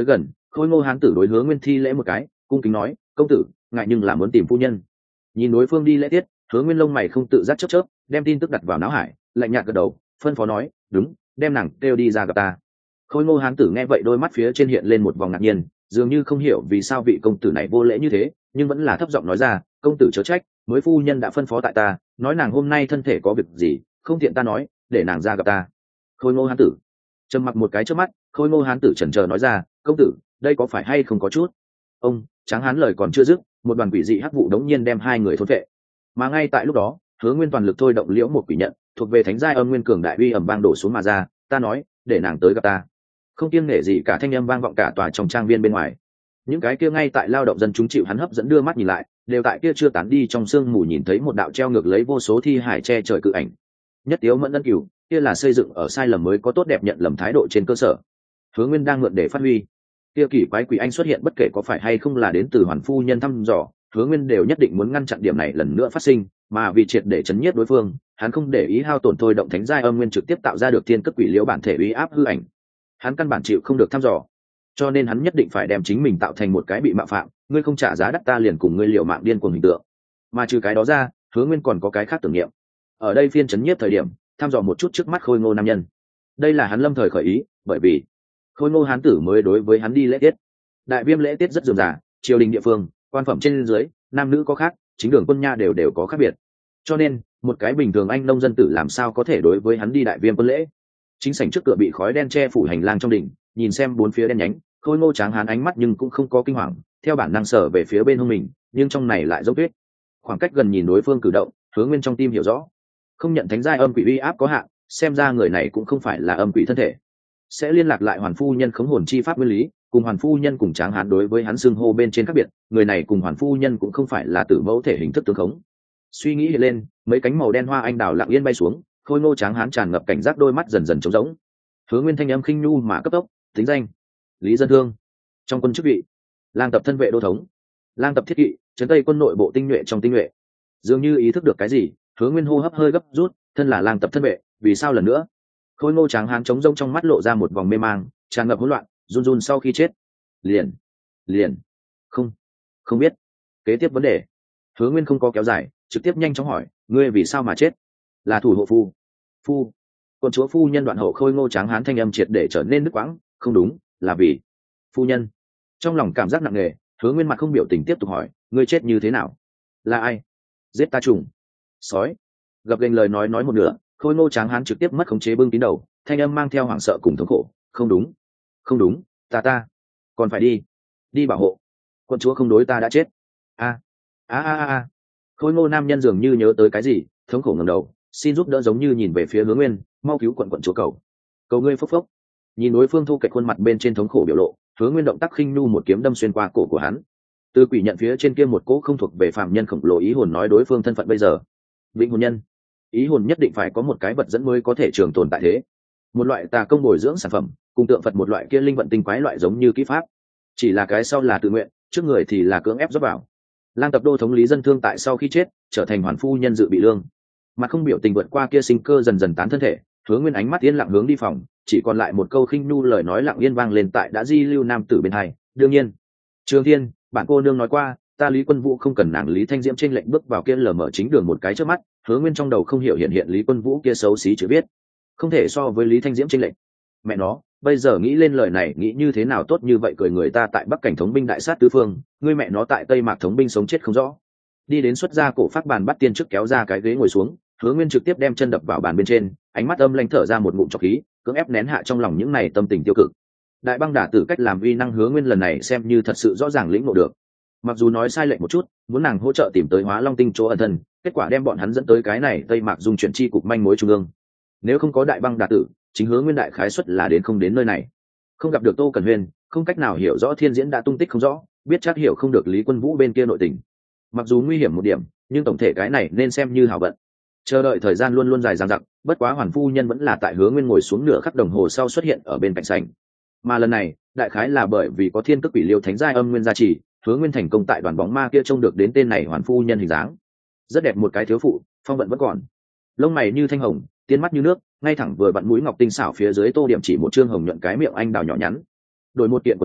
Khôi Ngô hán tử đối Hứa Nguyên thi lễ một cái, cung kính nói, công tử ngại nhưng là muốn tìm phu nhân. Nhìn đối phương đi lễ tiết, Hứa Nguyên lông mày không tự giác chớp chớp, đem tin tức đặt vào não hải, lạnh nhạt gật đầu, phân phó nói, đúng, đem nàng kêu đi ra gặp ta. Khôi Ngô hán tử nghe vậy đôi mắt phía trên hiện lên một vòng ngạc nhiên, dường như không hiểu vì sao vị công tử này vô lễ như thế, nhưng vẫn là thấp giọng nói ra, công tử chớ trách, mới phu nhân đã phân phó tại ta, nói nàng hôm nay thân thể có việc gì, không tiện ta nói, để nàng ra gặp ta. Khôi Ngô hán tử trầm mặc một cái trước mắt, Khôi Ngô hán tử chần chờ nói ra, công tử đây có phải hay không có chút. Ông Tráng Hán lời còn chưa dứt, một đoàn quỷ dị hắc vụ đống nhiên đem hai người thôn vệ. Mà ngay tại lúc đó, Hứa Nguyên toàn lực thôi động liễu một quỷ nhận, thuộc về thánh giai âm nguyên cường đại uy ẩm bang đổ xuống mà ra, ta nói, để nàng tới gặp ta. Không kiêng nể gì cả, thanh âm vang vọng cả tòa trong trang viên bên ngoài. Những cái kia ngay tại lao động dân chúng chịu hắn hấp dẫn đưa mắt nhìn lại, đều tại kia chưa tán đi trong sương mù nhìn thấy một đạo treo ngược lấy vô số thi hải che trời cự ảnh. Nhất tiếu mẫn ân cửu, kia là xây dựng ở sai lầm mới có tốt đẹp nhận lầm thái độ trên cơ sở. Hứa Nguyên đang mượn để phát huy. Kia kỳ quái quỷ anh xuất hiện bất kể có phải hay không là đến từ hoàn phu nhân thăm dò, Hứa Nguyên đều nhất định muốn ngăn chặn điểm này lần nữa phát sinh, mà vì triệt để chấn nhiếp đối phương, hắn không để ý hao tổn thôi động thánh giai âm nguyên trực tiếp tạo ra được thiên cấp quỷ liễu bản thể uy áp hư ảnh. Hắn căn bản chịu không được thăm dò, cho nên hắn nhất định phải đem chính mình tạo thành một cái bị mạo phạm, ngươi không trả giá đắt ta liền cùng ngươi liều mạng điên cuồng hình tượng. Mà trừ cái đó ra, Hứa Nguyên còn có cái khác tưởng niệm. Ở đây phiên chấn nhiếp thời điểm, thăm dò một chút trước mắt Khôi Ngô nam nhân. Đây là hắn lâm thời khởi ý, bởi vì Khôi Ngô hán tử mới đối với hắn đi lễ tiết. Đại Viêm lễ tiết rất rườm rà, triều đình địa phương, quan phẩm trên dưới, nam nữ có khác, chính đường quân nha đều đều có khác biệt. Cho nên, một cái bình thường anh nông dân tử làm sao có thể đối với hắn đi Đại Viêm quân lễ. Chính sảnh trước cửa bị khói đen che phủ hành lang trong đỉnh, nhìn xem bốn phía đen nhánh, Khôi Ngô Tráng Hán ánh mắt nhưng cũng không có kinh hoàng, theo bản năng sở về phía bên hông mình, nhưng trong này lại dốc tuyết. Khoảng cách gần nhìn đối phương cử động, Hứa Nguyên trong tim hiểu rõ, không nhận thánh giai âm quỷ uy áp có hạn, xem ra người này cũng không phải là âm quỷ thân thể. Sẽ liên lạc lại hoàn phu nhân khống hồn chi pháp nguyên lý, cùng hoàn phu nhân cùng Tráng Hán đối với hắn xưng hô bên trên khác biệt, người này cùng hoàn phu nhân cũng không phải là tử mẫu thể hình thức tướng khống. Suy nghĩ hiện lên, mấy cánh màu đen hoa anh đào lặng yên bay xuống, Khôi Ngô Tráng Hán tràn ngập cảnh giác đôi mắt dần dần trống rỗng. Hứa Nguyên thanh âm khinh nhu mà cấp tốc, tính danh: Lý Dân Thương, trong quân chức vị: lang tập thân vệ đô thống, lang tập thiết kỵ, trấn tây quân nội bộ tinh nhuệ trong tinh nhuệ. Dường như ý thức được cái gì, Hứa Nguyên hô hấp hơi gấp rút, thân là lang tập thân vệ, vì sao lần nữa? Khôi Ngô Tráng Hán trống rỗng trong mắt lộ ra một vòng mê mang, tràn ngập hỗn loạn, run run sau khi chết. Liền, liền, không, không biết. Kế tiếp vấn đề, Hứa Nguyên không có kéo dài, trực tiếp nhanh chóng hỏi, ngươi vì sao mà chết? Là thủ hộ phu. Phu. Quân chúa phu nhân đoạn hậu. Khôi Ngô Tráng Hán thanh âm triệt để trở nên đứt quãng, không đúng, là vì phu nhân. Trong lòng cảm giác nặng nề, Hứa Nguyên mặt không biểu tình tiếp tục hỏi, ngươi chết như thế nào? Là ai giết ta? Trùng, sói. Gập ghềnh lời nói nói một nửa, Khôi Ngô Tráng Hán trực tiếp mất khống chế bưng kín đầu, thanh âm mang theo hoảng sợ cùng thống khổ, không đúng, không đúng, ta ta còn phải đi đi bảo hộ quân chúa, không đối ta đã chết. A a a a. Khôi Ngô nam nhân dường như nhớ tới cái gì, thống khổ ngẩng đầu, xin giúp đỡ, giống như nhìn về phía Hứa Nguyên, mau cứu quận quận chúa, cầu cầu ngươi. Phốc phốc. Nhìn đối phương thu kệch khuôn mặt bên trên thống khổ biểu lộ, Hứa Nguyên động tác khinh nu một kiếm đâm xuyên qua cổ của hắn. Từ quỷ nhận phía trên kia một cỗ không thuộc về phàm nhân khổng lồ ý hồn nói đối phương thân phận bây giờ vĩnh hồn nhân. Ý hồn nhất định phải có một cái vật dẫn mới có thể trường tồn tại thế, một loại tà công bồi dưỡng sản phẩm, cùng tượng Phật một loại kia linh vận tinh quái loại giống như kỹ pháp, chỉ là cái sau là tự nguyện, trước người thì là cưỡng ép dốc vào. Lang tập đô thống Lý Dân Thương tại sau khi chết trở thành hoàn phu nhân dự bị lương, mà không biểu tình vượt qua kia sinh cơ dần dần tán thân thể. Hứa Nguyên ánh mắt yên lặng hướng đi phòng, chỉ còn lại một câu khinh nu lời nói lặng yên vang lên tại đã di lưu nam tử bên hai. Đương nhiên, Trường Thiên, bạn cô nương nói qua, ta Lý Quân Vũ không cần nàng Lý Thanh Diễm trên lệnh bước vào kia lờ mở chính đường một cái trước mắt. Hứa Nguyên trong đầu không hiểu hiện hiện Lý Quân Vũ kia xấu xí chữ viết, không thể so với Lý Thanh Diễm trên lệnh. Mẹ nó, bây giờ nghĩ lên lời này nghĩ như thế nào tốt như vậy, cười người ta tại Bắc cảnh thống binh đại sát tứ phương, ngươi mẹ nó tại Tây Mạc thống binh sống chết không rõ. Đi đến xuất ra cổ phát bàn bắt tiên trước kéo ra cái ghế ngồi xuống, Hứa Nguyên trực tiếp đem chân đập vào bàn bên trên, ánh mắt âm lãnh thở ra một ngụm trọc khí, cưỡng ép nén hạ trong lòng những này tâm tình tiêu cực. Đại băng đả tử cách làm uy năng Hứa Nguyên lần này xem như thật sự rõ ràng lĩnh ngộ được. Mặc dù nói sai lệch một chút, muốn nàng hỗ trợ tìm tới Hóa Long tinh chỗ ẩn thân, kết quả đem bọn hắn dẫn tới cái này Tây Mạc dung chuyển chi cục manh mối trung ương. Nếu không có đại băng đả tử, chính Hứa Nguyên đại khái suất là đến không đến nơi này. Không gặp được Tô Cẩn Huyên, không cách nào hiểu rõ Thiên Diễn đã tung tích không rõ, biết chắc hiểu không được Lý Quân Vũ bên kia nội tình. Mặc dù nguy hiểm một điểm, nhưng tổng thể cái này nên xem như hảo vận. Chờ đợi thời gian luôn luôn dài dằng dặc, bất quá Hoàn phu nhân vẫn là tại Hứa Nguyên ngồi xuống nửa khắc đồng hồ sau xuất hiện ở bên cạnh sảnh. Mà lần này, đại khái là bởi vì có Thiên Tức Quỷ Liêu Thánh giai âm nguyên gia trì, Hứa Nguyên thành công tại đoàn bóng ma kia trông được đến tên này Hoàn phu nhân hình dáng. Rất đẹp một cái thiếu phụ, phong vận vẫn còn. Lông mày như thanh hồng, tiên mắt như nước, ngay thẳng vừa vặn mũi ngọc tinh xảo phía dưới tô điểm chỉ một trương hồng nhuận cái miệng anh đào nhỏ nhắn. Đổi một kiện quần áo,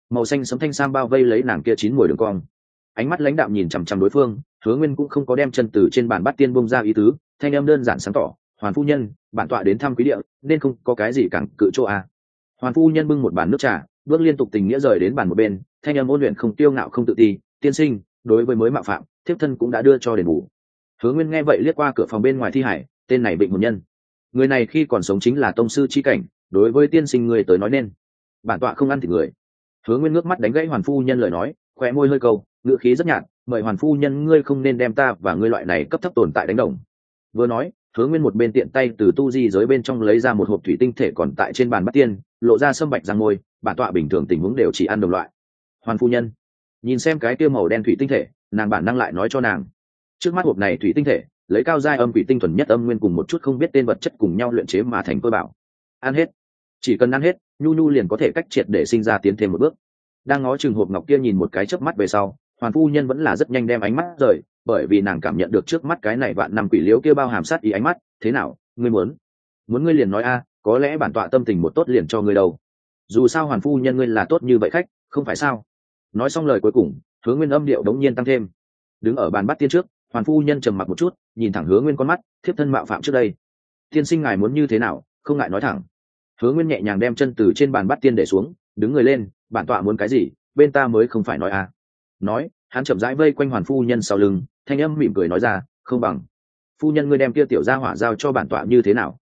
màu xanh sấm thanh sam bao vây lấy nàng kia chín mùi đường cong. Ánh mắt lãnh đạm nhìn chằm chằm đối phương, Hứa Nguyên cũng không có đem chân từ trên bàn bát tiên bông ra ý tứ, thanh âm đơn giản sáng tỏ, "Hoàn phu nhân, bản tọa đến thăm quý địa, nên không có cái gì càng cự chỗ à?" Hoàn phu nhân bưng một bàn nước trà, bước liên tục tình nghĩa rời đến bàn một bên, thanh âm ôn luyện không tiêu ngạo không tự ti, "Tiên sinh, đối với mới mạo phạm, thiếp thân cũng đã đưa cho đền bù." Hứa Nguyên nghe vậy liếc qua cửa phòng bên ngoài thi hải, tên này bệnh hồn nhân. Người này khi còn sống chính là tông sư chi cảnh, đối với tiên sinh người tới nói nên, bản tọa không ăn thịt người. Hứa Nguyên ngước mắt đánh gãy Hoàn phu nhân lời nói, khóe môi hơi câu, ngữ khí rất nhạt, "Mời Hoàn phu nhân ngươi không nên đem ta và ngươi loại này cấp thấp tồn tại đánh đồng." Vừa nói, Hứa Nguyên một bên tiện tay từ tu di giới bên trong lấy ra một hộp thủy tinh thể còn tại trên bàn bát tiên, lộ ra sâm bạch răng môi, "Bản tọa bình thường tình huống đều chỉ ăn đồng loại." Hoàn phu nhân nhìn xem cái kia màu đen thủy tinh thể, nàng bản năng lại nói cho nàng, trước mắt hộp này thủy tinh thể lấy cao giai âm quỷ tinh thuần nhất âm nguyên cùng một chút không biết tên vật chất cùng nhau luyện chế mà thành cơ bảo. Ăn hết, chỉ cần ăn hết, nhu nhu liền có thể cách triệt để sinh ra tiến thêm một bước. Đang ngó chừng hộp ngọc kia nhìn một cái chớp mắt về sau, Hoàn phu nhân vẫn là rất nhanh đem ánh mắt rời, bởi vì nàng cảm nhận được trước mắt cái này vạn năm quỷ liễu kia bao hàm sát ý ánh mắt. "Thế nào, ngươi muốn muốn ngươi liền nói a, có lẽ bản tọa tâm tình một tốt liền cho ngươi đâu. Dù sao Hoàn phu nhân ngươi là tốt như vậy khách, không phải sao?" Nói xong lời cuối cùng, Hứa Nguyên âm điệu đống nhiên tăng thêm. Đứng ở bàn bát tiên trước, Hoàn phu nhân trầm mặc một chút, nhìn thẳng Hứa Nguyên con mắt, "Thiếp thân mạo phạm trước đây, tiên sinh ngài muốn như thế nào, không ngại nói thẳng." Hứa Nguyên nhẹ nhàng đem chân từ trên bàn bát tiên để xuống, đứng người lên, "Bản tọa muốn cái gì, bên ta mới không phải nói a." Nói, hắn chậm rãi vây quanh Hoàn phu nhân sau lưng, thanh âm mỉm cười nói ra, "Không bằng phu nhân ngươi đem kia tiểu gia hỏa giao cho bản tọa như thế nào?"